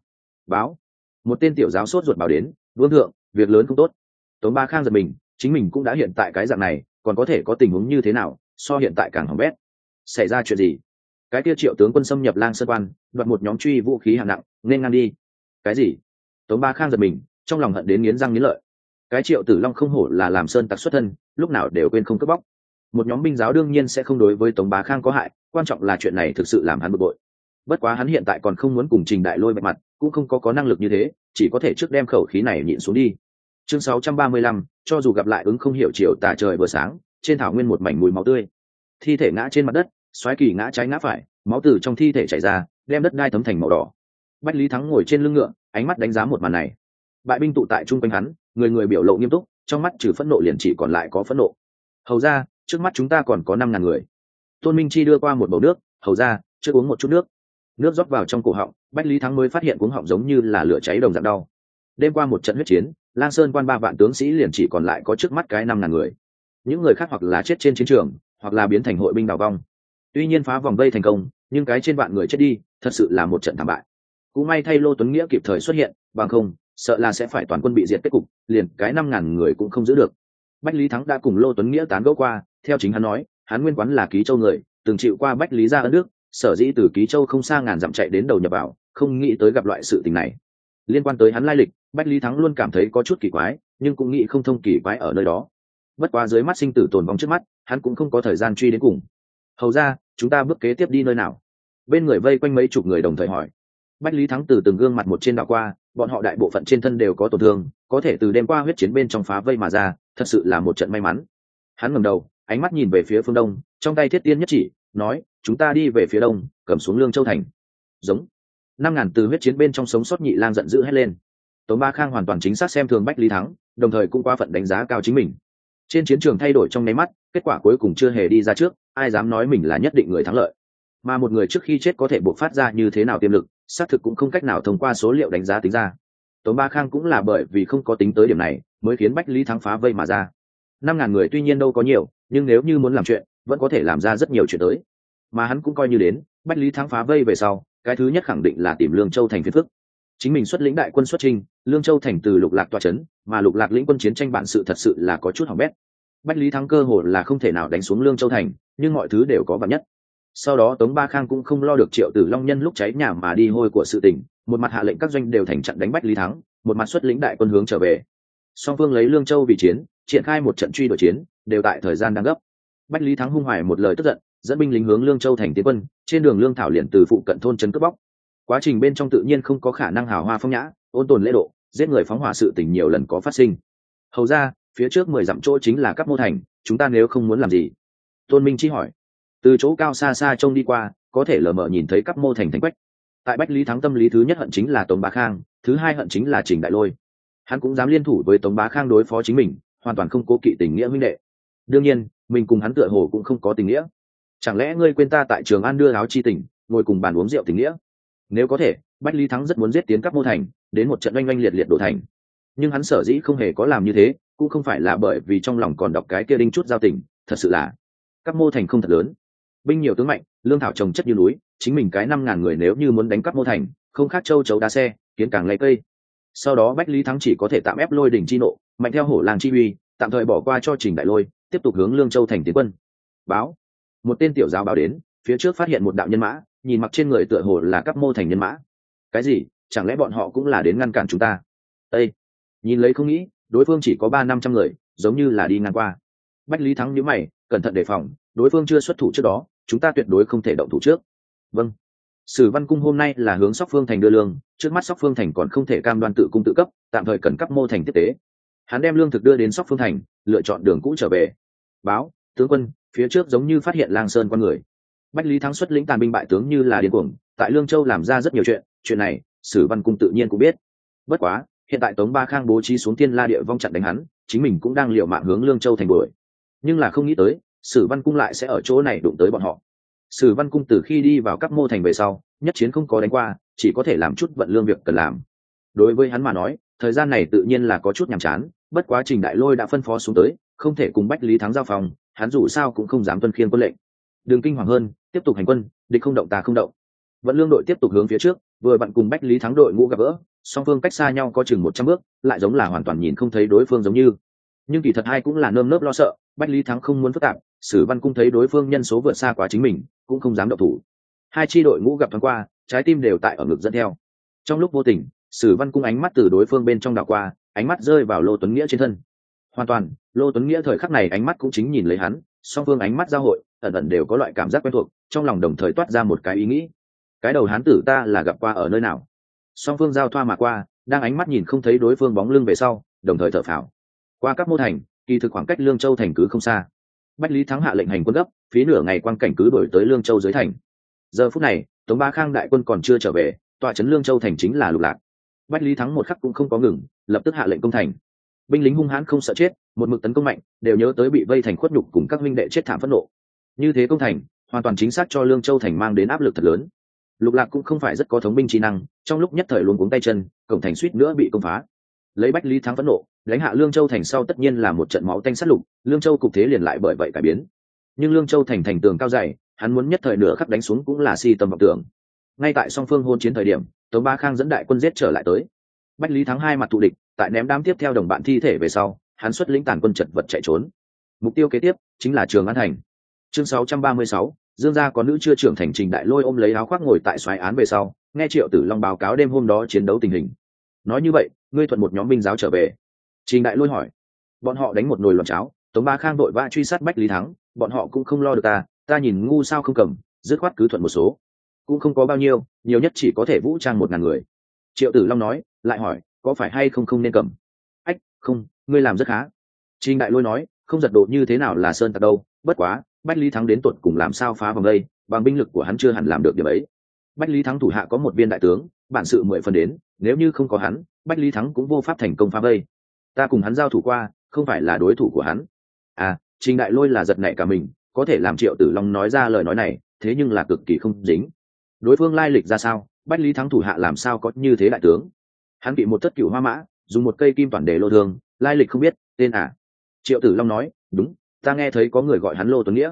Báo. Một tên tiểu giáo sốt ruột báo đến, vương thượng, việc lớn không tốt. Tống Ba Khang giật mình, chính mình cũng đã hiện tại cái dạng này, còn có thể có tình huống như thế nào, so hiện tại càng hỏng bét. Xảy ra chuyện gì? Cái kia Triệu tướng quân xâm nhập Lang Sơn quan, đoạt một nhóm truy vũ khí hạng nặng, nên ngang đi. Cái gì? Tống Ba Khang giật mình, trong lòng hận đến nghiến răng nghiến lợi. Cái Triệu Tử Long không hổ là làm sơn tặc xuất thân, lúc nào đều quên không cướp bóc. Một nhóm binh giáo đương nhiên sẽ không đối với Tống Bá Khang có hại, quan trọng là chuyện này thực sự làm hắn bực bội. Bất quá hắn hiện tại còn không muốn cùng Trình Đại Lôi vạch mặt, cũng không có năng lực như thế, chỉ có thể trước đem khẩu khí này nhịn xuống đi. Chương 635, cho dù gặp lại ứng không hiểu chiều tà trời vừa sáng, trên thảo nguyên một mảnh mùi máu tươi. Thi thể ngã trên mặt đất, xoáy kỳ ngã trái ngã phải, máu từ trong thi thể chảy ra, đem đất đai thấm thành màu đỏ. Bách Lý Thắng ngồi trên lưng ngựa, ánh mắt đánh giá một màn này. Bại binh tụ tại trung quanh hắn, người người biểu lộ nghiêm túc, trong mắt trừ phẫn nộ liền chỉ còn lại có phẫn nộ. Hầu ra, trước mắt chúng ta còn có 5.000 người. Tôn Minh Chi đưa qua một bầu nước, hầu ra, trước uống một chút nước. Nước rót vào trong cổ họng, Bách Lý Thắng mới phát hiện cuống họng giống như là lửa cháy đồng dạng đau. Đêm qua một trận huyết chiến, Lang Sơn quan 3 vạn tướng sĩ liền chỉ còn lại có trước mắt cái 5.000 người. Những người khác hoặc là chết trên chiến trường, hoặc là biến thành hội binh đào vong. Tuy nhiên phá vòng vây thành công, nhưng cái trên vạn người chết đi, thật sự là một trận thảm bại. Cũng may thay Lô Tuấn Nghĩa kịp thời xuất hiện, bằng không, sợ là sẽ phải toàn quân bị diệt kết cục, liền cái 5.000 người cũng không giữ được. Bách Lý Thắng đã cùng Lô Tuấn Nghĩa tán gẫu qua, theo chính hắn nói, hắn nguyên quán là Ký Châu người, từng chịu qua Bách Lý gia ân đức, sở dĩ từ Ký Châu không xa ngàn dặm chạy đến đầu nhập vào, không nghĩ tới gặp loại sự tình này. Liên quan tới hắn lai lịch, Bách Lý Thắng luôn cảm thấy có chút kỳ quái, nhưng cũng nghĩ không thông kỳ quái ở nơi đó. Bất quá dưới mắt sinh tử tồn vong trước mắt, hắn cũng không có thời gian truy đến cùng. Hầu ra, chúng ta bước kế tiếp đi nơi nào? Bên người vây quanh mấy chục người đồng thời hỏi. Bách Lý Thắng từ từng gương mặt một trên đảo qua, bọn họ đại bộ phận trên thân đều có tổn thương, có thể từ đêm qua huyết chiến bên trong phá vây mà ra, thật sự là một trận may mắn. Hắn ngẩng đầu, ánh mắt nhìn về phía phương đông, trong tay thiết tiên nhất chỉ, nói, chúng ta đi về phía đông, cầm xuống Lương Châu thành. Giống. 5.000 từ huyết chiến bên trong sống sót nhị lang giận dữ hét lên. Tống Ba Khang hoàn toàn chính xác xem thường Bách Lý Thắng, đồng thời cũng qua phận đánh giá cao chính mình. Trên chiến trường thay đổi trong nháy mắt, kết quả cuối cùng chưa hề đi ra trước, ai dám nói mình là nhất định người thắng lợi. Mà một người trước khi chết có thể bộc phát ra như thế nào tiềm lực, xác thực cũng không cách nào thông qua số liệu đánh giá tính ra. Tống Ba Khang cũng là bởi vì không có tính tới điểm này, mới khiến Bách Lý Thắng phá vây mà ra. 5.000 người tuy nhiên đâu có nhiều, nhưng nếu như muốn làm chuyện, vẫn có thể làm ra rất nhiều chuyện tới. Mà hắn cũng coi như đến, Bách Lý Thắng phá vây về sau, cái thứ nhất khẳng định là tìm Lương Châu thành phiền phức. Chính mình xuất lĩnh đại quân xuất chinh, Lương Châu thành từ Lục Lạc tọa trấn, mà Lục Lạc lĩnh quân chiến tranh bản sự thật sự là có chút hỏng bét. Bách Lý Thắng cơ hồ là không thể nào đánh xuống Lương Châu thành, nhưng mọi thứ đều có vạn nhất. Sau đó Tống Ba Khang cũng không lo được Triệu Tử Long nhân lúc cháy nhà mà đi hôi của sự tình, một mặt hạ lệnh các doanh đều thành chặn đánh Bách Lý Thắng, một mặt xuất lĩnh đại quân hướng trở về. Song phương lấy Lương Châu vì chiến, triển khai một trận truy đuổi chiến, đều tại thời gian đang gấp. Bách Lý Thắng hung hoài một lời tức giận, dẫn binh lính hướng Lương Châu thành tiến quân, trên đường lương thảo liền từ phụ cận thôn trấn cướp bóc. Quá trình bên trong tự nhiên không có khả năng hào hoa phong nhã, ôn tồn lễ độ, giết người phóng hỏa sự tình nhiều lần có phát sinh. Hầu ra, phía trước 10 dặm chỗ chính là Cáp Mô thành, chúng ta nếu không muốn làm gì? Tôn Minh Chi hỏi. Từ chỗ cao xa xa trông đi qua, có thể lờ mờ nhìn thấy Cáp Mô thành thành quách. Tại Bách Lý Thắng tâm lý thứ nhất hận chính là Tống Bá Khang, thứ hai hận chính là Trình Đại Lôi. Hắn cũng dám liên thủ với Tống Bá Khang đối phó chính mình, hoàn toàn không cố kỵ tình nghĩa huynh đệ. Đương nhiên, mình cùng hắn tựa hồ cũng không có tình nghĩa. Chẳng lẽ ngươi quên ta tại Trường An đưa áo chi tình, ngồi cùng bàn uống rượu tình nghĩa? Nếu có thể, Bách Lý Thắng rất muốn giết tiến Cáp Mô thành, đến một trận oanh oanh liệt liệt đổ thành. Nhưng hắn sở dĩ không hề có làm như thế, cũng không phải là bởi vì trong lòng còn đọc cái kia đinh chút giao tình, thật sự là Cáp Mô thành không thật lớn, binh nhiều tướng mạnh, lương thảo trồng chất như núi, chính mình cái 5.000 người nếu như muốn đánh Cáp Mô thành, không khác châu chấu đá xe, kiến càng lấy cây. Sau đó Bách Lý Thắng chỉ có thể tạm ép Lôi Đỉnh chi nộ, mạnh theo hổ làng chi uy, tạm thời bỏ qua cho Trình Đại Lôi, tiếp tục hướng Lương Châu thành tiến quân. Báo. Một tên tiểu giáo báo đến, phía trước phát hiện một đạo nhân mã, nhìn mặc trên người tựa hồ là Cáp Mô thành nhân mã. Cái gì? Chẳng lẽ bọn họ cũng là đến ngăn cản chúng ta? Ê! Nhìn lấy không nghĩ, đối phương chỉ có 300-500 người, giống như là đi ngang qua. Bách Lý Thắng nhíu mày, cẩn thận đề phòng, đối phương chưa xuất thủ trước đó, chúng ta tuyệt đối không thể động thủ trước. Vâng. Sử Văn Cung hôm nay là hướng Sóc Phương thành đưa lương, trước mắt Sóc Phương thành còn không thể cam đoan tự cung tự cấp, tạm thời cần Cáp Mô thành tiếp tế. Hắn đem lương thực đưa đến Sóc Phương thành, lựa chọn đường cũ trở về. Báo, tướng quân, phía trước giống như phát hiện Lang Sơn quan người. Bách Lý Thắng xuất lĩnh tàn binh bại tướng như là điên cuồng, tại Lương Châu làm ra rất nhiều chuyện này, Sử Văn Cung tự nhiên cũng biết. Bất quá, hiện tại Tống Ba Khang bố trí xuống Thiên La địa vong chặn đánh hắn, chính mình cũng đang liều mạng hướng Lương Châu thành đuổi. Nhưng là không nghĩ tới, Sử Văn Cung lại sẽ ở chỗ này đụng tới bọn họ. Sử Văn Cung từ khi đi vào Cáp Mô thành về sau, nhất chiến không có đánh qua, chỉ có thể làm chút vận lương việc cần làm. Đối với hắn mà nói, thời gian này tự nhiên là có chút nhàm chán, bất quá Trình Đại Lôi đã phân phó xuống tới, không thể cùng Bách Lý Thắng giao phòng, hắn dù sao cũng không dám tuân khiêng quân lệnh. Đường kinh hoàng hơn, tiếp tục hành quân, địch không động ta không động. Vận lương đội tiếp tục hướng phía trước, vừa bận cùng Bách Lý Thắng đội ngũ gặp gỡ, song phương cách xa nhau có chừng 100 bước, lại giống là hoàn toàn nhìn không thấy đối phương giống như. Nhưng kỳ thật hai cũng là nơm nớp lo sợ, Bách Lý Thắng không muốn phức tạp, Sử Văn Cung thấy đối phương nhân số vượt xa quá chính mình, cũng không dám động thủ. Hai chi đội ngũ gặp thoáng qua, trái tim đều tại ở ngực dẫn theo. Trong lúc vô tình, Sử Văn Cung ánh mắt từ đối phương bên trong đảo qua, ánh mắt rơi vào Lô Tuấn Nghĩa trên thân. Hoàn toàn, Lô Tuấn Nghĩa thời khắc này ánh mắt cũng chính nhìn lấy hắn, song phương ánh mắt giao hội, ẩn ẩn đều có loại cảm giác quen thuộc, trong lòng đồng thời toát ra một cái ý nghĩ. Cái đầu hán tử ta là gặp qua ở nơi nào? Song phương giao thoa mà qua, đang ánh mắt nhìn không thấy đối phương bóng lưng về sau, đồng thời thở phào. Qua các mô thành, kỳ thực khoảng cách Lương Châu thành cứ không xa. Bách Lý Thắng hạ lệnh hành quân gấp, phí nửa ngày quang cảnh cứ đổi tới Lương Châu dưới thành. Giờ phút này, Tống Bá Khang đại quân còn chưa trở về, tọa trấn Lương Châu thành chính là Lục Lạc. Bách Lý Thắng một khắc cũng không có ngừng, lập tức hạ lệnh công thành. Binh lính hung hãn không sợ chết, một mực tấn công mạnh, đều nhớ tới bị vây thành khuất nhục cùng các huynh đệ chết thảm phẫn nộ. Như thế công thành, hoàn toàn chính xác cho Lương Châu thành mang đến áp lực thật lớn. Lục Lạc cũng không phải rất có thống binh trí năng, trong lúc nhất thời luống cuống tay chân, cổng thành suýt nữa bị công phá. Lấy Bách Lý Thắng phẫn nộ, đánh hạ Lương Châu thành sau tất nhiên là một trận máu tanh sát lục, Lương Châu cục thế liền lại bởi vậy cải biến. Nhưng Lương Châu thành thành tường cao dày, hắn muốn nhất thời nửa khắc đánh xuống cũng là si tâm vọng tưởng. Ngay tại song phương hôn chiến thời điểm, Tống Bá Khang dẫn đại quân giết trở lại tới. Bách Lý Thắng hai mặt thù địch, tại ném đám tiếp theo đồng bạn thi thể về sau, hắn xuất lĩnh tàn quân chật vật chạy trốn. Mục tiêu kế tiếp chính là Trường An thành. Chương 636, Dương gia có nữ chưa trưởng thành. Trình Đại Lôi ôm lấy áo khoác ngồi tại soái án về sau, nghe Triệu Tử Long báo cáo đêm hôm đó chiến đấu tình hình. Nói như vậy, ngươi thuận một nhóm binh giáo trở về? Trình Đại Lôi hỏi. Bọn họ đánh một nồi loạn cháo, Tống Bá Khang đội vã truy sát Bách Lý Thắng, bọn họ cũng không lo được ta nhìn ngu sao không cầm, dứt khoát cứ thuận một số. Cũng không có bao nhiêu, nhiều nhất chỉ có thể vũ trang 1000 người. Triệu Tử Long nói, lại hỏi, có phải hay không nên cầm? Ách, không, ngươi làm rất khá. Trình Đại Lôi nói, không giật độ như thế nào là sơn tặc đâu, bất quá Bách Lý Thắng đến tột cùng làm sao phá vòng đây, bằng binh lực của hắn chưa hẳn làm được điểm ấy. Bách Lý Thắng thủ hạ có một viên đại tướng, bản sự 10 phần đến, nếu như không có hắn, Bách Lý Thắng cũng vô pháp thành công phá vây. Ta cùng hắn giao thủ qua, không phải là đối thủ của hắn. Trình Đại Lôi là giật nảy cả mình, có thể làm Triệu Tử Long nói ra lời nói này, thế nhưng là cực kỳ không dính. Đối phương lai lịch ra sao, Bách Lý Thắng thủ hạ làm sao có như thế đại tướng? Hắn bị một thất cửu hoa mã, dùng một cây kim toàn để lô thương, lai lịch không biết, tên Triệu Tử Long nói, đúng, ta nghe thấy có người gọi hắn Lô Tuấn Nghĩa.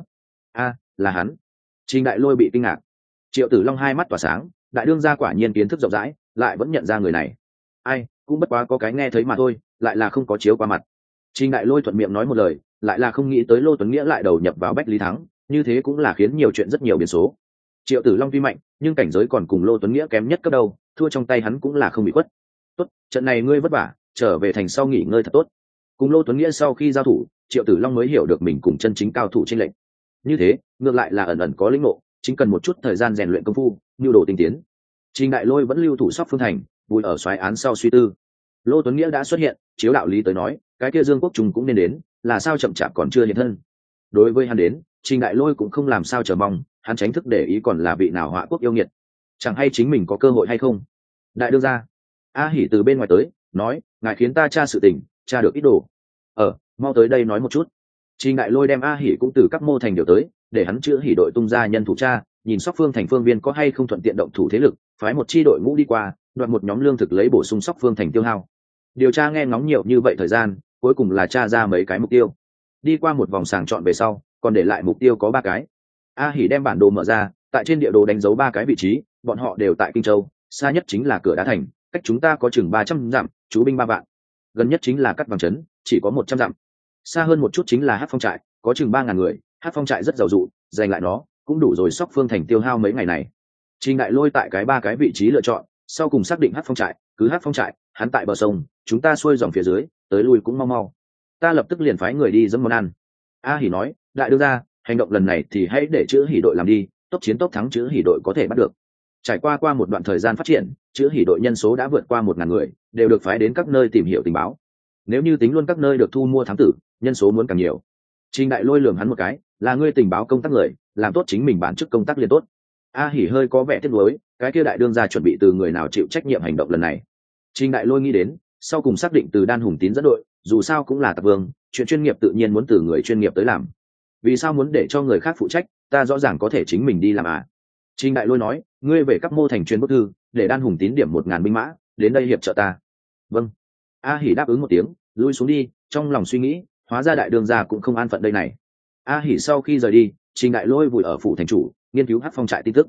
Là hắn. Trình Đại Lôi bị kinh ngạc. Triệu Tử Long hai mắt tỏa sáng, đại đương gia quả nhiên kiến thức rộng rãi, lại vẫn nhận ra người này. Cũng bất quá có cái nghe thấy mà thôi, lại là không có chiếu qua mặt. Trình Đại Lôi thuận miệng nói một lời, lại là không nghĩ tới Lô Tuấn Nghĩa lại đầu nhập vào Bách Lý Thắng, như thế cũng là khiến nhiều chuyện rất nhiều biến số. Triệu Tử Long tuy mạnh, nhưng cảnh giới còn cùng Lô Tuấn Nghĩa kém nhất cấp đâu, thua trong tay hắn cũng là không bị khuất. Tốt, trận này ngươi vất vả, trở về thành sau nghỉ ngơi thật tốt. Cùng Lô Tuấn Nghĩa sau khi giao thủ, Triệu Tử Long mới hiểu được mình cùng chân chính cao thủ trên lệnh. Như thế, ngược lại là ẩn ẩn có lĩnh ngộ, chính cần một chút thời gian rèn luyện công phu, nhu đồ tinh tiến. Trình Đại Lôi vẫn lưu thủ Sóc Phương thành, vùi ở soái án sau suy tư. Lô Tuấn Nghĩa đã xuất hiện, chiếu đạo lý tới nói, cái kia Dương Quốc Trung cũng nên đến, là sao chậm chạp còn chưa hiện thân. Đối với hắn đến, Trình Đại Lôi cũng không làm sao chờ mong, hắn tránh thức để ý còn là vị nào họa quốc yêu nghiệt, chẳng hay chính mình có cơ hội hay không. Đại đương gia, A Hỉ từ bên ngoài tới, nói, ngài khiến ta tra sự tình, tra được ít đồ. Mau tới đây nói một chút. Trình Đại Lôi đem A Hỉ cũng từ các mô thành điều tới, để hắn chữa hỉ đội tung ra nhân thủ tra, nhìn Sóc Phương thành phương viên có hay không thuận tiện động thủ thế lực, phái một chi đội ngũ đi qua, đoạt một nhóm lương thực lấy bổ sung Sóc Phương thành tiêu hao. Điều tra nghe ngóng nhiều như vậy thời gian, cuối cùng là tra ra mấy cái mục tiêu. Đi qua một vòng sàng chọn về sau, còn để lại mục tiêu có 3 cái. A Hỉ đem bản đồ mở ra, tại trên địa đồ đánh dấu 3 cái vị trí, bọn họ đều tại Kinh Châu, xa nhất chính là Cửa Đá thành, cách chúng ta có chừng 300 dặm, chú binh 3 vạn. Gần nhất chính là Cắt Vàng trấn, chỉ có 100 dặm. Xa hơn một chút chính là Hắc Phong trại, có chừng 3000 người, Hắc Phong trại rất giàu dụ, giành lại nó cũng đủ rồi Sóc Phương thành tiêu hao mấy ngày này. Trình Đại Lôi tại cái 3 cái vị trí lựa chọn, sau cùng xác định Hắc Phong trại, cứ Hắc Phong trại, hắn tại bờ sông, chúng ta xuôi dòng phía dưới, tới lui cũng mau mau. Ta lập tức liền phái người đi dẫm món ăn. A Hỉ nói, đại đương gia, hành động lần này thì hãy để chữ hỉ đội làm đi, tốc chiến tốc thắng chữ hỉ đội có thể bắt được. Trải qua một đoạn thời gian phát triển, chữ hỉ đội nhân số đã vượt qua 1000 người, đều được phái đến các nơi tìm hiểu tình báo. Nếu như tính luôn các nơi được thu mua thám tử, nhân số muốn càng nhiều. Trình Đại Lôi lườm hắn một cái, là ngươi tình báo công tác người, làm tốt chính mình bản chức công tác liền tốt. A Hỉ hơi có vẻ tiếc nuối, cái kia đại đương gia chuẩn bị từ người nào chịu trách nhiệm hành động lần này. Trình Đại Lôi nghĩ đến, sau cùng xác định từ Đan Hùng Tín dẫn đội, dù sao cũng là tặc vương, chuyện chuyên nghiệp tự nhiên muốn từ người chuyên nghiệp tới làm. Vì sao muốn để cho người khác phụ trách, ta rõ ràng có thể chính mình đi làm Trình Đại Lôi nói, ngươi về các mô thành truyền bức thư, để Đan Hùng Tín điểm 1000 binh mã, đến đây hiệp trợ ta. Vâng. A Hỉ đáp ứng một tiếng, lui xuống đi, trong lòng suy nghĩ, hóa ra đại đương gia cũng không an phận đây này. A Hỉ sau khi rời đi, Trình Đại Lôi vùi ở phủ thành chủ, nghiên cứu Hắc Phong trại tin tức.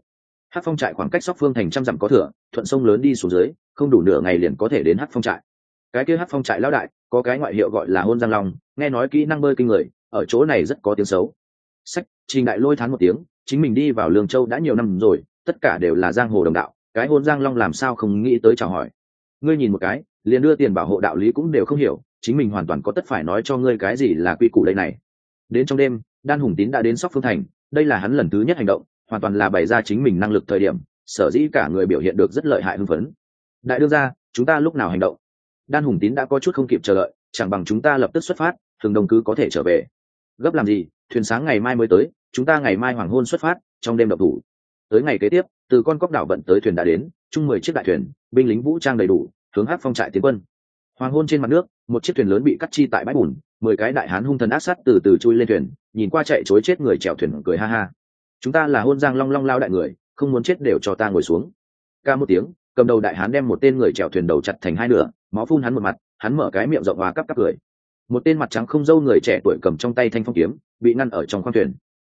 Hắc Phong trại khoảng cách Sóc Phương thành trăm dặm có thừa, thuận sông lớn đi xuống dưới, không đủ nửa ngày liền có thể đến Hắc Phong trại. Cái kia Hắc Phong trại lão đại, có cái ngoại hiệu gọi là Hôn Giang Long, nghe nói kỹ năng bơi kinh người, ở chỗ này rất có tiếng xấu. Trình Đại Lôi thán một tiếng, chính mình đi vào Lương Châu đã nhiều năm rồi, tất cả đều là giang hồ đồng đạo, cái Hôn Giang Long làm sao không nghĩ tới chào hỏi. Ngươi nhìn một cái, liền đưa tiền bảo hộ đạo lý cũng đều không hiểu, chính mình hoàn toàn có tất phải nói cho ngươi cái gì là quy củ đây này. Đến trong đêm, Đan Hùng Tín đã đến Sóc Phương thành, đây là hắn lần thứ nhất hành động, hoàn toàn là bày ra chính mình năng lực thời điểm, sở dĩ cả người biểu hiện được rất lợi hại hưng phấn. Đại đương gia, chúng ta lúc nào hành động? Đan Hùng Tín đã có chút không kịp chờ đợi, chẳng bằng chúng ta lập tức xuất phát, Thường Đông cứ có thể trở về. Gấp làm gì, thuyền sáng ngày mai mới tới, chúng ta ngày mai hoàng hôn xuất phát, trong đêm động thủ. Tới ngày kế tiếp, từ con cóc đảo vận tới thuyền đã đến, chung 10 chiếc đại thuyền, binh lính vũ trang đầy đủ, hướng Hắc Phong trại tiến quân. Hoàng hôn trên mặt nước, một chiếc thuyền lớn bị cắt chi tại bãi bùn, 10 cái đại hán hung thần ác sát từ từ chui lên thuyền, nhìn qua chạy trối chết người chèo thuyền cười ha ha. Chúng ta là Hôn Giang Long Long lao đại người, không muốn chết đều cho ta ngồi xuống. Ca một tiếng, cầm đầu đại hán đem một tên người chèo thuyền đầu chặt thành hai nửa, máu phun hắn một mặt, hắn mở cái miệng rộng hòa cắp cắp cười. Một tên mặt trắng không râu người trẻ tuổi cầm trong tay thanh phong kiếm, bị ngăn ở trong khoang thuyền.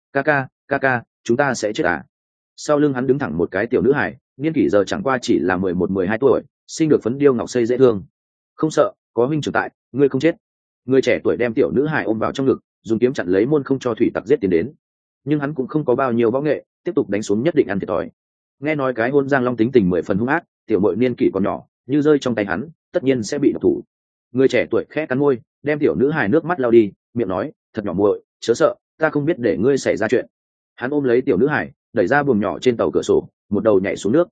Ca, chúng ta sẽ chết à? Sau lưng hắn đứng thẳng một cái tiểu nữ hải, niên kỷ giờ chẳng qua chỉ là 11-12 tuổi, sinh được phấn điêu ngọc xây dễ thương. Không sợ, có huynh trưởng tại, ngươi không chết. Người trẻ tuổi đem tiểu nữ hải ôm vào trong ngực, dùng kiếm chặn lấy môn không cho thủy tặc giết tiến đến. Nhưng hắn cũng không có bao nhiêu võ nghệ, tiếp tục đánh xuống nhất định ăn thiệt thòi. Nghe nói cái Hôn Giang Long tính tình 10 phần hung ác, tiểu muội niên kỷ còn nhỏ, như rơi trong tay hắn, tất nhiên sẽ bị độc thủ. Người trẻ tuổi khẽ cắn môi, đem tiểu nữ hài nước mắt lau đi, miệng nói, thật nhỏ muội, chớ sợ, ta không biết để ngươi xảy ra chuyện. Hắn ôm lấy tiểu nữ hài, đẩy ra buồng nhỏ trên tàu cửa sổ, một đầu nhảy xuống nước.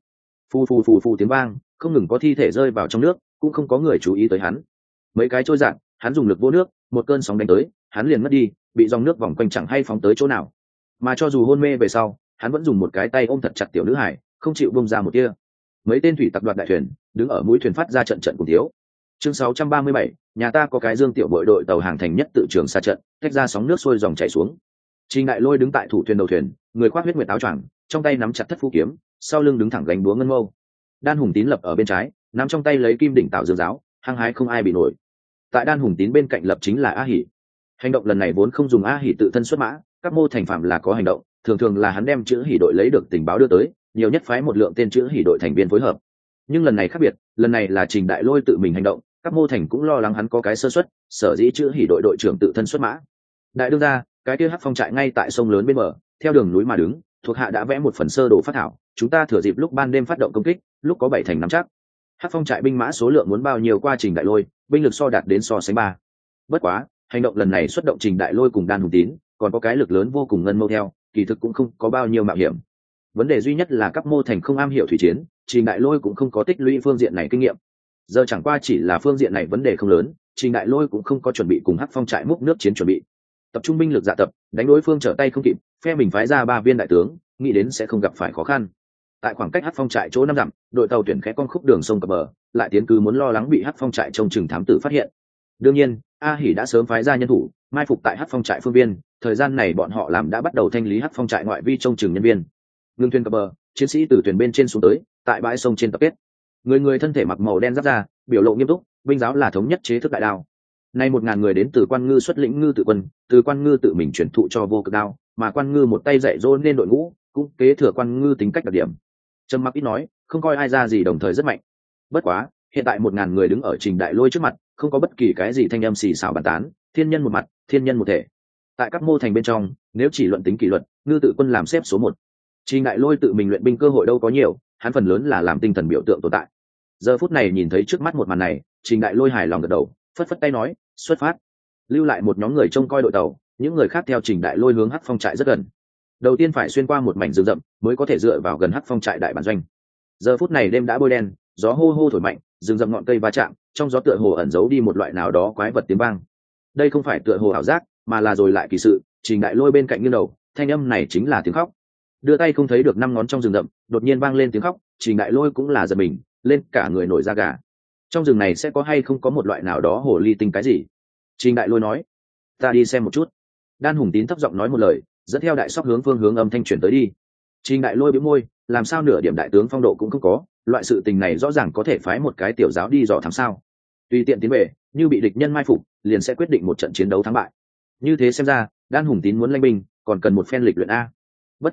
Phù tiếng vang, không ngừng có thi thể rơi vào trong nước, cũng không có người chú ý tới hắn. Mấy cái trôi dạt, hắn dùng lực vô nước, một cơn sóng đánh tới, hắn liền mất đi, bị dòng nước vòng quanh chẳng hay phóng tới chỗ nào. Mà cho dù hôn mê về sau, hắn vẫn dùng một cái tay ôm thật chặt tiểu nữ hải, không chịu bông ra một tia. Mấy tên thủy tặc đoạt đại thuyền, đứng ở mũi thuyền phát ra trận cùng thiếu. Chương 637, nhà ta có cái Dương tiểu bội đội tàu hàng thành nhất tự trường xa trận, tách ra sóng nước sôi dòng chảy xuống. Trình Đại Lôi đứng tại thủ thuyền đầu thuyền, người khoác huyết nguyệt áo choàng, trong tay nắm chặt thất phu kiếm, sau lưng đứng thẳng gánh búa ngân mâu. Đan Hùng Tín lập ở bên trái, nắm trong tay lấy kim đỉnh tạo dương giáo, hăng hái không ai bị nổi. Tại Đan Hùng Tín bên cạnh lập chính là A Hỉ. Hành động lần này vốn không dùng A Hỉ tự thân xuất mã, các mô thành phạm là có hành động, thường là hắn đem chữ Hỉ đội lấy được tình báo đưa tới, nhiều nhất phái một lượng tên chữ Hỉ đội thành viên phối hợp. Nhưng lần này khác biệt, lần này là Trình Đại Lôi tự mình hành động, các mô thành cũng lo lắng hắn có cái sơ suất, sở dĩ chữ Hỉ đội đội trưởng tự thân xuất mã. Đại đương gia, cái kia Hắc Phong trại ngay tại sông lớn bên bờ, theo đường núi mà đứng, thuộc hạ đã vẽ một phần sơ đồ phát thảo, chúng ta thừa dịp lúc ban đêm phát động công kích, lúc có 7 thành nắm chắc. Hắc Phong trại binh mã số lượng muốn bao nhiêu qua Trình Đại Lôi, binh lực so đạt đến so sánh 3. Bất quá, hành động lần này xuất động Trình Đại Lôi cùng Đan Hùng Tín, còn có cái lực lớn vô cùng ngân mâu theo, kỳ thực cũng không có bao nhiêu mạo hiểm. Vấn đề duy nhất là các mô thành không am hiểu thủy chiến, Trình Đại Lôi cũng không có tích lũy phương diện này kinh nghiệm. Giờ chẳng qua chỉ là phương diện này vấn đề không lớn, Trình Đại Lôi cũng không có chuẩn bị cùng Hắc Phong trại múc nước chiến chuẩn bị. Tập trung binh lực dạ tập, đánh đối phương trở tay không kịp, phe mình phái ra 3 viên đại tướng, nghĩ đến sẽ không gặp phải khó khăn. Tại khoảng cách Hắc Phong trại chỗ 5 dặm, đội tàu tuyển khẽ con khúc đường sông cập bờ, lại tiến cứ muốn lo lắng bị Hắc Phong trại trông chừng thám tử phát hiện. Đương nhiên, A Hỉ đã sớm phái ra nhân thủ, mai phục tại Hắc Phong trại phương biên, thời gian này bọn họ làm đã bắt đầu thanh lý Hắc Phong trại ngoại vi trông chừng nhân viên. Ngưng thuyền cập bờ, chiến sĩ từ thuyền bên trên xuống tới, tại bãi sông trên tập kết. Người thân thể mặc màu đen giáp da, biểu lộ nghiêm túc, binh giáo là thống nhất chế thức đại đao. Nay 1000 người đến từ Quan Ngư xuất lĩnh ngư tự quân, từ Quan Ngư tự mình truyền thụ cho vô cực đao, mà Quan Ngư một tay dạy dỗ nên đội ngũ, cũng kế thừa Quan Ngư tính cách đặc điểm. Trầm mặc ít nói, không coi ai ra gì, đồng thời rất mạnh. Bất quá, hiện tại 1000 người đứng ở Trình Đại Lôi trước mặt, không có bất kỳ cái gì thanh âm xì xào bàn tán, thiên nhân một mặt, thiên nhân một thể. Tại các mô thành bên trong, nếu chỉ luận tính kỷ luật, ngư tự quân làm xếp số 1. Trình Đại Lôi tự mình luyện binh cơ hội đâu có nhiều, hắn phần lớn là làm tinh thần biểu tượng tồn tại. Giờ phút này nhìn thấy trước mắt một màn này, Trình Đại Lôi hài lòng gật đầu, phất phất tay nói, xuất phát. Lưu lại một nhóm người trông coi đội tàu, những người khác theo Trình Đại Lôi hướng Hắc Phong trại rất gần. Đầu tiên phải xuyên qua một mảnh rừng rậm, mới có thể dựa vào gần Hắc Phong trại đại bản doanh. Giờ phút này đêm đã bôi đen, gió hô hô thổi mạnh, rừng rậm ngọn cây va chạm, trong gió tựa hồ ẩn giấu đi một loại nào đó quái vật tiếng vang. Đây không phải tựa hồ ảo giác, mà là rồi lại kỳ sự. Trình Đại Lôi bên cạnh nghiêng đầu, thanh âm này chính là tiếng khóc. Đưa tay không thấy được 5 ngón trong rừng rậm, đột nhiên vang lên tiếng khóc, Trình Đại Lôi cũng là giật mình, lên cả người nổi da gà. Trong rừng này sẽ có hay không có một loại nào đó hồ ly tinh cái gì? Trình Đại Lôi nói, ta đi xem một chút. Đan Hùng Tín thấp giọng nói một lời, dẫn theo đại sóc hướng phương hướng âm thanh chuyển tới đi. Trình Đại Lôi bĩu môi, làm sao nửa điểm đại tướng phong độ cũng không có, loại sự tình này rõ ràng có thể phái một cái tiểu giáo đi dò thám sao? Tùy tiện tiến về, như bị địch nhân mai phục, liền sẽ quyết định một trận chiến đấu thắng bại. Như thế xem ra, Đan Hùng Tín muốn lãnh binh, còn cần một phen lịch luyện a. Bất quá,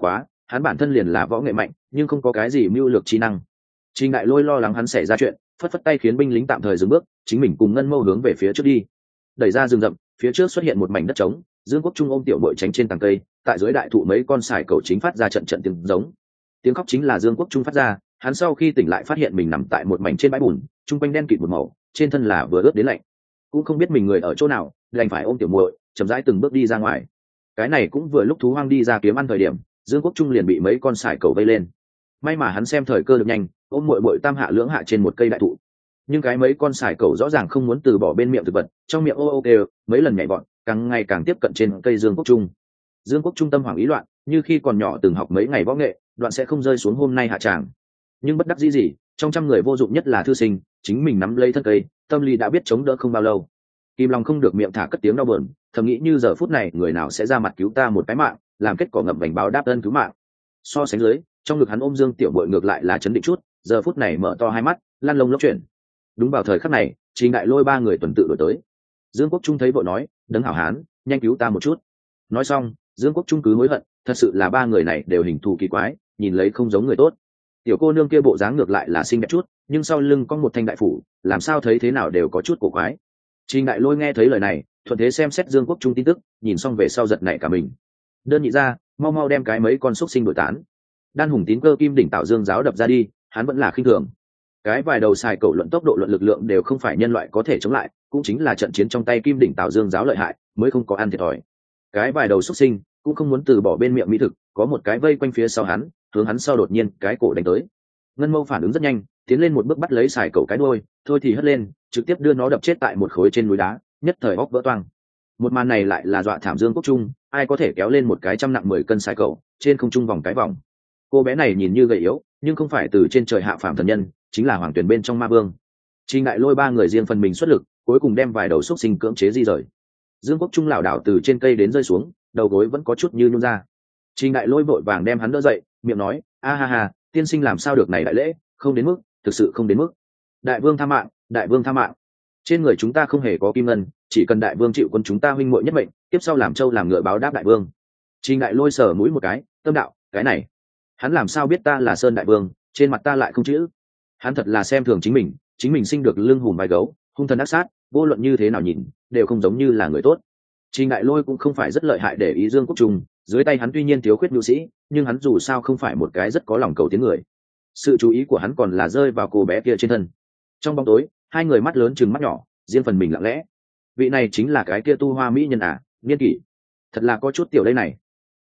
hắn bản thân liền là võ nghệ mạnh nhưng không có cái gì mưu lược trí năng. Trình Đại Lôi lo lắng hắn xảy ra chuyện, phất phất tay khiến binh lính tạm thời dừng bước, chính mình cùng Ngân Mâu hướng về phía trước đi. Đẩy ra rừng rậm, phía trước xuất hiện một mảnh đất trống, Dương Quốc Trung ôm tiểu bội tránh trên tầng cây, tại dưới đại thụ mấy con sải cẩu chính phát ra trận trận tiếng giống. Tiếng khóc chính là Dương Quốc Trung phát ra, hắn sau khi tỉnh lại phát hiện mình nằm tại một mảnh trên bãi bùn, trung quanh đen kịt một màu, trên thân là vừa ướt đến lạnh. Cũng không biết mình người ở chỗ nào, đành phải ôm tiểu muội, chậm rãi từng bước đi ra ngoài. Cái này cũng vừa lúc thú hoang đi ra kiếm ăn thời điểm, Dương Quốc Trung liền bị mấy con sải cẩu vây lên. May mà hắn xem thời cơ được nhanh, ôm muội muội tam hạ lưỡng hạ trên một cây đại thụ. Nhưng cái mấy con sải cẩu rõ ràng không muốn từ bỏ bên miệng thực vật, trong miệng ô ô kêu, mấy lần nhảy vọt, càng ngày càng tiếp cận trên cây Dương Quốc Trung. Dương Quốc Trung tâm hoảng ý loạn, như khi còn nhỏ từng học mấy ngày võ nghệ, đoạn sẽ không rơi xuống hôm nay hạ tràng. Nhưng bất đắc dĩ gì, trong trăm người vô dụng nhất là thư sinh, chính mình nắm lấy thân cây, tâm lý đã biết chống đỡ không bao lâu. Kim Long không được miệng thả cất tiếng đau buồn, thầm nghĩ như giờ phút này người nào sẽ ra mặt cứu ta một cái mạng, làm kết quả ngậm vành báo đáp ơn cứu mạng. So sánh dưới, trong ngực hắn ôm Dương Tiểu Bội ngược lại là chấn định chút, giờ phút này mở to hai mắt, lăn lông lốc chuyển. Đúng vào thời khắc này, Trình Đại Lôi ba người tuần tự đổi tới. Dương Quốc Trung thấy vội nói, đấng hảo hán, nhanh cứu ta một chút. Nói xong, Dương Quốc Trung cứ hối hận, thật sự là ba người này đều hình thù kỳ quái, nhìn lấy không giống người tốt. Tiểu cô nương kia bộ dáng ngược lại là xinh đẹp chút, nhưng sau lưng có một thanh đại phủ, làm sao thấy thế nào đều có chút cổ quái. Trình Đại Lôi nghe thấy lời này, thuận thế xem xét Dương Quốc Trung tin tức, nhìn xong về sau giật nảy cả mình. Đơn nhị ra, mau mau đem cái mấy con xúc sinh đổi tán. Đan Hùng Tín Cơ Kim Đỉnh Tạo Dương giáo đập ra đi, hắn vẫn là khinh thường. Cái vài đầu xài cẩu luận tốc độ luận lực lượng đều không phải nhân loại có thể chống lại, cũng chính là trận chiến trong tay Kim Đỉnh Tạo Dương giáo lợi hại, mới không có ăn thiệt thòi. Cái vài đầu xúc sinh cũng không muốn từ bỏ bên miệng mỹ thực, có một cái vây quanh phía sau hắn, hướng hắn sau đột nhiên cái cổ đánh tới. Ngân Mâu phản ứng rất nhanh, tiến lên một bước bắt lấy xài cẩu cái đuôi, thôi thì hất lên, trực tiếp đưa nó đập chết tại một khối trên núi đá, nhất thời óc vỡ toang. Một màn này lại là dọa thảm Dương Quốc Trung, ai có thể kéo lên một cái trăm nặng 10 cân xài cẩu, trên không trung vòng cái vòng. Cô bé này nhìn như gầy yếu, nhưng không phải từ trên trời hạ phàm thần nhân, chính là hoàng tuyển bên trong ma vương. Trình Đại Lôi ba người riêng phần mình xuất lực, cuối cùng đem vài đầu xúc sinh cưỡng chế di rời. Dương Quốc Trung lảo đảo từ trên cây đến rơi xuống, đầu gối vẫn có chút như nhún ra. Trình Đại Lôi vội vàng đem hắn đỡ dậy, miệng nói, a ha ha, tiên sinh làm sao được này đại lễ, không đến mức, thực sự không đến mức. Đại vương tha mạng, đại vương tha mạng. Trên người chúng ta không hề có kim ngân, chỉ cần đại vương chịu quân chúng ta huynh muội nhất mệnh, tiếp sau làm trâu làm ngựa báo đáp đại vương. Trình Đại Lôi sờ mũi một cái, tâm đạo, cái này, hắn làm sao biết ta là Sơn đại vương, trên mặt ta lại không chữ. Hắn thật là xem thường chính mình sinh được lưng hùm vai gấu, hung thần ác sát, vô luận như thế nào nhìn đều không giống như là người tốt. Trình Đại Lôi cũng không phải rất lợi hại để ý Dương Quốc Trung, dưới tay hắn tuy nhiên thiếu khuyết nhu sĩ, nhưng hắn dù sao không phải một cái rất có lòng cầu tiếng người. Sự chú ý của hắn còn là rơi vào cô bé kia trên thân. Trong bóng tối, hai người mắt lớn chừng mắt nhỏ, riêng phần mình lặng lẽ. Vị này chính là cái kia tu hoa mỹ nhân à, niên kỷ thật là có chút tiểu đây này.